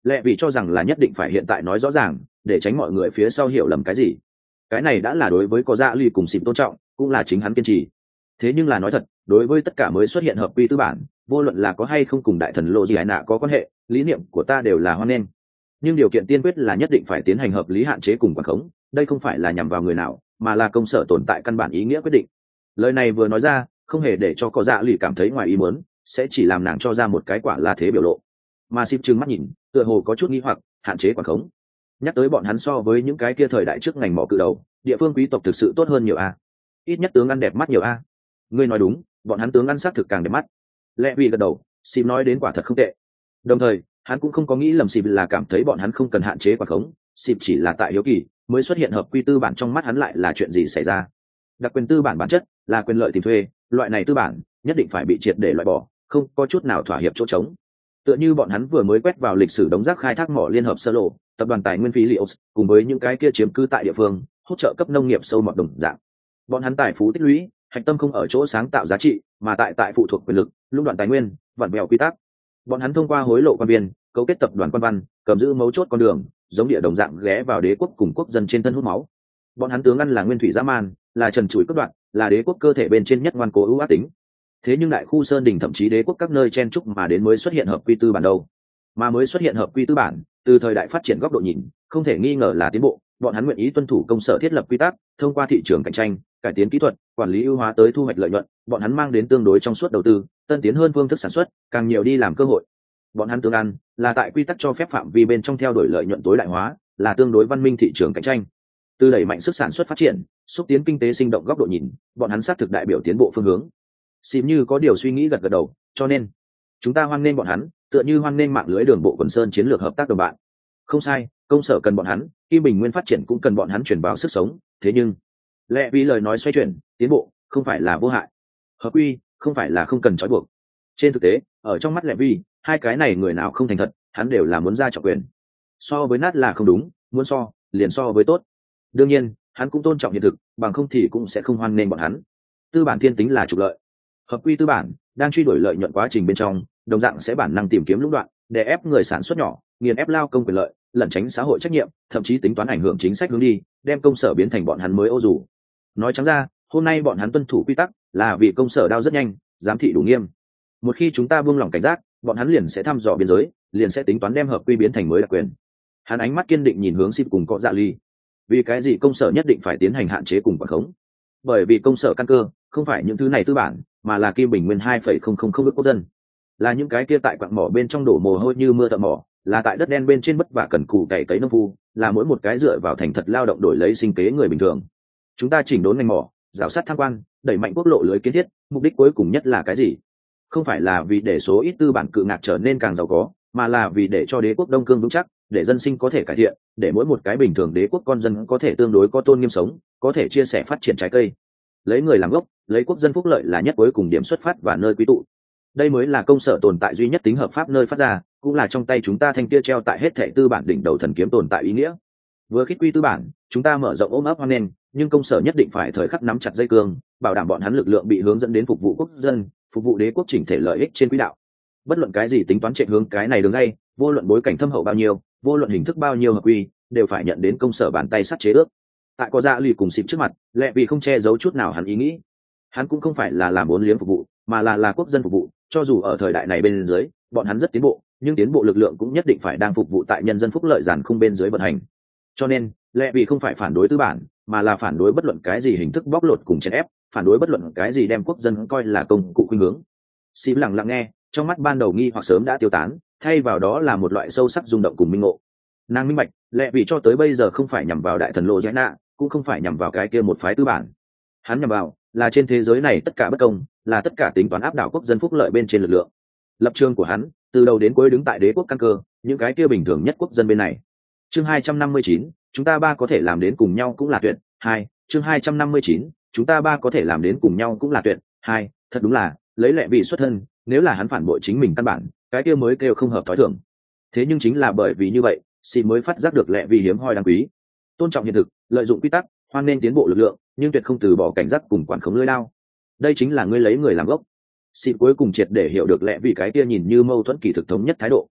lẽ vì cho rằng là nhất định phải hiện tại nói rõ ràng để tránh mọi người phía sau hiểu lầm cái gì. Cái này đã là đối với có dạ lì cùng xịp tôn trọng, cũng là chính hắn kiên trì. Thế nhưng là nói thật, đối với tất cả mới xuất hiện hợp quy tư bản, vô luận là có hay không cùng đại thần lộ gì hải nạ có quan hệ, lý niệm của ta đều là hoan nghênh. Nhưng điều kiện tiên quyết là nhất định phải tiến hành hợp lý hạn chế cùng quản khống, đây không phải là nhằm vào người nào, mà là công sở tồn tại căn bản ý nghĩa quyết định. Lời này vừa nói ra, không hề để cho có dạ lì cảm thấy ngoài ý muốn, sẽ chỉ làm nàng cho ra một cái quả là thế biểu lộ. Mà xịp trừng mắt nhìn, tựa hồ có chút nghi hoặc, hạn chế quản khống. Nhắc tới bọn hắn so với những cái kia thời đại trước ngành mỏ cự đầu, địa phương quý tộc thực sự tốt hơn nhiều a. Ít nhất tướng ăn đẹp mắt nhiều a. Ngươi nói đúng, bọn hắn tướng ăn sắc thực càng đẹp mắt. Lẽ vì gật đầu, xịp nói đến quả thật không tệ. Đồng thời, hắn cũng không có nghĩ lầm xịp là cảm thấy bọn hắn không cần hạn chế quản khống, xịp chỉ là tại hiếu kỳ, mới xuất hiện hợp quy tư bản trong mắt hắn lại là chuyện gì xảy ra. Đặc quyền tư bản bản chất là quyền lợi tìm thuê, loại này tư bản nhất định phải bị triệt để loại bỏ, không có chút nào thỏa hiệp chỗ trống. Tựa như bọn hắn vừa mới quét vào lịch sử đống rác khai thác mỏ liên hợp sơ lộ, tập đoàn tài nguyên phí liệu cùng với những cái kia chiếm cư tại địa phương hỗ trợ cấp nông nghiệp sâu mọt đồng dạng. Bọn hắn tài phú tích lũy, hạch tâm không ở chỗ sáng tạo giá trị, mà tại tại phụ thuộc quyền lực, lũng đoạn tài nguyên, vặn vẹo quy tắc. Bọn hắn thông qua hối lộ quan biên, cấu kết tập đoàn quan văn, cầm giữ mấu chốt con đường, giống địa đồng dạng ghé vào đế quốc cùng quốc dân trên thân hút máu. Bọn hắn tướng ăn là nguyên thủy dã man, là trần trụi cướp đoạt, là đế quốc cơ thể bên trên nhất ngoan cố ưu ác tính. Thế nhưng đại khu sơn đình thậm chí đế quốc các nơi chen trúc mà đến mới xuất hiện hợp quy tư bản đâu. Mà mới xuất hiện hợp quy tư bản, từ thời đại phát triển góc độ nhìn, không thể nghi ngờ là tiến bộ. Bọn hắn nguyện ý tuân thủ công sở thiết lập quy tắc, thông qua thị trường cạnh tranh, cải tiến kỹ thuật, quản lý ưu hóa tới thu hoạch lợi nhuận. Bọn hắn mang đến tương đối trong suốt đầu tư, tân tiến hơn phương thức sản xuất, càng nhiều đi làm cơ hội. Bọn hắn tương ăn là tại quy tắc cho phép phạm vi bên trong theo đuổi lợi nhuận tối đại hóa, là tương đối văn minh thị trường cạnh tranh. Từ đẩy mạnh sức sản xuất phát triển, xúc tiến kinh tế sinh động góc độ nhìn, bọn hắn xác thực đại biểu tiến bộ phương hướng. Xím như có điều suy nghĩ gật gật đầu, cho nên chúng ta hoan nghênh bọn hắn, tựa như hoan nghênh mạng lưới đường bộ quần sơn chiến lược hợp tác đồng bạn. Không sai, công sở cần bọn hắn, Kim Bình Nguyên phát triển cũng cần bọn hắn chuyển vào sức sống. Thế nhưng lẽ vì lời nói xoay chuyển, tiến bộ không phải là vô hại, hợp quy không phải là không cần trói buộc. Trên thực tế, ở trong mắt lẽ vì hai cái này người nào không thành thật, hắn đều là muốn ra trọng quyền. So với nát là không đúng, muốn so liền so với tốt. Đương nhiên, hắn cũng tôn trọng hiện thực, bằng không thì cũng sẽ không hoan nghênh bọn hắn. Tư bản thiên tính là trục lợi. Hợp quy tư bản đang truy đuổi lợi nhuận quá trình bên trong, đồng dạng sẽ bản năng tìm kiếm lũng đoạn, để ép người sản xuất nhỏ, nghiền ép lao công quyền lợi, lẩn tránh xã hội trách nhiệm, thậm chí tính toán ảnh hưởng chính sách hướng đi, đem công sở biến thành bọn hắn mới ô dù. Nói trắng ra, hôm nay bọn hắn tuân thủ quy tắc là vì công sở đao rất nhanh, giám thị đủ nghiêm. Một khi chúng ta buông lỏng cảnh giác, bọn hắn liền sẽ thăm dò biên giới, liền sẽ tính toán đem hợp quy biến thành mới đặc quyền. Hắn ánh mắt kiên định nhìn hướng Xịp cùng Cọ Dạ Ly. Vì cái gì công sở nhất định phải tiến hành hạn chế cùng quản khống? Bởi vì công sở căn cơ không phải những thứ này tư bản, mà là Kim Bình Nguyên hai phẩy không không không ước quốc dân, là những cái kia tại quặng mỏ bên trong đổ mồ hôi như mưa thợ mỏ, là tại đất đen bên trên vất vả cần cù cày cấy nông phu, là mỗi một cái dựa vào thành thật lao động đổi lấy sinh kế người bình thường. Chúng ta chỉnh đốn ngành mỏ, rào sát tham quan, đẩy mạnh quốc lộ lưới kiến thiết, mục đích cuối cùng nhất là cái gì? Không phải là vì để số ít tư bản cự ngạc trở nên càng giàu có, mà là vì để cho đế quốc đông cương vững chắc, để dân sinh có thể cải thiện, để mỗi một cái bình thường đế quốc con dân có thể tương đối có tôn nghiêm sống, có thể chia sẻ phát triển trái cây. Lấy người làm gốc, lấy quốc dân phúc lợi là nhất cuối cùng điểm xuất phát và nơi quý tụ. Đây mới là công sở tồn tại duy nhất tính hợp pháp nơi phát ra, cũng là trong tay chúng ta thanh kia treo tại hết thảy tư bản đỉnh đầu thần kiếm tồn tại ý nghĩa. Vừa khích quy tư bản, chúng ta mở rộng ôm ấp hoan nghênh, nhưng công sở nhất định phải thời khắc nắm chặt dây cương, bảo đảm bọn hắn lực lượng bị hướng dẫn đến phục vụ quốc dân, phục vụ đế quốc chỉnh thể lợi ích trên quỹ đạo. Bất luận cái gì tính toán chạy hướng cái này đường dây, vô luận bối cảnh thâm hậu bao nhiêu, vô luận hình thức bao nhiêu hợp quy, đều phải nhận đến công sở bàn tay sắt chế ước. Tại có dạ lì cùng Xịp trước mặt, lẽ vì không che giấu chút nào hắn ý nghĩ. Hắn cũng không phải là làm bốn liếng phục vụ, mà là là quốc dân phục vụ. Cho dù ở thời đại này bên dưới, bọn hắn rất tiến bộ, nhưng tiến bộ lực lượng cũng nhất định phải đang phục vụ tại nhân dân phúc lợi giản khung bên dưới vận hành. Cho nên, lẽ vì không phải phản đối tư bản, mà là phản đối bất luận cái gì hình thức bóc lột cùng chèn ép, phản đối bất luận cái gì đem quốc dân coi là công cụ khuynh hướng. Xịp lặng lặng nghe, trong mắt ban đầu nghi hoặc sớm đã tiêu tán, thay vào đó là một loại sâu sắc rung động cùng minh ngộ. Nàng minh bạch, lẽ vì cho tới bây giờ không phải nhằm vào đại thần lộ giải nạ, cũng không phải nhằm vào cái kia một phái tư bản. Hắn nhằm vào là trên thế giới này tất cả bất công, là tất cả tính toán áp đảo quốc dân phúc lợi bên trên lực lượng. Lập trường của hắn từ đầu đến cuối đứng tại đế quốc căn cơ, những cái kia bình thường nhất quốc dân bên này. Chương hai trăm năm mươi chín, chúng ta ba có thể làm đến cùng nhau cũng là tuyệt. Hai, chương hai trăm năm mươi chín, chúng ta ba có thể làm đến cùng nhau cũng là tuyệt. Hai, thật đúng là lấy lẽ vì xuất thân, nếu là hắn phản bội chính mình căn bản, cái kia mới kêu không hợp thói thường. Thế nhưng chính là bởi vì như vậy, Xịp mới phát giác được lẽ vì hiếm hoi đáng quý. Tôn trọng hiện thực, lợi dụng quy tắc, hoan nên tiến bộ lực lượng, nhưng tuyệt không từ bỏ cảnh giác cùng quản khống lưỡi lao. Đây chính là ngươi lấy người làm gốc. Xịp cuối cùng triệt để hiểu được lẽ vì cái kia nhìn như mâu thuẫn kỳ thực thống nhất thái độ.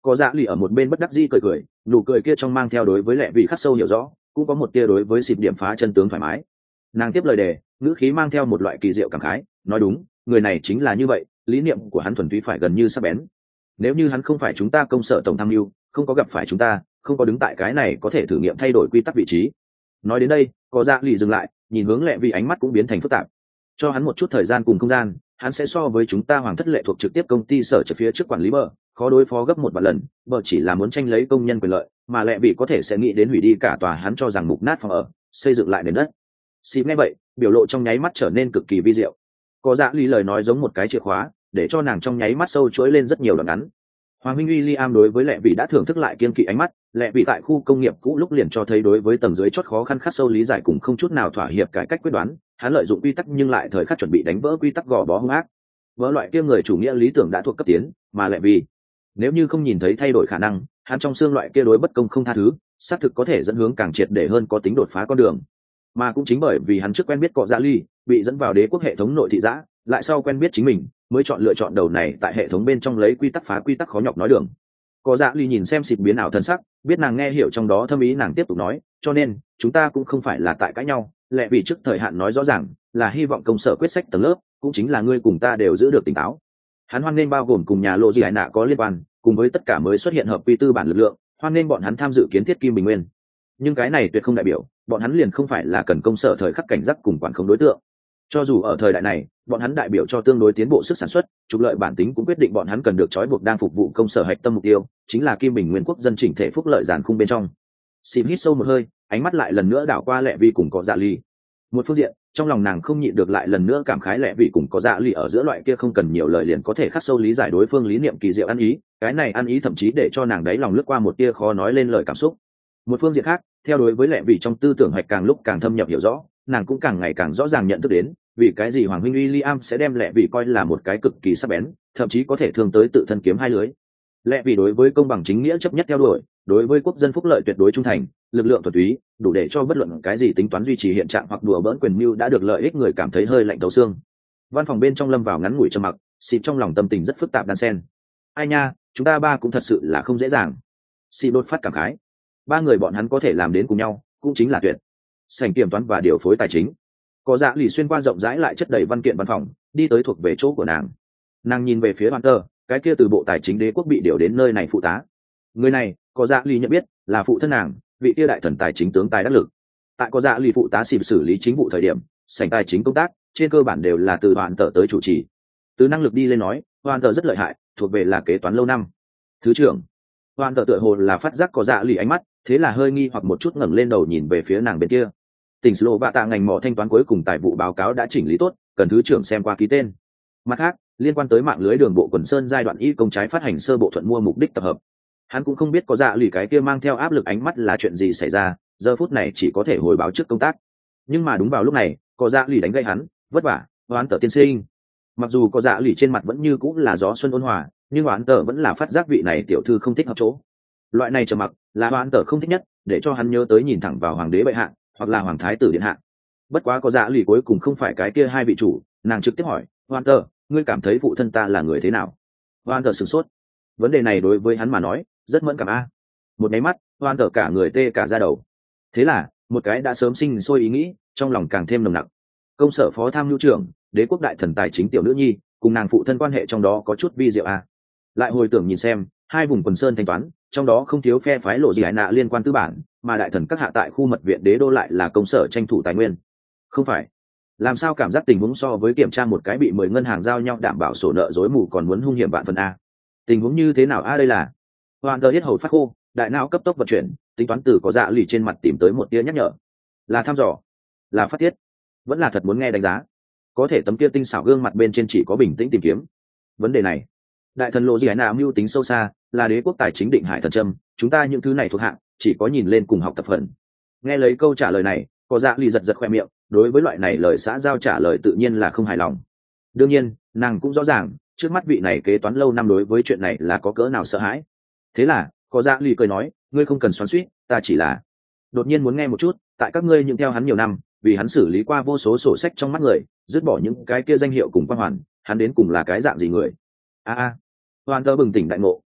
Có dạ lì ở một bên bất đắc dĩ cười cười, nụ cười kia trong mang theo đối với lẹ vị khắc sâu hiểu rõ, cũng có một tia đối với xịp điểm phá chân tướng thoải mái. Nàng tiếp lời đề, ngữ khí mang theo một loại kỳ diệu cảm khái, nói đúng, người này chính là như vậy, lý niệm của hắn thuần túy phải gần như sắc bén. Nếu như hắn không phải chúng ta công sở tổng tham mưu, không có gặp phải chúng ta, không có đứng tại cái này có thể thử nghiệm thay đổi quy tắc vị trí. Nói đến đây, có dạ lì dừng lại, nhìn hướng lẹ vị ánh mắt cũng biến thành phức tạp. Cho hắn một chút thời gian cùng không gian, hắn sẽ so với chúng ta hoàng thất lệ thuộc trực tiếp công ty sở trở phía trước quản lý bờ, khó đối phó gấp một vạn lần, bờ chỉ là muốn tranh lấy công nhân quyền lợi, mà lẹ vị có thể sẽ nghĩ đến hủy đi cả tòa hắn cho rằng mục nát phòng ở, xây dựng lại nền đất. Xịp nghe vậy, biểu lộ trong nháy mắt trở nên cực kỳ vi diệu. Có dạ lý lời nói giống một cái chìa khóa, để cho nàng trong nháy mắt sâu chuỗi lên rất nhiều đoạn ngắn. Hoàng huynh William đối với lẹ vị đã thưởng thức lại kiên kỵ ánh mắt, lẹ vị tại khu công nghiệp cũ lúc liền cho thấy đối với tầng dưới chót khó khăn khắc sâu lý giải cùng không chút nào thỏa hiệp cải cách quyết đoán, hắn lợi dụng quy tắc nhưng lại thời khắc chuẩn bị đánh vỡ quy tắc gò bó hung ác. Vỡ loại kia người chủ nghĩa lý tưởng đã thuộc cấp tiến, mà lẹ vị nếu như không nhìn thấy thay đổi khả năng, hắn trong xương loại kia đối bất công không tha thứ, xác thực có thể dẫn hướng càng triệt để hơn có tính đột phá con đường. Mà cũng chính bởi vì hắn trước quen biết cọ dạ ly, bị dẫn vào đế quốc hệ thống nội thị giã, lại sau quen biết chính mình, mới chọn lựa chọn đầu này tại hệ thống bên trong lấy quy tắc phá quy tắc khó nhọc nói đường. Cọ dạ ly nhìn xem xịt biến ảo thân sắc, biết nàng nghe hiểu trong đó thâm ý, nàng tiếp tục nói, cho nên chúng ta cũng không phải là tại cãi nhau, lẽ vì trước thời hạn nói rõ ràng là hy vọng công sở quyết sách tầng lớp, cũng chính là ngươi cùng ta đều giữ được tỉnh táo. Hắn hoan nghênh bao gồm cùng nhà lộ gì hải nạ có liên quan, cùng với tất cả mới xuất hiện hợp quy tư bản lực lượng, hoan nghênh bọn hắn tham dự kiến thiết kim bình nguyên. Nhưng cái này tuyệt không đại biểu bọn hắn liền không phải là cần công sở thời khắc cảnh giác cùng quản khống đối tượng. Cho dù ở thời đại này, bọn hắn đại biểu cho tương đối tiến bộ sức sản xuất, trục lợi bản tính cũng quyết định bọn hắn cần được trói buộc đang phục vụ công sở hạch tâm mục tiêu, chính là kim bình nguyên quốc dân chỉnh thể phúc lợi giàn khung bên trong. Xìm hít sâu một hơi, ánh mắt lại lần nữa đảo qua lẹ vi cùng có dạ ly. Một phương diện, trong lòng nàng không nhịn được lại lần nữa cảm khái lẹ vi cùng có dạ ly ở giữa loại kia không cần nhiều lời liền có thể khắc sâu lý giải đối phương lý niệm kỳ diệu ăn ý, cái này ăn ý thậm chí để cho nàng đáy lòng lướt qua một tia khó nói lên lời cảm xúc. Một phương diện khác, theo đối với lẹ vi trong tư tưởng hạch càng lúc càng thâm nhập hiểu rõ, nàng cũng càng ngày càng rõ ràng nhận thức đến vì cái gì hoàng huynh William sẽ đem lẹ vì coi là một cái cực kỳ sắc bén, thậm chí có thể thương tới tự thân kiếm hai lưới. Lẹ vì đối với công bằng chính nghĩa chấp nhất theo đuổi, đối với quốc dân phúc lợi tuyệt đối trung thành, lực lượng thuần túy, đủ để cho bất luận cái gì tính toán duy trì hiện trạng hoặc đùa bỡn quyền mưu đã được lợi ích người cảm thấy hơi lạnh thấu xương. Văn phòng bên trong lâm vào ngắn ngủi trầm mặc, xịt trong lòng tâm tình rất phức tạp đan xen. Ai nha, chúng ta ba cũng thật sự là không dễ dàng. Xịt đột phát cảm khái. Ba người bọn hắn có thể làm đến cùng nhau, cũng chính là tuyệt. Sảnh kiểm toán và điều phối tài chính. Có dạ lì xuyên qua rộng rãi lại chất đầy văn kiện văn phòng, đi tới thuộc về chỗ của nàng. Nàng nhìn về phía Hunter, cái kia từ bộ tài chính đế quốc bị điều đến nơi này phụ tá. Người này, có dạ lì nhận biết, là phụ thân nàng, vị kia đại thần tài chính tướng tài đắc lực. Tại có dạ lì phụ tá xịp xử lý chính vụ thời điểm, sảnh tài chính công tác trên cơ bản đều là từ Hunter tới chủ trì. Từ năng lực đi lên nói, Hunter rất lợi hại, thuộc về là kế toán lâu năm. Thứ trưởng, Hunter tựa hồ là phát giác có dạ lì ánh mắt, thế là hơi nghi hoặc một chút ngẩng lên đầu nhìn về phía nàng bên kia. Tỉnh Slo Bạ Tạ ngành mỏ thanh toán cuối cùng tài vụ báo cáo đã chỉnh lý tốt, cần thứ trưởng xem qua ký tên. Mặt khác, liên quan tới mạng lưới đường bộ quần sơn giai đoạn y công trái phát hành sơ bộ thuận mua mục đích tập hợp. Hắn cũng không biết có dạ lì cái kia mang theo áp lực ánh mắt là chuyện gì xảy ra, giờ phút này chỉ có thể hồi báo trước công tác. Nhưng mà đúng vào lúc này, có dạ lì đánh gây hắn, vất vả, oán tờ tiên sinh. Mặc dù có dạ lì trên mặt vẫn như cũng là gió xuân ôn hòa, nhưng oán tờ vẫn là phát giác vị này tiểu thư không thích hợp chỗ. Loại này trầm mặc là oán tờ không thích nhất, để cho hắn nhớ tới nhìn thẳng vào hoàng đế bệ hạ hoặc là hoàng thái tử điện hạ. Bất quá có dạ lì cuối cùng không phải cái kia hai vị chủ, nàng trực tiếp hỏi, Hoan tờ, ngươi cảm thấy phụ thân ta là người thế nào? Hoan tờ sửng sốt. Vấn đề này đối với hắn mà nói rất mẫn cảm a. Một máy mắt, Hoan tờ cả người tê cả da đầu. Thế là một cái đã sớm sinh sôi ý nghĩ trong lòng càng thêm nồng nặc. Công sở phó tham nhu trưởng, đế quốc đại thần tài chính tiểu nữ nhi, cùng nàng phụ thân quan hệ trong đó có chút vi diệu a. Lại hồi tưởng nhìn xem hai vùng quần sơn thanh toán, trong đó không thiếu phe phái lộ gì hải nạ liên quan tư bản, mà đại thần các hạ tại khu mật viện đế đô lại là công sở tranh thủ tài nguyên. Không phải, làm sao cảm giác tình huống so với kiểm tra một cái bị mười ngân hàng giao nhau đảm bảo sổ nợ dối mù còn muốn hung hiểm vạn phần a. Tình huống như thế nào a? Đây là hoàn tờ hết hầu phát khô, đại não cấp tốc vận chuyển, tính toán từ có dạ lì trên mặt tìm tới một tia nhắc nhở. Là thăm dò, là phát tiết, vẫn là thật muốn nghe đánh giá. Có thể tấm kia tinh xảo gương mặt bên trên chỉ có bình tĩnh tìm kiếm vấn đề này. Đại thần lộ gì nào mưu tính sâu xa, là đế quốc tài chính định hải thần trâm, chúng ta những thứ này thuộc hạng chỉ có nhìn lên cùng học tập phần. Nghe lấy câu trả lời này, có dạ lì giật giật khoe miệng, đối với loại này lời xã giao trả lời tự nhiên là không hài lòng. Đương nhiên nàng cũng rõ ràng trước mắt vị này kế toán lâu năm đối với chuyện này là có cỡ nào sợ hãi. Thế là có dạ lì cười nói, ngươi không cần xoắn suýt, ta chỉ là đột nhiên muốn nghe một chút, tại các ngươi những theo hắn nhiều năm, vì hắn xử lý qua vô số sổ sách trong mắt người, dứt bỏ những cái kia danh hiệu cùng quan hoàn, hắn đến cùng là cái dạng gì người. A a hoàn tơ bừng tỉnh đại ngộ,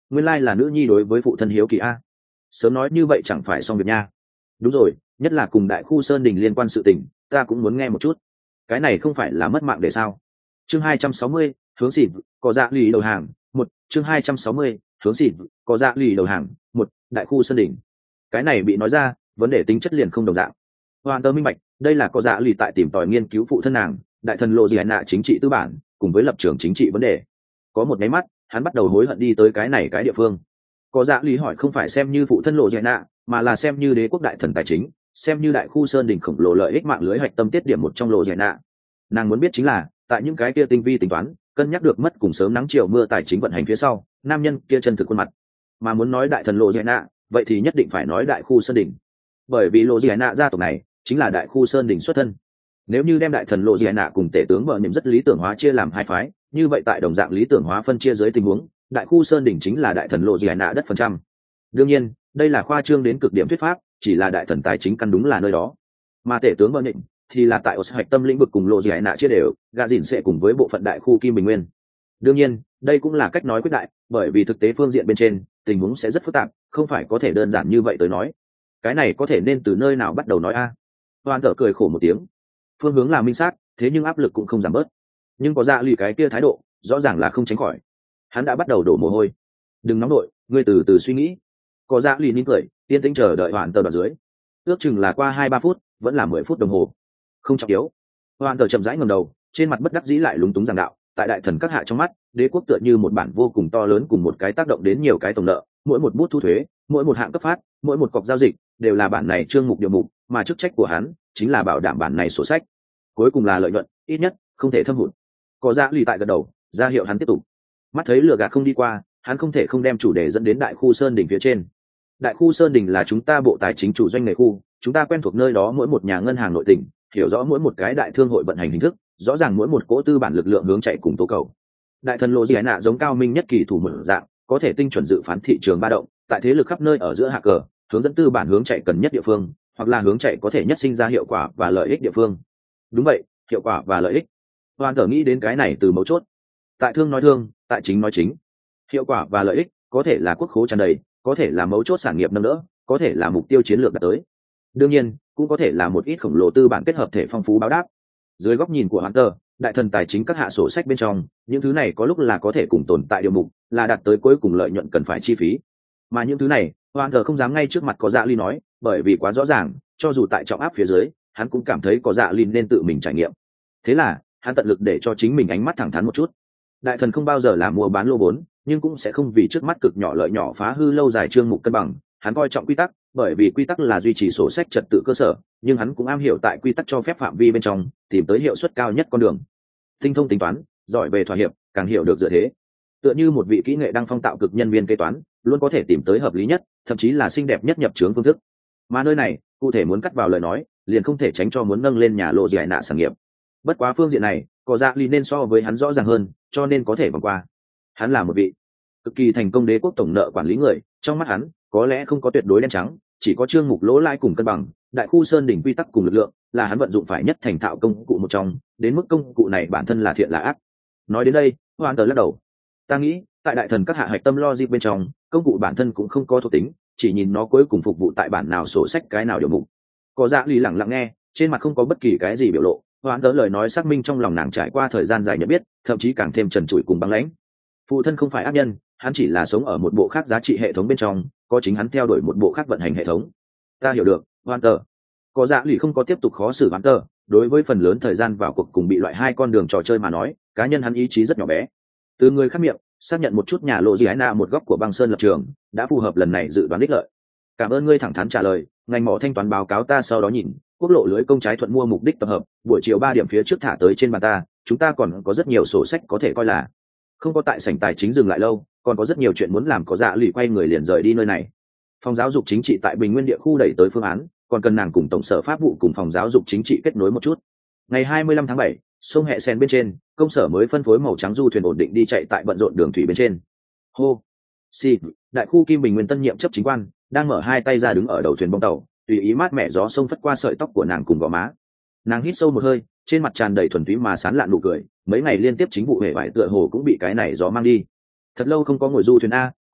nguyên lai là nữ nhi đối với phụ thân hiếu kỳ a. Sớm nói như vậy chẳng phải xong việc nha. Đúng rồi, nhất là cùng đại khu sơn đình liên quan sự tình, ta cũng muốn nghe một chút. Cái này không phải là mất mạng để sao? Chương hai trăm sáu mươi, hướng xịt, có dạ lì đầu hàng. Một, chương hai trăm sáu mươi, hướng xịt, có dạ lì đầu hàng. Một, đại khu sơn đình. Cái này bị nói ra, vấn đề tính chất liền không đồng dạng. Hoàn tơ minh bạch, đây là có dạ lì tại tìm tòi nghiên cứu phụ thân nàng, đại thần lộ gì nạ chính trị tư bản, cùng với lập trường chính trị vấn đề. Có một cái mắt, hắn bắt đầu hối hận đi tới cái này cái địa phương. Có dạ lì hỏi không phải xem như phụ thân lộ gì nạ, mà là xem như đế quốc đại thần tài chính, xem như đại khu sơn đỉnh khổng lồ lợi ích mạng lưới hạch tâm tiết điểm một trong lộ gì nạ. Nàng muốn biết chính là, tại những cái kia tinh vi tính toán, cân nhắc được mất cùng sớm nắng chiều mưa tài chính vận hành phía sau, nam nhân kia chân thực khuôn mặt. Mà muốn nói đại thần lộ gì nạ, vậy thì nhất định phải nói đại khu sơn đỉnh, bởi vì lộ gì nạ gia tộc này chính là đại khu sơn đỉnh xuất thân. Nếu như đem đại thần lộ gì nạ cùng tể tướng vợ nhậm rất lý tưởng hóa chia làm hai phái, như vậy tại đồng dạng lý tưởng hóa phân chia dưới tình huống, đại khu sơn đỉnh chính là đại thần lộ gì nạ đất phần trăm. Đương nhiên, đây là khoa trương đến cực điểm thuyết pháp, chỉ là đại thần tài chính căn đúng là nơi đó, mà tể tướng vợ nhậm thì là tại hoạch tâm lĩnh vực cùng lộ gì nạ chia đều, gạ dìn sẽ cùng với bộ phận đại khu kim bình nguyên. Đương nhiên, đây cũng là cách nói quyết đại, bởi vì thực tế phương diện bên trên tình huống sẽ rất phức tạp, không phải có thể đơn giản như vậy tới nói. Cái này có thể nên từ nơi nào bắt đầu nói a? Hoàn Tở cười khổ một tiếng. Phương hướng là minh xác, thế nhưng áp lực cũng không giảm bớt. Nhưng có dạ lì cái kia thái độ, rõ ràng là không tránh khỏi. Hắn đã bắt đầu đổ mồ hôi. Đừng nóng đội, ngươi từ từ suy nghĩ. Có dạ lì nín cười, yên tĩnh chờ đợi Hoàn Tở đoạn dưới. Ước chừng là qua hai ba phút, vẫn là mười phút đồng hồ. Không trọng yếu. Hoàn Tở chậm rãi ngẩng đầu, trên mặt bất đắc dĩ lại lúng túng giảng đạo, tại đại thần các hạ trong mắt, đế quốc tựa như một bản vô cùng to lớn cùng một cái tác động đến nhiều cái tổng nợ, mỗi một bút thu thuế, mỗi một hạng cấp phát, mỗi một cọc giao dịch đều là bản này chương mục điều mục, mà chức trách của hắn chính là bảo đảm bản này sổ sách cuối cùng là lợi nhuận, ít nhất không thể thâm hụt. Có dạ lì tại gật đầu, ra hiệu hắn tiếp tục. Mắt thấy lừa gạt không đi qua, hắn không thể không đem chủ đề dẫn đến đại khu sơn đỉnh phía trên. Đại khu sơn đỉnh là chúng ta bộ tài chính chủ doanh nghề khu, chúng ta quen thuộc nơi đó mỗi một nhà ngân hàng nội tỉnh, hiểu rõ mỗi một cái đại thương hội vận hành hình thức, rõ ràng mỗi một cỗ tư bản lực lượng hướng chạy cùng tố cầu. Đại thần lộ gì nạ giống cao minh nhất kỳ thủ mở dạng, có thể tinh chuẩn dự phán thị trường ba động, tại thế lực khắp nơi ở giữa hạ cờ, hướng dẫn tư bản hướng chạy cần nhất địa phương, hoặc là hướng chạy có thể nhất sinh ra hiệu quả và lợi ích địa phương. Đúng vậy, hiệu quả và lợi ích. Hoàn Tở nghĩ đến cái này từ mấu chốt. Tại thương nói thương, tại chính nói chính. Hiệu quả và lợi ích có thể là quốc khố tràn đầy, có thể là mấu chốt sản nghiệp nâng đỡ, có thể là mục tiêu chiến lược đạt tới. Đương nhiên, cũng có thể là một ít khổng lồ tư bản kết hợp thể phong phú báo đáp. Dưới góc nhìn của Hoàn Tở, đại thần tài chính các hạ sổ sách bên trong, những thứ này có lúc là có thể cùng tồn tại điều mục, là đạt tới cuối cùng lợi nhuận cần phải chi phí. Mà những thứ này, Hoàn Tở không dám ngay trước mặt có dạ ly nói, bởi vì quá rõ ràng, cho dù tại trọng áp phía dưới, hắn cũng cảm thấy có dạ ly nên tự mình trải nghiệm. Thế là, hắn tận lực để cho chính mình ánh mắt thẳng thắn một chút. Đại thần không bao giờ làm mua bán lô vốn, nhưng cũng sẽ không vì trước mắt cực nhỏ lợi nhỏ phá hư lâu dài chương mục cân bằng. Hắn coi trọng quy tắc, bởi vì quy tắc là duy trì sổ sách trật tự cơ sở, nhưng hắn cũng am hiểu tại quy tắc cho phép phạm vi bên trong, tìm tới hiệu suất cao nhất con đường. Tinh thông tính toán, giỏi về thỏa hiệp, càng hiểu được dựa thế. Tựa như một vị kỹ nghệ đang phong tạo cực nhân viên kế toán, luôn có thể tìm tới hợp lý nhất, thậm chí là xinh đẹp nhất nhập chướng phương thức. Mà nơi này, cụ thể muốn cắt vào lời nói, liền không thể tránh cho muốn nâng lên nhà lộ giải nạ sản nghiệp. Bất quá phương diện này, có dạ ly nên so với hắn rõ ràng hơn, cho nên có thể vòng qua. Hắn là một vị cực kỳ thành công đế quốc tổng nợ quản lý người, trong mắt hắn, có lẽ không có tuyệt đối đen trắng, chỉ có chương mục lỗ lãi cùng cân bằng, đại khu sơn đỉnh quy tắc cùng lực lượng, là hắn vận dụng phải nhất thành thạo công cụ một trong, đến mức công cụ này bản thân là thiện là ác. Nói đến đây, Hoàn Tở lắc đầu. Ta nghĩ, tại đại thần các hạ hạch tâm logic bên trong, công cụ bản thân cũng không có thuộc tính, chỉ nhìn nó cuối cùng phục vụ tại bản nào sổ sách cái nào điều mục. Có dạ lì lặng lặng nghe, trên mặt không có bất kỳ cái gì biểu lộ. Hoàn Tở lời nói xác minh trong lòng nàng trải qua thời gian dài nhận biết, thậm chí càng thêm trần trụi cùng băng lãnh. Phụ thân không phải ác nhân, hắn chỉ là sống ở một bộ khác giá trị hệ thống bên trong, có chính hắn theo đuổi một bộ khác vận hành hệ thống. Ta hiểu được, Hoàn Tở. Có dạ lì không có tiếp tục khó xử Hoàn Tở, đối với phần lớn thời gian vào cuộc cùng bị loại hai con đường trò chơi mà nói, cá nhân hắn ý chí rất nhỏ bé. Từ người khác miệng xác nhận một chút nhà lộ gì ái na một góc của băng sơn lập trường, đã phù hợp lần này dự đoán đích lợi. Cảm ơn ngươi thẳng thắn trả lời, ngành mỏ thanh toán báo cáo ta sau đó nhìn, quốc lộ lưới công trái thuận mua mục đích tập hợp, buổi chiều ba điểm phía trước thả tới trên bàn ta, chúng ta còn có rất nhiều sổ sách có thể coi là. Không có tại sảnh tài chính dừng lại lâu, còn có rất nhiều chuyện muốn làm. Có dạ lì quay người liền rời đi nơi này. Phòng giáo dục chính trị tại Bình Nguyên địa khu đẩy tới phương án, còn cần nàng cùng tổng sở pháp vụ cùng phòng giáo dục chính trị kết nối một chút. Ngày hai mươi lăm tháng bảy, sông Hẹ Sen bên trên, công sở mới phân phối màu trắng du thuyền ổn định đi chạy tại bận rộn đường thủy bên trên. Hô, xì, đại khu Kim Bình Nguyên tân nhiệm chấp chính quan đang mở hai tay ra đứng ở đầu thuyền bong tàu, tùy ý mát mẻ gió sông phất qua sợi tóc của nàng cùng gò má. Nàng hít sâu một hơi, trên mặt tràn đầy thuần túy mà sán lạn nụ cười. Mấy ngày liên tiếp chính vụ hệ vải tựa hồ cũng bị cái này gió mang đi. Thật lâu không có ngồi du thuyền a,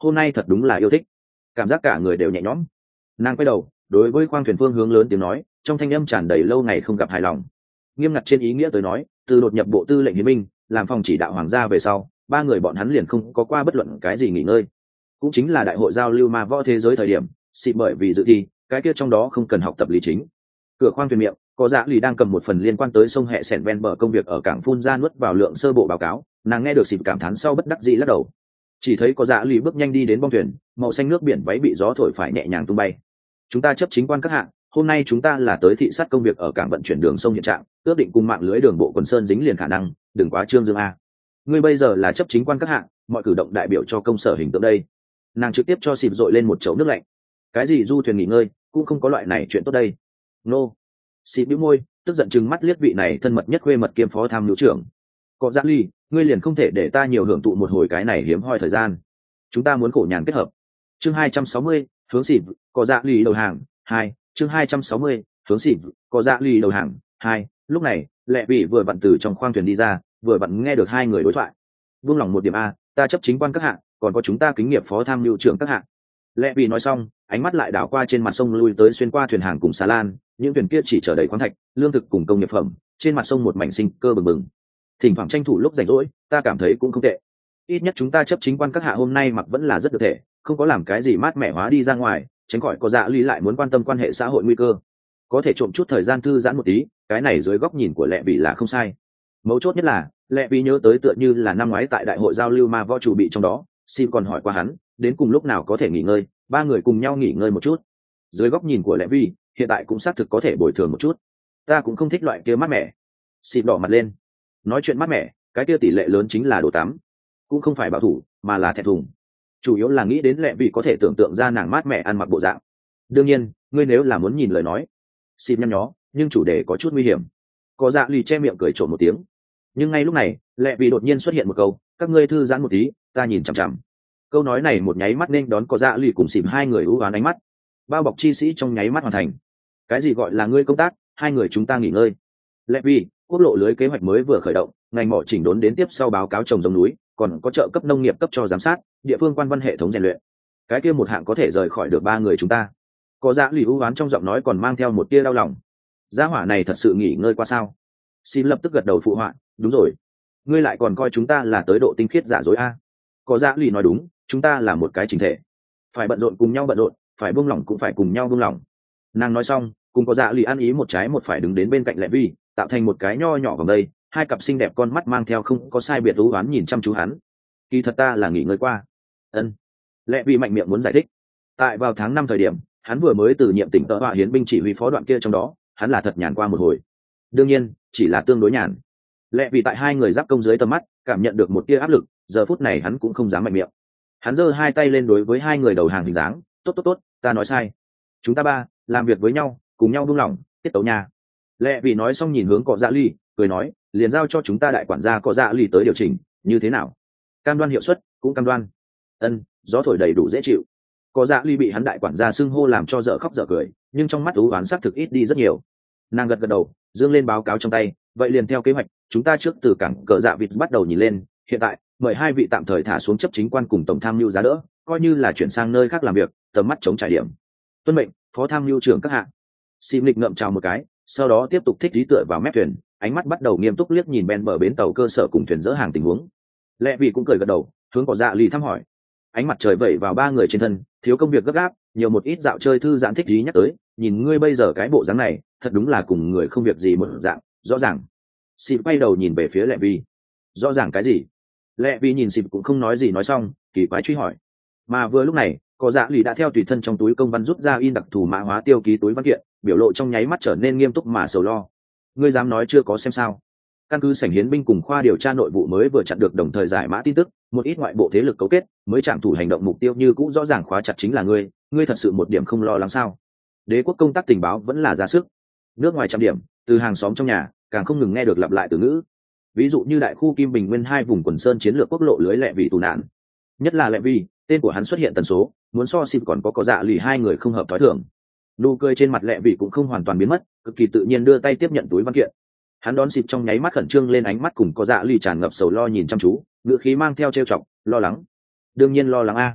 hôm nay thật đúng là yêu thích, cảm giác cả người đều nhẹ nhõm. Nàng quay đầu đối với khoang thuyền phương hướng lớn tiếng nói, trong thanh âm tràn đầy lâu ngày không gặp hài lòng. Nghiêm ngặt trên ý nghĩa tới nói, từ đột nhập bộ tư lệnh hiến binh làm phòng chỉ đạo hoàng gia về sau, ba người bọn hắn liền không có qua bất luận cái gì nghỉ ngơi. Cũng chính là đại hội giao lưu ma võ thế giới thời điểm, xịt bởi vì dự thi, cái kia trong đó không cần học tập lý chính. Cửa khoang thuyền miệng, có dạ lì đang cầm một phần liên quan tới sông hệ sẻn ven bờ công việc ở cảng phun ra nuốt vào lượng sơ bộ báo cáo. Nàng nghe được xịt cảm thán sau bất đắc dĩ lắc đầu. Chỉ thấy có dạ lì bước nhanh đi đến bong thuyền, màu xanh nước biển váy bị gió thổi phải nhẹ nhàng tung bay. Chúng ta chấp chính quan các hạng, hôm nay chúng ta là tới thị sát công việc ở cảng vận chuyển đường sông hiện trạng, ước định cùng mạng lưới đường bộ quần sơn dính liền khả năng, đừng quá trương dương a. Ngươi bây giờ là chấp chính quan các hạng, mọi cử động đại biểu cho công sở hình tượng đây. Nàng trực tiếp cho xịt dội lên một chậu nước lạnh. Cái gì du thuyền nghỉ ngơi, cũng không có loại này chuyện tốt đây. Nô. Xịt bĩu môi, tức giận chừng mắt liếc vị này thân mật nhất khuê mật kiêm phó tham mưu trưởng. Có dạ ly, ngươi liền không thể để ta nhiều hưởng thụ một hồi cái này hiếm hoi thời gian. Chúng ta muốn khổ nhàn kết hợp. Chương hai trăm sáu mươi, hướng xịt, có dạ ly đầu hàng, hai. Chương hai trăm sáu mươi, hướng xịt, có dạ ly đầu hàng, hai. Lúc này, Lệ Vị vừa vặn từ trong khoang thuyền đi ra, vừa vặn nghe được hai người đối thoại. Buông lòng một điểm a, ta chấp chính quan các hạng, còn có chúng ta kính nghiệp phó tham mưu trưởng các hạng. Lệ Vị nói xong, ánh mắt lại đảo qua trên mặt sông lui tới xuyên qua thuyền hàng cùng xà lan, những thuyền kia chỉ chở đầy khoáng thạch, lương thực cùng công nghiệp phẩm, trên mặt sông một mảnh sinh cơ bừng bừng. Thỉnh thoảng tranh thủ lúc rảnh rỗi, ta cảm thấy cũng không tệ. Ít nhất chúng ta chấp chính quan các hạ hôm nay mặc vẫn là rất được thể, không có làm cái gì mát mẻ hóa đi ra ngoài, tránh khỏi có dạ lý lại muốn quan tâm quan hệ xã hội nguy cơ. Có thể trộm chút thời gian thư giãn một tí, cái này dưới góc nhìn của Lệ Vị là không sai. Mấu chốt nhất là, Lệ Vị nhớ tới tựa như là năm ngoái tại đại hội giao lưu ma võ chủ bị trong đó, xin còn hỏi qua hắn, đến cùng lúc nào có thể nghỉ ngơi, ba người cùng nhau nghỉ ngơi một chút. Dưới góc nhìn của Lệ Vị, hiện tại cũng xác thực có thể bồi thường một chút. Ta cũng không thích loại kia mát mẻ. Xịt đỏ mặt lên. Nói chuyện mát mẻ, cái kia tỷ lệ lớn chính là đồ tắm, cũng không phải bảo thủ, mà là thẹn thùng. Chủ yếu là nghĩ đến Lệ Vị có thể tưởng tượng ra nàng mát mẻ ăn mặc bộ dạng. Đương nhiên, ngươi nếu là muốn nhìn lời nói, xịt nhăn nhó, nhưng chủ đề có chút nguy hiểm. Có dạ lì che miệng cười trộm một tiếng. Nhưng ngay lúc này, Lệ Vị đột nhiên xuất hiện một câu, các ngươi thư giãn một tí, ta nhìn chằm chằm. Câu nói này một nháy mắt nên đón có dạ lì cùng xịt hai người ưu ám ánh mắt. Bao bọc chi sĩ trong nháy mắt hoàn thành. Cái gì gọi là ngươi công tác, hai người chúng ta nghỉ ngơi. Lệ Vị, quốc lộ lưới kế hoạch mới vừa khởi động, ngành mỏ chỉnh đốn đến tiếp sau báo cáo trồng giống núi, còn có trợ cấp nông nghiệp cấp cho giám sát, địa phương quan văn hệ thống rèn luyện. Cái kia một hạng có thể rời khỏi được ba người chúng ta. Có dạ lì ưu ám trong giọng nói còn mang theo một tia đau lòng. Gia hỏa này thật sự nghỉ ngơi qua sao? Xin lập tức gật đầu phụ họa, đúng rồi. Ngươi lại còn coi chúng ta là tới độ tinh khiết giả dối a? Có dạ lì nói đúng, chúng ta là một cái chỉnh thể, phải bận rộn cùng nhau bận rộn, phải buông lỏng cũng phải cùng nhau buông lỏng. Nàng nói xong, cùng có dạ lì ăn ý một trái một phải đứng đến bên cạnh Lệ Vi, tạo thành một cái nho nhỏ vòng đây, hai cặp xinh đẹp con mắt mang theo không có sai biệt ưu ám nhìn chăm chú hắn. Kỳ thật ta là nghỉ ngơi qua. Ân. Lệ Vi mạnh miệng muốn giải thích. Tại vào tháng năm thời điểm, hắn vừa mới từ nhiệm tỉnh tợ họa hiến binh chỉ huy phó đoạn kia trong đó, hắn là thật nhàn qua một hồi. Đương nhiên, chỉ là tương đối nhàn. Lệ Vi tại hai người giáp công dưới tầm mắt, cảm nhận được một tia áp lực, giờ phút này hắn cũng không dám mạnh miệng. Hắn giơ hai tay lên đối với hai người đầu hàng hình dáng, tốt tốt tốt, ta nói sai. Chúng ta ba, làm việc với nhau, cùng nhau buông lỏng, tiết tấu nhà. Lệ Vi nói xong nhìn hướng Cọ Dạ Ly, cười nói, liền giao cho chúng ta đại quản gia Cọ Dạ Ly tới điều chỉnh, như thế nào? Cam đoan hiệu suất, cũng cam đoan. Ân, gió thổi đầy đủ dễ chịu. Cọ Dạ Ly bị hắn đại quản gia xưng hô làm cho dở khóc dở cười, nhưng trong mắt ú oán sắc thực ít đi rất nhiều. Nàng gật gật đầu, dương lên báo cáo trong tay, vậy liền theo kế hoạch, chúng ta trước từ cảng Cờ Dạ Vịt bắt đầu nhìn lên, hiện tại, mời hai vị tạm thời thả xuống chấp chính quan cùng tổng tham mưu giá đỡ, coi như là chuyển sang nơi khác làm việc, tầm mắt chống trải điểm. Tuân mệnh, phó tham mưu trưởng các hạ. Sim lịch ngậm chào một cái, sau đó tiếp tục thích trí tựa vào mép thuyền, ánh mắt bắt đầu nghiêm túc liếc nhìn bên bờ bến tàu cơ sở cùng thuyền dỡ hàng tình huống. Lệ Vị cũng cười gật đầu, hướng Cọ Dạ Ly thăm hỏi. Ánh mặt trời vẩy vào ba người trên thân, thiếu công việc gấp gáp, nhiều một ít dạo chơi thư giãn thích trí nhắc tới, nhìn ngươi bây giờ cái bộ dáng này, thật đúng là cùng người không việc gì một dạng, rõ ràng. Sim quay đầu nhìn về phía Lệ Vi. Rõ ràng cái gì? Lệ Vi nhìn Sim cũng không nói gì nói xong, kỳ quái truy hỏi. Mà vừa lúc này, Cọ Dạ Ly đã theo tùy thân trong túi công văn rút ra in đặc thù mã hóa tiêu ký túi văn kiện, biểu lộ trong nháy mắt trở nên nghiêm túc mà sầu lo. Ngươi dám nói chưa có xem sao? Căn cứ sảnh hiến binh cùng khoa điều tra nội vụ mới vừa chặn được đồng thời giải mã tin tức, một ít ngoại bộ thế lực cấu kết, mới chạm thủ hành động mục tiêu như cũ rõ ràng khóa chặt chính là ngươi, ngươi thật sự một điểm không lo lắng sao? Đế quốc công tác tình báo vẫn là ra sức. Nước ngoài trăm điểm, từ hàng xóm trong nhà, càng không ngừng nghe được lặp lại từ ngữ. Ví dụ như đại khu Kim Bình Nguyên hai vùng quần sơn chiến lược quốc lộ lưới Lệ Vi tù nạn. Nhất là Lệ Vi, tên của hắn xuất hiện tần số, muốn so xịp còn có Cọ Dạ Ly hai người không hợp thói thường. Nụ cười trên mặt Lệ Vi cũng không hoàn toàn biến mất, cực kỳ tự nhiên đưa tay tiếp nhận túi văn kiện. Hắn đón xịp trong nháy mắt khẩn trương lên, ánh mắt cùng Cọ Dạ Ly tràn ngập sầu lo nhìn chăm chú, ngữ khí mang theo trêu chọc, lo lắng. Đương nhiên lo lắng a.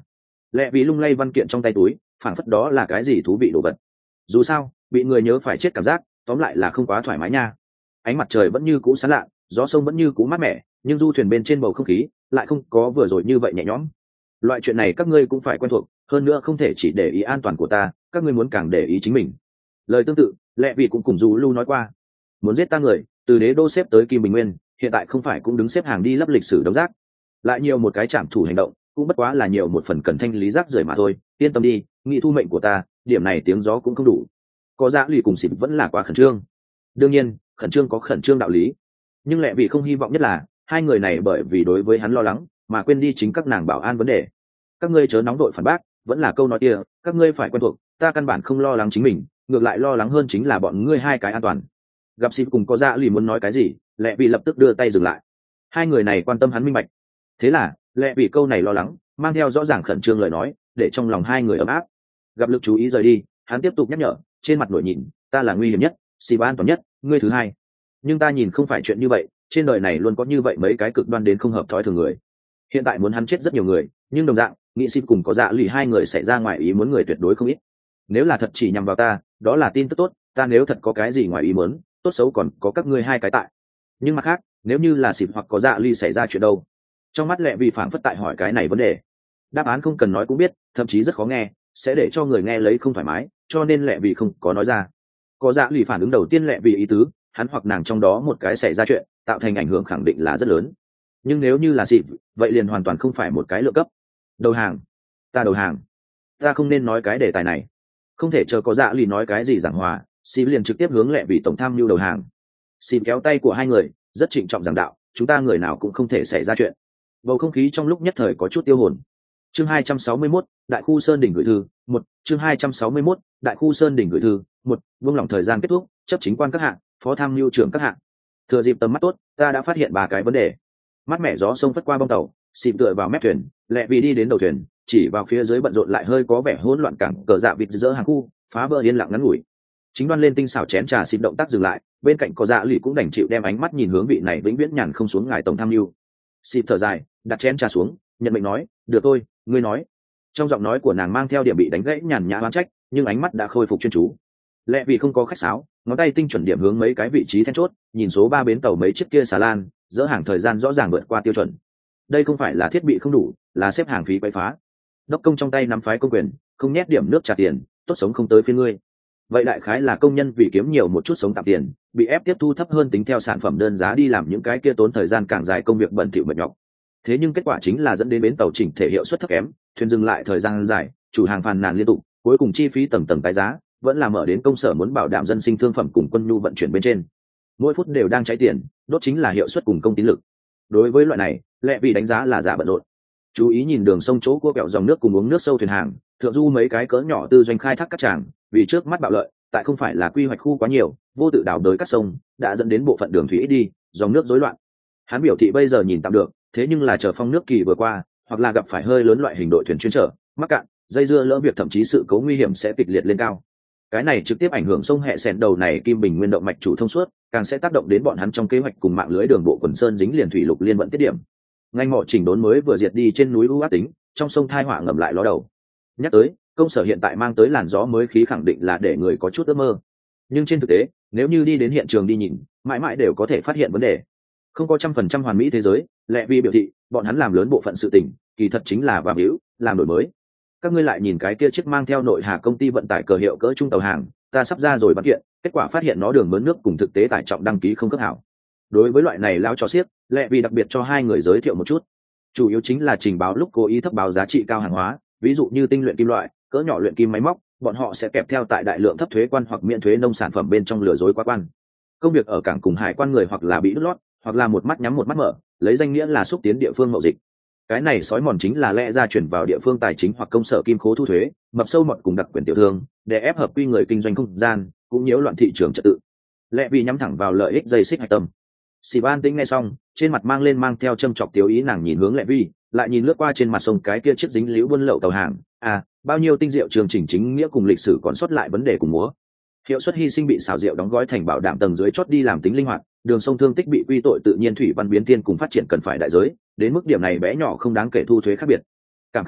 lẹ vì lung lay văn kiện trong tay túi, phảng phất đó là cái gì thú vị đồ vật. Dù sao bị người nhớ phải chết cảm giác tóm lại là không quá thoải mái nha. Ánh mặt trời vẫn như cũ sáng lạ, gió sông vẫn như cũ mát mẻ, nhưng du thuyền bên trên bầu không khí lại không có vừa rồi như vậy nhẹ nhõm. Loại chuyện này các ngươi cũng phải quen thuộc, hơn nữa không thể chỉ để ý an toàn của ta, các ngươi muốn càng để ý chính mình. Lời tương tự lẹ vì cũng cùng du lưu nói qua, muốn giết ta người từ đế đô xếp tới kim bình nguyên, hiện tại không phải cũng đứng xếp hàng đi lấp lịch sử đống rác, lại nhiều một cái trảm thủ hành động cũng bất quá là nhiều một phần cần thanh lý rác rưởi mà thôi. Yên tâm đi, nghị thu mệnh của ta, điểm này tiếng gió cũng không đủ. Có Dạ lì cùng xịp vẫn là quá khẩn trương. Đương nhiên khẩn trương có khẩn trương đạo lý, nhưng lẹ vì không hy vọng nhất là hai người này bởi vì đối với hắn lo lắng mà quên đi chính các nàng bảo an vấn đề. Các ngươi chớ nóng đội phản bác, vẫn là câu nói kia, các ngươi phải quen thuộc, ta căn bản không lo lắng chính mình, ngược lại lo lắng hơn chính là bọn ngươi hai cái an toàn. Gặp xịp cùng có Dạ lì muốn nói cái gì, lẹ vì lập tức đưa tay dừng lại. Hai người này quan tâm hắn minh bạch, thế là lẹ vì câu này lo lắng mang theo rõ ràng khẩn trương lời nói để trong lòng hai người ấm áp. Gặp lực chú ý rời đi, hắn tiếp tục nhắc nhở, trên mặt nổi nhìn, ta là nguy hiểm nhất, xịp an toàn nhất, ngươi thứ hai. Nhưng ta nhìn không phải chuyện như vậy, trên đời này luôn có như vậy mấy cái cực đoan đến không hợp thói thường người. Hiện tại muốn hắn chết rất nhiều người, nhưng đồng dạng nghị xịp cùng có Dạ lì hai người xảy ra ngoài ý muốn người tuyệt đối không ít. Nếu là thật chỉ nhằm vào ta, đó là tin tức tốt, ta nếu thật có cái gì ngoài ý muốn, tốt xấu còn có các ngươi hai cái tại. Nhưng mặt khác, nếu như là xịp hoặc có Dạ lì xảy ra chuyện đâu? Trong mắt lẹ vì phảng phất tại hỏi cái này vấn đề, đáp án không cần nói cũng biết, thậm chí rất khó nghe, sẽ để cho người nghe lấy không thoải mái, cho nên lẹ vì không có nói ra. Có Dạ lì phản ứng đầu tiên lẹ vì ý tứ, hắn hoặc nàng trong đó một cái xảy ra chuyện, tạo thành ảnh hưởng khẳng định là rất lớn. Nhưng nếu như là xịp, vậy liền hoàn toàn không phải một cái lựa cấp. Đầu hàng, ta đầu hàng, ta không nên nói cái đề tài này. Không thể chờ có Dạ lì nói cái gì giảng hòa, xịp liền trực tiếp hướng lẹ vì tổng tham mưu đầu hàng. Xịp kéo tay của hai người, rất trịnh trọng giảng đạo, chúng ta người nào cũng không thể xảy ra chuyện. Bầu không khí trong lúc nhất thời có chút tiêu hồn. Chương hai trăm sáu mươi mốt, Đại khu Sơn đỉnh gửi thư, một, chương hai trăm sáu mươi mốt, Đại khu Sơn đỉnh gửi thư, một, vương lòng thời gian kết thúc, chấp chính quan các hạng, phó tham mưu trưởng các hạng. Thừa dịp tầm mắt tốt, ta đã phát hiện ba cái vấn đề. Mắt mẹ gió sông phất qua bong tàu, xịp tựa vào mép thuyền, lẹ vì đi đến đầu thuyền, chỉ vào phía dưới bận rộn lại hơi có vẻ hỗn loạn cảng cờ dạ vịt dỡ hàng khu, phá vỡ yên lặng ngắn ngủi. Chính đoan lên tinh xảo chén trà xịp động tác dừng lại, bên cạnh có Dạ lì cũng đành chịu đem ánh mắt nhìn hướng vị này vĩnh viễn nhàn không xuống ngài tổng tham mưu. Xịp thở dài, đặt chén trà xuống, nhận mệnh nói, được tôi, ngươi nói. Trong giọng nói của nàng mang theo điểm bị đánh gãy nhàn nhã oán trách, nhưng ánh mắt đã khôi phục chuyên chú. Lẹ vì không có khách sáo, ngón tay tinh chuẩn điểm hướng mấy cái vị trí then chốt, nhìn số ba bến tàu mấy chiếc kia xà lan, dỡ hàng thời gian rõ ràng vượt qua tiêu chuẩn. Đây không phải là thiết bị không đủ, là xếp hàng phí quậy phá. Đốc công trong tay nắm phái công quyền, không nhét điểm nước trả tiền, tốt sống không tới phiên ngươi. Vậy đại khái là công nhân vì kiếm nhiều một chút sống tạm tiền, bị ép tiếp thu thấp hơn tính theo sản phẩm đơn giá đi làm những cái kia tốn thời gian càng dài công việc bẩn thỉu mệt nhọc. Thế nhưng kết quả chính là dẫn đến bến tàu chỉnh thể hiệu suất thấp kém, thuyền dừng lại thời gian dài, chủ hàng phàn nàn liên tục, cuối cùng chi phí tầng tầng tái giá, vẫn là mở đến công sở muốn bảo đảm dân sinh thương phẩm cùng quân nhu vận chuyển bên trên. Mỗi phút đều đang cháy tiền, đốt chính là hiệu suất cùng công tín lực. Đối với loại này, lẹ vì đánh giá là giả bận rộn. Chú ý nhìn đường sông chỗ cua kẹo dòng nước cùng uống nước sâu thuyền hàng, thượng du mấy cái cỡ nhỏ tư doanh khai thác các tràng, vì trước mắt bạo lợi, tại không phải là quy hoạch khu quá nhiều, vô tự đào đới các sông, đã dẫn đến bộ phận đường thủy ít đi, dòng nước rối loạn. Hắn biểu thị bây giờ nhìn tạm được, thế nhưng là chờ phong nước kỳ vừa qua, hoặc là gặp phải hơi lớn loại hình đội thuyền chuyên trở, mắc cạn, dây dưa lỡ việc thậm chí sự cố nguy hiểm sẽ kịch liệt lên cao. Cái này trực tiếp ảnh hưởng sông hệ sẹn đầu này kim bình nguyên động mạch chủ thông suốt, càng sẽ tác động đến bọn hắn trong kế hoạch cùng mạng lưới đường bộ quần sơn dính liền thủy lục liên vận tiết điểm. Ngành mỏ chỉnh đốn mới vừa diệt đi trên núi u ác tính, trong sông thai họa ngầm lại ló đầu. Nhắc tới, công sở hiện tại mang tới làn gió mới khí khẳng định là để người có chút ước mơ. Nhưng trên thực tế, nếu như đi đến hiện trường đi nhìn, mãi mãi đều có thể phát hiện vấn đề. Không có trăm phần trăm hoàn mỹ thế giới, lẹ vì biểu thị, bọn hắn làm lớn bộ phận sự tình, kỳ thật chính là vào hữu, làm đổi mới. Các ngươi lại nhìn cái kia chiếc mang theo nội hà công ty vận tải cờ hiệu cỡ trung tàu hàng, ta sắp ra rồi văn kiện, kết quả phát hiện nó đường mớn nước cùng thực tế tải trọng đăng ký không cấp hảo. Đối với loại này lao cho xiếc, lẹ vì đặc biệt cho hai người giới thiệu một chút. Chủ yếu chính là trình báo lúc cố ý thấp báo giá trị cao hàng hóa, ví dụ như tinh luyện kim loại, cỡ nhỏ luyện kim máy móc, bọn họ sẽ kẹp theo tại đại lượng thấp thuế quan hoặc miễn thuế nông sản phẩm bên trong lừa dối quá quan. Công việc ở cảng cùng hải quan người hoặc là bị đứt lót, hoặc là một mắt nhắm một mắt mở, lấy danh nghĩa là xúc tiến địa phương mậu dịch. Cái này sói mòn chính là lẽ ra chuyển vào địa phương tài chính hoặc công sở kim khố thu thuế, mập sâu mọt cùng đặc quyền tiểu thương, để ép hợp quy người kinh doanh không gian, cũng nhiễu loạn thị trường trật tự. Lẽ vì nhắm thẳng vào lợi ích dây xích hạch tâm. Sĩ Ban Tĩnh nghe xong, trên mặt mang lên mang theo châm chọc tiêu ý, nàng nhìn hướng Lệ Vi, lại nhìn lướt qua trên mặt sông cái kia chiếc dính liễu buôn lậu tàu hàng, à, bao nhiêu tinh diệu trường chỉnh chính nghĩa cùng lịch sử còn sót lại vấn đề cùng múa. Hiệu suất hy sinh bị xảo diệu đóng gói thành bảo đảm tầng dưới chót đi làm tính linh hoạt, đường sông thương tích bị quy tội tự nhiên thủy văn biến thiên cùng phát triển cần phải đại giới, đến mức điểm này bé nhỏ không đáng kể thu thuế khác biệt. Cảm khái này,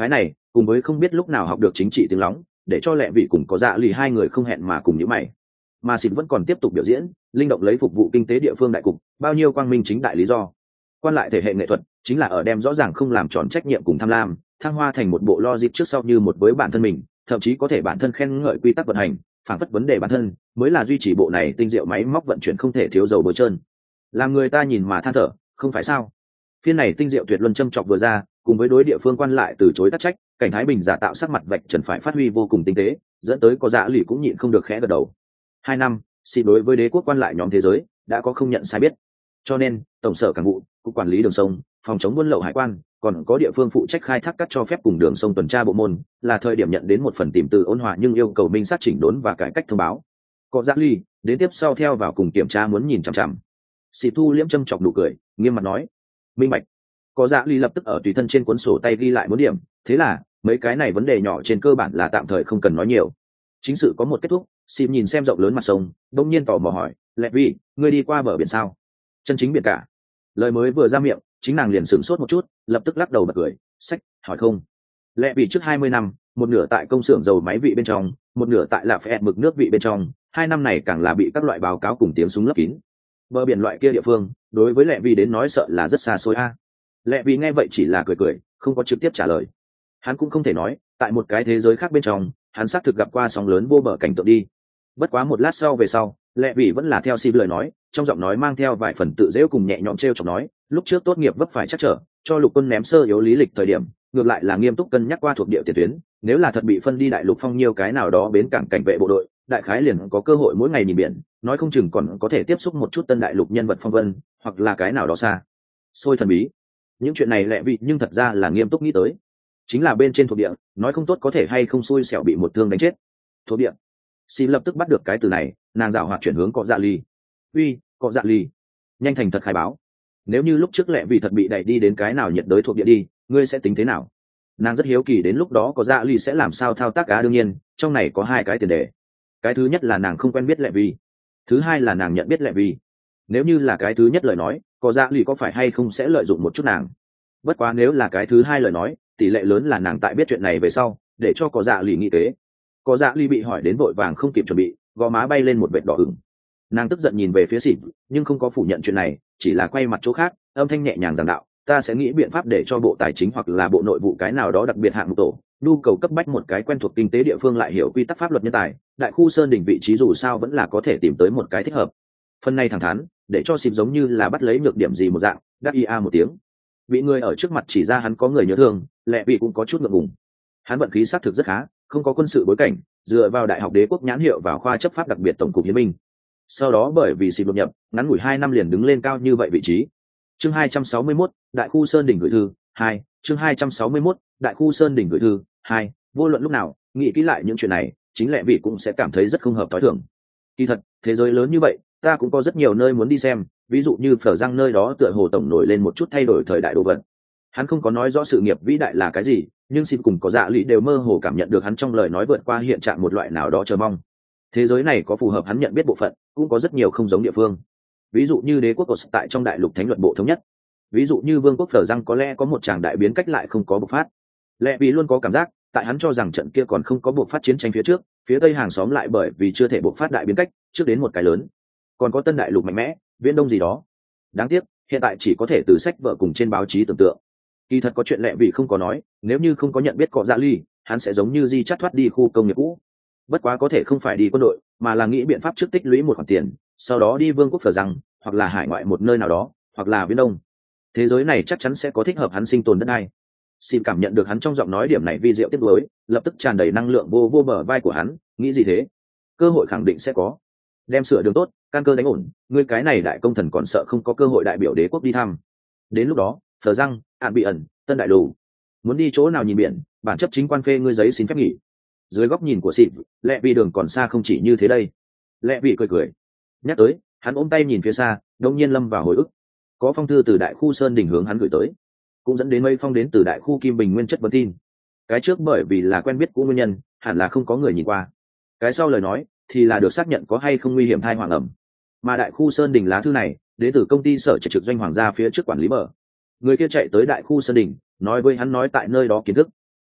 cùng với không biết lúc nào học được chính trị tiếng lóng, để cho lẹ vị cùng có dạ lì hai người không hẹn mà cùng nhíu mày. Mà xịt vẫn còn tiếp tục biểu diễn, linh động lấy phục vụ kinh tế địa phương đại cục, bao nhiêu quang minh chính đại lý do. Quan lại thể hệ nghệ thuật chính là ở đem rõ ràng không làm tròn trách nhiệm cùng tham lam, thăng hoa thành một bộ logic trước sau như một với bản thân mình, thậm chí có thể bản thân khen ngợi quy tắc vận hành, phản phất vấn đề bản thân mới là duy trì bộ này tinh diệu máy móc vận chuyển không thể thiếu dầu bôi trơn. Làm người ta nhìn mà than thở, không phải sao? Phiên này tinh diệu tuyệt luân châm chọc vừa ra, cùng với đối địa phương quan lại từ chối tắc trách, cảnh thái bình giả tạo sắc mặt vạch trần phải phát huy vô cùng tinh tế, dẫn tới có dạ lì cũng nhịn không được khẽ gật đầu. Hai năm, xịt đối với đế quốc quan lại nhóm thế giới đã có không nhận sai biết, cho nên tổng sở cảng vụ, cục quản lý đường sông, phòng chống buôn lậu hải quan, còn có địa phương phụ trách khai thác cát cho phép cùng đường sông tuần tra bộ môn, là thời điểm nhận đến một phần tìm từ ôn hòa nhưng yêu cầu minh sát chỉnh đốn và cải cách thông báo. Có dạ lì đến tiếp sau theo vào cùng kiểm tra muốn nhìn chằm chằm. Xịt thu liễm châm chọc nụ cười, nghiêm mặt nói: minh bạch. Có dạ lì lập tức ở tùy thân trên cuốn sổ tay ghi lại muốn điểm, thế là mấy cái này vấn đề nhỏ trên cơ bản là tạm thời không cần nói nhiều. Chính sự có một kết thúc, xịt nhìn xem rộng lớn mặt sông, đông nhiên tò mò hỏi: lẹ vi, ngươi đi qua bờ biển sao? Chân chính biển cả? Lời mới vừa ra miệng, chính nàng liền sửng sốt một chút, lập tức lắc đầu bật cười: sách, hỏi không. Lẹ vì trước hai mươi năm, một nửa tại công xưởng dầu máy vị bên trong, một nửa tại là phẹt mực nước vị bên trong, hai năm này càng là bị các loại báo cáo cùng tiếng súng lấp kín. Bờ biển loại kia địa phương, đối với lẹ vì đến nói sợ là rất xa xôi a. Lẹ vì nghe vậy chỉ là cười cười, không có trực tiếp trả lời. Hắn cũng không thể nói, tại một cái thế giới khác bên trong, hắn xác thực gặp qua sóng lớn vô bờ cảnh tượng đi. Bất quá một lát sau về sau, lẹ vì vẫn là theo Steve lời nói, trong giọng nói mang theo vài phần tự dễu cùng nhẹ nhõm trêu chọc nói: lúc trước tốt nghiệp vấp phải chắc trở, cho lục quân ném sơ yếu lý lịch thời điểm, ngược lại là nghiêm túc cân nhắc qua thuộc địa tiền tuyến, nếu là thật bị phân đi đại lục phong nhiêu cái nào đó bến cảng cảnh vệ bộ đội, đại khái liền có cơ hội mỗi ngày nhìn biển, nói không chừng còn có thể tiếp xúc một chút tân đại lục nhân vật phong vân, hoặc là cái nào đó xa xôi thần bí. Những chuyện này lẹ vị nhưng thật ra là nghiêm túc nghĩ tới, chính là bên trên thuộc địa, nói không tốt có thể hay không xui xẻo bị một thương đánh chết. Thuộc địa. Xin lập tức bắt được cái từ này, nàng dạo hoạt chuyển hướng cọ dạ ly. Uy, cọ dạ ly, nhanh thành thật khai báo. Nếu như lúc trước lẹ vì thật bị đẩy đi đến cái nào nhiệt đới thuộc địa đi, ngươi sẽ tính thế nào? Nàng rất hiếu kỳ đến lúc đó có dạ ly sẽ làm sao thao tác cá. Đương nhiên, trong này có hai cái tiền đề. Cái thứ nhất là nàng không quen biết lẹ vì, thứ hai là nàng nhận biết lẹ vì. Nếu như là cái thứ nhất lời nói, có dạ ly có phải hay không sẽ lợi dụng một chút nàng. Bất quá nếu là cái thứ hai lời nói, tỷ lệ lớn là nàng tại biết chuyện này về sau, để cho có dạ ly nghĩ kế. Có dạ ly bị hỏi đến vội vàng không kịp chuẩn bị, gò má bay lên một vệt đỏ ửng. Nàng tức giận nhìn về phía xịt, nhưng không có phủ nhận chuyện này, chỉ là quay mặt chỗ khác, âm thanh nhẹ nhàng giảng đạo: ta sẽ nghĩ biện pháp để cho bộ tài chính hoặc là bộ nội vụ cái nào đó đặc biệt hạng mục tổ, nhu cầu cấp bách một cái quen thuộc kinh tế địa phương lại hiểu quy tắc pháp luật nhân tài, đại khu sơn đỉnh vị trí dù sao vẫn là có thể tìm tới một cái thích hợp. Phần này thẳng thắn, để cho xịt giống như là bắt lấy nhược điểm gì một dạng, đáp ia một tiếng. Bị người ở trước mặt chỉ ra hắn có người nhớ thương, lẹ vị cũng có chút ngượng ngùng. Hắn vận khí xác thực rất khá, không có quân sự bối cảnh, dựa vào đại học đế quốc nhãn hiệu vào khoa chấp pháp đặc biệt tổng cục hiến binh. Sau đó bởi vì xịt đột nhập, ngắn ngủi hai năm liền đứng lên cao như vậy vị trí. Chương hai trăm sáu mươi mốt, đại khu sơn đỉnh gửi thư hai. Chương hai trăm sáu mươi mốt, đại khu sơn đỉnh gửi thư hai. Vô luận lúc nào nghĩ kỹ lại những chuyện này, chính lẽ vị cũng sẽ cảm thấy rất không hợp tối thường. Kỳ thật, thế giới lớn như vậy, ta cũng có rất nhiều nơi muốn đi xem, ví dụ như Phở Giang nơi đó tựa hồ tổng nổi lên một chút thay đổi thời đại đồ vật. Hắn không có nói rõ sự nghiệp vĩ đại là cái gì, nhưng xin cùng có dạ lụy đều mơ hồ cảm nhận được hắn trong lời nói vượt qua hiện trạng một loại nào đó chờ mong. Thế giới này có phù hợp hắn nhận biết bộ phận, cũng có rất nhiều không giống địa phương. Ví dụ như đế quốc của tại trong đại lục thánh luật bộ thống nhất, ví dụ như vương quốc Phở Giang có lẽ có một tràng đại biến cách lại không có bộc phát. Lẽ vì luôn có cảm giác, tại hắn cho rằng trận kia còn không có bộc phát chiến tranh phía trước, phía tây hàng xóm lại bởi vì chưa thể bộc phát đại biến cách, trước đến một cái lớn. Còn có tân đại lục mạnh mẽ, viễn đông gì đó. Đáng tiếc, hiện tại chỉ có thể từ sách vở cùng trên báo chí tưởng tượng. Kỳ thật có chuyện lẹ vì không có nói, nếu như không có nhận biết cọ dạ ly, hắn sẽ giống như di chắt thoát đi khu công nghiệp cũ. Bất quá có thể không phải đi quân đội, mà là nghĩ biện pháp trước tích lũy một khoản tiền, sau đó đi vương quốc Phở Giang, hoặc là hải ngoại một nơi nào đó, hoặc là viễn đông. Thế giới này chắc chắn sẽ có thích hợp hắn sinh tồn đất này. Xin cảm nhận được hắn trong giọng nói điểm này vi diệu tiếc nuối, lập tức tràn đầy năng lượng vô vô bờ vai của hắn, nghĩ gì thế? Cơ hội khẳng định sẽ có. Đem sửa đường tốt, căn cơ đánh ổn, ngươi cái này đại công thần còn sợ không có cơ hội đại biểu đế quốc đi thăm. Đến lúc đó, Phở Giang, Ản Bị ẩn, Tân Đại Lù, muốn đi chỗ nào nhìn biển, bản chấp chính quan phê ngươi giấy xin phép nghỉ. Dưới góc nhìn của Xịt, lẹ vì đường còn xa không chỉ như thế đây. Lẹ vì cười cười, nhắc tới, hắn ôm tay nhìn phía xa, đột nhiên lâm vào hồi ức. Có phong thư từ đại khu sơn đỉnh hướng hắn gửi tới, cũng dẫn đến mấy phong đến từ đại khu Kim Bình nguyên chất vấn tin. Cái trước bởi vì là quen biết cũ nguyên nhân, hẳn là không có người nhìn qua. Cái sau lời nói thì là được xác nhận có hay không nguy hiểm thai hoàng ẩm. Mà đại khu sơn đỉnh lá thư này đến từ công ty sở trực trực doanh hoàng gia phía trước quản lý bờ. Người kia chạy tới đại khu sơn đỉnh, nói với hắn nói tại nơi đó kiến thức.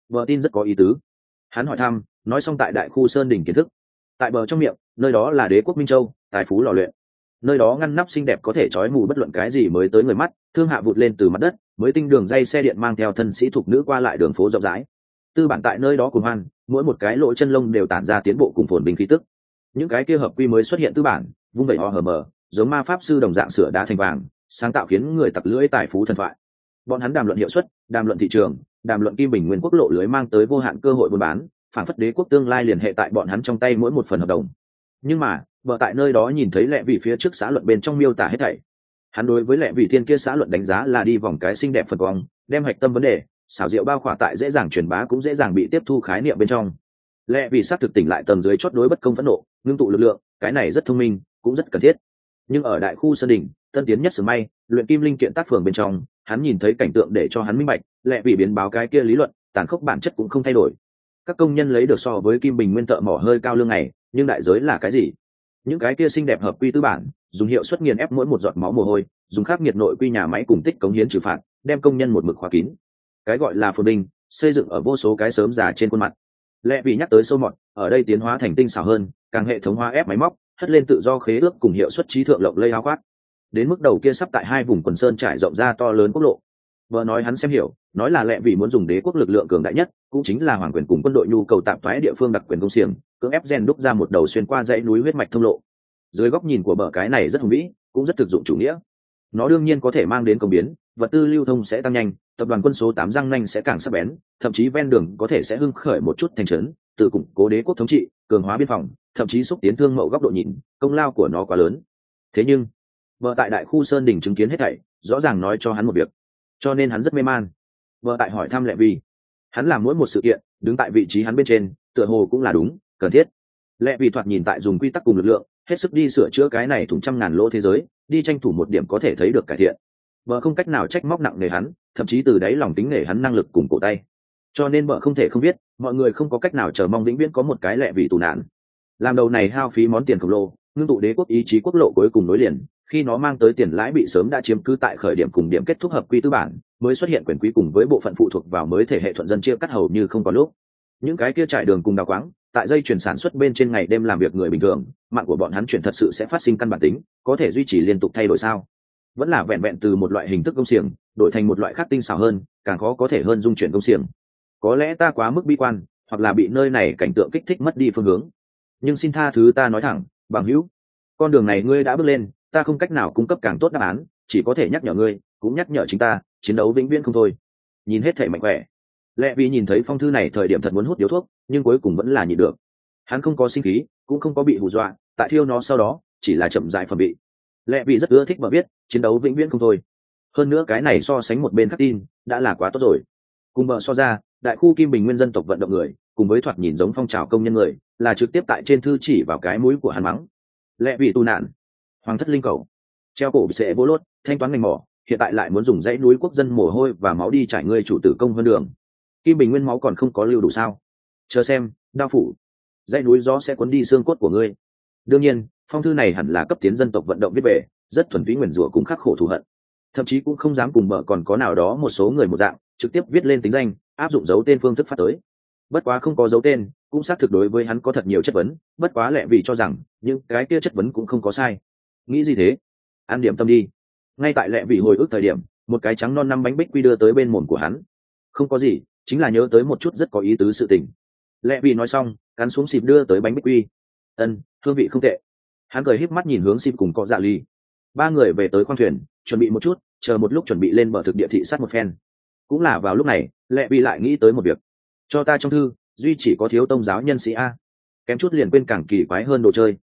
Vợ tin rất có ý tứ. Hắn hỏi thăm, nói xong tại đại khu sơn đỉnh kiến thức. Tại bờ trong miệng, nơi đó là đế quốc Minh Châu, tài phú lò luyện. Nơi đó ngăn nắp xinh đẹp có thể trói mù bất luận cái gì mới tới người mắt, thương hạ vụt lên từ mặt đất, mới tinh đường dây xe điện mang theo thân sĩ thuộc nữ qua lại đường phố rộng rãi. Tư bản tại nơi đó cùng hoan, mỗi một cái lỗ chân lông đều tản ra tiến bộ cùng phồn bình khí tức. Những cái kia hợp quy mới xuất hiện tư bản, vung vẩy ho hờ mờ, giống ma pháp sư đồng dạng sửa đá thành vàng, sáng tạo khiến người tặc lưỡi tài phú thần thoại. Bọn hắn đàm luận hiệu suất, đàm luận thị trường, đàm luận kim bình nguyên quốc lộ lưới mang tới vô hạn cơ hội buôn bán, phản phất đế quốc tương lai liền hệ tại bọn hắn trong tay mỗi một phần hợp đồng. Nhưng mà vợ tại nơi đó nhìn thấy lẹ vị phía trước xã luận bên trong miêu tả hết thảy. Hắn đối với lẹ vị thiên kia xã luận đánh giá là đi vòng cái xinh đẹp phần cong, đem hạch tâm vấn đề xảo diệu bao khỏa tại dễ dàng truyền bá cũng dễ dàng bị tiếp thu khái niệm bên trong. Lẹ vị sát thực tỉnh lại tầng dưới chót đối bất công phẫn nộ, ngưng tụ lực lượng, cái này rất thông minh cũng rất cần thiết. Nhưng ở đại khu sơn đỉnh tân tiến nhất sừng may luyện kim linh kiện tác phường bên trong, hắn nhìn thấy cảnh tượng để cho hắn minh bạch, lẹ vị biến báo cái kia lý luận tàn khốc bản chất cũng không thay đổi. Các công nhân lấy được so với kim bình nguyên thợ mỏ hơi cao lương này, nhưng đại giới là cái gì? Những cái kia xinh đẹp hợp quy tư bản dùng hiệu suất nghiền ép mỗi một giọt máu mồ hôi, dùng khắc nghiệt nội quy nhà máy cùng tích cống hiến trừ phạt, đem công nhân một mực khóa kín. Cái gọi là phồn binh xây dựng ở vô số cái sớm già trên khuôn mặt. Lẽ vì nhắc tới sâu mọt, ở đây tiến hóa thành tinh xảo hơn, càng hệ thống hóa ép máy móc, hất lên tự do khế ước cùng hiệu suất trí thượng lộng lây áo khoác. Đến mức đầu kia sắp tại hai vùng quần sơn trải rộng ra to lớn quốc lộ. Vợ nói hắn xem hiểu, nói là lẽ vì muốn dùng đế quốc lực lượng cường đại nhất, cũng chính là hoàng quyền cùng quân đội nhu cầu tạm thoái địa phương đặc quyền công xiềng, cưỡng ép gen đúc ra một đầu xuyên qua dãy núi huyết mạch thông lộ. Dưới góc nhìn của bờ cái này rất hùng vĩ, cũng rất thực dụng chủ nghĩa. Nó đương nhiên có thể mang đến công biến, vật tư lưu thông sẽ tăng nhanh, tập đoàn quân số tám răng nanh sẽ càng sắc bén, thậm chí ven đường có thể sẽ hưng khởi một chút thành trấn, từ củng cố đế quốc thống trị, cường hóa biên phòng, thậm chí xúc tiến thương mậu góc độ nhìn, công lao của nó quá lớn. Thế nhưng, vợ tại đại khu sơn đỉnh chứng kiến hết thảy, rõ ràng nói cho hắn một việc, cho nên hắn rất mê man. Vợ tại hỏi thăm lẹ vì, hắn làm mỗi một sự kiện, đứng tại vị trí hắn bên trên, tựa hồ cũng là đúng, cần thiết. Lẹ vì thoạt nhìn tại dùng quy tắc cùng lực lượng, hết sức đi sửa chữa cái này thủng trăm ngàn lỗ thế giới, đi tranh thủ một điểm có thể thấy được cải thiện. Vợ không cách nào trách móc nặng nề hắn, thậm chí từ đáy lòng tính nể hắn năng lực cùng cổ tay. Cho nên vợ không thể không biết, mọi người không có cách nào chờ mong vĩnh viễn có một cái lẹ vì tù nạn. Làm đầu này hao phí món tiền khổng lồ, ngưng tụ đế quốc ý chí quốc lộ cuối cùng nối liền, khi nó mang tới tiền lãi bị sớm đã chiếm cứ tại khởi điểm cùng điểm kết thúc hợp quy tư bản, mới xuất hiện quyền quý cùng với bộ phận phụ thuộc vào mới thể hệ thuận dân chia cắt hầu như không có lúc. Những cái kia trải đường cùng đào quáng, tại dây chuyển sản xuất bên trên ngày đêm làm việc người bình thường, mạng của bọn hắn chuyển thật sự sẽ phát sinh căn bản tính, có thể duy trì liên tục thay đổi sao? Vẫn là vẹn vẹn từ một loại hình thức công xiềng đổi thành một loại khác tinh xảo hơn, càng khó có thể hơn dung chuyển công xiềng. Có lẽ ta quá mức bi quan, hoặc là bị nơi này cảnh tượng kích thích mất đi phương hướng. Nhưng xin tha thứ ta nói thẳng, bằng hữu, con đường này ngươi đã bước lên, ta không cách nào cung cấp càng tốt đáp án, chỉ có thể nhắc nhở ngươi, cũng nhắc nhở chính ta, chiến đấu vĩnh viễn không thôi. Nhìn hết thể mạnh khỏe. Lẽ vì nhìn thấy phong thư này thời điểm thật muốn hút điếu thuốc, nhưng cuối cùng vẫn là nhịn được. Hắn không có sinh khí, cũng không có bị hù dọa, tại thiêu nó sau đó, chỉ là chậm rãi phẩm bị. Lẽ vì rất ưa thích mà biết, chiến đấu vĩnh viễn không thôi. Hơn nữa cái này so sánh một bên khắc tin, đã là quá tốt rồi. Cùng bờ so ra, đại khu Kim Bình Nguyên dân tộc vận động người, cùng với thoạt nhìn giống phong trào công nhân người, là trực tiếp tại trên thư chỉ vào cái mũi của hắn mắng. Lẽ vì tù nạn, hoàng thất linh cầu, treo cổ sẽ bố lốt, thanh toán ngành mỏ, hiện tại lại muốn dùng dãy núi quốc dân mồ hôi và máu đi trải ngươi chủ tử công hơn đường. Kim Bình Nguyên máu còn không có lưu đủ sao? Chờ xem, đao phủ, dãy núi gió sẽ cuốn đi xương cốt của ngươi. Đương nhiên, phong thư này hẳn là cấp tiến dân tộc vận động viết về, rất thuần túy nguyền rủa cùng khắc khổ thù hận. Thậm chí cũng không dám cùng bờ còn có nào đó một số người một dạng, trực tiếp viết lên tính danh, áp dụng dấu tên phương thức phát tới. Bất quá không có dấu tên, cũng xác thực đối với hắn có thật nhiều chất vấn, bất quá lẹ vì cho rằng những cái kia chất vấn cũng không có sai. Nghĩ gì thế? Ăn điểm tâm đi. Ngay tại lẹ vì hồi ức thời điểm, một cái trắng non năm bánh bích quy đưa tới bên mồm của hắn. Không có gì, chính là nhớ tới một chút rất có ý tứ sự tình. Lẹ vì nói xong, cắn xuống xịp đưa tới bánh bích quy. Ân, hương vị không tệ. Hắn cười híp mắt nhìn hướng xịp cùng cọ dạ ly. Ba người về tới khoang thuyền, chuẩn bị một chút, chờ một lúc chuẩn bị lên bờ thực địa thị sát một phen. Cũng là vào lúc này, lẹ vì lại nghĩ tới một việc. Cho ta trong thư, duy chỉ có thiếu tông giáo nhân sĩ a. Kém chút liền quên càng kỳ quái hơn đồ chơi,